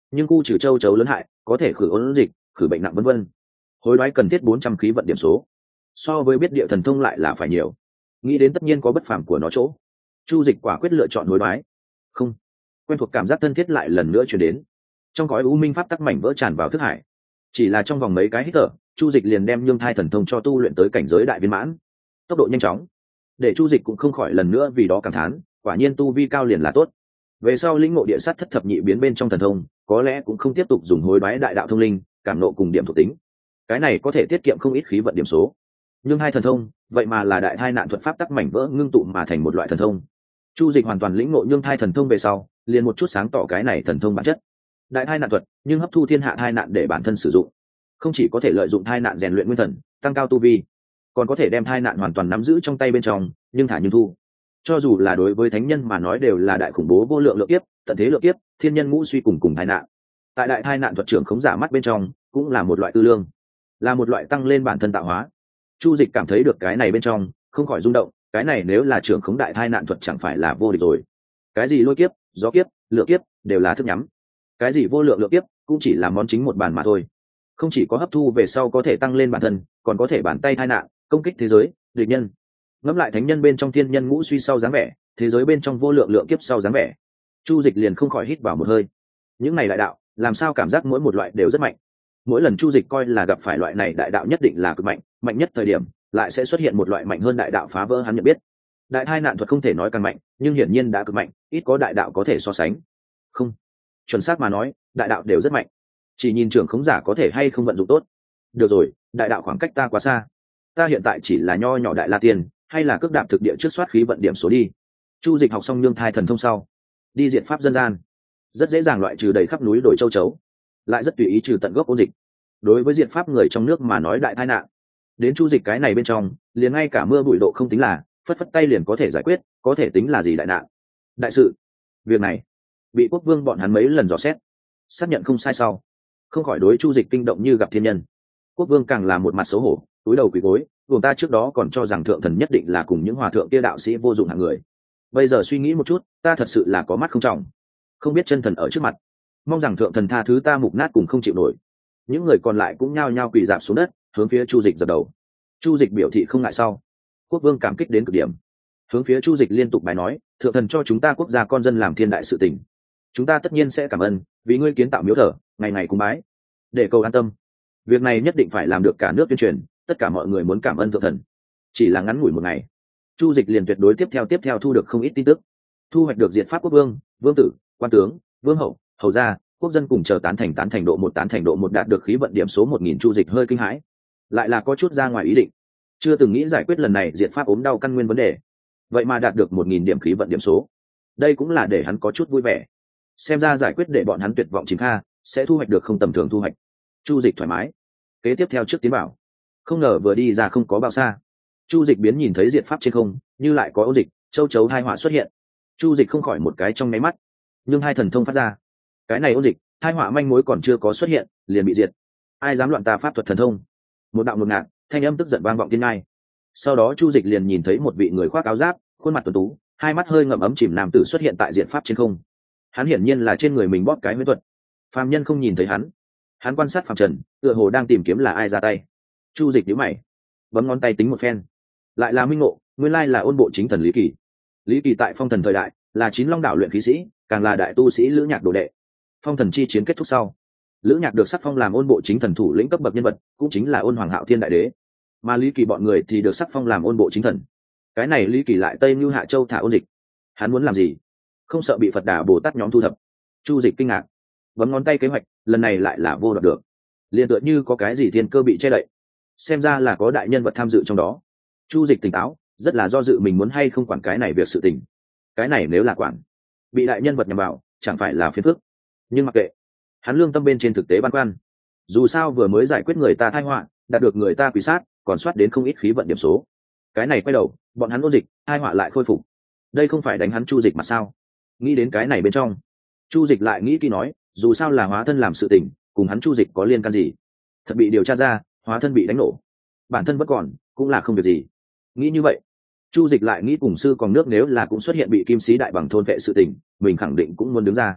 Speaker 1: nhưng khu trừ châu chấu lớn hại có thể khử ôn dịch, khử bệnh nặng vân vân. Hối đoái cần thiết bốn trăm khí vận điểm số, so với biết địa thần thông lại là phải nhiều. Nghĩ đến tất nhiên có bất phàm của nó chỗ, Chu Dịch quả quyết lựa chọn hối đoái. Không, quen thuộc cảm giác thân thiết lại lần nữa truyền đến. Trong cõi u minh pháp tắc mảnh vỡ tràn vào thức hải, chỉ là trong vòng mấy cái hít thở, Chu Dịch liền đem nhương thai thần thông cho tu luyện tới cảnh giới đại viên mãn, tốc độ nhanh chóng, để Chu Dịch cũng không khỏi lần nữa vì đó cảm thán, quả nhiên tu vi cao liền là tốt. Về sau lĩnh ngộ địa sát thất thập nhị biến bên trong thần thông, có lẽ cũng không tiếp tục dùng hối đoái đại đạo thông linh, cảm nộ cùng điểm thuộc tính. Cái này có thể tiết kiệm không ít khí vận điểm số. Nhưng hai thần thông, vậy mà là đại thai nạn thuật pháp tắc mảnh vỡ ngưng tụ mà thành một loại thần thông. Chu Dịch hoàn toàn lĩnh ngộ nhương thai thần thông về sau, liền một chút sáng tỏ cái này thần thông bản chất. Đại thai nạn thuật, nhưng hấp thu thiên hạ thai nạn để bản thân sử dụng, không chỉ có thể lợi dụng thai nạn rèn luyện nguyên thần, tăng cao tu vi, còn có thể đem thai nạn hoàn toàn nắm giữ trong tay bên trong, nhưng thả nhưng thu. Cho dù là đối với thánh nhân mà nói đều là đại khủng bố vô lượng lượng kiếp, tận thế lượng kiếp, thiên nhân ngũ suy cùng cùng thai nạn. Tại đại thai nạn thuật trưởng khống giả mắt bên trong, cũng là một loại tư lương, là một loại tăng lên bản thân tạo hóa. Chu Dịch cảm thấy được cái này bên trong, không khỏi rung động, cái này nếu là trưởng khống đại thai nạn thuật chẳng phải là vô địch rồi. Cái gì lôi kiếp, gió kiếp, lửa kiếp đều là thức nhắm. Cái gì vô lượng lượng kiếp cũng chỉ là món chính một bàn mà thôi. Không chỉ có hấp thu về sau có thể tăng lên bản thân, còn có thể bàn tay thai nạn, công kích thế giới, địch nhân. Ngẫm lại thánh nhân bên trong thiên nhân ngũ suy sau dáng vẻ, thế giới bên trong vô lượng lượng kiếp sau dáng vẻ, Chu Dịch liền không khỏi hít vào một hơi. Những này đại đạo, làm sao cảm giác mỗi một loại đều rất mạnh. Mỗi lần Chu Dịch coi là gặp phải loại này đại đạo nhất định là cực mạnh, mạnh nhất thời điểm, lại sẽ xuất hiện một loại mạnh hơn đại đạo phá vỡ hắn nhận biết. Đại thai nạn thuật không thể nói càng mạnh, nhưng hiển nhiên đã cực mạnh, ít có đại đạo có thể so sánh. Không, chuẩn xác mà nói, đại đạo đều rất mạnh. Chỉ nhìn trưởng khống giả có thể hay không vận dụng tốt. Được rồi, đại đạo khoảng cách ta quá xa. Ta hiện tại chỉ là nho nhỏ đại la tiên, hay là cước đạp thực địa trước soát khí vận điểm số đi. Chu Dịch học xong nhương thai thần thông sau, đi diện pháp dân gian, rất dễ dàng loại trừ đầy khắp núi đồi châu chấu, lại rất tùy ý trừ tận gốc ôn dịch. Đối với diện pháp người trong nước mà nói đại tai nạn, đến Chu Dịch cái này bên trong, liền ngay cả mưa bụi độ không tính là, phất phất tay liền có thể giải quyết, có thể tính là gì đại nạn. Đại sự, việc này bị quốc vương bọn hắn mấy lần dò xét, xác nhận không sai sau, không khỏi đối Chu Dịch kinh động như gặp thiên nhân. Quốc vương càng là một mặt xấu hổ, cúi đầu quỳ gối, vùng ta trước đó còn cho rằng thượng thần nhất định là cùng những hòa thượng kia đạo sĩ vô dụng hạng người, bây giờ suy nghĩ một chút, ta thật sự là có mắt không trọng, không biết chân thần ở trước mặt, mong rằng thượng thần tha thứ ta mục nát cùng không chịu nổi. Những người còn lại cũng nhao nhao quỳ rạp xuống đất, hướng phía Chu Dịch dập đầu. Chu Dịch biểu thị không ngại sau, quốc vương cảm kích đến cực điểm, hướng phía Chu Dịch liên tục bài nói, thượng thần cho chúng ta quốc gia con dân làm thiên đại sự tình, chúng ta tất nhiên sẽ cảm ơn, vì ngươi kiến tạo miếu thờ, ngày ngày cúng bái, để cầu an tâm. Việc này nhất định phải làm được cả nước tuyên truyền, tất cả mọi người muốn cảm ơn thượng thần. Chỉ là ngắn ngủi một ngày, Chu Dịch liền tuyệt đối tiếp theo tiếp theo thu được không ít tin tức, thu hoạch được diện pháp quốc vương, vương tử, quan tướng, vương hậu, hầu gia, quốc dân cùng chờ tán thành tán thành độ một tán thành độ một đạt được khí vận điểm số một nghìn. Chu Dịch hơi kinh hãi, lại là có chút ra ngoài ý định, chưa từng nghĩ giải quyết lần này diện pháp ốm đau căn nguyên vấn đề, vậy mà đạt được một nghìn điểm khí vận điểm số, đây cũng là để hắn có chút vui vẻ. Xem ra giải quyết để bọn hắn tuyệt vọng chính kha, sẽ thu hoạch được không tầm thường thu hoạch. Chu Dịch thoải mái, kế tiếp theo trước tiến bảo, không ngờ vừa đi ra không có bao xa, Chu Dịch biến nhìn thấy diện pháp trên không, như lại có ôn dịch, châu chấu hai họa xuất hiện. Chu Dịch không khỏi một cái trong nháy mắt, nhưng hai thần thông phát ra, cái này ôn dịch, hai họa manh mối còn chưa có xuất hiện, liền bị diệt. Ai dám loạn ta pháp thuật thần thông? Một đạo một ngạn, thanh âm tức giận vang vọng thiên ngai. Sau đó Chu Dịch liền nhìn thấy một vị người khoác áo giáp, khuôn mặt tuấn tú, hai mắt hơi ngậm ấm chìm nam tử xuất hiện tại diện pháp trên không. Hắn hiển nhiên là trên người mình bóp cái huyễn thuật. Phàm nhân không nhìn thấy hắn, hắn quan sát phàm trần, tựa hồ đang tìm kiếm là ai ra tay. Chu Dịch nhíu mày, bấm ngón tay tính một phen, lại là minh ngộ, nguyên lai là ôn bộ chính thần Lý Kỳ. Lý Kỳ tại phong thần thời đại là chín long đảo luyện khí sĩ, càng là đại tu sĩ Lữ Nhạc đồ đệ. Phong thần chi chiến kết thúc sau, Lữ Nhạc được sắc phong làm ôn bộ chính thần thủ lĩnh cấp bậc nhân vật, cũng chính là ôn hoàng hạo thiên đại đế, mà Lý Kỳ bọn người thì được sắc phong làm ôn bộ chính thần. Cái này Lý Kỳ lại tây mưu hạ châu thả ôn dịch, hắn muốn làm gì? Không sợ bị Phật Đà Bồ Tát nhóm thu thập? Chu Dịch kinh ngạc, bấm ngón tay kế hoạch, lần này lại là vô đoạt được, liền tựa như có cái gì thiên cơ bị che đậy, xem ra là có đại nhân vật tham dự trong đó. Chu Dịch tỉnh táo, rất là do dự mình muốn hay không quản cái này việc sự tình. Cái này nếu là quản, bị đại nhân vật nhằm vào, chẳng phải là phiền phức. Nhưng mặc kệ, hắn lương tâm bên trên thực tế băn khoăn. Dù sao vừa mới giải quyết người ta tai họa, đạt được người ta quỷ sát, còn soát đến không ít khí vận điểm số. Cái này quay đầu, bọn hắn ôn dịch, tai họa lại khôi phục. Đây không phải đánh hắn Chu Dịch mà sao? Nghĩ đến cái này bên trong, Chu Dịch lại nghĩ kỹ nói, dù sao là hóa thân làm sự tình, cùng hắn Chu Dịch có liên can gì? Thật bị điều tra ra, hóa thân bị đánh nổ, bản thân vẫn còn, cũng là không việc gì. Nghĩ như vậy, Chu Dịch lại nghĩ cùng sư còn nước nếu là cũng xuất hiện bị kim sĩ đại bằng thôn vệ sự tình, mình khẳng định cũng muốn đứng ra.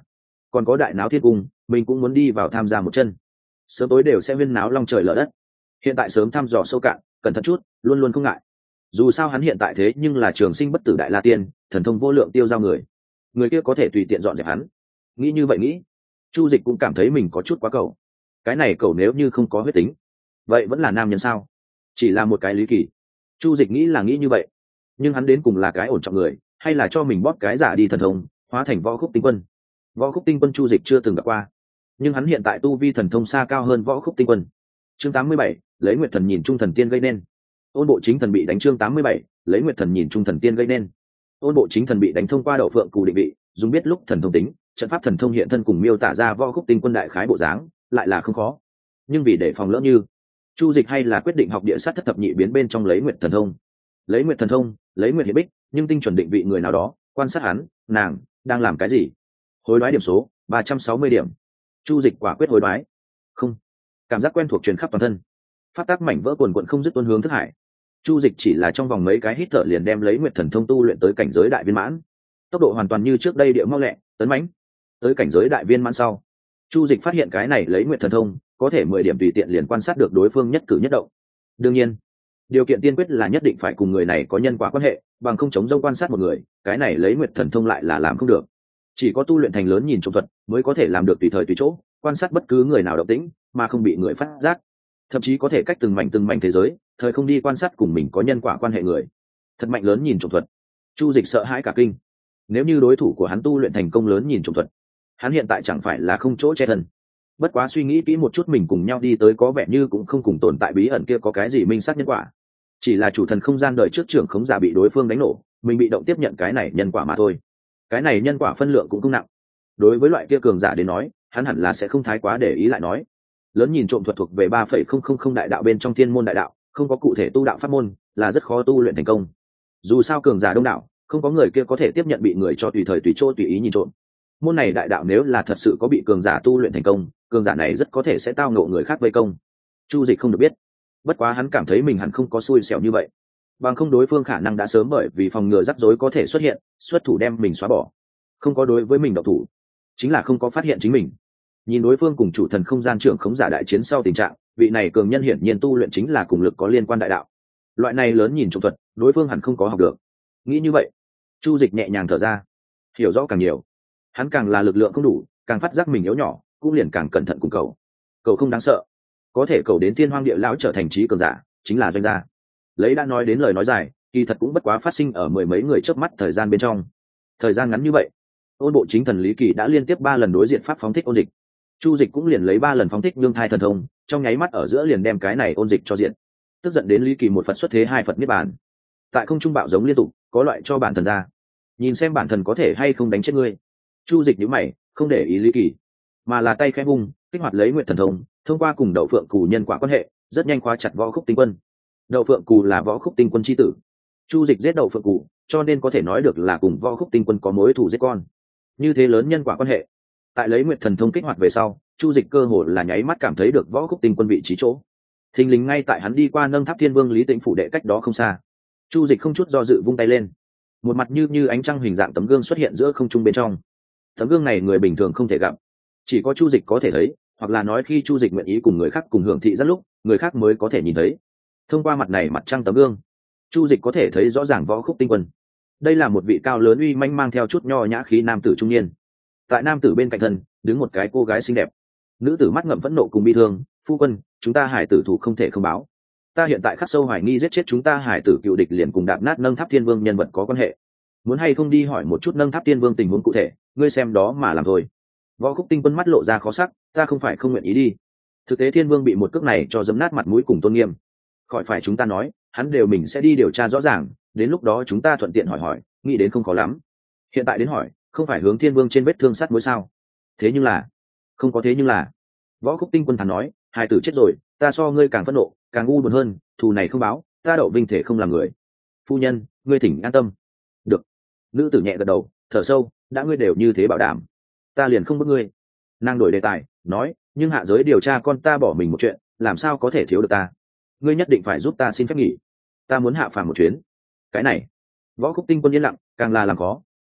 Speaker 1: còn có đại náo thiên cung, mình cũng muốn đi vào tham gia một chân. Sớm tối đều sẽ huyên náo long trời lở đất. Hiện tại sớm thăm dò sâu cạn, cẩn thận chút, luôn luôn không ngại. Dù sao hắn hiện tại thế nhưng là trường sinh bất tử đại la tiên, thần thông vô lượng tiêu giao người, người kia có thể tùy tiện dọn dẹp hắn. Nghĩ như vậy nghĩ, Chu Dịch cũng cảm thấy mình có chút quá cầu. Cái này cầu nếu như không có huyết tính, vậy vẫn là nam nhân sao? Chỉ là một cái lý kỳ. Chu Dịch nghĩ là nghĩ như vậy, nhưng hắn đến cùng là cái ổn trọng người, hay là cho mình bóp cái giả đi thần thông, hóa thành võ khúc tinh quân. Võ khúc tinh quân Chu Dịch chưa từng gặp qua, nhưng hắn hiện tại tu vi thần thông xa cao hơn võ khúc tinh quân. Chương tám mươi bảy, lấy nguyệt thần nhìn trung thần tiên gây nên. Ôn bộ chính thần bị đánh. Chương tám mươi bảy, lấy nguyệt thần nhìn trung thần tiên gây nên. Ôn bộ chính thần bị đánh thông qua đậu phượng cù định vị, dùng biết lúc thần thông tính, trận pháp thần thông hiện thân cùng miêu tả ra võ khúc tinh quân đại khái bộ dáng, lại là không khó. Nhưng vì để phòng lỡ như, Chu Dịch hay là quyết định học địa sát thất thập nhị biến bên trong lấy nguyệt thần thông. Lấy nguyệt thần thông, lấy nguyệt hiệp bích, nhưng tinh chuẩn định vị người nào đó, quan sát hắn, nàng đang làm cái gì. Hối đoái điểm số ba trăm sáu mươi điểm. Chu Dịch quả quyết hối đoái. Không, cảm giác quen thuộc truyền khắp toàn thân, phát tác mảnh vỡ quần quận không dứt tuôn hướng thức hải. Chu Dịch chỉ là trong vòng mấy cái hít thở liền đem lấy nguyệt thần thông tu luyện tới cảnh giới đại viên mãn, tốc độ hoàn toàn như trước đây địa mau lẹ, tấn mãnh. Tới cảnh giới đại viên mãn sau, Chu Dịch phát hiện cái này lấy nguyệt thần thông có thể mười điểm tùy tiện liền quan sát được đối phương nhất cử nhất động. Đương nhiên, điều kiện tiên quyết là nhất định phải cùng người này có nhân quả quan hệ, bằng không chống dâu quan sát một người, cái này lấy nguyệt thần thông lại là làm không được. Chỉ có tu luyện thành lớn nhìn trộm thuật mới có thể làm được tùy thời tùy chỗ quan sát bất cứ người nào động tĩnh mà không bị người phát giác, thậm chí có thể cách từng mảnh từng mảnh thế giới thời không đi quan sát cùng mình có nhân quả quan hệ người. Thật mạnh lớn nhìn trộm thuật. Chu Dịch sợ hãi cả kinh. Nếu như đối thủ của hắn tu luyện thành công lớn nhìn trộm thuật, hắn hiện tại chẳng phải là không chỗ che thân. Bất quá suy nghĩ kỹ một chút, mình cùng nhau đi tới có vẻ như cũng không cùng tồn tại bí ẩn kia có cái gì minh xác nhân quả, chỉ là chủ thần không gian đợi trước trưởng khống giả bị đối phương đánh nổ, mình bị động tiếp nhận cái này nhân quả mà thôi. Cái này nhân quả phân lượng cũng không nặng. Đối với loại kia cường giả đến nói, hắn hẳn là sẽ không thái quá để ý. Lại nói, lớn nhìn trộm thuật thuộc về ba phẩy không không không đại đạo bên trong thiên môn đại đạo, không có cụ thể tu đạo pháp môn, là rất khó tu luyện thành công. Dù sao cường giả đông đảo, không có người kia có thể tiếp nhận bị người cho tùy thời tùy chỗ tùy ý nhìn trộm. Môn này đại đạo nếu là thật sự có bị cường giả tu luyện thành công, cường giả này rất có thể sẽ tao ngộ người khác vây công. Chu Dịch không được biết, bất quá hắn cảm thấy mình hẳn không có xui xẻo như vậy, bằng không đối phương khả năng đã sớm bởi vì phòng ngừa rắc rối có thể xuất hiện, xuất thủ đem mình xóa bỏ. Không có đối với mình độc thủ, chính là không có phát hiện chính mình. Nhìn đối phương cùng chủ thần không gian trưởng khống giả đại chiến sau tình trạng, vị này cường nhân hiển nhiên tu luyện chính là cùng lực có liên quan đại đạo. Loại này lớn nhìn trộm thuật, đối phương hẳn không có học được. Nghĩ như vậy, Chu Dịch nhẹ nhàng thở ra. Hiểu rõ càng nhiều, hắn càng là lực lượng không đủ, càng phát giác mình yếu nhỏ, cũng liền càng cẩn thận cùng cầu. Cầu không đáng sợ, có thể cầu đến thiên hoang địa lão trở thành trí cường giả, chính là doanh gia. Lấy đã nói đến lời nói dài, kỳ thật cũng bất quá phát sinh ở mười mấy người chớp mắt thời gian bên trong. Thời gian ngắn như vậy, Ôn bộ chính thần Lý Kỳ đã liên tiếp ba lần đối diện pháp phóng thích ôn dịch. Chu Dịch cũng liền lấy ba lần phóng thích nhương thai thần thông, trong nháy mắt ở giữa liền đem cái này ôn dịch cho diện. Tức giận đến Lý Kỳ một Phật xuất thế hai Phật niết bàn. Tại không trung bạo giống liên tục, có loại cho bản thần ra, nhìn xem bản thần có thể hay không đánh chết ngươi. Chu Dịch nhíu mày, không để ý Lý Kỳ, mà là tay khẽ vung, kích hoạt lấy nguyệt thần thông, thông qua cùng đậu phượng cù nhân quả quan hệ, rất nhanh khóa chặt võ khúc tinh quân. Đậu phượng cù là võ khúc tinh quân chi tử. Chu Dịch giết đậu phượng cù, cho nên có thể nói được là cùng võ khúc tinh quân có mối thù giết con. Như thế lớn nhân quả quan hệ, tại lấy nguyệt thần thông kích hoạt về sau, Chu Dịch cơ hồ là nháy mắt cảm thấy được võ khúc tinh quân vị trí chỗ. Thình lình ngay tại hắn đi qua nâng tháp thiên vương Lý Tĩnh phủ đệ cách đó không xa. Chu Dịch không chút do dự vung tay lên, một mặt như như ánh trăng hình dạng tấm gương xuất hiện giữa không trung bên trong. Tấm gương này người bình thường không thể gặp, chỉ có Chu Dịch có thể thấy, hoặc là nói khi Chu Dịch nguyện ý cùng người khác cùng hưởng thị rất lúc, người khác mới có thể nhìn thấy. Thông qua mặt này mặt trăng tấm gương, Chu Dịch có thể thấy rõ ràng võ khúc tinh quân. Đây là một vị cao lớn uy manh mang theo chút nho nhã khí nam tử trung niên. Tại nam tử bên cạnh thân đứng một cái cô gái xinh đẹp. Nữ tử mắt ngậm phẫn nộ cùng bi thương, "Phu quân, chúng ta hải tử thủ không thể không báo. Ta hiện tại khắc sâu hoài nghi giết chết chúng ta hải tử cựu địch liền cùng đạp nát nâng tháp thiên vương nhân vật có quan hệ. Muốn hay không đi hỏi một chút nâng tháp thiên vương tình huống cụ thể, ngươi xem đó mà làm thôi." Võ khúc tinh quân mắt lộ ra khó sắc, "Ta không phải không nguyện ý đi. Thực tế thiên vương bị một cước này cho dẫm nát mặt mũi cùng tôn nghiêm. Khỏi phải chúng ta nói, hắn đều mình sẽ đi điều tra rõ ràng, đến lúc đó chúng ta thuận tiện hỏi hỏi, nghĩ đến không khó lắm. Hiện tại đến hỏi, không phải hướng thiên vương trên vết thương sát mối sao? Thế nhưng là, không có thế nhưng là." Võ khúc tinh quân thản nói, "Hai tử chết rồi, ta so ngươi càng phẫn nộ, càng ngu buồn hơn, thù này không báo, ta đậu vinh thể không làm người. Phu nhân, ngươi thỉnh an tâm." "Được." Nữ tử nhẹ gật đầu, thở sâu, "Đã ngươi đều như thế bảo đảm, ta liền không bức ngươi." Nàng đổi đề tài, nói, "Nhưng hạ giới điều tra con ta bỏ mình một chuyện, làm sao có thể thiếu được ta? Ngươi nhất định phải giúp ta xin phép nghỉ, ta muốn hạ phàm một chuyến." Cái này, Võ khúc tinh quân yên lặng, càng là làm khó,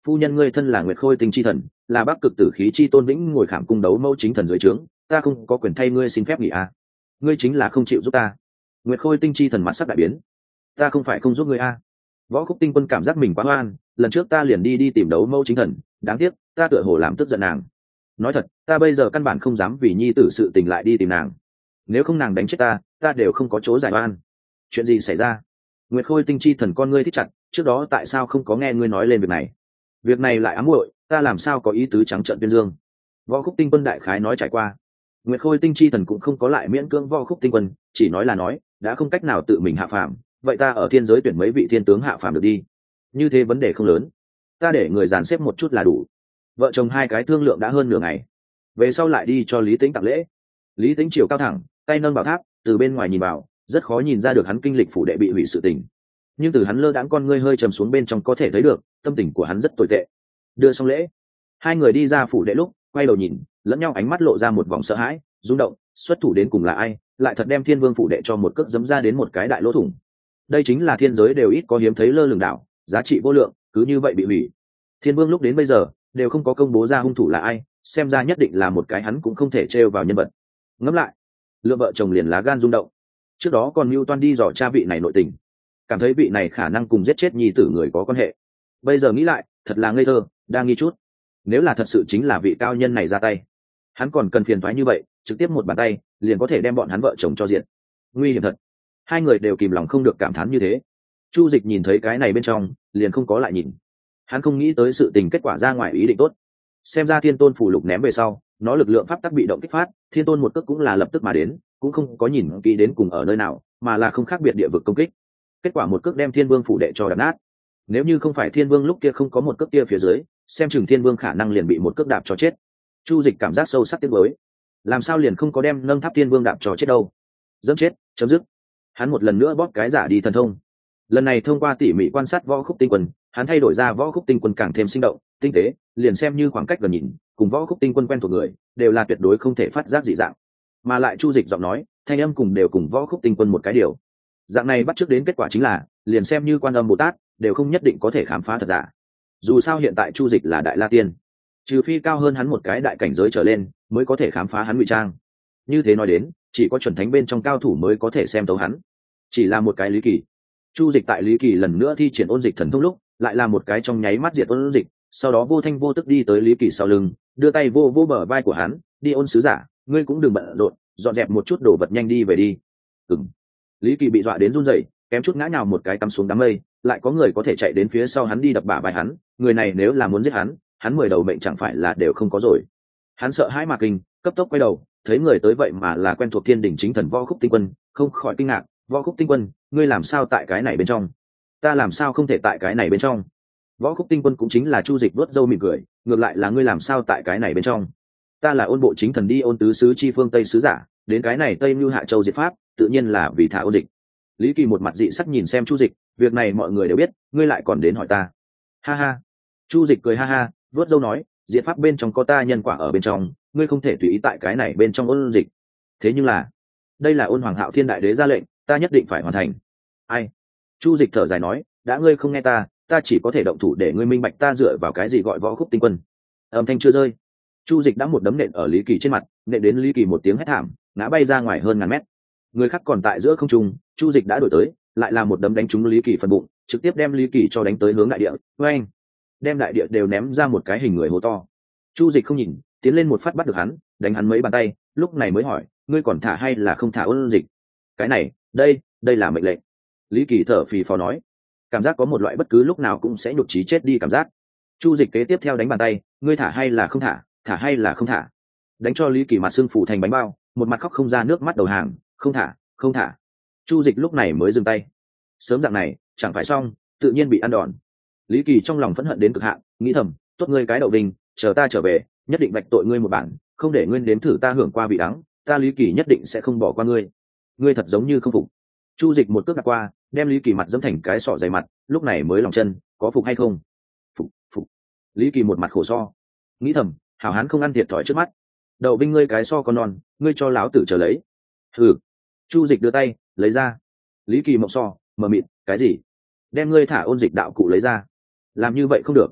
Speaker 1: phu nhân ngươi thân là Nguyệt Khôi Tinh chi thần, là Bắc Cực Tử Khí chi tôn vĩnh ngồi khảm cung đấu mẫu chính thần dưới trướng, ta không có quyền thay ngươi xin phép nghỉ à? Ngươi chính là không chịu giúp ta. Nguyệt Khôi Tinh chi thần mặt sắc đại biến. Ta không phải không giúp ngươi à? Võ Khúc Tinh Quân cảm giác mình quá oan, lần trước ta liền đi đi tìm đấu mẫu chính thần, đáng tiếc ta tựa hồ làm tức giận nàng. Nói thật, ta bây giờ căn bản không dám vì nhi tử sự tình lại đi tìm nàng. Nếu không nàng đánh chết ta, ta đều không có chỗ giải oan. Chuyện gì xảy ra? Nguyệt Khôi Tinh chi thần con ngươi thích chặt, trước đó tại sao không có nghe ngươi nói lên việc này? Việc này lại ám muội, ta làm sao có ý tứ trắng trợn tuyên dương? Võ Khúc Tinh Quân đại khái nói trải qua. Nguyệt Khôi Tinh chi thần cũng không có lại miễn cưỡng Võ Khúc Tinh Quân, chỉ nói là nói, đã không cách nào tự mình hạ phàm, vậy ta ở thiên giới tuyển mấy vị thiên tướng hạ phàm được đi. Như thế vấn đề không lớn, ta để người dàn xếp một chút là đủ. Vợ chồng hai cái thương lượng đã hơn nửa ngày, về sau lại đi cho Lý Tĩnh tặng lễ. Lý Tĩnh chiều cao thẳng, tay nâng bảo tháp, từ bên ngoài nhìn vào, rất khó nhìn ra được hắn kinh lịch phủ đệ bị hủy sự tình, nhưng từ hắn lơ đãng con ngươi hơi trầm xuống bên trong có thể thấy được tâm tình của hắn rất tồi tệ. Đưa xong lễ, hai người đi ra phủ đệ lúc quay đầu nhìn lẫn nhau, ánh mắt lộ ra một vòng sợ hãi rung động, xuất thủ đến cùng là ai, lại thật đem Thiên Vương phủ đệ cho một cước giấm ra đến một cái đại lỗ thủng. Đây chính là thiên giới đều ít có hiếm thấy lơ lửng đảo, giá trị vô lượng, cứ như vậy bị hủy. Thiên Vương lúc đến bây giờ đều không có công bố ra hung thủ là ai, xem ra nhất định là một cái hắn cũng không thể trêu vào nhân vật. Ngẫm lại, lựa vợ chồng liền lá gan rung động. Trước đó còn mưu toan đi dò cha vị này nội tình, cảm thấy vị này khả năng cùng giết chết nhi tử người có quan hệ. Bây giờ nghĩ lại, thật là ngây thơ, đang nghi chút. Nếu là thật sự chính là vị cao nhân này ra tay, hắn còn cần phiền toái như vậy, trực tiếp một bàn tay liền có thể đem bọn hắn vợ chồng cho diện. Nguy hiểm thật. Hai người đều kìm lòng không được cảm thán như thế. Chu Dịch nhìn thấy cái này bên trong, liền không có lại nhìn. Hắn không nghĩ tới sự tình kết quả ra ngoài ý định tốt. Xem ra Thiên Tôn phủ lục ném về sau, nó lực lượng pháp tắc bị động kích phát, Thiên Tôn một cước cũng là lập tức mà đến, cũng không có nhìn kỹ đến cùng ở nơi nào, mà là không khác biệt địa vực công kích. Kết quả một cước đem Thiên Vương phủ đệ cho đập nát. Nếu như không phải Thiên Vương lúc kia không có một cước kia phía dưới, xem chừng Thiên Vương khả năng liền bị một cước đạp cho chết. Chu Dịch cảm giác sâu sắc tiếc nuối, làm sao liền không có đem nâng tháp Thiên Vương đạp cho chết đâu? Dẫm chết, chấm dứt. Hắn một lần nữa bóp cái giả đi thần thông. Lần này thông qua tỉ mỉ quan sát Võ Khúc Tinh Quân, hắn thay đổi ra Võ Khúc Tinh Quân càng thêm sinh động, tinh tế, liền xem như khoảng cách gần nhìn, cùng Võ Khúc Tinh Quân quen thuộc người, đều là tuyệt đối không thể phát giác dị dạng. Mà lại Chu Dịch giọng nói, thanh âm cùng đều cùng Võ Khúc Tinh Quân một cái điều. Dạng này bắt chước đến kết quả chính là, liền xem như Quan Âm Bồ Tát, đều không nhất định có thể khám phá thật giả. Dù sao hiện tại Chu Dịch là đại la tiên, trừ phi cao hơn hắn một cái đại cảnh giới trở lên, mới có thể khám phá hắn ngụy trang. Như thế nói đến, chỉ có chuẩn thánh bên trong cao thủ mới có thể xem thấu hắn. Chỉ là một cái Lý Kỳ. Chu Dịch tại Lý Kỳ lần nữa thi triển ôn dịch thần thông lúc, lại là một cái trong nháy mắt diệt ôn dịch, sau đó vô thanh vô tức đi tới Lý Kỳ sau lưng, đưa tay vô vô bờ vai của hắn, "Đi ôn sứ giả, ngươi cũng đừng bận rộn, dọn dẹp một chút đồ vật nhanh đi về đi." Ừm. Lý Kỳ bị dọa đến run rẩy, kém chút ngã nhào một cái cắm xuống đám mây, lại có người có thể chạy đến phía sau hắn đi đập bả vai hắn, người này nếu là muốn giết hắn, hắn mười đầu mệnh chẳng phải là đều không có rồi. Hắn sợ hãi mà kinh, cấp tốc quay đầu, thấy người tới vậy mà là quen thuộc Thiên Đình chính thần Võ Khúc Tinh Quân, không khỏi kinh ngạc, "Võ Khúc Tinh Quân, ngươi làm sao tại cái này bên trong?" "Ta làm sao không thể tại cái này bên trong?" Võ Khúc Tinh Quân cũng chính là Chu Dịch vuốt râu mỉm cười, "Ngược lại là ngươi làm sao tại cái này bên trong?" "Ta là ôn bộ chính thần đi ôn tứ sứ chi phương Tây sứ giả, đến cái này Tây Nưu Hạ Châu diệt pháp, tự nhiên là vì thả ôn dịch." Lý Kỳ một mặt dị sắc nhìn xem Chu Dịch, "Việc này mọi người đều biết, ngươi lại còn đến hỏi ta?" "Ha ha." Chu Dịch cười ha ha, vuốt râu nói, "Diệt pháp bên trong có ta nhân quả ở bên trong, ngươi không thể tùy ý tại cái này bên trong ôn dịch. Thế nhưng là, đây là ôn Hoàng Hạo Thiên Đại Đế ra lệnh, ta nhất định phải hoàn thành." "Ai?" Chu Dịch thở dài nói, "Đã ngươi không nghe ta, ta chỉ có thể động thủ để ngươi minh bạch ta dựa vào cái gì gọi Võ Khúc Tinh Quân." Âm thanh chưa rơi, Chu Dịch đã một đấm nện ở Lý Kỳ trên mặt, nện đến Lý Kỳ một tiếng hét thảm, ngã bay ra ngoài hơn ngàn mét. Người khác còn tại giữa không trung, Chu Dịch đã đuổi tới, lại là một đấm đánh trúng Lý Kỳ phần bụng, trực tiếp đem Lý Kỳ cho đánh tới hướng đại địa. Oeng! Đem đại địa đều ném ra một cái hình người hố to. Chu Dịch không nhìn, tiến lên một phát bắt được hắn, đánh hắn mấy bàn tay, lúc này mới hỏi, "Ngươi còn thả hay là không thả ôn dịch?" "Cái này, đây, đây là mệnh lệnh." Lý Kỳ thở phì phò nói, cảm giác có một loại bất cứ lúc nào cũng sẽ nhục chí chết đi cảm giác. Chu Dịch kế tiếp theo đánh bàn tay, "Ngươi thả hay là không thả, thả hay là không thả?" Đánh cho Lý Kỳ mặt sưng phủ thành bánh bao, một mặt khóc không ra nước mắt đầu hàng, "Không thả, không thả." Chu Dịch lúc này mới dừng tay. Sớm dạng này, chẳng phải xong, tự nhiên bị ăn đòn. Lý Kỳ trong lòng phẫn hận đến cực hạn, nghĩ thầm, "Tốt ngươi cái đậu đinh, chờ ta trở về, nhất định vạch tội ngươi một bản, không để ngươi nếm thử ta hưởng qua vị đắng, ta Lý Kỳ nhất định sẽ không bỏ qua ngươi. Ngươi thật giống như không phục." Chu Dịch một cước đạp qua, đem Lý Kỳ mặt dẫm thành cái sọ dày mặt, lúc này mới lòng chân, "Có phục hay không?" "Phục, phục." Lý Kỳ một mặt khổ so, nghĩ thầm, hảo hán không ăn thiệt thòi trước mắt. "Đậu binh ngươi cái so con non, ngươi cho láo tử chờ lấy." "Hừ." Chu Dịch đưa tay, lấy ra. Lý Kỳ mộng so, mờ mịt, "Cái gì?" "Đem ngươi thả ôn dịch đạo cụ lấy ra." "Làm như vậy không được."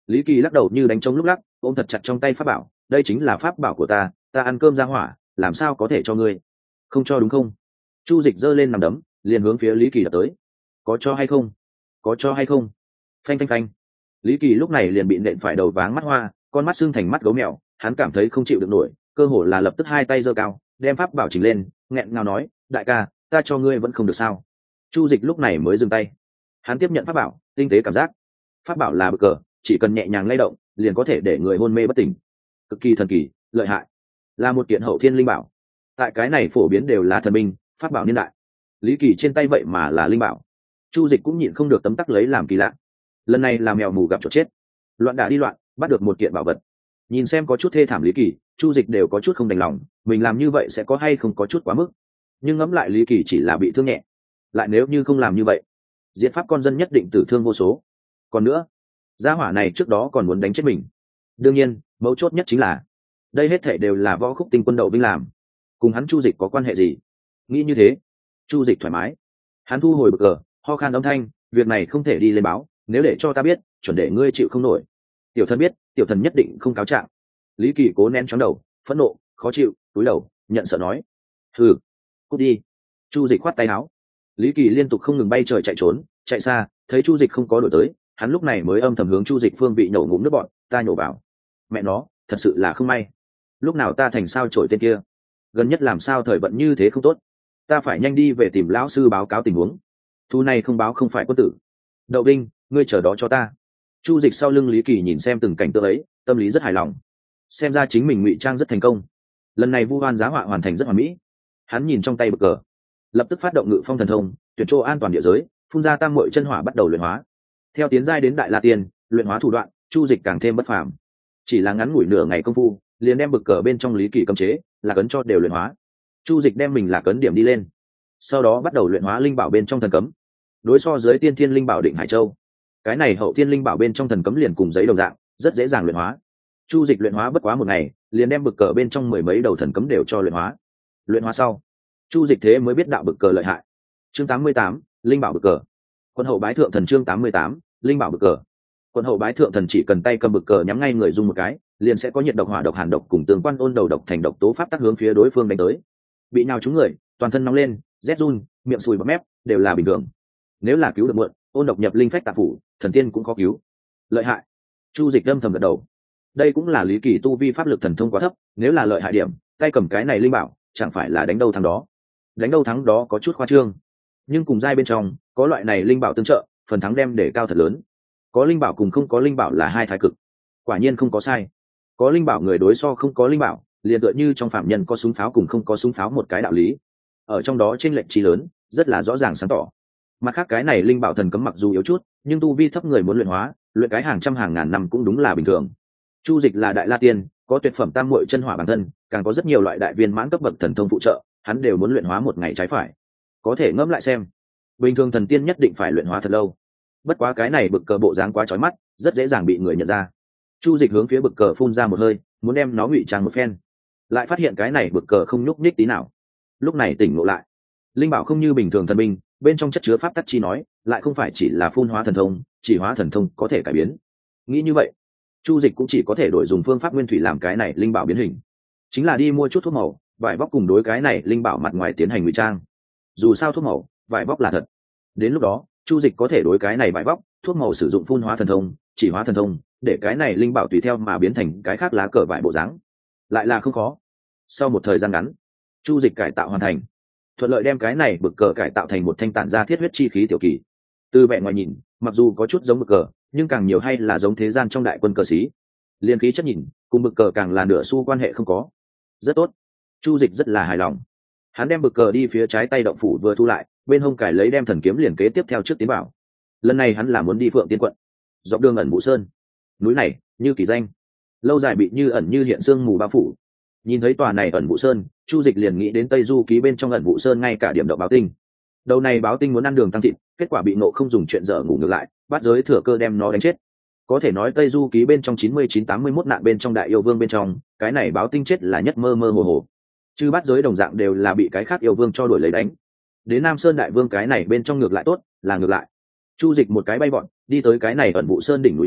Speaker 1: Lý Kỳ lắc đầu như đánh trống lúc lắc, ôm thật chặt trong tay pháp bảo. Đây chính là pháp bảo của ta, ta ăn cơm ra hỏa, làm sao có thể cho ngươi? Không cho đúng không? Chu Dịch giơ lên nằm đấm, liền hướng phía Lý Kỳ đập tới. Có cho hay không? Có cho hay không? Phanh phanh phanh. Lý Kỳ lúc này liền bị nện phải đầu váng mắt hoa, con mắt sưng thành mắt gấu mèo, hắn cảm thấy không chịu được nổi, cơ hồ là lập tức hai tay giơ cao, đem pháp bảo chỉnh lên, nghẹn ngào nói, đại ca, ta cho ngươi vẫn không được sao? Chu Dịch lúc này mới dừng tay. Hắn tiếp nhận pháp bảo, tinh tế cảm giác. Pháp bảo là bực cờ, chỉ cần nhẹ nhàng lay động, liền có thể để người hôn mê bất tỉnh. Cực kỳ thần kỳ, lợi hại. Là một kiện hậu thiên linh bảo. Tại cái này phổ biến đều là thần binh, pháp bảo niên đại. Lý Kỳ trên tay vậy mà là linh bảo. Chu Dịch cũng nhịn không được tấm tắc lấy làm kỳ lạ. Lần này là mèo mù gặp chuột chết, loạn đả đi loạn, bắt được một kiện bảo vật. Nhìn xem có chút thê thảm Lý Kỳ, Chu Dịch đều có chút không đành lòng, mình làm như vậy sẽ có hay không có chút quá mức. Nhưng ngẫm lại Lý Kỳ chỉ là bị thương nhẹ, lại nếu như không làm như vậy, diện pháp con dân nhất định tử thương vô số. Còn nữa, gia hỏa này trước đó còn muốn đánh chết mình. Đương nhiên, mấu chốt nhất chính là đây hết thảy đều là Võ Khúc Tinh Quân Đậu Vinh làm, cùng hắn Chu Dịch có quan hệ gì? Nghĩ như thế, Chu Dịch thoải mái. Hắn thu hồi bực cờ, ho khan âm thanh, việc này không thể đi lên báo, nếu để cho ta biết, chuẩn để ngươi chịu không nổi. Tiểu thần biết, tiểu thần nhất định không cáo trạng. Lý Kỳ cố nén chóng đầu, phẫn nộ, khó chịu, cúi đầu, nhận sợ nói: "Hừ, cút đi." Chu Dịch khoát tay áo. Lý Kỳ liên tục không ngừng bay trời chạy trốn, chạy xa, thấy Chu Dịch không có đổi tới, hắn lúc này mới âm thầm hướng Chu Dịch phương vị nổ ngụm nước bọt, ta nhổ vào. Mẹ nó, thật sự là không may. Lúc nào ta thành sao chổi tên kia, gần nhất làm sao thời vận như thế không tốt. Ta phải nhanh đi về tìm lão sư báo cáo tình huống. Thu này không báo không phải quân tử. Đậu Vinh, ngươi chờ đó cho ta. Chu Dịch sau lưng Lý Kỳ nhìn xem từng cảnh tượng ấy, tâm lý rất hài lòng. Xem ra chính mình ngụy trang rất thành công. Lần này vu oan giá họa hoàn thành rất hoàn mỹ. Hắn nhìn trong tay bực cờ, lập tức phát động ngự phong thần thông, tuyển chỗ an toàn địa giới, phun ra tam muội chân hỏa bắt đầu luyện hóa. Theo tiến giai đến đại la tiên, luyện hóa thủ đoạn, Chu Dịch càng thêm bất phàm. Chỉ là ngắn ngủi nửa ngày công phu, liền đem bực cờ bên trong Lý Kỳ cấm chế, là cấn cho đều luyện hóa. Chu Dịch đem mình là cấn điểm đi lên, sau đó bắt đầu luyện hóa linh bảo bên trong thần cấm. Đối so dưới tiên thiên linh bảo Định Hải Châu, cái này hậu thiên linh bảo bên trong thần cấm liền cùng giấy đồng dạng, rất dễ dàng luyện hóa. Chu Dịch luyện hóa bất quá một ngày, liền đem bực cờ bên trong mười mấy đầu thần cấm đều cho luyện hóa. Luyện hóa sau, Chu Dịch thế mới biết đạo bực cờ lợi hại. Chương tám mươi tám, linh bảo bực cờ. Quân hậu bái thượng thần. Chương tám mươi tám, linh bảo bực cờ. Quân hậu bái thượng thần chỉ cần tay cầm bực cờ nhắm ngay người dùng một cái, liền sẽ có nhiệt độc, hỏa độc, hàn độc cùng tương quan ôn đầu độc thành độc tố pháp tác hướng phía đối phương đánh tới. Bị nhào trúng người, toàn thân nóng lên, rét run, miệng sùi bọt mép, đều là bình thường. Nếu là cứu được muộn, ôn độc nhập linh phách tạp phủ, thần tiên cũng có cứu. Lợi hại. Chu Dịch âm thầm gật đầu. Đây cũng là Lý Kỳ tu vi pháp lực thần thông quá thấp, nếu là lợi hại điểm, tay cầm cái này linh bảo, chẳng phải là đánh đâu thắng đó. Đánh đâu thắng đó có chút khoa trương, nhưng cùng giai bên trong, có loại này linh bảo tương trợ, phần thắng đem để cao thật lớn. Có linh bảo cùng không có linh bảo là hai thái cực. Quả nhiên không có sai. Có linh bảo người đối so không có linh bảo, liền tựa như trong phạm nhân có súng pháo cùng không có súng pháo một cái đạo lý. Ở trong đó chênh lệch chí lớn, rất là rõ ràng sáng tỏ. Mặt khác cái này linh bảo thần cấm mặc dù yếu chút, nhưng tu vi thấp người muốn luyện hóa, luyện cái hàng trăm hàng ngàn năm cũng đúng là bình thường. Chu Dịch là đại la tiên, có tuyệt phẩm tam muội chân hỏa bản thân, càng có rất nhiều loại đại viên mãn cấp bậc thần thông phụ trợ, hắn đều muốn luyện hóa một ngày trái phải. Có thể ngẫm lại xem, bình thường thần tiên nhất định phải luyện hóa thật lâu. Bất quá cái này bực cờ bộ dáng quá chói mắt, rất dễ dàng bị người nhận ra. Chu Dịch hướng phía bực cờ phun ra một hơi, muốn đem nó ngụy trang một phen, lại phát hiện cái này bực cờ không nhúc nhích tí nào. Lúc này tỉnh ngộ lại, linh bảo không như bình thường thần binh, bên trong chất chứa pháp tắc chi nói, lại không phải chỉ là phun hóa thần thông, chỉ hóa thần thông có thể cải biến. Nghĩ như vậy, Chu Dịch cũng chỉ có thể đổi dùng phương pháp nguyên thủy làm cái này linh bảo biến hình, chính là đi mua chút thuốc màu, vải vóc cùng đối cái này linh bảo mặt ngoài tiến hành ngụy trang. Dù sao thuốc màu, vải vóc là thật. Đến lúc đó, Chu Dịch có thể đối cái này vải vóc, thuốc màu sử dụng phun hóa thần thông, chỉ hóa thần thông, để cái này linh bảo tùy theo mà biến thành cái khác lá cờ vải bộ dáng. Lại là không khó. Sau một thời gian ngắn, Chu Dịch cải tạo hoàn thành, thuận lợi đem cái này bực cờ cải tạo thành một thanh tản ra thiết huyết chi khí tiểu kỳ. Từ vẻ ngoài nhìn, mặc dù có chút giống bực cờ, nhưng càng nhiều hay là giống thế gian trong đại quân cờ sĩ. Liên khí chất nhìn, cùng bực cờ càng là nửa xu quan hệ không có. Rất tốt. Chu Dịch rất là hài lòng. Hắn đem bực cờ đi phía trái tay động phủ vừa thu lại, bên hông cải lấy đem thần kiếm liền kế tiếp theo trước tiến bảo. Lần này hắn là muốn đi Phượng Tiên quận, dọc đường ẩn Vũ Sơn. Núi này, như kỳ danh, lâu dài bị như ẩn như hiện sương mù bao phủ. Nhìn thấy tòa này ẩn Vũ Sơn, Chu Dịch liền nghĩ đến Tây Du ký bên trong ẩn Vũ Sơn ngay cả điểm động báo tinh. Đầu này báo tinh muốn ăn đường tăng thịt, kết quả bị Ngộ Không dùng chuyện dở ngủ ngược lại, bắt giới thừa cơ đem nó đánh chết. Có thể nói Tây Du ký bên trong chín mươi chín tám mươi mốt nạn bên trong đại yêu vương bên trong, cái này báo tinh chết là nhất mơ mơ hồ hồ. Chứ bắt giới đồng dạng đều là bị cái khác yêu vương cho đuổi lấy đánh. Đến Nam Sơn đại vương cái này bên trong ngược lại tốt, là ngược lại. Chu Dịch một cái bay bọn, đi tới cái này ẩn Vũ Sơn đỉnh núi chỗ,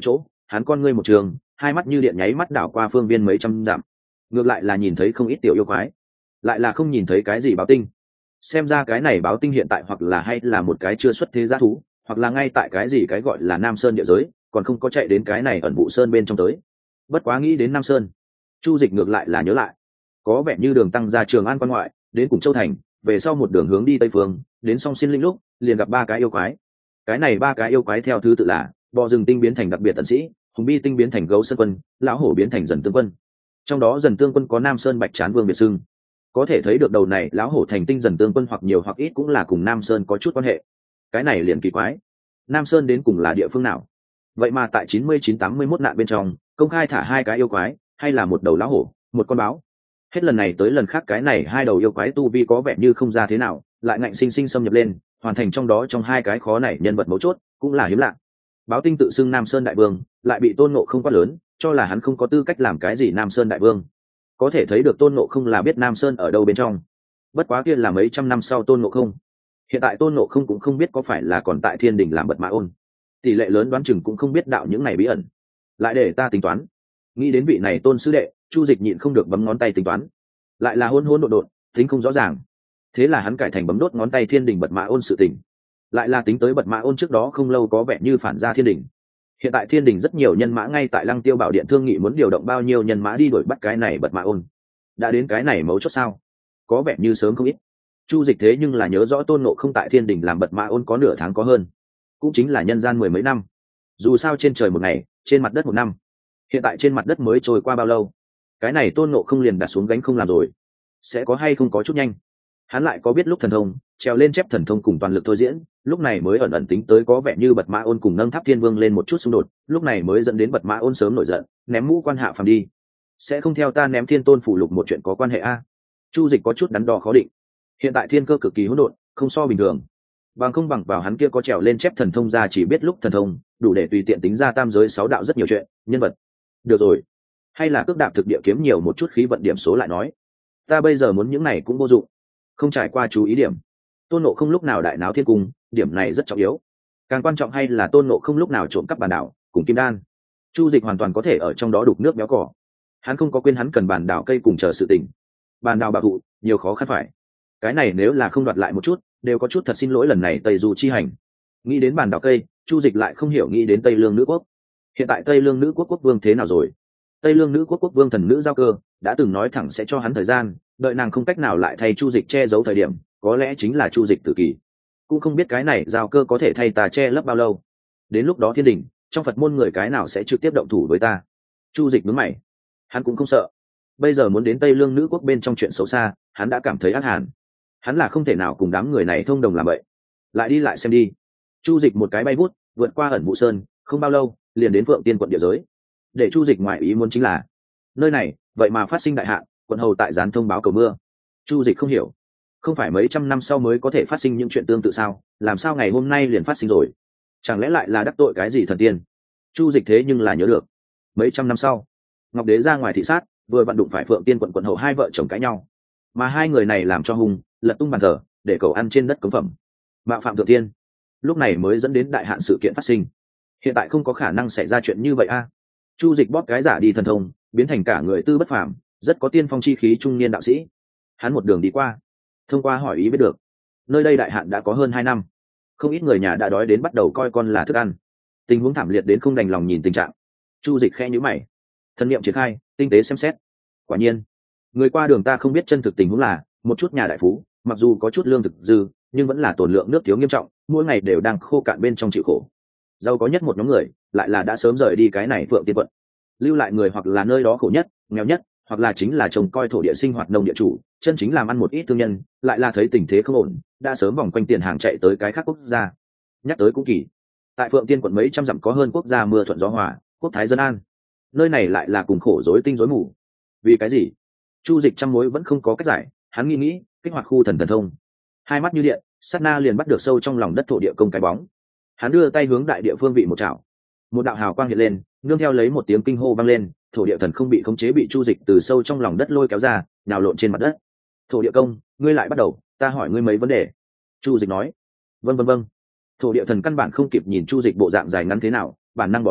Speaker 1: hắn con ngươi một trường, hai mắt như điện nháy mắt đảo qua phương viên mấy trăm dặm, ngược lại là nhìn thấy không ít tiểu yêu quái, lại là không nhìn thấy cái gì báo tinh. Xem ra cái này báo tinh hiện tại hoặc là hay là một cái chưa xuất thế giá thú, hoặc là ngay tại cái gì cái gọi là Nam Sơn địa giới, còn không có chạy đến cái này ẩn vụ sơn bên trong tới. Bất quá nghĩ đến Nam Sơn, Chu Dịch ngược lại là nhớ lại, có vẻ như đường tăng ra Trường An quan ngoại, đến Củng Châu thành, về sau một đường hướng đi tây phương, đến Song Xin Linh lúc, liền gặp ba cái yêu quái. Cái này ba cái yêu quái theo thứ tự là bò rừng tinh biến thành đặc biệt tận sĩ, hùng bi tinh biến thành gấu sơn quân, lão hổ biến thành dần tương quân. Trong đó dần tương quân có Nam Sơn Bạch Trán Vương biệt xưng, có thể thấy được đầu này lão hổ thành tinh dần tương quân hoặc nhiều hoặc ít cũng là cùng Nam Sơn có chút quan hệ. Cái này liền kỳ quái, Nam Sơn đến cùng là địa phương nào? Vậy mà tại chín mươi chín tám mươi mốt nạn bên trong công khai thả hai cái yêu quái, hay là một đầu lão hổ, một con báo. Hết lần này tới lần khác cái này hai đầu yêu quái tu vi có vẻ như không ra thế nào, lại ngạnh sinh sinh xâm nhập lên, hoàn thành trong đó trong hai cái khó này nhân vật mấu chốt, cũng là hiếm lạ. Báo tinh tự xưng Nam Sơn đại vương, lại bị Tôn Ngộ Không quá lớn, cho là hắn không có tư cách làm cái gì Nam Sơn đại vương. Có thể thấy được Tôn Ngộ Không là biết Nam Sơn ở đâu bên trong. Bất quá kia là mấy trăm năm sau Tôn Ngộ Không. Hiện tại Tôn Ngộ Không cũng không biết có phải là còn tại Thiên Đình làm Bật Mã Ôn. Tỷ lệ lớn đoán chừng cũng không biết đạo những này bí ẩn. Lại để ta tính toán. Nghĩ đến vị này Tôn sư đệ, Chu Dịch nhịn không được bấm ngón tay tính toán. Lại là hỗn hỗn độn độn, tính không rõ ràng. Thế là hắn cải thành bấm đốt ngón tay Thiên Đình Bật Mã Ôn sự tình. Lại là tính tới Bật Mã Ôn trước đó không lâu có vẻ như phản ra Thiên Đình. Hiện tại Thiên Đình rất nhiều nhân mã ngay tại Lăng Tiêu Bảo Điện thương nghị muốn điều động bao nhiêu nhân mã đi đuổi bắt cái này Bật Mã Ôn. Đã đến cái này mấu chốt sao? Có vẻ như sớm không ít. Chu Dịch thế nhưng là nhớ rõ Tôn Ngộ Không tại Thiên Đình làm Bật Mã Ôn có nửa tháng có hơn, cũng chính là nhân gian mười mấy năm. Dù sao trên trời một ngày, trên mặt đất một năm. Hiện tại trên mặt đất mới trôi qua bao lâu? Cái này Tôn Ngộ Không liền đặt xuống gánh không làm rồi, sẽ có hay không có chút nhanh. Hắn lại có biết lúc thần thông trèo lên chép thần thông cùng toàn lực thôi diễn, lúc này mới ẩn ẩn tính tới có vẻ như Bật Mã Ôn cùng Nâng Tháp Thiên Vương lên một chút xung đột, lúc này mới dẫn đến Bật Mã Ôn sớm nổi giận, ném mũ quan hạ phàm đi. Sẽ không theo ta ném Thiên Tôn phủ lục một chuyện có quan hệ a? Chu Dịch có chút đắn đo khó định. Hiện tại thiên cơ cực kỳ hỗn độn, không so bình thường. Bằng không bằng vào hắn kia có trèo lên chép thần thông ra chỉ biết lúc thần thông, đủ để tùy tiện tính ra tam giới sáu đạo rất nhiều chuyện, nhân vật. Được rồi, hay là cước đạp thực địa kiếm nhiều một chút khí vận điểm số lại nói. Ta bây giờ muốn những này cũng vô dụng, không trải qua chú ý điểm. Tôn Ngộ Không lúc nào đại náo thiên cung, điểm này rất trọng yếu. Càng quan trọng hay là Tôn Ngộ Không lúc nào trộm cắp bản đảo cùng kim đan. Chu Dịch hoàn toàn có thể ở trong đó đục nước béo cỏ. Hắn không có quên hắn cần bản đảo cây cùng chờ sự tình. Bản đảo bảo thụ, nhiều khó khăn phải. Cái này nếu là không đoạt lại một chút, đều có chút thật xin lỗi lần này Tây Du chi hành. Nghĩ đến bản đảo cây, Chu Dịch lại không hiểu nghĩ đến Tây Lương nữ quốc. Hiện tại Tây Lương nữ quốc quốc vương thế nào rồi? Tây Lương nữ quốc quốc vương thần nữ Giao Cơ đã từng nói thẳng sẽ cho hắn thời gian, đợi nàng không cách nào lại thay Chu Dịch che giấu thời điểm, có lẽ chính là Chu Dịch tử kỳ. Cũng không biết cái này Giao Cơ có thể thay ta che lấp bao lâu. Đến lúc đó Thiên Đình, trong Phật môn người cái nào sẽ trực tiếp động thủ với ta? Chu Dịch nhướng mày, hắn cũng không sợ. Bây giờ muốn đến Tây Lương nữ quốc bên trong chuyện xấu xa, hắn đã cảm thấy ác hàn. Hắn là không thể nào cùng đám người này thông đồng làm vậy. Lại đi lại xem đi. Chu Dịch một cái bay vút, vượt qua ẩn vụ sơn, không bao lâu, liền đến Phượng Tiên quận địa giới. Để Chu Dịch ngoại ý muốn chính là, nơi này vậy mà phát sinh đại hạn, quận hầu tại gián thông báo cầu mưa. Chu Dịch không hiểu, không phải mấy trăm năm sau mới có thể phát sinh những chuyện tương tự sao, làm sao ngày hôm nay liền phát sinh rồi? Chẳng lẽ lại là đắc tội cái gì thần tiên? Chu Dịch thế nhưng là nhớ được, mấy trăm năm sau, Ngọc Đế ra ngoài thị sát, vừa vặn đụng phải Phượng Tiên quận quận hầu hai vợ chồng cãi nhau, mà hai người này làm cho hung, lật tung bàn thờ, để cầu ăn trên đất cống phẩm, mạo phạm thượng tiên, lúc này mới dẫn đến đại hạn sự kiện phát sinh. Hiện tại không có khả năng xảy ra chuyện như vậy a. À? Chu Dịch bóp cái giả đi thần thông, biến thành cả người tư bất phàm, rất có tiên phong chi khí trung niên đạo sĩ. Hắn một đường đi qua, thông qua hỏi ý biết được, nơi đây đại hạn đã có hơn hai năm, không ít người nhà đã đói đến bắt đầu coi con là thức ăn, tình huống thảm liệt đến không đành lòng nhìn tình trạng. Chu Dịch khẽ nhíu mày, thần niệm triển khai, tinh tế xem xét. Quả nhiên, người qua đường ta không biết chân thực tình huống là một chút nhà đại phú, mặc dù có chút lương thực dư, nhưng vẫn là tồn lượng nước thiếu nghiêm trọng, mỗi ngày đều đang khô cạn bên trong chịu khổ. Giàu có nhất một nhóm người, lại là đã sớm rời đi cái này Phượng Tiên quận, lưu lại người hoặc là nơi đó khổ nhất, nghèo nhất, hoặc là chính là trông coi thổ địa sinh hoạt nông địa chủ, chân chính làm ăn một ít thương nhân, lại là thấy tình thế không ổn, đã sớm vòng quanh tiền hàng chạy tới cái khác quốc gia. Nhắc tới cũng kỳ, tại Phượng Tiên quận mấy trăm dặm có hơn quốc gia mưa thuận gió hòa, quốc thái dân an. Nơi này lại là cùng khổ rối tinh rối mù. Vì cái gì? Chu Dịch trăm mối vẫn không có cách giải, hắn nghĩ nghĩ, kích hoạt khu thần thần thông. Hai mắt như điện, sát na liền bắt được sâu trong lòng đất thổ địa công cái bóng. Hắn đưa tay hướng đại địa phương vị một chảo, một đạo hào quang hiện lên, nương theo lấy một tiếng kinh hô vang lên, thổ địa thần không bị khống chế bị Chu Dịch từ sâu trong lòng đất lôi kéo ra, nhào lộn trên mặt đất. Thổ địa công, ngươi lại bắt đầu, ta hỏi ngươi mấy vấn đề. Chu Dịch nói. Vâng vâng vâng. Thổ địa thần căn bản không kịp nhìn Chu Dịch bộ dạng dài ngắn thế nào, bản năng bỏ lên,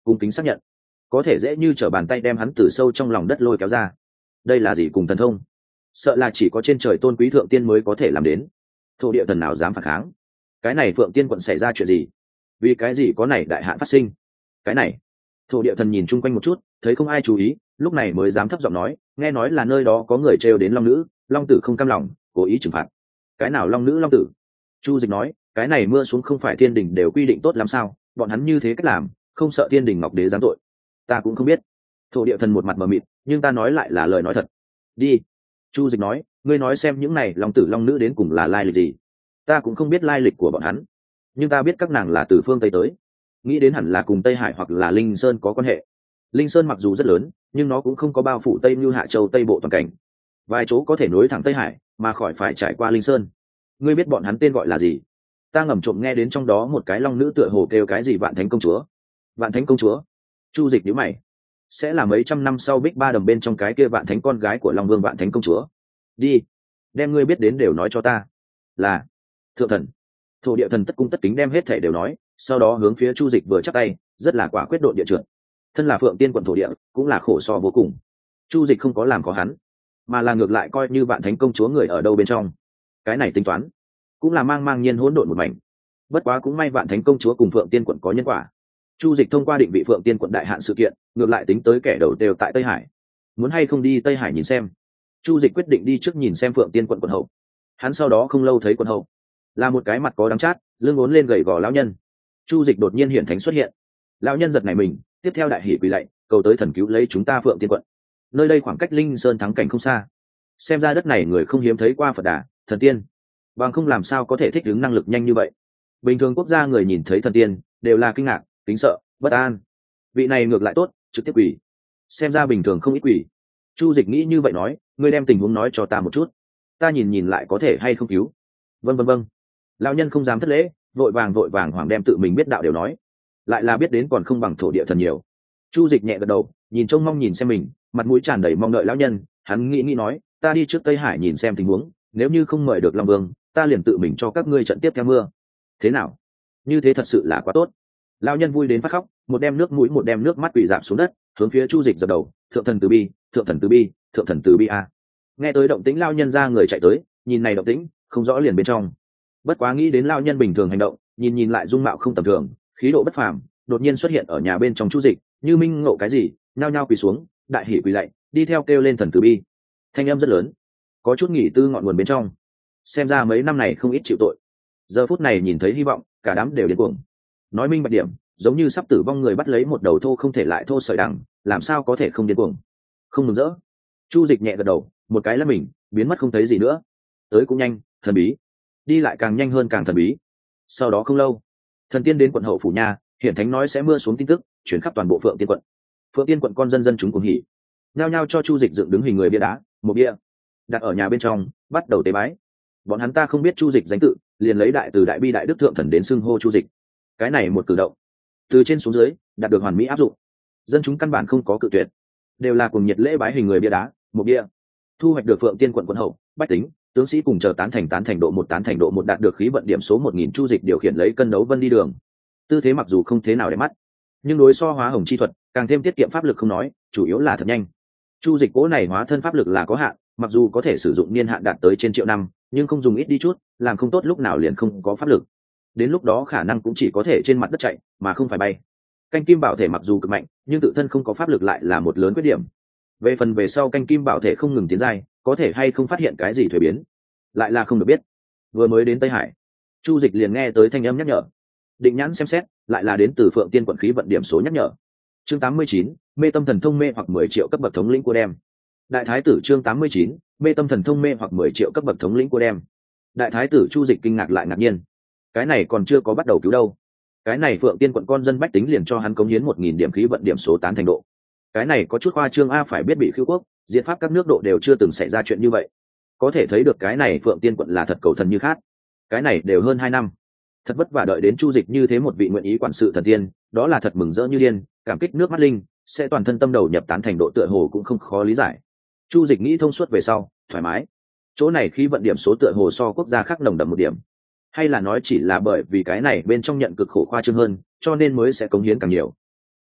Speaker 1: cung kính xác nhận, có thể dễ như trở bàn tay đem hắn từ sâu trong lòng đất lôi kéo ra. Đây là gì cùng thần thông? Sợ là chỉ có trên trời tôn quý thượng tiên mới có thể làm đến. Thổ địa thần nào dám phản kháng? Cái này Phượng Tiên quận xảy ra chuyện gì? Vì cái gì có này đại hạn phát sinh? Cái này, thổ địa thần nhìn chung quanh một chút, thấy không ai chú ý, lúc này mới dám thấp giọng nói, nghe nói là nơi đó có người trêu đến long nữ, long tử không cam lòng, cố ý trừng phạt. Cái nào long nữ long tử? Chu Dịch nói, cái này mưa xuống không phải thiên đình đều quy định tốt lắm sao? Bọn hắn như thế cách làm, không sợ thiên đình ngọc đế giáng tội? Ta cũng không biết. Thổ địa thần một mặt mờ mịt, nhưng ta nói lại là lời nói thật. Đi. Chu Dịch nói, ngươi nói xem những này long tử long nữ đến cùng là lai lịch gì? Ta cũng không biết lai lịch của bọn hắn, nhưng ta biết các nàng là từ phương Tây tới, nghĩ đến hẳn là cùng Tây Hải hoặc là Linh Sơn có quan hệ. Linh Sơn mặc dù rất lớn, nhưng nó cũng không có bao phủ Tây Như Hạ Châu Tây Bộ toàn cảnh. Vài chỗ có thể nối thẳng Tây Hải, mà khỏi phải trải qua Linh Sơn. Ngươi biết bọn hắn tên gọi là gì? Ta ngầm trộm nghe đến trong đó một cái long nữ tựa hồ kêu cái gì Vạn Thánh công chúa. Vạn Thánh công chúa? Chu Dịch nhíu mày. Sẽ là mấy trăm năm sau Bích Ba Đầm bên trong cái kia Vạn Thánh con gái của Long Vương Vạn Thánh công chúa. Đi, đem ngươi biết đến đều nói cho ta. Là thượng thần. Thổ địa thần tất cung tất kính đem hết thể đều nói, sau đó hướng phía Chu Dịch vừa chắp tay, rất là quả quyết độ địa trượt. Thân là Phượng Tiên quận thổ địa, cũng là khổ so vô cùng. Chu Dịch không có làm có hắn, mà là ngược lại coi như Vạn Thánh công chúa người ở đâu bên trong. Cái này tính toán, cũng là mang mang nhiên hỗn độn một mảnh. Bất quá cũng may Vạn Thánh công chúa cùng Phượng Tiên quận có nhân quả. Chu Dịch thông qua định vị Phượng Tiên quận đại hạn sự kiện, ngược lại tính tới kẻ đầu đều tại Tây Hải. Muốn hay không đi Tây Hải nhìn xem? Chu Dịch quyết định đi trước nhìn xem Phượng Tiên quận quận hậu. Hắn sau đó không lâu thấy quận hậu, là một cái mặt có đắng chát, lưng uốn lên gầy gò lão nhân. Chu Dịch đột nhiên hiện thánh xuất hiện. Lão nhân giật nảy mình, tiếp theo đại hỉ quỳ lạy, cầu tới thần cứu lấy chúng ta Phượng Tiên quận. Nơi đây khoảng cách Linh Sơn thắng cảnh không xa, xem ra đất này người không hiếm thấy qua Phật Đà, thần tiên, bằng không làm sao có thể thích ứng năng lực nhanh như vậy. Bình thường quốc gia người nhìn thấy thần tiên đều là kinh ngạc, kính sợ, bất an. Vị này ngược lại tốt, trực tiếp quỳ. Xem ra bình thường không ít quỳ. Chu Dịch nghĩ như vậy nói, ngươi đem tình huống nói cho ta một chút, ta nhìn nhìn lại có thể hay không cứu. Vâng vâng vâng. Lão nhân không dám thất lễ, vội vàng vội vàng hoàng đem tự mình biết đạo đều nói, lại là biết đến còn không bằng thổ địa thần nhiều. Chu Dịch nhẹ gật đầu, nhìn trông mong nhìn xem mình, mặt mũi tràn đầy mong đợi lão nhân. Hắn nghĩ nghĩ nói, ta đi trước Tây Hải nhìn xem tình huống, nếu như không mời được Long Vương, ta liền tự mình cho các ngươi trận tiếp theo mưa. Thế nào? Như thế thật sự là quá tốt. Lão nhân vui đến phát khóc, một đem nước mũi một đem nước mắt quỳ rạp xuống đất, hướng phía Chu Dịch dập đầu, thượng thần từ bi, thượng thần từ bi, thượng thần từ bi a. Nghe tới động tĩnh lão nhân ra người chạy tới, nhìn này động tĩnh, không rõ liền bên trong. Bất quá nghĩ đến lão nhân bình thường hành động, nhìn nhìn lại dung mạo không tầm thường, khí độ bất phàm, đột nhiên xuất hiện ở nhà bên trong Chu Dịch, như minh ngộ cái gì, nhao nhao quỳ xuống, đại hỉ quỳ lạy, đi theo kêu lên thần từ bi. Thanh âm rất lớn, có chút nghỉ tư ngọn nguồn bên trong. Xem ra mấy năm này không ít chịu tội. Giờ phút này nhìn thấy hy vọng, cả đám đều điên cuồng. Nói minh bạch điểm, giống như sắp tử vong người bắt lấy một đầu thô không thể lại thô sợi đằng, làm sao có thể không điên cuồng. Không mừng rỡ. Chu Dịch nhẹ gật đầu, một cái là mình, biến mất không thấy gì nữa. Tới cũng nhanh, thần bí. Đi lại càng nhanh hơn càng thần bí. Sau đó không lâu, thần tiên đến quận hậu phủ nha, hiển thánh nói sẽ mưa xuống tin tức, chuyển khắp toàn bộ Phượng Tiên quận. Phượng Tiên quận con dân dân chúng cuồng hỉ, nhao nhao cho Chu Dịch dựng đứng hình người bia đá, một bia, đặt ở nhà bên trong, bắt đầu tế bái. Bọn hắn ta không biết Chu Dịch danh tự, liền lấy đại từ đại bi đại đức thượng thần đến xưng hô Chu Dịch. Cái này một cử động, từ trên xuống dưới, đạt được hoàn mỹ áp dụng. Dân chúng căn bản không có cự tuyệt, đều là cùng nhiệt lễ bái hình người bia đá, một bia. Thu hoạch được Phượng Tiên quận quận hậu, bách tính, tướng sĩ cùng chờ tán thành tán thành độ một tán thành độ một đạt được khí vận điểm số một nghìn. Chu Dịch điều khiển lấy cân đấu vân đi đường. Tư thế mặc dù không thế nào để mắt, nhưng đối so hóa hồng chi thuật, càng thêm tiết kiệm pháp lực không nói, chủ yếu là thật nhanh. Chu Dịch cố này hóa thân pháp lực là có hạn, mặc dù có thể sử dụng niên hạn đạt tới trên triệu năm, nhưng không dùng ít đi chút, làm không tốt lúc nào liền không có pháp lực. Đến lúc đó khả năng cũng chỉ có thể trên mặt đất chạy, mà không phải bay. Canh kim bảo thể mặc dù cực mạnh, nhưng tự thân không có pháp lực lại là một lớn khuyết điểm. Về phần về sau canh kim bảo thể không ngừng tiến giai, có thể hay không phát hiện cái gì thuế biến, lại là không được biết. Vừa mới đến Tây Hải, Chu Dịch liền nghe tới thanh âm nhắc nhở. Định nhãn xem xét, lại là đến từ Phượng Tiên quận khí vận điểm số nhắc nhở. Chương tám mươi chín, mê tâm thần thông mê hoặc mười triệu cấp bậc thống lĩnh của đem. Đại thái tử chương tám mươi chín, mê tâm thần thông mê hoặc mười triệu cấp bậc thống lĩnh của đem. Đại thái tử Chu Dịch kinh ngạc lại ngạc nhiên. Cái này còn chưa có bắt đầu cứu đâu. Cái này Phượng Tiên quận con dân bách tính liền cho hắn cống hiến một nghìn điểm khí vận điểm số tán thành độ. Cái này có chút khoa trương a, phải biết bị khiêu quốc, diệt pháp các nước độ đều chưa từng xảy ra chuyện như vậy. Có thể thấy được cái này Phượng Tiên quận là thật cầu thần như khác. Cái này đều hơn hai năm. Thật vất vả đợi đến Chu Dịch như thế một vị nguyện ý quản sự thần tiên, đó là thật mừng rỡ như điên, cảm kích nước mắt linh, sẽ toàn thân tâm đầu nhập tán thành độ tựa hồ cũng không khó lý giải. Chu Dịch nghĩ thông suốt về sau, thoải mái. Chỗ này khí vận điểm số tựa hồ so quốc gia khác nồng đậm một điểm, hay là nói chỉ là bởi vì cái này bên trong nhận cực khổ khoa trương hơn, cho nên mới sẽ cống hiến càng nhiều.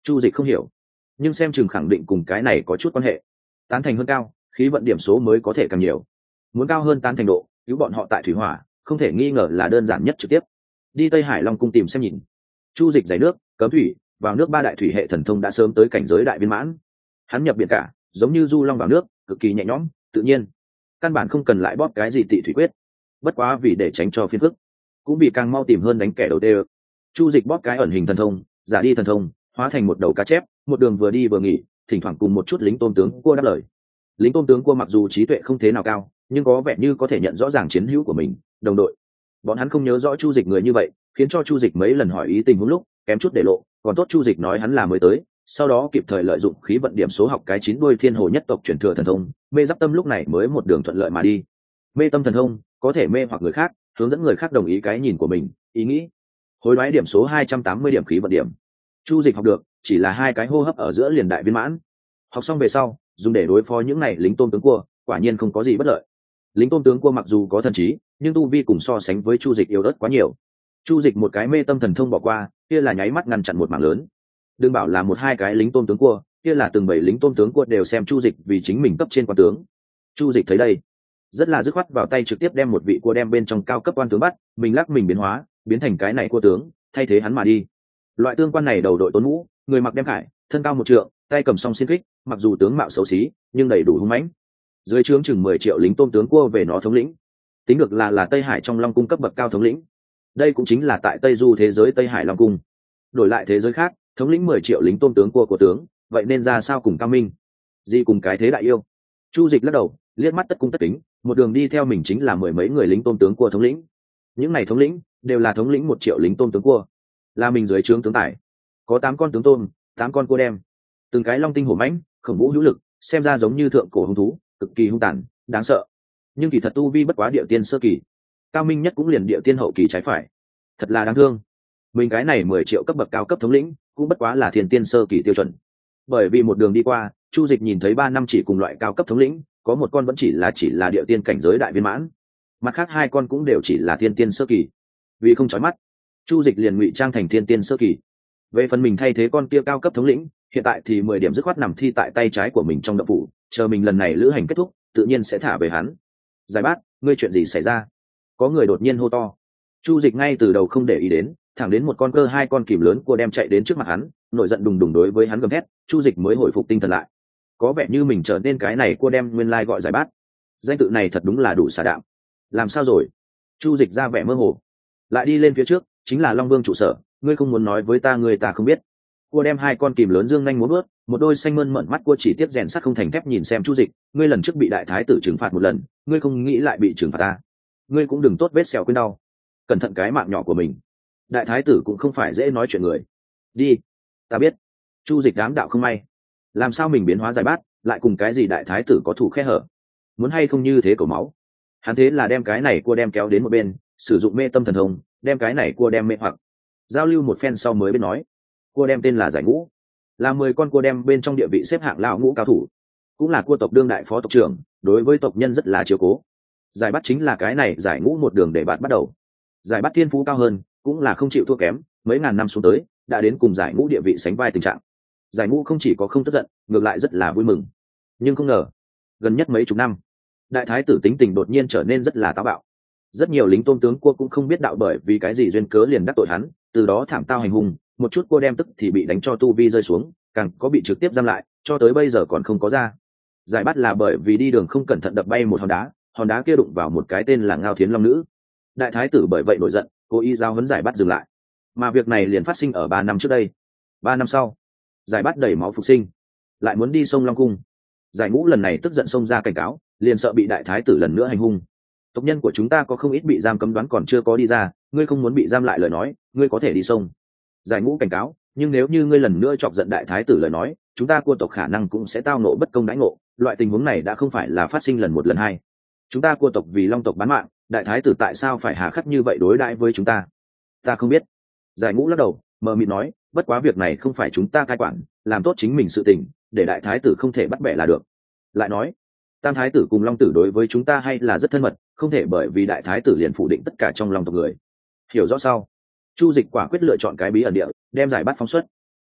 Speaker 1: Chu Dịch không hiểu, nhưng xem chừng khẳng định cùng cái này có chút quan hệ. Tán thành hơn cao, khí vận điểm số mới có thể càng nhiều. Muốn cao hơn tán thành độ, cứu bọn họ tại thủy hỏa, không thể nghi ngờ là đơn giản nhất trực tiếp. Đi Tây Hải Long cung tìm xem nhìn. Chu Dịch giải nước, cấm thủy, vào nước ba đại thủy hệ thần thông đã sớm tới cảnh giới đại viên mãn. Hắn nhập biển cả, giống như du long vào nước, cực kỳ nhẹ nhõm, tự nhiên. Căn bản không cần lại bóp cái gì tị thủy quyết. Bất quá vì để tránh cho phiền phức, cũng vì càng mau tìm hơn đánh kẻ đầu tê. Chu Dịch bóp cái ẩn hình thần thông, giả đi thần thông, hóa thành một đầu cá chép, một đường vừa đi vừa nghỉ, thỉnh thoảng cùng một chút lính tôn tướng cua đáp lời. Lính tôn tướng cua mặc dù trí tuệ không thế nào cao, nhưng có vẻ như có thể nhận rõ ràng chiến hữu của mình, đồng đội. Bọn hắn không nhớ rõ Chu Dịch người như vậy, khiến cho Chu Dịch mấy lần hỏi ý tình huống lúc kém chút để lộ, còn tốt Chu Dịch nói hắn là mới tới, sau đó kịp thời lợi dụng khí vận điểm số học cái chín đuôi thiên hồ nhất tộc truyền thừa thần thông, mê giáp tâm lúc này mới một đường thuận lợi mà đi. Mê tâm thần thông có thể mê hoặc người khác, hướng dẫn người khác đồng ý cái nhìn của mình, ý nghĩ. Hối đoái điểm số hai trăm tám mươi điểm khí vận điểm. Chu Dịch học được chỉ là hai cái hô hấp ở giữa liền đại viên mãn. Học xong về sau, dùng để đối phó những này lính tôn tướng cua, quả nhiên không có gì bất lợi. Lính tôn tướng cua mặc dù có thần trí, nhưng tu vi cùng so sánh với Chu Dịch yếu ớt quá nhiều. Chu Dịch một cái mê tâm thần thông bỏ qua, kia là nháy mắt ngăn chặn một mảng lớn. Đừng bảo là một hai cái lính tôn tướng cua, kia là từng bảy lính tôn tướng cua đều xem Chu Dịch vì chính mình cấp trên quan tướng. Chu Dịch thấy đây, rất là dứt khoát vào tay trực tiếp đem một vị cua đem bên trong cao cấp quan tướng bắt, mình lắc mình biến hóa, biến thành cái này cua tướng, thay thế hắn mà đi. Loại tương quan này đầu đội tốn mũ, người mặc đem khải, thân cao một trượng, tay cầm song xiên kích, mặc dù tướng mạo xấu xí, nhưng đầy đủ hung mãnh. Dưới trướng chừng mười triệu lính tôn tướng cua về nó thống lĩnh, tính được là là Tây Hải trong Long cung cấp bậc cao thống lĩnh. Đây cũng chính là tại Tây Du thế giới Tây Hải Long cung. Đổi lại thế giới khác, thống lĩnh mười triệu lính tôn tướng cua của tướng, vậy nên ra sao cùng Cao Minh? Gì cùng cái thế đại yêu? Chu Dịch lắc đầu, liếc mắt tất cung tất kính, một đường đi theo mình chính là mười mấy người lính tôn tướng cua thống lĩnh. Những này thống lĩnh đều là thống lĩnh một triệu lính tôn tướng cua, là mình dưới trướng tướng tải. Có tám con tướng tôn, tám con cua đem, từng cái long tinh hổ mãnh, khổng vũ hữu lực, xem ra giống như thượng cổ hung thú, cực kỳ hung tàn, đáng sợ. Nhưng kỳ thật tu vi bất quá địa tiên sơ kỳ, Cao Minh nhất cũng liền địa tiên hậu kỳ trái phải, thật là đáng thương. Mình cái này mười triệu cấp bậc cao cấp thống lĩnh, cũng bất quá là thiên tiên sơ kỳ tiêu chuẩn. Bởi vì một đường đi qua, Chu Dịch nhìn thấy ba năm chỉ cùng loại cao cấp thống lĩnh, có một con vẫn chỉ là chỉ là địa tiên cảnh giới đại viên mãn, mặt khác hai con cũng đều chỉ là thiên tiên sơ kỳ. Vì không chói mắt, Chu Dịch liền ngụy trang thành thiên tiên sơ kỳ. Về phần mình thay thế con kia cao cấp thống lĩnh, hiện tại thì mười điểm dứt khoát nằm thi tại tay trái của mình trong động phủ, chờ mình lần này lữ hành kết thúc, tự nhiên sẽ thả về hắn. Giải Bát, ngươi chuyện gì xảy ra? Có người đột nhiên hô to. Chu Dịch ngay từ đầu không để ý đến, thẳng đến một con cơ hai con kìm lớn cua đem chạy đến trước mặt hắn, nổi giận đùng đùng đối với hắn gầm thét, Chu Dịch mới hồi phục tinh thần lại. Có vẻ như mình trở nên cái này cua đem nguyên lai gọi Giải Bát. Danh tự này thật đúng là đủ xà đạm. Làm sao rồi? Chu Dịch ra vẻ mơ hồ. Lại đi lên phía trước, chính là Long Vương trụ sở, ngươi không muốn nói với ta người ta không biết. Cua đem hai con kìm lớn dương nhanh múa vớt, một đôi xanh mơn mởn mắt cua chỉ tiếp rèn sắt không thành thép nhìn xem Chu Dịch, ngươi lần trước bị đại thái tử trừng phạt một lần, ngươi không nghĩ lại bị trừng phạt ta. Ngươi cũng đừng tốt vết sẹo quên đau, cẩn thận cái mạng nhỏ của mình. Đại thái tử cũng không phải dễ nói chuyện người. Đi, ta biết. Chu Dịch đám đạo không may, làm sao mình biến hóa Giải Bát, lại cùng cái gì đại thái tử có thủ khe hở? Muốn hay không như thế cổ máu. Hắn thế là đem cái này cua đem kéo đến một bên, sử dụng mê tâm thần thông, đem cái này cua đem mê hoặc. Giao lưu một phen sau mới biết nói, cua đem tên là Giải Ngũ, là mười con cua đem bên trong địa vị xếp hạng lão ngũ cao thủ, cũng là cua tộc đương đại phó tộc trưởng, đối với tộc nhân rất là chiếu cố. Giải Bát chính là cái này Giải Ngũ một đường để bạn bắt đầu. Giải Bát thiên phú cao hơn, cũng là không chịu thua kém, mấy ngàn năm xuống tới, đã đến cùng Giải Ngũ địa vị sánh vai tình trạng. Giải Ngũ không chỉ có không tức giận, ngược lại rất là vui mừng. Nhưng không ngờ, gần nhất mấy chục năm, đại thái tử tính tình đột nhiên trở nên rất là táo bạo. Rất nhiều lính tôn tướng cua cũng không biết đạo bởi vì cái gì duyên cớ liền đắc tội hắn, từ đó thảm tao hành hung, một chút cua đem tức thì bị đánh cho tu vi rơi xuống, càng có bị trực tiếp giam lại, cho tới bây giờ còn không có ra. Giải Bát là bởi vì đi đường không cẩn thận đập bay một hòn đá, hòn đá kia đụng vào một cái tên là Ngao Thiến Long nữ. Đại thái tử bởi vậy nổi giận, cố ý giao huấn Giải Bát dừng lại. Mà việc này liền phát sinh ở ba năm trước đây. Ba năm sau, Giải Bát đầy máu phục sinh, lại muốn đi sông Long cung. Giải Ngũ lần này tức giận xông ra cảnh cáo, liền sợ bị đại thái tử lần nữa hành hung. Tộc nhân của chúng ta có không ít bị giam cấm đoán còn chưa có đi ra, ngươi không muốn bị giam lại lời nói, ngươi có thể đi sông. Giải Ngũ cảnh cáo, nhưng nếu như ngươi lần nữa chọc giận đại thái tử lời nói, chúng ta cua tộc khả năng cũng sẽ tao nộ bất công đãi ngộ, loại tình huống này đã không phải là phát sinh lần một lần hai. Chúng ta cua tộc vì Long tộc bán mạng, đại thái tử tại sao phải hà khắc như vậy đối đãi với chúng ta? Ta không biết. Giải Ngũ lắc đầu, mờ mịt nói, bất quá việc này không phải chúng ta cai quản, làm tốt chính mình sự tình, để đại thái tử không thể bắt bẻ là được. Lại nói, tam thái tử cùng Long tử đối với chúng ta hay là rất thân mật, không thể bởi vì đại thái tử liền phủ định tất cả trong lòng tộc người. Hiểu rõ sau, Chu Dịch quả quyết lựa chọn cái bí ẩn địa, đem Giải Bát phóng xuất.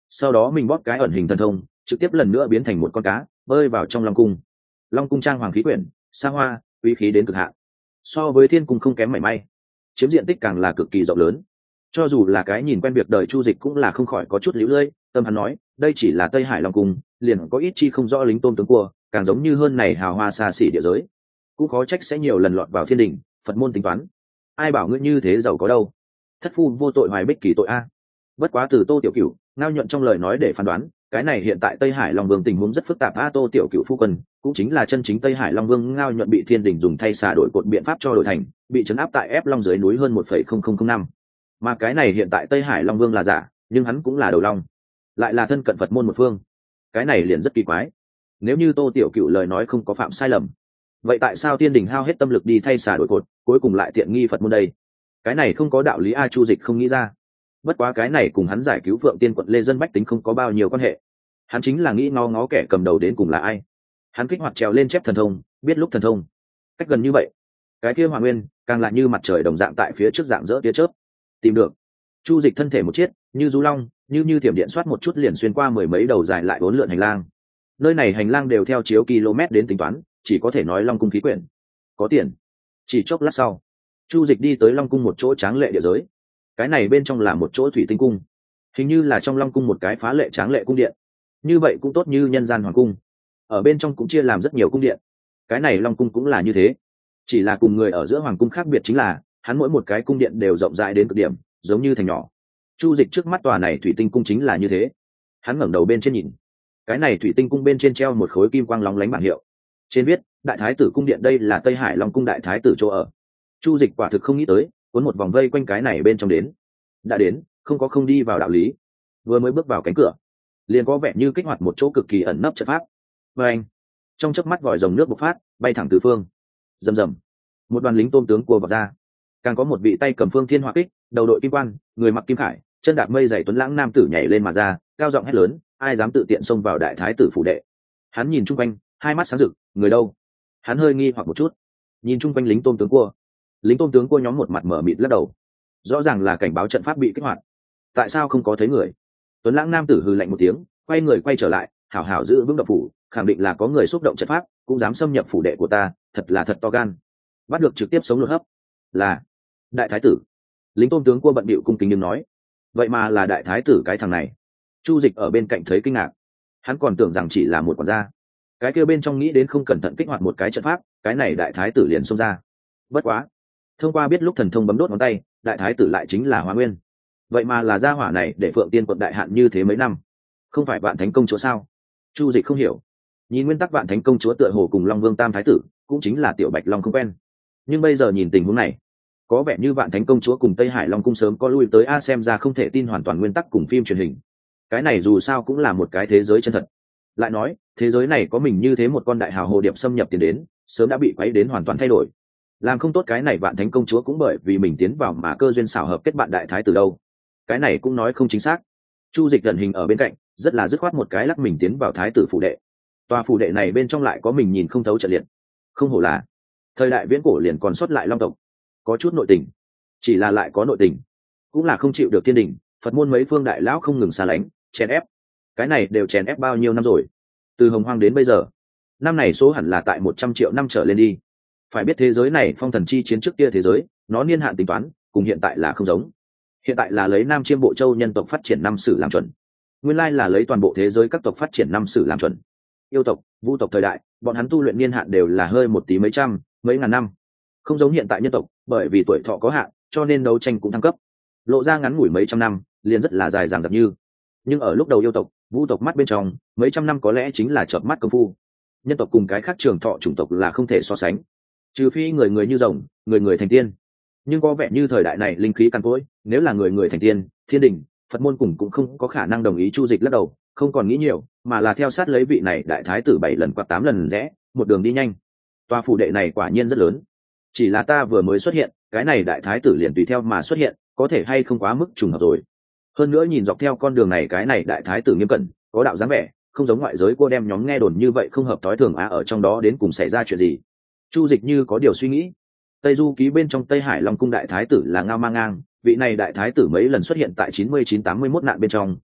Speaker 1: sau đó mình bóp cái ẩn hình thần thông trực tiếp lần nữa biến thành một con cá bơi vào trong long cung. Long cung trang hoàng khí quyển xa hoa uy khí đến cực hạn, so với thiên cung không kém mảy may, chiếm diện tích càng là cực kỳ rộng lớn. Cho dù là cái nhìn quen việc đời Chu Dịch cũng là không khỏi có chút liễu lơi. Tâm hắn nói đây chỉ là Tây Hải Long cung, liền có ít chi không rõ lính tôm tướng cua, càng giống như hơn này hào hoa xa xỉ địa giới, cũng khó trách sẽ nhiều lần lọt vào thiên đình Phật môn tính toán. Ai bảo ngươi như thế giàu có đâu, thất phu vô tội hoài bích kỳ tội a. Bất quá từ Tô Tiểu Cửu ngao nhuận trong lời nói để phán đoán, cái này hiện tại Tây Hải Long Vương tình huống rất phức tạp. A Tô Tiểu Cửu phu quân cũng chính là chân chính Tây Hải Long Vương ngao nhuận bị thiên đình dùng thay xả đổi cột biện pháp cho đổi thành, bị trấn áp tại ép long dưới núi hơn một phẩy không không không năm. Mà cái này hiện tại Tây Hải Long Vương là giả, nhưng hắn cũng là đầu long, lại là thân cận Phật môn một phương, cái này liền rất kỳ quái. Nếu như Tô Tiểu Cửu lời nói không có phạm sai lầm, vậy tại sao thiên đình hao hết tâm lực đi thay xả đổi cột, cuối cùng lại tiện nghi Phật môn đây? Cái này không có đạo lý a. Chu Dịch không nghĩ ra. Bất quá cái này cùng hắn giải cứu Phượng Tiên quận lê dân bách tính không có bao nhiêu quan hệ, hắn chính là nghĩ ngó ngó kẻ cầm đầu đến cùng là ai. Hắn kích hoạt trèo lên chép thần thông, biết lúc thần thông cách gần như vậy, cái kia Hỏa Nguyên càng lại như mặt trời đồng dạng tại phía trước dạng dỡ tia chớp. Tìm được. Chu Dịch thân thể một chiếc như du long, như như thiểm điện xoát một chút liền xuyên qua mười mấy đầu dài lại bốn lượn hành lang. Nơi này hành lang đều theo chiếu km đến tính toán, chỉ có thể nói Long cung khí quyển có tiền. Chỉ chốc lát sau, Chu Dịch đi tới Long cung một chỗ tráng lệ địa giới. Cái này bên trong là một chỗ thủy tinh cung, hình như là trong Long cung một cái phá lệ tráng lệ cung điện. Như vậy cũng tốt như nhân gian hoàng cung, ở bên trong cũng chia làm rất nhiều cung điện. Cái này Long cung cũng là như thế, chỉ là cùng người ở giữa hoàng cung khác biệt chính là hắn mỗi một cái cung điện đều rộng rãi đến cực điểm, giống như thành nhỏ. Chu Dịch trước mắt tòa này thủy tinh cung chính là như thế. Hắn ngẩng đầu bên trên nhìn, cái này thủy tinh cung bên trên treo một khối kim quang lóng lánh bảng hiệu, trên viết đại thái tử cung điện, đây là Tây Hải Long cung đại thái tử chỗ ở. Chu Dịch quả thực không nghĩ tới, cuốn một vòng vây quanh cái này bên trong đến. Đã đến, không có không đi vào đạo lý. Vừa mới bước vào cánh cửa, liền có vẻ như kích hoạt một chỗ cực kỳ ẩn nấp trận pháp. Và anh, trong chớp mắt vòi rồng nước bộc phát, bay thẳng từ phương. Rầm rầm, một đoàn lính tôm tướng cua vào ra. Càng có một vị tay cầm phương thiên hỏa kích, đầu đội kim quan, người mặc kim khải, chân đạp mây dày tuấn lãng nam tử nhảy lên mà ra, cao giọng hét lớn, ai dám tự tiện xông vào đại thái tử phủ đệ. Hắn nhìn chung quanh, hai mắt sáng rực, người đâu? Hắn hơi nghi hoặc một chút, nhìn chung quanh lính tôm tướng cua. Lính tôm tướng cua nhóm một mặt mở mịt lắc đầu, rõ ràng là cảnh báo trận pháp bị kích hoạt, tại sao không có thấy người? Tuấn lãng nam tử hừ lạnh một tiếng, quay người quay trở lại, hảo hảo giữ vững độc phủ, khẳng định là có người xúc động trận pháp, cũng dám xâm nhập phủ đệ của ta, thật là thật to gan. Bắt được trực tiếp sống lột hấp. Là đại thái tử. Lính tôm tướng cua bận bịu cung kính nhưng nói, vậy mà là đại thái tử cái thằng này. Chu Dịch ở bên cạnh thấy kinh ngạc, hắn còn tưởng rằng chỉ là một quản gia, cái kia bên trong nghĩ đến không cẩn thận kích hoạt một cái trận pháp, cái này đại thái tử liền xông ra. Bất quá, thông qua biết lúc thần thông bấm đốt ngón tay, đại thái tử lại chính là Hóa Nguyên. Vậy mà là gia hỏa này để Phượng Tiên quận đại hạn như thế mấy năm, không phải Vạn Thánh công chúa sao? Chu Dịch không hiểu, nhìn nguyên tắc Vạn Thánh công chúa tựa hồ cùng Long Vương tam thái tử cũng chính là Tiểu Bạch Long không quen, nhưng bây giờ nhìn tình huống này, có vẻ như Vạn Thánh công chúa cùng Tây Hải Long cung sớm có lui tới a, xem ra không thể tin hoàn toàn nguyên tắc cùng phim truyền hình. Cái này dù sao cũng là một cái thế giới chân thật. Lại nói, thế giới này có mình như thế một con đại hào hồ điệp xâm nhập tiến đến, sớm đã bị quấy đến hoàn toàn thay đổi. Làm không tốt cái này Vạn Thánh công chúa cũng bởi vì mình tiến vào mà cơ duyên xảo hợp kết bạn đại thái tử đâu. Cái này cũng nói không chính xác. Chu Dịch gần hình ở bên cạnh, rất là dứt khoát một cái lắc mình tiến vào thái tử phủ đệ. Tòa phủ đệ này bên trong lại có mình nhìn không thấu trận liệt. Không hổ là thời đại viễn cổ liền còn sót lại long tộc, có chút nội tình. Chỉ là lại có nội tình, cũng là không chịu được thiên đình, Phật môn mấy phương đại lão không ngừng xa lánh, chèn ép. Cái này đều chèn ép bao nhiêu năm rồi? Từ Hồng Hoang đến bây giờ, năm này số hẳn là tại một trăm triệu năm trở lên đi. Phải biết thế giới này phong thần chi chiến trước kia thế giới, nó niên hạn tính toán, cùng hiện tại là không giống. Hiện tại là lấy Nam Chiêm Bộ Châu nhân tộc phát triển năm sử làm chuẩn. Nguyên lai là lấy toàn bộ thế giới các tộc phát triển năm sử làm chuẩn. Yêu tộc, Vu tộc thời đại, bọn hắn tu luyện niên hạn đều là hơi một tí mấy trăm, mấy ngàn năm. Không giống hiện tại nhân tộc, bởi vì tuổi thọ có hạn, cho nên đấu tranh cũng thăng cấp. Lộ ra ngắn ngủi mấy trăm năm, liền rất là dài dằng dặc như. Nhưng ở lúc đầu yêu tộc, Vu tộc mắt bên trong, mấy trăm năm có lẽ chính là chợp mắt công phu. Nhân tộc cùng cái khác trường thọ chủng tộc là không thể so sánh. Trừ phi người người như rồng, người người thành tiên. Nhưng có vẻ như thời đại này linh khí căn cỗi, nếu là người người thành tiên, thiên đình, Phật môn cùng cũng không có khả năng đồng ý. Chu Dịch lắc đầu, không còn nghĩ nhiều, mà là theo sát lấy vị này đại thái tử bảy lần quạt tám lần rẽ, một đường đi nhanh. Tòa phủ đệ này quả nhiên rất lớn. Chỉ là ta vừa mới xuất hiện, cái này đại thái tử liền tùy theo mà xuất hiện, có thể hay không quá mức trùng hợp rồi. Hơn nữa nhìn dọc theo con đường này, cái này đại thái tử nghiêm cẩn, có đạo dáng vẻ, không giống ngoại giới cô đem nhóm nghe đồn như vậy không hợp tối thường. À, ở trong đó đến cùng xảy ra chuyện gì? Chu Dịch như có điều suy nghĩ. Tây Du ký bên trong Tây Hải Long cung đại thái tử là Ngao Ma Ngang, vị này đại thái tử mấy lần xuất hiện tại chín mươi chín tám mươi mốt nạn bên trong,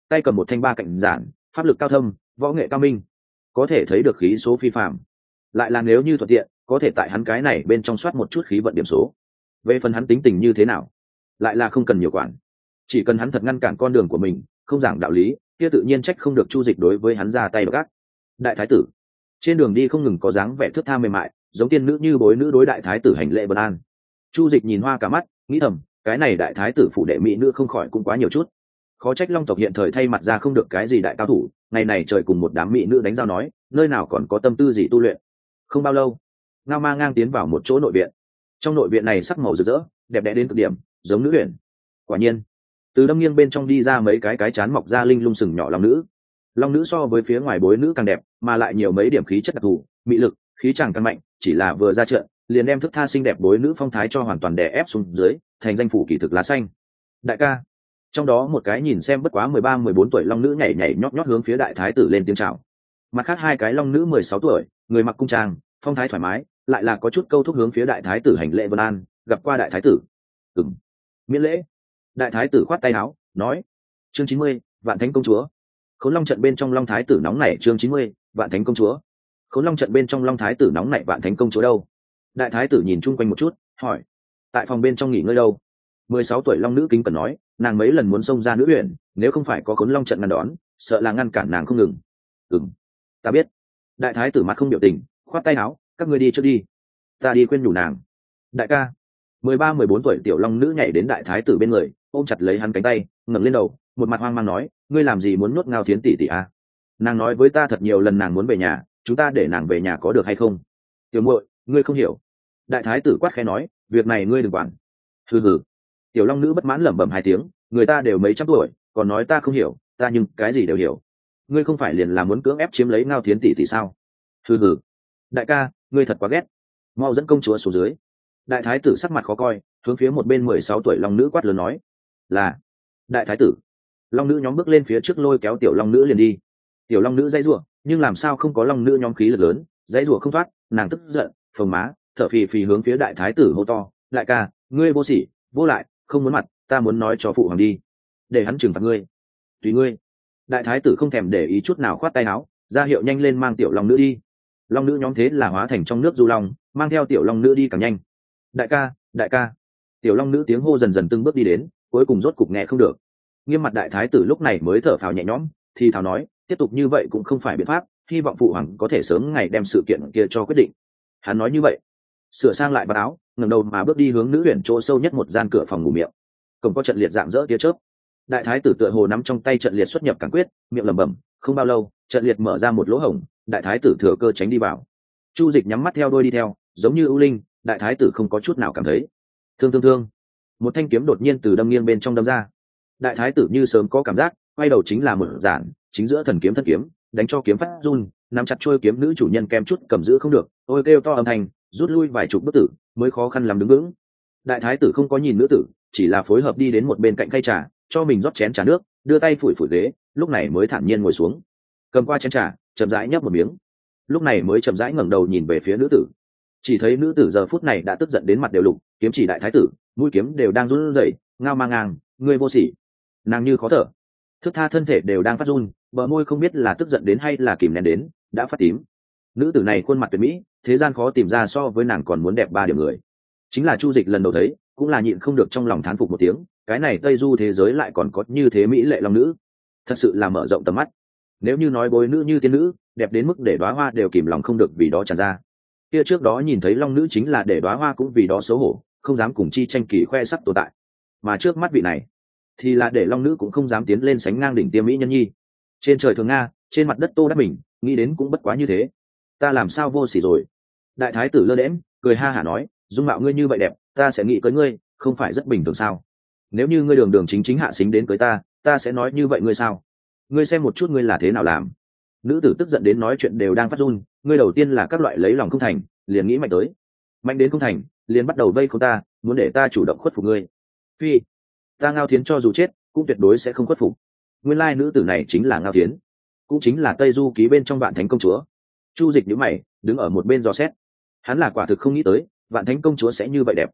Speaker 1: tay cầm một thanh ba cạnh giản, pháp lực cao thâm, võ nghệ cao minh, có thể thấy được khí số phi phàm. Lại là nếu như thuận tiện, có thể tại hắn cái này bên trong soát một chút khí vận điểm số. Về phần hắn tính tình như thế nào, lại là không cần nhiều quản, chỉ cần hắn thật ngăn cản con đường của mình, không giảng đạo lý, kia tự nhiên trách không được Chu Dịch đối với hắn ra tay gắt. Đại thái tử trên đường đi không ngừng có dáng vẻ thướt tha mềm mại, giống tiên nữ như bối nữ đối đại thái tử hành lễ vân an. Chu Dịch nhìn hoa cả mắt, nghĩ thầm, cái này đại thái tử phụ đệ mỹ nữ không khỏi cũng quá nhiều chút. Khó trách Long tộc hiện thời thay mặt ra không được cái gì đại cao thủ, ngày này trời cùng một đám mỹ nữ đánh giao nói, nơi nào còn có tâm tư gì tu luyện. Không bao lâu, Ngao Ma ngang tiến vào một chỗ nội viện. Trong nội viện này sắc màu rực rỡ, đẹp đẽ đến cực điểm, giống nữ huyền. Quả nhiên, từ đâm nghiêng bên trong đi ra mấy cái cái chán mọc ra linh lung sừng nhỏ long nữ. Long nữ so với phía ngoài bối nữ càng đẹp, mà lại nhiều mấy điểm khí chất đặc thù, mỹ lực, khí chàng càng mạnh, chỉ là vừa ra trận, liền đem thức tha xinh đẹp bối nữ phong thái cho hoàn toàn đè ép xuống dưới, thành danh phủ kỳ thực lá xanh. Đại ca, trong đó một cái nhìn xem bất quá mười ba mười bốn tuổi long nữ nhảy nhảy nhót nhót hướng phía đại thái tử lên tiếng chào. Mặt khác hai cái long nữ mười sáu tuổi, người mặc cung trang, phong thái thoải mái, lại là có chút câu thúc hướng phía đại thái tử hành lễ vân an. Gặp qua đại thái tử. Ừm, miễn lễ. Đại thái tử khoát tay áo, nói: chương chín mươi, Vạn Thánh công chúa. Khốn Long trận bên trong Long thái tử nóng nảy. Chương chín mươi, Vạn Thánh công chúa. Khốn Long trận bên trong Long thái tử nóng nảy. Vạn Thánh công chúa đâu? Đại thái tử nhìn chung quanh một chút, hỏi: tại phòng bên trong nghỉ ngơi đâu? Mười sáu tuổi long nữ kính cẩn nói: nàng mấy lần muốn xông ra nữ huyện, nếu không phải có Khốn Long trận ngăn đón, sợ là ngăn cản nàng không ngừng. Ừm, ta biết. Đại thái tử mặt không biểu tình, khoát tay áo: các ngươi đi trước đi, ta đi khuyên nhủ nàng. Đại ca. Mười ba mười bốn tuổi tiểu long nữ nhảy đến đại thái tử bên người, ôm chặt lấy hắn cánh tay, ngẩng lên đầu, một mặt hoang mang nói: ngươi làm gì muốn nuốt Ngao Thiến tỷ tỷ à? Nàng nói với ta thật nhiều lần nàng muốn về nhà, chúng ta để nàng về nhà có được hay không? Tiểu muội, ngươi không hiểu. Đại thái tử quát khẽ nói: việc này ngươi đừng quản. Hừ hừ. Tiểu long nữ bất mãn lẩm bẩm hai tiếng: người ta đều mấy trăm tuổi, còn nói ta không hiểu, ta nhưng cái gì đều hiểu. Ngươi không phải liền là muốn cưỡng ép chiếm lấy Ngao Thiến tỷ tỷ sao? Hừ hừ. Đại ca, ngươi thật quá ghét. Mau dẫn công chúa xuống dưới. Đại thái tử sắc mặt khó coi, hướng phía một bên mười sáu tuổi long nữ quát lớn nói: là. Đại thái tử. Long nữ nhóm bước lên phía trước lôi kéo tiểu long nữ liền đi. Tiểu long nữ dãy rủa, nhưng làm sao không có long nữ nhóm khí lực lớn, dãy rủa không thoát, nàng tức giận, phồng má, thở phì phì hướng phía đại thái tử hô to: đại ca, ngươi vô sỉ, vô lại, không muốn mặt, ta muốn nói cho phụ hoàng đi, để hắn trừng phạt ngươi. Tùy ngươi. Đại thái tử không thèm để ý chút nào, khoát tay áo, ra hiệu nhanh lên mang tiểu long nữ đi. Long nữ nhóm thế là hóa thành trong nước du long, mang theo tiểu long nữ đi càng nhanh. Đại ca, đại ca. Tiểu long nữ tiếng hô dần dần từng bước đi đến, cuối cùng rốt cục nghe không được. Nghiêm mặt đại thái tử lúc này mới thở phào nhẹ nhõm, thì thào nói: tiếp tục như vậy cũng không phải biện pháp, hy vọng phụ hoàng có thể sớm ngày đem sự kiện kia cho quyết định. Hắn nói như vậy, sửa sang lại bát áo, ngẩng đầu mà bước đi hướng nữ huyền chỗ sâu nhất một gian cửa phòng ngủ miệng. Cổng có trận liệt dạng dỡ tia chớp. Đại thái tử tựa hồ nắm trong tay trận liệt xuất nhập cản quyết, miệng lẩm bẩm. Không bao lâu, trận liệt mở ra một lỗ hổng, đại thái tử thừa cơ tránh đi vào. Chu Dịch nhắm mắt theo đuôi đi theo, giống như ưu linh, đại thái tử không có chút nào cảm thấy. Thương thương thương. Một thanh kiếm đột nhiên từ đâm nghiêng bên trong đâm ra. Đại thái tử như sớm có cảm giác, quay đầu chính là một giản, chính giữa thần kiếm thân kiếm, đánh cho kiếm phát run, nắm chặt chuôi kiếm nữ chủ nhân kem chút cầm giữ không được, ôi kêu to âm thanh, rút lui vài chục bước tử, mới khó khăn làm đứng vững. Đại thái tử không có nhìn nữ tử, chỉ là phối hợp đi đến một bên cạnh khay trà, cho mình rót chén trà nước, đưa tay phủi phủi ghế, lúc này mới thản nhiên ngồi xuống, cầm qua chén trà, chậm rãi nhấp một miếng, lúc này mới chậm rãi ngẩng đầu nhìn về phía nữ tử. Chỉ thấy nữ tử giờ phút này đã tức giận đến mặt đều lục, kiếm chỉ đại thái tử, mũi kiếm đều đang run rẩy, ngao mang ngang, ngươi vô sỉ. Nàng như khó thở, thức tha thân thể đều đang phát run, bờ môi không biết là tức giận đến hay là kìm nén đến, đã phát tím. Nữ tử này khuôn mặt tuyệt mỹ, thế gian khó tìm ra so với nàng còn muốn đẹp ba điểm người. Chính là Chu Dịch lần đầu thấy, cũng là nhịn không được trong lòng thán phục một tiếng, cái này Tây Du thế giới lại còn có như thế mỹ lệ long nữ, thật sự là mở rộng tầm mắt. Nếu như nói bối nữ như tiên nữ, đẹp đến mức để đóa hoa đều kìm lòng không được vì đó tràn ra. Kia trước đó nhìn thấy long nữ chính là để đóa hoa cũng vì đó xấu hổ, không dám cùng chi tranh kỳ khoe sắc tồn tại. Mà trước mắt vị này, thì là để long nữ cũng không dám tiến lên sánh ngang đỉnh tiêm mỹ nhân nhi. Trên trời thường nga, trên mặt đất Tô Đắc Bình, nghĩ đến cũng bất quá như thế. Ta làm sao vô sỉ rồi? Đại thái tử lơ đễm, cười ha hả nói, dung mạo ngươi như vậy đẹp, ta sẽ nghĩ cưới ngươi, không phải rất bình thường sao? Nếu như ngươi đường đường chính chính hạ xính đến cưới ta, ta sẽ nói như vậy ngươi sao? Ngươi xem một chút ngươi là thế nào làm? Nữ tử tức giận đến nói chuyện đều đang phát run, ngươi đầu tiên là các loại lấy lòng không thành, liền nghĩ mạnh tới, mạnh đến không thành, liền bắt đầu vây khốn ta, muốn để ta chủ động khuất phục ngươi. Phi, ta Ngao Thiến cho dù chết, cũng tuyệt đối sẽ không khuất phục. Nguyên lai nữ tử này chính là Ngao Thiến, cũng chính là Tây Du ký bên trong Vạn Thánh công chúa. Chu Dịch nhíu mày, đứng ở một bên dò xét. Hắn là quả thực không nghĩ tới, Vạn Thánh công chúa sẽ như vậy đẹp.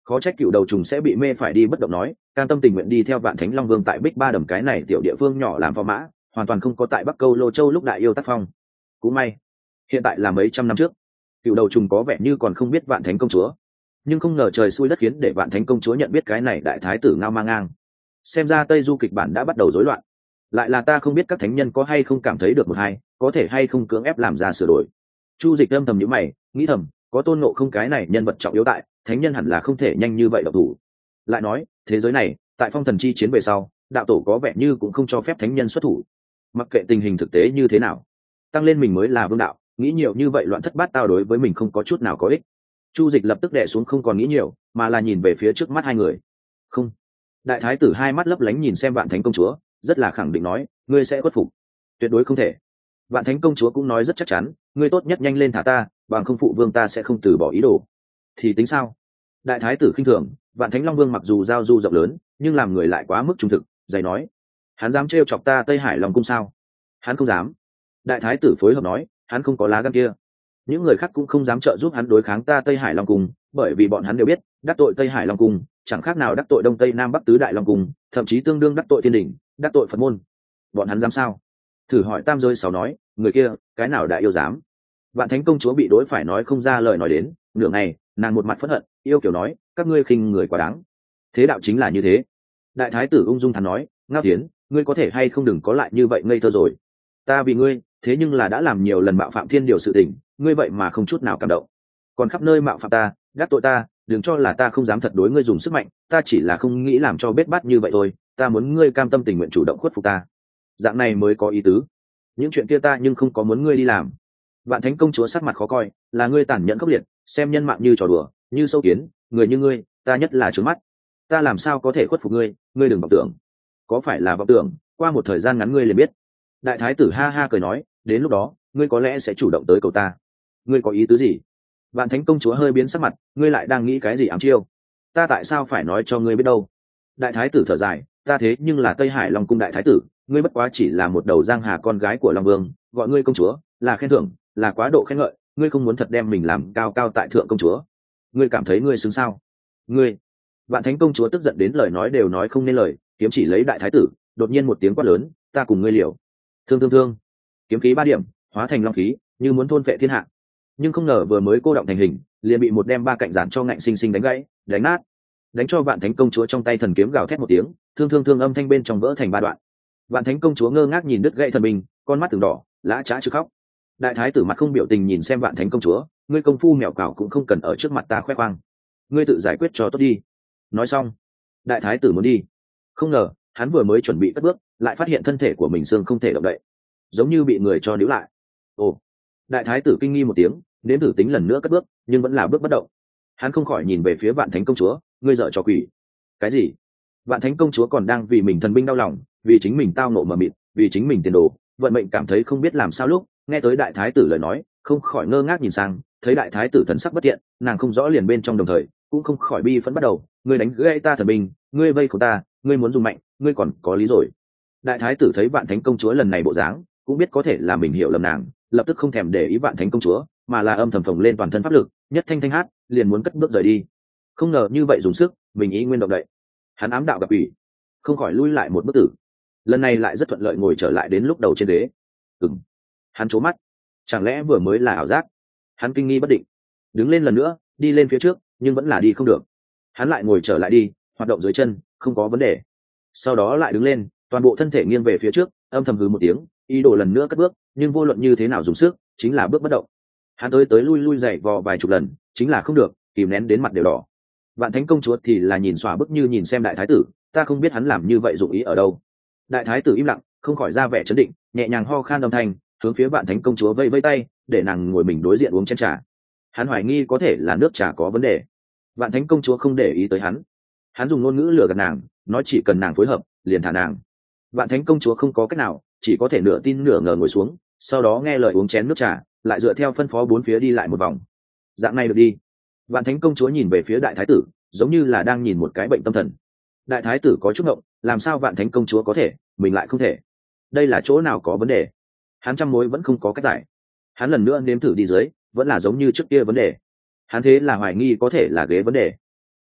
Speaker 1: Khó trách cựu đầu trùng sẽ bị mê phải đi bất động nói, cam tâm tình nguyện đi theo Vạn Thánh Long Vương tại Bích Ba Đầm cái này tiểu địa phương nhỏ làm phò mã, hoàn toàn không có tại Bắc Câu Lô Châu lúc đại yêu tác phong. Cũng may, hiện tại là mấy trăm năm trước, cựu đầu trùng có vẻ như còn không biết Vạn Thánh công chúa, nhưng không ngờ trời xui đất khiến để Vạn Thánh công chúa nhận biết cái này đại thái tử ngao mang ngang. Xem ra Tây Du kịch bản đã bắt đầu rối loạn. Lại là ta không biết các thánh nhân có hay không cảm thấy được một hai, có thể hay không cưỡng ép làm ra sửa đổi. Chu Dịch âm thầm nhíu mày, nghĩ thầm, có Tôn Ngộ Không cái này nhân vật trọng yếu tại, thánh nhân hẳn là không thể nhanh như vậy động thủ. Lại nói, thế giới này, tại phong thần chi chiến về sau, đạo tổ có vẻ như cũng không cho phép thánh nhân xuất thủ. Mặc kệ tình hình thực tế như thế nào, tăng lên mình mới là vương đạo, nghĩ nhiều như vậy loạn thất bát tao đối với mình không có chút nào có ích. Chu Dịch lập tức đè xuống không còn nghĩ nhiều, mà là nhìn về phía trước mắt hai người. Không. Đại thái tử hai mắt lấp lánh nhìn xem Vạn Thánh công chúa, rất là khẳng định nói, ngươi sẽ khuất phục. Tuyệt đối không thể. Vạn Thánh công chúa cũng nói rất chắc chắn, ngươi tốt nhất nhanh lên thả ta, bằng không phụ vương ta sẽ không từ bỏ ý đồ. Thì tính sao? Đại thái tử khinh thường, Vạn Thánh Long Vương mặc dù giao du rộng lớn, nhưng làm người lại quá mức trung thực, dày nói, hắn dám trêu chọc ta Tây Hải Long cung sao? Hắn không dám. Đại thái tử phối hợp nói, hắn không có lá gan kia. Những người khác cũng không dám trợ giúp hắn đối kháng ta Tây Hải Long cung, bởi vì bọn hắn đều biết, đắc tội Tây Hải Long cung, chẳng khác nào đắc tội Đông Tây Nam Bắc tứ đại Long cung, thậm chí tương đương đắc tội Thiên Đình, đắc tội Phật môn. Bọn hắn dám sao? Thử hỏi Tam Giới Sáu nói, người kia, cái nào đại yêu dám? Vạn Thánh công chúa bị đối phải nói không ra lời nói đến, nửa ngày, nàng một mặt phẫn hận, yêu kiểu nói, các ngươi khinh người quá đáng. Thế đạo chính là như thế. Đại thái tử ung dung thắn nói, Ngao Tiến, ngươi có thể hay không đừng có lại như vậy ngây thơ rồi. Ta vì ngươi, thế nhưng là đã làm nhiều lần mạo phạm thiên điều sự tình, ngươi vậy mà không chút nào cảm động, còn khắp nơi mạo phạm ta, gác tội ta, đừng cho là ta không dám thật đối ngươi dùng sức mạnh, ta chỉ là không nghĩ làm cho bết bát như vậy thôi, ta muốn ngươi cam tâm tình nguyện chủ động khuất phục ta, dạng này mới có ý tứ. Những chuyện kia ta nhưng không có muốn ngươi đi làm. Vạn Thánh công chúa sắc mặt khó coi, là ngươi tàn nhẫn khốc liệt, xem nhân mạng như trò đùa, như sâu kiến, người như ngươi, ta nhất là trướng mắt. Ta làm sao có thể khuất phục ngươi, ngươi đừng vọng tưởng. Có phải là vọng tưởng, qua một thời gian ngắn ngươi liền biết. Đại thái tử ha ha cười nói, đến lúc đó, ngươi có lẽ sẽ chủ động tới cầu ta. Ngươi có ý tứ gì? Vạn Thánh công chúa hơi biến sắc mặt, ngươi lại đang nghĩ cái gì ám chiêu? Ta tại sao phải nói cho ngươi biết đâu? Đại thái tử thở dài, ta thế nhưng là Tây Hải Long cung đại thái tử, ngươi bất quá chỉ là một đầu giang hà con gái của Long Vương, gọi ngươi công chúa, là khen thưởng, là quá độ khen ngợi, ngươi không muốn thật đem mình làm cao cao tại thượng công chúa. Ngươi cảm thấy ngươi xứng sao? Ngươi. Vạn Thánh công chúa tức giận đến lời nói đều nói không nên lời, kiếm chỉ lấy đại thái tử, đột nhiên một tiếng quát lớn, ta cùng ngươi liều. Thương thương thương. Kiếm khí ba điểm, hóa thành long khí, như muốn thôn phệ thiên hạ. Nhưng không ngờ vừa mới cô động thành hình, liền bị một đem ba cạnh giản cho ngạnh sinh sinh đánh gãy, đánh nát, đánh cho Vạn Thánh công chúa trong tay thần kiếm gào thét một tiếng, thương thương thương âm thanh bên trong vỡ thành ba đoạn. Vạn Thánh công chúa ngơ ngác nhìn đứt gãy thần binh, con mắt từng đỏ, lã chã chứ khóc. Đại thái tử mặt không biểu tình nhìn xem Vạn Thánh công chúa, ngươi công phu mèo cào cũng không cần ở trước mặt ta khoe khoang, ngươi tự giải quyết cho tốt đi. Nói xong, đại thái tử muốn đi, không ngờ hắn vừa mới chuẩn bị cất bước, lại phát hiện thân thể của mình xương không thể động đậy, giống như bị người cho níu lại. Ồ! Đại thái tử kinh nghi một tiếng, nếm thử tính lần nữa cất bước, nhưng vẫn là bước bất động. Hắn không khỏi nhìn về phía Vạn Thánh công chúa, ngươi dở trò quỷ. Cái gì? Vạn Thánh công chúa còn đang vì mình thần binh đau lòng, vì chính mình tao nộ mờ mịt, vì chính mình tiền đồ, vận mệnh cảm thấy không biết làm sao lúc, nghe tới đại thái tử lời nói, không khỏi ngơ ngác nhìn sang, thấy đại thái tử thần sắc bất thiện, nàng không rõ liền bên trong đồng thời, cũng không khỏi bi phẫn bắt đầu, ngươi đánh gãy ta thần binh, ngươi vây khốn ta, ngươi muốn dùng mạnh, ngươi còn có lý rồi. Đại thái tử thấy Vạn Thánh công chúa lần này bộ dáng, cũng biết có thể là mình hiểu lầm nàng, lập tức không thèm để ý Vạn Thánh công chúa, mà là âm thầm phồng lên toàn thân pháp lực, nhất thanh thanh hát, liền muốn cất bước rời đi. Không ngờ như vậy dùng sức, mình ý nguyên động đậy. Hắn ám đạo gặp ủy, không khỏi lui lại một bước tử. Lần này lại rất thuận lợi ngồi trở lại đến lúc đầu trên ghế. Ừm. Hắn trố mắt, chẳng lẽ vừa mới là ảo giác? Hắn kinh nghi bất định, đứng lên lần nữa, đi lên phía trước, nhưng vẫn là đi không được. Hắn lại ngồi trở lại đi, hoạt động dưới chân, không có vấn đề. Sau đó lại đứng lên, toàn bộ thân thể nghiêng về phía trước, âm thầm hừ một tiếng, ý đồ lần nữa cất bước, nhưng vô luận như thế nào dùng sức, chính là bước bất động. Hắn tới tới lui lui dậy vò vài chục lần, chính là không được, kìm nén đến mặt đều đỏ. Vạn Thánh công chúa thì là nhìn xòa bức như nhìn xem đại thái tử, ta không biết hắn làm như vậy dụng ý ở đâu. Đại thái tử im lặng, không khỏi ra vẻ trấn định, nhẹ nhàng ho khan âm thanh, hướng phía Vạn Thánh công chúa vây vây tay, để nàng ngồi mình đối diện uống chén trà. Hắn hoài nghi có thể là nước trà có vấn đề. Vạn Thánh công chúa không để ý tới hắn, hắn dùng ngôn ngữ lừa gạt nàng, nói chỉ cần nàng phối hợp, liền thả nàng. Vạn Thánh công chúa không có cách nào, chỉ có thể nửa tin nửa ngờ ngồi xuống, sau đó nghe lời uống chén nước trà, lại dựa theo phân phó bốn phía đi lại một vòng. Dạng này được đi. Vạn Thánh công chúa nhìn về phía đại thái tử, giống như là đang nhìn một cái bệnh tâm thần. Đại thái tử có chút ngộng, làm sao Vạn Thánh công chúa có thể, mình lại không thể? Đây là chỗ nào có vấn đề? Hắn trăm mối vẫn không có cách giải. Hắn lần nữa nếm thử đi dưới, vẫn là giống như trước kia vấn đề. Hắn thế là hoài nghi có thể là ghế vấn đề.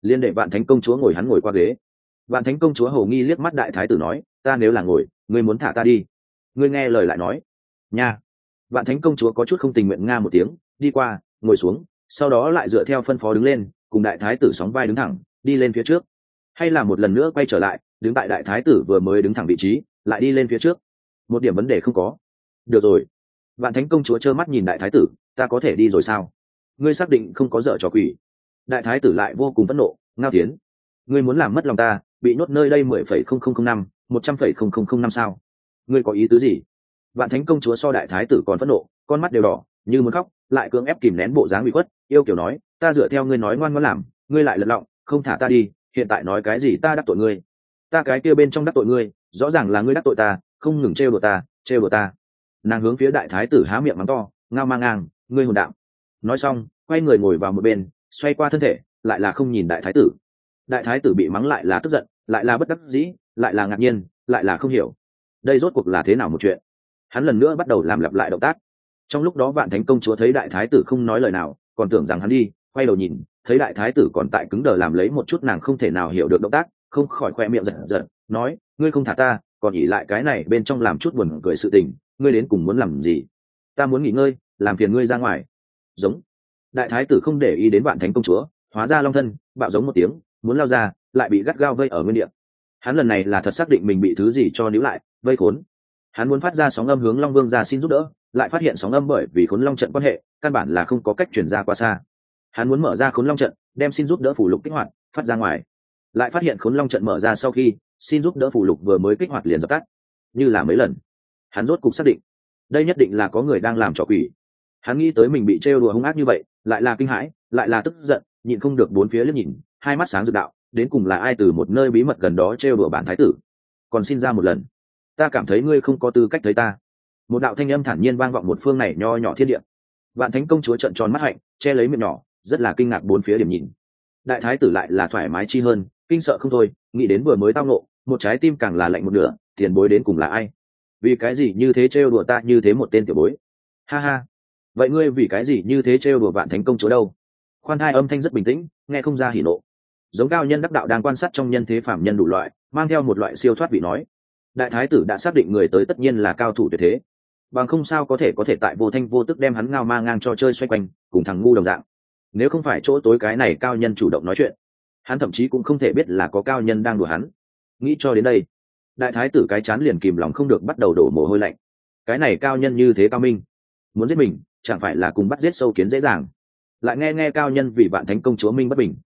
Speaker 1: liên đệ vạn thánh công chúa ngồi hắn ngồi qua ghế. Vạn thánh công chúa hầu nghi liếc mắt đại thái tử nói, ta nếu là ngồi, ngươi muốn thả ta đi, ngươi nghe lời lại nói nha. Vạn thánh công chúa có chút không tình nguyện nga một tiếng, đi qua ngồi xuống, sau đó lại dựa theo phân phó đứng lên, cùng đại thái tử sóng vai đứng thẳng đi lên phía trước, hay là một lần nữa quay trở lại đứng tại đại thái tử vừa mới đứng thẳng vị trí, lại đi lên phía trước, một điểm vấn đề không có. Được rồi. Vạn thánh công chúa trơ mắt nhìn đại thái tử, ta có thể đi rồi sao? Ngươi xác định không có dở trò quỷ? Đại thái tử lại vô cùng phẫn nộ, ngao tiến, ngươi muốn làm mất lòng ta, bị nhốt nơi đây mười phẩy không không không năm một trăm phẩy không không không năm sao? Ngươi có ý tứ gì? Vạn thánh công chúa so đại thái tử còn phẫn nộ, con mắt đều đỏ như muốn khóc, lại cưỡng ép kìm nén bộ dáng bị khuất, yêu kiểu nói, ta dựa theo ngươi nói ngoan ngoãn làm, ngươi lại lật lọng không thả ta đi, hiện tại nói cái gì ta đắc tội ngươi? Ta cái kia bên trong đắc tội ngươi, rõ ràng là ngươi đắc tội ta, không ngừng trêu đùa ta, trêu đùa ta. Nàng hướng phía đại thái tử há miệng mắng to, ngao mang ngang, ngươi hồn đạm. Nói xong quay người ngồi vào một bên, xoay qua thân thể, lại là không nhìn đại thái tử. Đại thái tử bị mắng lại là tức giận, lại là bất đắc dĩ, lại là ngạc nhiên, lại là không hiểu, đây rốt cuộc là thế nào một chuyện. Hắn lần nữa bắt đầu làm lặp lại động tác. Trong lúc đó vạn thánh công chúa thấy đại thái tử không nói lời nào, còn tưởng rằng hắn đi, quay đầu nhìn thấy đại thái tử còn tại cứng đờ làm lấy một chút nàng không thể nào hiểu được động tác, không khỏi khoe miệng giật giật, nói, ngươi không thả ta, còn ỉ lại cái này bên trong làm chút buồn cười sự tình, ngươi đến cùng muốn làm gì? Ta muốn nghỉ ngơi, làm phiền ngươi ra ngoài. Giống. Đại thái tử không để ý đến vạn thánh công chúa, hóa ra long thân, bạo giống một tiếng, muốn lao ra, lại bị gắt gao vây ở nguyên địa. Hắn lần này là thật xác định mình bị thứ gì cho níu lại, vây khốn. Hắn muốn phát ra sóng âm hướng long vương ra xin giúp đỡ, lại phát hiện sóng âm bởi vì khốn long trận quan hệ, căn bản là không có cách truyền ra qua xa. Hắn muốn mở ra khốn long trận, đem xin giúp đỡ phủ lục kích hoạt, phát ra ngoài, lại phát hiện khốn long trận mở ra sau khi xin giúp đỡ phủ lục vừa mới kích hoạt liền dập tắt, như là mấy lần. Hắn rốt cục xác định, đây nhất định là có người đang làm trò quỷ. Hắn nghĩ tới mình bị trêu đùa hung ác như vậy, lại là kinh hãi, lại là tức giận, nhịn không được bốn phía liếc nhìn, hai mắt sáng rực đạo, đến cùng là ai từ một nơi bí mật gần đó trêu đùa bản thái tử? Còn xin ra một lần, ta cảm thấy ngươi không có tư cách thấy ta. Một đạo thanh âm thản nhiên vang vọng một phương này nho nhỏ thiên địa. Vạn thánh công chúa trợn tròn mắt hạnh, che lấy miệng nhỏ, rất là kinh ngạc bốn phía điểm nhìn. Đại thái tử lại là thoải mái chi hơn, kinh sợ không thôi, nghĩ đến vừa mới tao ngộ, một trái tim càng là lạnh một nửa, tiền bối đến cùng là ai? Vì cái gì như thế trêu đùa ta như thế một tên tiểu bối? Ha ha, vậy ngươi vì cái gì như thế trêu đùa vạn thánh công chúa đâu? Khoan hai âm thanh rất bình tĩnh, nghe không ra hỉ nộ, giống cao nhân đắc đạo đang quan sát trong nhân thế phạm nhân đủ loại, mang theo một loại siêu thoát vị nói. Đại thái tử đã xác định người tới tất nhiên là cao thủ tuyệt thế, bằng không sao có thể có thể tại vô thanh vô tức đem hắn ngao ma ngang cho chơi xoay quanh, cùng thằng ngu đồng dạng. Nếu không phải chỗ tối cái này cao nhân chủ động nói chuyện, hắn thậm chí cũng không thể biết là có cao nhân đang đùa hắn. Nghĩ cho đến đây, đại thái tử cái chán liền kìm lòng không được bắt đầu đổ mồ hôi lạnh. Cái này cao nhân như thế cao minh, muốn giết mình chẳng phải là cùng bắt giết sâu kiến dễ dàng. Lại nghe nghe cao nhân vì vạn thánh công chúa minh bất bình,